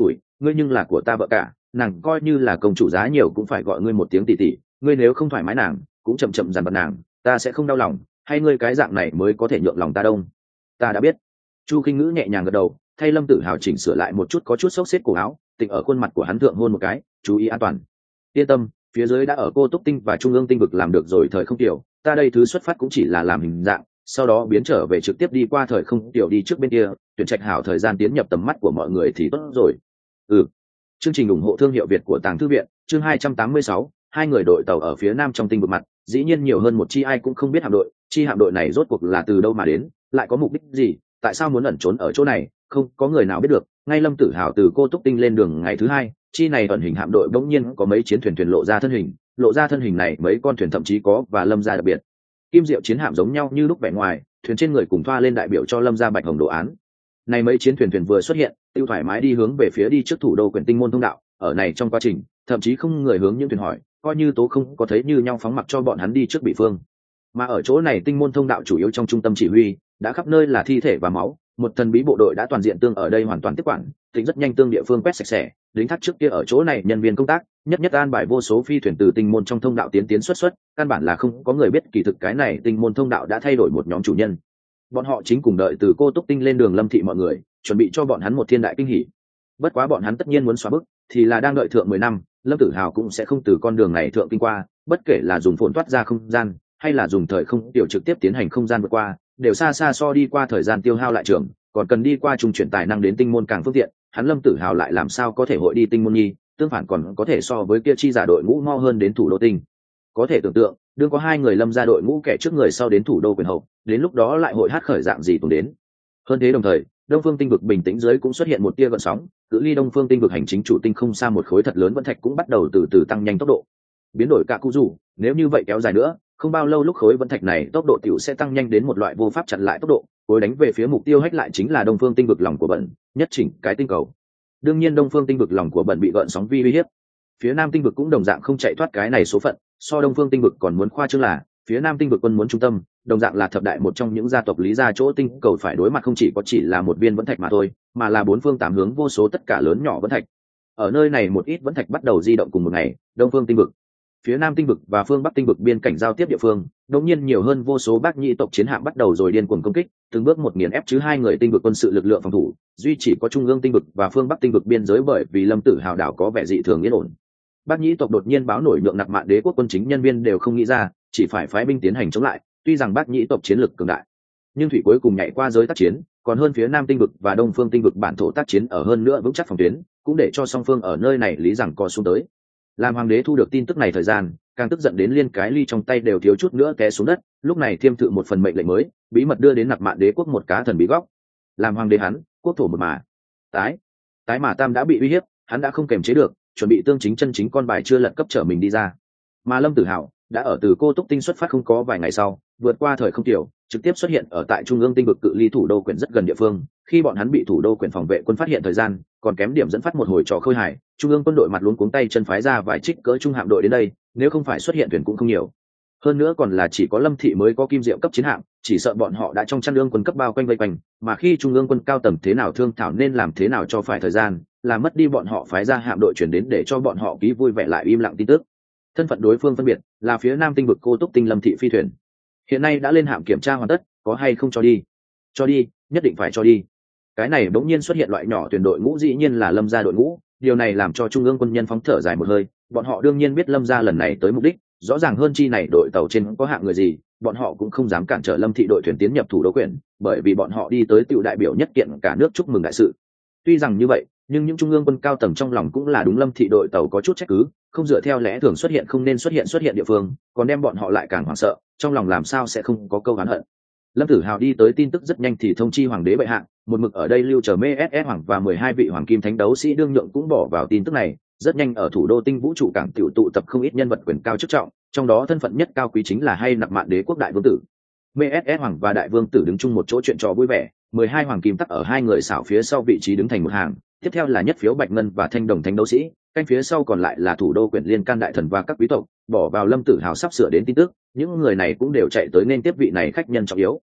ngươi nhưng là của ta vợ cả, nàng coi như là công chủ giá nhiều cũng phải gọi ngươi một tiếng tỷ tỷ, ngươi nếu không thoải mái nàng cũng chậm chậm dằn vặt nàng, ta sẽ không đau lòng, hay ngươi cái dạng này mới có thể nhượng lòng ta đông. Ta đã biết. Chu Kinh Ngữ nhẹ nhàng gật đầu, thay Lâm Tử Hào chỉnh sửa lại một chút có chút xốc xếp cổ áo, tịnh ở khuôn mặt của hắn thượng hôn một cái, chú ý an toàn. Yên tâm, phía dưới đã ở Cô Túc Tinh và Trung ương Tinh vực làm được rồi thời không tiểu, ta đây thứ xuất phát cũng chỉ là làm hình dạng, sau đó biến trở về trực tiếp đi qua thời không tiểu đi trước bên kia, tuyển trạch hảo thời gian tiến nhập tầm mắt của mọi người thì tốt rồi. Ừ. Chương trình ủng hộ thương hiệu Việt của Tàng Thư viện, chương hai trăm tám mươi sáu, hai người đội tàu ở phía nam trong tinh vực mặt, dĩ nhiên nhiều hơn một chi ai cũng không biết hạm đội, chi hạm đội này rốt cuộc là từ đâu mà đến, lại có mục đích gì, tại sao muốn ẩn trốn ở chỗ này, không có người nào biết được. Ngay Lâm Tử Hào từ Cô Túc Tinh lên đường ngày thứ hai, chi này ẩn hình hạm đội bỗng nhiên có mấy chiến thuyền thuyền lộ ra thân hình, lộ ra thân hình này mấy con thuyền thậm chí có và Lâm gia đặc biệt kim diệu chiến hạm giống nhau như lúc vẻ ngoài, thuyền trên người cùng thoa lên đại biểu cho Lâm gia bạch hồng đồ án. Này mấy chiến thuyền thuyền vừa xuất hiện, tiêu thoải mái đi hướng về phía đi trước thủ đô quyển tinh môn thông đạo, ở này trong quá trình, thậm chí không người hướng những thuyền hỏi, coi như tố không có thấy như nhau phóng mặc cho bọn hắn đi trước bị phương. Mà ở chỗ này tinh môn thông đạo chủ yếu trong trung tâm chỉ huy, đã khắp nơi là thi thể và máu, một thần bí bộ đội đã toàn diện tương ở đây hoàn toàn tiếp quản, tính rất nhanh tương địa phương quét sạch sẽ, lính thắt trước kia ở chỗ này nhân viên công tác, nhất nhất an bài vô số phi thuyền từ tinh môn trong thông đạo tiến tiến xuất xuất, căn bản là không có người biết kỳ thực cái này tinh môn thông đạo đã thay đổi một nhóm chủ nhân. Bọn họ chính cùng đợi từ Cô Túc Tinh lên đường Lâm thị mọi người, chuẩn bị cho bọn hắn một thiên đại kinh hỉ. Bất quá bọn hắn tất nhiên muốn xóa bức, thì là đang đợi thượng mười năm, Lâm Tử Hào cũng sẽ không từ con đường này thượng kinh qua, bất kể là dùng phồn thoát ra không gian, hay là dùng thời không tiểu trực tiếp tiến hành không gian vượt qua, đều xa xa so đi qua thời gian tiêu hao lại trường, còn cần đi qua trung chuyển tài năng đến tinh môn càng phương tiện, hắn Lâm Tử Hào lại làm sao có thể hội đi tinh môn nhi, tương phản còn có thể so với kia chi giả đội ngũ mo hơn đến thủ đô tinh. Có thể tưởng tượng, đương có hai người Lâm ra đội ngũ kẻ trước người sau đến thủ đô quyền hậu, đến lúc đó lại hội hát khởi dạng gì tùng đến. Hơn thế đồng thời, Đông Phương Tinh vực bình tĩnh dưới cũng xuất hiện một tia gợn sóng, cự ly Đông Phương Tinh vực hành chính chủ tinh không xa một khối thật lớn vẫn thạch cũng bắt đầu từ từ tăng nhanh tốc độ. Biến đổi cả cụ rủ, nếu như vậy kéo dài nữa, không bao lâu lúc khối vẫn thạch này tốc độ tiểu sẽ tăng nhanh đến một loại vô pháp chặn lại tốc độ, cuối đánh về phía mục tiêu hách lại chính là Đông Phương Tinh vực lòng của bẩn, nhất chỉnh cái tinh cầu. Đương nhiên Đông Phương Tinh vực lòng của bẩn bị gợn sóng vi uy hiếp. Phía Nam Tinh vực cũng đồng dạng không chạy thoát cái này số phận, so Đông Phương Tinh vực còn muốn khoa trương là, phía Nam Tinh vực quân muốn trung tâm, đồng dạng là thập đại một trong những gia tộc lý gia chỗ tinh cầu phải đối mặt không chỉ có chỉ là một viên vẫn thạch mà thôi, mà là bốn phương tám hướng vô số tất cả lớn nhỏ vẫn thạch. Ở nơi này một ít vẫn thạch bắt đầu di động cùng một ngày, Đông Phương Tinh vực, phía Nam Tinh vực và phương Bắc Tinh vực biên cảnh giao tiếp địa phương, đột nhiên nhiều hơn vô số bác nhị tộc chiến hạm bắt đầu rồi điên cuồng công kích, từng bước một nghiền ép chứ hai người tinh vực quân sự lực lượng phòng thủ, duy chỉ có Trung ương Tinh vực và phương Bắc Tinh vực biên giới bởi vì Lâm Tử Hào đảo có vẻ dị thường yên ổn. Bác nhị tộc đột nhiên báo nổi nhượng Nặc Mạn Đế quốc quân chính nhân viên đều không nghĩ ra, chỉ phải phái binh tiến hành chống lại, tuy rằng Bác nhị tộc chiến lực cường đại, nhưng thủy cuối cùng nhảy qua giới tác chiến, còn hơn phía Nam Tinh vực và Đông Phương Tinh vực bản thổ tác chiến ở hơn nữa vững chắc phòng tuyến, cũng để cho song phương ở nơi này lý rằng co xuống tới. Làm hoàng đế thu được tin tức này thời gian, càng tức giận đến liên cái ly trong tay đều thiếu chút nữa té xuống đất, lúc này thiêm thự một phần mệnh lệnh mới, bí mật đưa đến Nặc Mạn Đế quốc một cá thần bí góc. Làm hoàng đế hắn, quốc thổ một mà. Tái, tái mà Tam đã bị uy hiếp, hắn đã không kềm chế được, chuẩn bị tương chính chân chính con bài chưa lật cấp trở mình đi ra. Mà Lâm Tử Hào đã ở từ Cô Túc Tinh xuất phát không có vài ngày sau, vượt qua thời không tiểu, trực tiếp xuất hiện ở tại Trung ương Tinh vực cự ly thủ đô quyển rất gần địa phương. Khi bọn hắn bị thủ đô quyển phòng vệ quân phát hiện thời gian, còn kém điểm dẫn phát một hồi trò khơi hài, Trung ương quân đội mặt luống cuống tay chân phái ra vài trích cỡ trung hạm đội đến đây, nếu không phải xuất hiện thuyền cũng không nhiều. Hơn nữa còn là chỉ có Lâm thị mới có kim diệu cấp chiến hạm, chỉ sợ bọn họ đã trong chăn lương quân cấp bao quanh vây quanh, mà khi Trung ương quân cao tầng thế nào thương thảo nên làm thế nào cho phải thời gian, là mất đi bọn họ phái ra hạm đội chuyển đến để cho bọn họ ký vui vẻ lại im lặng tin tức. Thân phận đối phương phân biệt là phía Nam Tinh vực Cô Túc Tinh Lâm thị phi thuyền, hiện nay đã lên hạm kiểm tra hoàn tất, có hay không cho đi? Cho đi, nhất định phải cho đi. Cái này bỗng nhiên xuất hiện loại nhỏ tuyển đội ngũ dĩ nhiên là Lâm gia đội ngũ, điều này làm cho Trung ương quân nhân phóng thở dài một hơi, bọn họ đương nhiên biết Lâm gia lần này tới mục đích, rõ ràng hơn chi này đội tàu trên có hạng người gì, bọn họ cũng không dám cản trở Lâm thị đội thuyền tiến nhập thủ đô quyển, bởi vì bọn họ đi tới tiểu đại biểu nhất kiện cả nước chúc mừng đại sự. Tuy rằng như vậy, nhưng những trung ương quân cao tầng trong lòng cũng là đúng Lâm thị đội tàu có chút trách cứ, không dựa theo lẽ thường xuất hiện không nên xuất hiện xuất hiện địa phương, còn đem bọn họ lại càng hoảng sợ, trong lòng làm sao sẽ không có câu oán hận. Lâm Tử Hào đi tới tin tức rất nhanh thì thông chi hoàng đế bệ hạ, một mực ở đây lưu chờ mê ét ét hoàng và mười hai vị hoàng kim thánh đấu sĩ đương nhượng cũng bỏ vào tin tức này, rất nhanh ở thủ đô tinh vũ trụ cảng tiểu tụ tập không ít nhân vật quyền cao chức trọng, trong đó thân phận nhất cao quý chính là hay Nặc Mạn Đế quốc đại vương tử. mê ét ét hoàng và đại vương tử đứng chung một chỗ chuyện trò vui vẻ, mười hai hoàng kim tắc ở hai người xảo phía sau vị trí đứng thành một hàng, tiếp theo là nhất phiếu bạch ngân và thanh đồng thánh đấu sĩ, canh phía sau còn lại là thủ đô quyển liên can đại thần và các quý tộc, bỏ vào Lâm Tử Hào sắp sửa đến tin tức, những người này cũng đều chạy tới nên tiếp vị này khách nhân trọng yếu.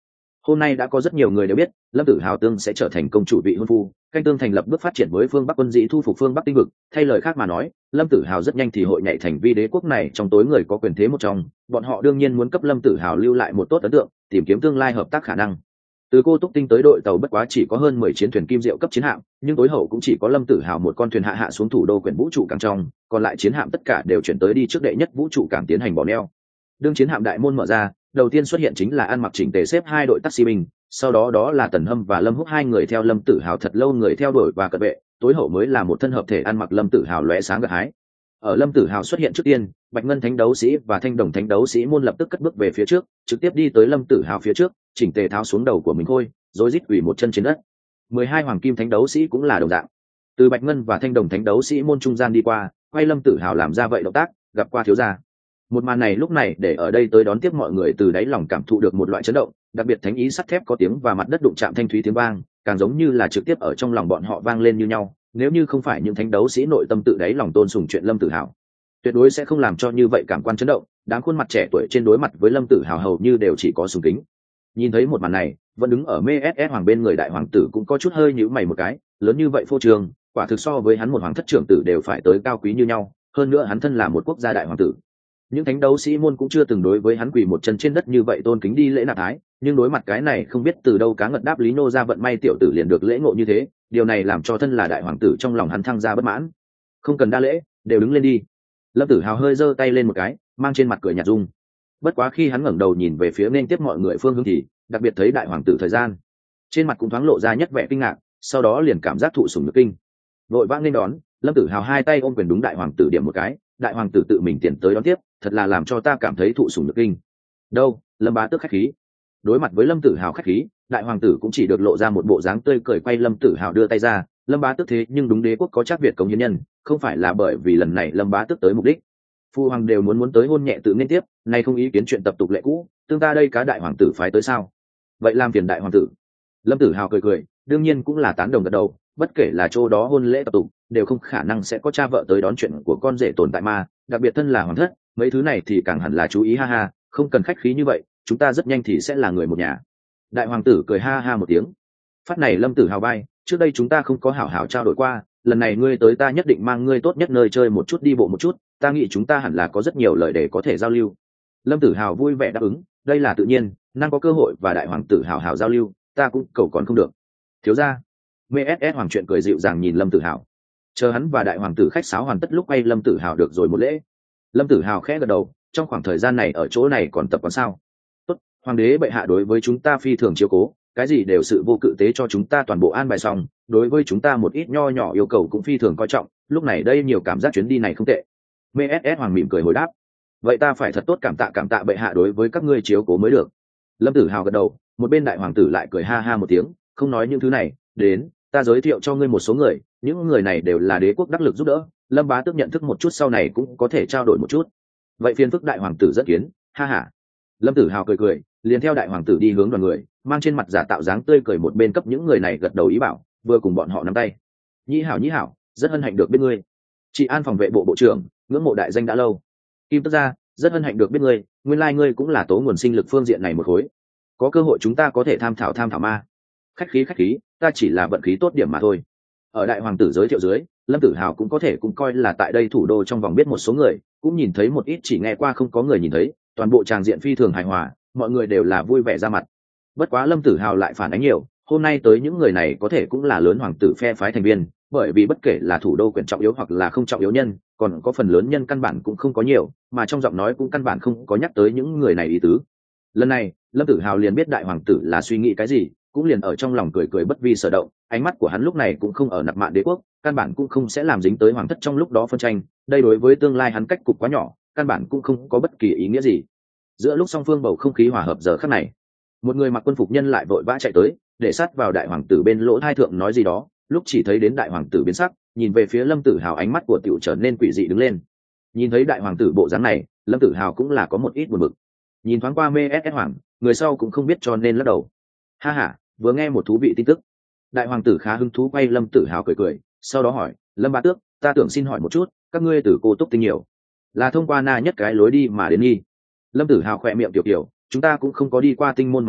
Hôm nay đã có rất nhiều người đều biết Lâm Tử Hào tương sẽ trở thành công chủ vị hôn phu, canh tương thành lập bước phát triển với phương Bắc quân dĩ thu phục phương Bắc tinh vực. Thay lời khác mà nói, Lâm Tử Hào rất nhanh thì hội nhảy thành vi đế quốc này trong tối người có quyền thế một trong, bọn họ đương nhiên muốn cấp Lâm Tử Hào lưu lại một tốt ấn tượng, tìm kiếm tương lai hợp tác khả năng. Từ Cô Túc Tinh tới đội tàu bất quá chỉ có hơn mười chiến thuyền kim diệu cấp chiến hạm, nhưng tối hậu cũng chỉ có Lâm Tử Hào một con thuyền hạ hạ xuống thủ đô quyển vũ trụ cảng trong, còn lại chiến hạm tất cả đều chuyển tới đi trước đệ nhất vũ trụ cảng tiến hành bỏ neo. Đương chiến hạm đại môn mở ra, đầu tiên xuất hiện chính là ăn mặc chỉnh tề xếp hai đội taxi binh, sau đó đó là Tần Hâm và Lâm Húc hai người theo Lâm Tử Hào thật lâu người theo đuổi và cận vệ, tối hậu mới là một thân hợp thể ăn mặc Lâm Tử Hào lóe sáng gật hái. Ở Lâm Tử Hào xuất hiện trước tiên, Bạch Ngân Thánh đấu sĩ và Thanh Đồng Thánh đấu sĩ môn lập tức cất bước về phía trước, trực tiếp đi tới Lâm Tử Hào phía trước, chỉnh tề tháo xuống đầu của mình khôi, rồi rít quỳ một chân trên đất. Mười hai hoàng kim thánh đấu sĩ cũng là đồng dạng. Từ Bạch Ngân và Thanh Đồng Thánh đấu sĩ môn trung gian đi qua, quay Lâm Tử Hào làm ra vậy động tác, gặp qua thiếu gia. Một màn này lúc này để ở đây tới đón tiếp mọi người từ đáy lòng cảm thụ được một loại chấn động, đặc biệt thánh ý sắt thép có tiếng và mặt đất đụng chạm thanh thúy tiếng vang, càng giống như là trực tiếp ở trong lòng bọn họ vang lên như nhau. Nếu như không phải những thánh đấu sĩ nội tâm tự đáy lòng tôn sùng chuyện Lâm Tử Hào, tuyệt đối sẽ không làm cho như vậy cảm quan chấn động. Đám khuôn mặt trẻ tuổi trên đối mặt với Lâm Tử Hào hầu như đều chỉ có sùng kính. Nhìn thấy một màn này, vẫn đứng ở mê ss hoàng bên người đại hoàng tử cũng có chút hơi nhíu mày một cái, lớn như vậy phô trương, quả thực so với hắn một hoàng thất trưởng tử đều phải tới cao quý như nhau, hơn nữa hắn thân là một quốc gia đại hoàng tử. Những thánh đấu sĩ môn cũng chưa từng đối với hắn quỳ một chân trên đất như vậy tôn kính đi lễ nạp thái, nhưng đối mặt cái này không biết từ đâu cá ngật đáp lý nô ra vận may tiểu tử liền được lễ ngộ như thế, điều này làm cho thân là đại hoàng tử trong lòng hắn thăng ra bất mãn. Không cần đa lễ, đều đứng lên đi. Lâm Tử Hào hơi giơ tay lên một cái, mang trên mặt cười nhạt dung. Bất quá khi hắn ngẩng đầu nhìn về phía nên tiếp mọi người phương hướng thì đặc biệt thấy đại hoàng tử thời gian, trên mặt cũng thoáng lộ ra nhất vẻ kinh ngạc, sau đó liền cảm giác thụ sủng nhược kinh, vội vã nên đón. Lâm Tử Hào hai tay ôm quyền đúng đại hoàng tử điểm một cái, đại hoàng tử tự mình tiền tới đón tiếp, thật là làm cho ta cảm thấy thụ sủng nhược kinh. Đâu, Lâm bá tước khách khí. Đối mặt với Lâm Tử Hào khách khí, đại hoàng tử cũng chỉ được lộ ra một bộ dáng tươi cười, quay Lâm Tử Hào đưa tay ra, Lâm bá tước thế nhưng đúng đế quốc có chắc Việt cống hiến nhân, không phải là bởi vì lần này Lâm bá tước tới mục đích. Phu hoàng đều muốn muốn tới hôn nhẹ tự nên tiếp, nay không ý kiến chuyện tập tục lệ cũ, tương ta đây cá đại hoàng tử phái tới sao? Vậy làm phiền đại hoàng tử. Lâm Tử Hào cười cười, đương nhiên cũng là tán đồng gật đầu, bất kể là chỗ đó hôn lễ tập tục, đều không khả năng sẽ có cha vợ tới đón chuyện của con rể tồn tại mà, đặc biệt thân là hoàng thất, mấy thứ này thì càng hẳn là chú ý. Ha ha, không cần khách khí như vậy, chúng ta rất nhanh thì sẽ là người một nhà. Đại hoàng tử cười ha ha một tiếng. Phát này Lâm Tử Hào bay, trước đây chúng ta không có hảo hảo trao đổi qua, lần này ngươi tới ta nhất định mang ngươi tốt nhất nơi chơi một chút, đi bộ một chút, ta nghĩ chúng ta hẳn là có rất nhiều lời để có thể giao lưu. Lâm Tử Hào vui vẻ đáp ứng, đây là tự nhiên, năng có cơ hội và đại hoàng tử hào hào giao lưu, ta cũng cầu còn không được. Thiếu gia. mê ét ét hoàng chuyện cười dịu dàng nhìn Lâm Tử Hào, chờ hắn và đại hoàng tử khách sáo hoàn tất lúc quay Lâm Tử Hào được rồi một lễ. Lâm Tử Hào khẽ gật đầu, trong khoảng thời gian này ở chỗ này còn tập quán sao? Tốt, hoàng đế bệ hạ đối với chúng ta phi thường chiếu cố, cái gì đều sự vô cự tế cho chúng ta toàn bộ an bài xong, đối với chúng ta một ít nho nhỏ yêu cầu cũng phi thường coi trọng, lúc này đây nhiều cảm giác chuyến đi này không tệ. mê ét ét hoàng mỉm cười hồi đáp, vậy ta phải thật tốt cảm tạ cảm tạ bệ hạ đối với các ngươi chiếu cố mới được. Lâm Tử Hào gật đầu, một bên đại hoàng tử lại cười ha ha một tiếng, không nói những thứ này, đến, ta giới thiệu cho ngươi một số người, những người này đều là đế quốc đắc lực giúp đỡ, Lâm bá tước nhận thức một chút sau này cũng có thể trao đổi một chút. Vậy phiền phức đại hoàng tử dẫn kiến, ha ha. Lâm Tử Hào cười cười, liền theo đại hoàng tử đi hướng đoàn người, mang trên mặt giả tạo dáng tươi cười, một bên cấp những người này gật đầu ý bảo, vừa cùng bọn họ nắm tay. Nhĩ hảo nhĩ hảo, rất hân hạnh được biết ngươi. Trị an phòng vệ bộ bộ trưởng, ngưỡng mộ đại danh đã lâu. Kim Tức gia, rất hân hạnh được biết ngươi, nguyên lai ngươi cũng là tố nguồn sinh lực phương diện này một khối, có cơ hội chúng ta có thể tham thảo tham thảo ma. Khách khí khách khí, ta chỉ là vận khí tốt điểm mà thôi. Ở đại hoàng tử giới thiệu dưới, Lâm Tử Hào cũng có thể cũng coi là tại đây thủ đô trong vòng biết một số người, cũng nhìn thấy một ít chỉ nghe qua không có người nhìn thấy, toàn bộ tràng diện phi thường hài hòa, mọi người đều là vui vẻ ra mặt. Bất quá Lâm Tử Hào lại phản ánh nhiều, hôm nay tới những người này có thể cũng là lớn hoàng tử phe phái thành viên, bởi vì bất kể là thủ đô quyền trọng yếu hoặc là không trọng yếu nhân, còn có phần lớn nhân căn bản cũng không có nhiều, mà trong giọng nói cũng căn bản không có nhắc tới những người này ý tứ. Lần này Lâm Tử Hào liền biết đại hoàng tử là suy nghĩ cái gì, cũng liền ở trong lòng cười cười bất vi sở động, ánh mắt của hắn lúc này cũng không ở nặc mạn đế quốc, căn bản cũng không sẽ làm dính tới hoàng thất trong lúc đó phân tranh, đây đối với tương lai hắn cách cục quá nhỏ, căn bản cũng không có bất kỳ ý nghĩa gì. Giữa lúc song phương bầu không khí hòa hợp giờ khắc này, một người mặc quân phục nhân lại vội vã chạy tới, để sát vào đại hoàng tử bên lỗ thai thượng nói gì đó, lúc chỉ thấy đến đại hoàng tử biến sắc, nhìn về phía Lâm Tử Hào, ánh mắt của tiểu trở nên quỷ dị đứng lên. Nhìn thấy đại hoàng tử bộ dáng này, Lâm Tử Hào cũng là có một ít buồn bực. Nhìn thoáng qua mê ét ét hoàng, người sau cũng không biết cho nên lắc đầu. Ha ha, vừa nghe một thú vị tin tức. Đại hoàng tử khá hứng thú, quay Lâm Tử Hào cười cười, sau đó hỏi, Lâm bá tước, ta tưởng xin hỏi một chút, các ngươi từ Cô Túc Tinh nhiều là thông qua na nhất cái lối đi mà đến nghi? Lâm Tử Hào khỏe miệng tiểu kiểu, chúng ta cũng không có đi qua tinh môn mà đến,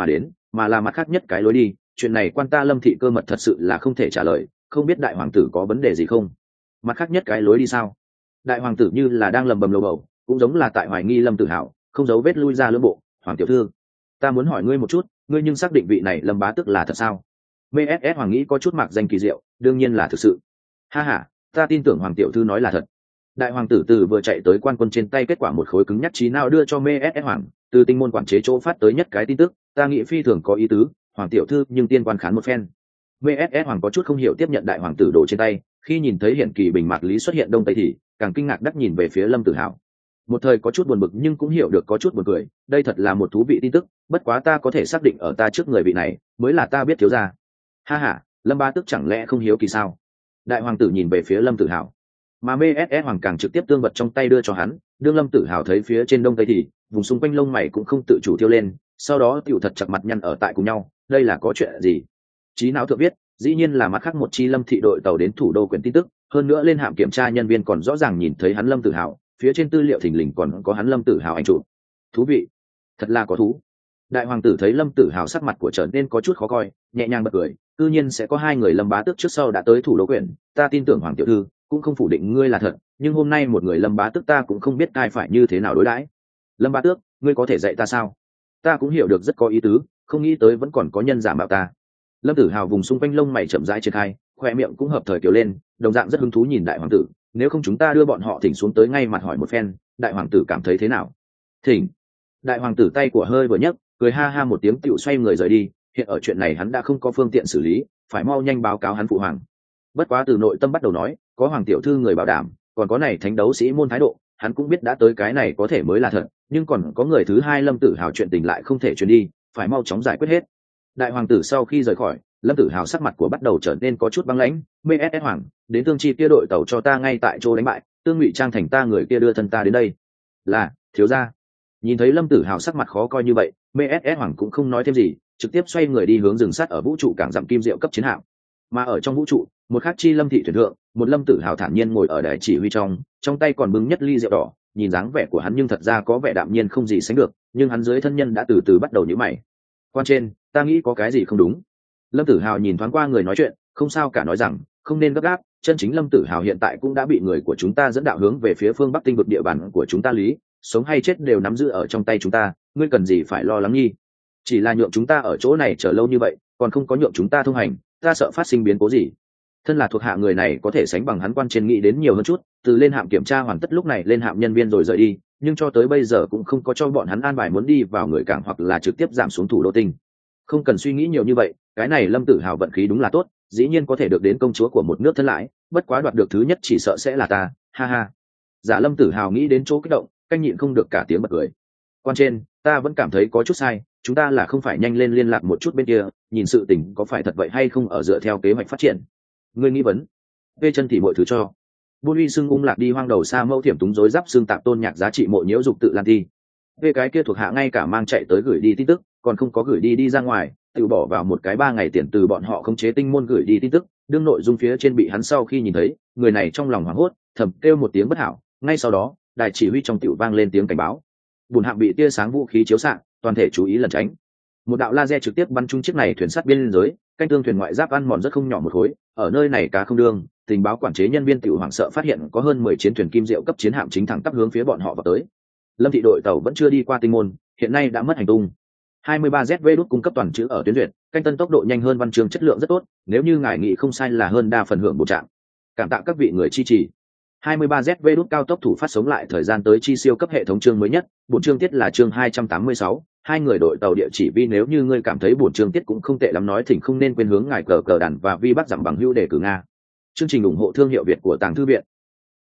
mà là mặt khác nhất cái lối đi. Chuyện này quan ta Lâm thị cơ mật thật sự là không thể trả lời, không biết đại hoàng tử có vấn đề gì không? Mặt khác nhất cái lối đi sao? Đại hoàng tử như là đang lầm bầm lầu bầu, cũng giống là tại hoài nghi Lâm Tử Hạo, không giấu vết lui ra lưỡng bộ. Hoàng tiểu thư, ta muốn hỏi ngươi một chút, ngươi nhưng xác định vị này Lâm bá tước là thật sao? mê ét ét Hoàng nghĩ có chút mạc danh kỳ diệu, đương nhiên là thực sự. Ha ha, ta tin tưởng Hoàng tiểu thư nói là thật. Đại hoàng tử từ vừa chạy tới quan quân trên tay kết quả một khối cứng nhắc trí nào đưa cho mê ét ét Hoàng, từ tinh môn quản chế chỗ phát tới nhất cái tin tức, ta nghĩ phi thường có ý tứ, Hoàng tiểu thư nhưng tiên quan khán một phen. mê ét ét Hoàng có chút không hiểu tiếp nhận đại hoàng tử đồ trên tay, khi nhìn thấy hiện kỳ bình mạc lý xuất hiện đông tây thì càng kinh ngạc đắc nhìn về phía Lâm Tử Hạo. Một thời có chút buồn bực nhưng cũng hiểu được có chút buồn cười, đây thật là một thú vị tin tức, bất quá ta có thể xác định ở ta trước người vị này mới là ta biết thiếu gia. Ha ha, Lâm bá tước chẳng lẽ không hiếu kỳ sao? Đại hoàng tử nhìn về phía Lâm Tử Hạo, mà mê ét ét Hoàng càng trực tiếp tương vật trong tay đưa cho hắn. Đương Lâm Tử Hạo thấy phía trên đông tây thì vùng xung quanh lông mày cũng không tự chủ tiêu lên, sau đó tiểu thật chặt mặt nhăn ở tại cùng nhau. Đây là có chuyện gì? Chí não thượng viết, dĩ nhiên là mặt khác một chi Lâm thị đội tàu đến thủ đô quyển tin tức, hơn nữa lên hạm kiểm tra nhân viên còn rõ ràng nhìn thấy hắn Lâm Tử Hạo, phía trên tư liệu thình lình còn có hắn Lâm Tử Hạo ảnh chụp. Thú vị, thật là có thú. Đại hoàng tử thấy Lâm Tử Hạo sắc mặt của trở nên có chút khó coi, nhẹ nhàng bật cười, cư nhiên sẽ có hai người Lâm bá tước trước sau đã tới thủ đô quyển, ta tin tưởng Hoàng tiểu thư cũng không phủ định ngươi là thật, nhưng hôm nay một người Lâm bá tước ta cũng không biết cai phải như thế nào đối đãi. Lâm bá tước, ngươi có thể dạy ta sao? Ta cũng hiểu được rất có ý tứ, không nghĩ tới vẫn còn có nhân giả mạo ta. Lâm Tử Hạo vùng xung quanh lông mày chậm rãi triển khai, khoe miệng cũng hợp thời kiểu lên, đồng dạng rất hứng thú nhìn đại hoàng tử, nếu không chúng ta đưa bọn họ thỉnh xuống tới ngay mặt hỏi một phen, đại hoàng tử cảm thấy thế nào? Thỉnh. Đại hoàng tử tay của hơi vừa nhấc, cười ha ha một tiếng tựu xoay người rời đi, hiện ở chuyện này hắn đã không có phương tiện xử lý, phải mau nhanh báo cáo hắn phụ hoàng. Bất quá từ nội tâm bắt đầu nói, có hoàng tiểu thư người bảo đảm, còn có này thánh đấu sĩ môn thái độ, hắn cũng biết đã tới cái này có thể mới là thật, nhưng còn có người thứ hai Lâm Tử Hạo chuyện tình lại không thể truyền đi, phải mau chóng giải quyết hết. Đại hoàng tử sau khi rời khỏi, Lâm Tử Hạo sắc mặt của bắt đầu trở nên có chút băng lãnh. mê ét ét Hoàng, đến tương chi kia đội tàu cho ta ngay tại chỗ đánh bại, tương ngụy trang thành ta người kia đưa thân ta đến đây. Là thiếu gia. Nhìn thấy Lâm Tử Hạo sắc mặt khó coi như vậy, mê ét ét Hoàng cũng không nói thêm gì, trực tiếp xoay người đi hướng rừng sắt ở vũ trụ cảng dặm kim diệu cấp chiến hạm. Mà ở trong vũ trụ, một khắc chi Lâm thị thuyền thượng, một Lâm Tử Hạo thản nhiên ngồi ở đài chỉ huy trong, trong tay còn bưng nhất ly rượu đỏ, nhìn dáng vẻ của hắn nhưng thật ra có vẻ đạm nhiên không gì sánh được, nhưng hắn dưới thân nhân đã từ từ bắt đầu nhíu mày. Quan trên, ta nghĩ có cái gì không đúng. Lâm Tử Hạo nhìn thoáng qua người nói chuyện, không sao cả nói rằng, không nên gấp gáp, chân chính Lâm Tử Hạo hiện tại cũng đã bị người của chúng ta dẫn đạo hướng về phía phương Bắc tinh vực địa bàn của chúng ta lý, sống hay chết đều nắm giữ ở trong tay chúng ta, ngươi cần gì phải lo lắng nghi. Chỉ là nhượng chúng ta ở chỗ này chờ lâu như vậy, còn không có nhượng chúng ta thông hành, ta sợ phát sinh biến cố gì. Thân là thuộc hạ người này có thể sánh bằng hắn quan trên nghĩ đến nhiều hơn chút, từ lên hạm kiểm tra hoàn tất lúc này lên hạm nhân viên rồi rời đi, nhưng cho tới bây giờ cũng không có cho bọn hắn an bài muốn đi vào người cảng hoặc là trực tiếp giảm xuống thủ đô tinh. Không cần suy nghĩ nhiều như vậy, cái này Lâm Tử Hạo vận khí đúng là tốt, dĩ nhiên có thể được đến công chúa của một nước thân lãi, bất quá đoạt được thứ nhất chỉ sợ sẽ là ta, ha ha. Giả Lâm Tử Hạo nghĩ đến chỗ kích động, canh nhịn không được cả tiếng bật cười. Quan trên, ta vẫn cảm thấy có chút sai, chúng ta là không phải nhanh lên liên lạc một chút bên kia, nhìn sự tình có phải thật vậy hay không ở dựa theo kế hoạch phát triển. Ngươi nghi vấn? Vê chân thì mọi thứ cho. Buôn uy xưng ung lạc đi hoang đầu xa mẫu thiểm túng rối giáp xương tạp tôn nhạc giá trị mộ nhiễu dục tự lan thi. Về cái kia thuộc hạ ngay cả mang chạy tới gửi đi tin tức, còn không có gửi đi đi ra ngoài, tự bỏ vào một cái ba ngày tiền từ bọn họ khống chế tinh môn gửi đi tin tức, đương nội dung phía trên bị hắn sau khi nhìn thấy, người này trong lòng hoảng hốt, thầm kêu một tiếng bất hảo, ngay sau đó, đài chỉ huy trong tiểu vang lên tiếng cảnh báo. Bùn hạm bị tia sáng vũ khí chiếu xạ, toàn thể chú ý lẩn tránh. Một đạo laser trực tiếp bắn trúng chiếc này thuyền sắt biên giới, canh tương thuyền ngoại giáp ăn mòn rất không nhỏ một khối, ở nơi này cá không đương, tình báo quản chế nhân viên tiểu hoảng sợ phát hiện có hơn mười chiến thuyền kim diệu cấp chiến hạm chính thẳng tắp hướng phía bọn họ vào tới. Lâm thị đội tàu vẫn chưa đi qua tinh môn, hiện nay đã mất hành tung. hai mươi ba Z V đút cung cấp toàn chữ ở tuyến duyệt, canh tân tốc độ nhanh hơn văn chương chất lượng rất tốt, nếu như ngài nghĩ không sai là hơn đa phần hưởng bộ trạng. Cảm tạ các vị người chi trì. hai mươi ba Z V đút cao tốc thủ phát sống lại thời gian tới chi siêu cấp hệ thống chương mới nhất, bộ chương tiết là chương hai trăm tám mươi sáu, hai người đội tàu địa chỉ vi nếu như ngươi cảm thấy bộ chương tiết cũng không tệ lắm nói thỉnh không nên quên hướng ngài cờ cờ đàn và vi bắt giảm bằng hữu để cử Nga. Chương trình ủng hộ thương hiệu Việt của Tàng Thư viện,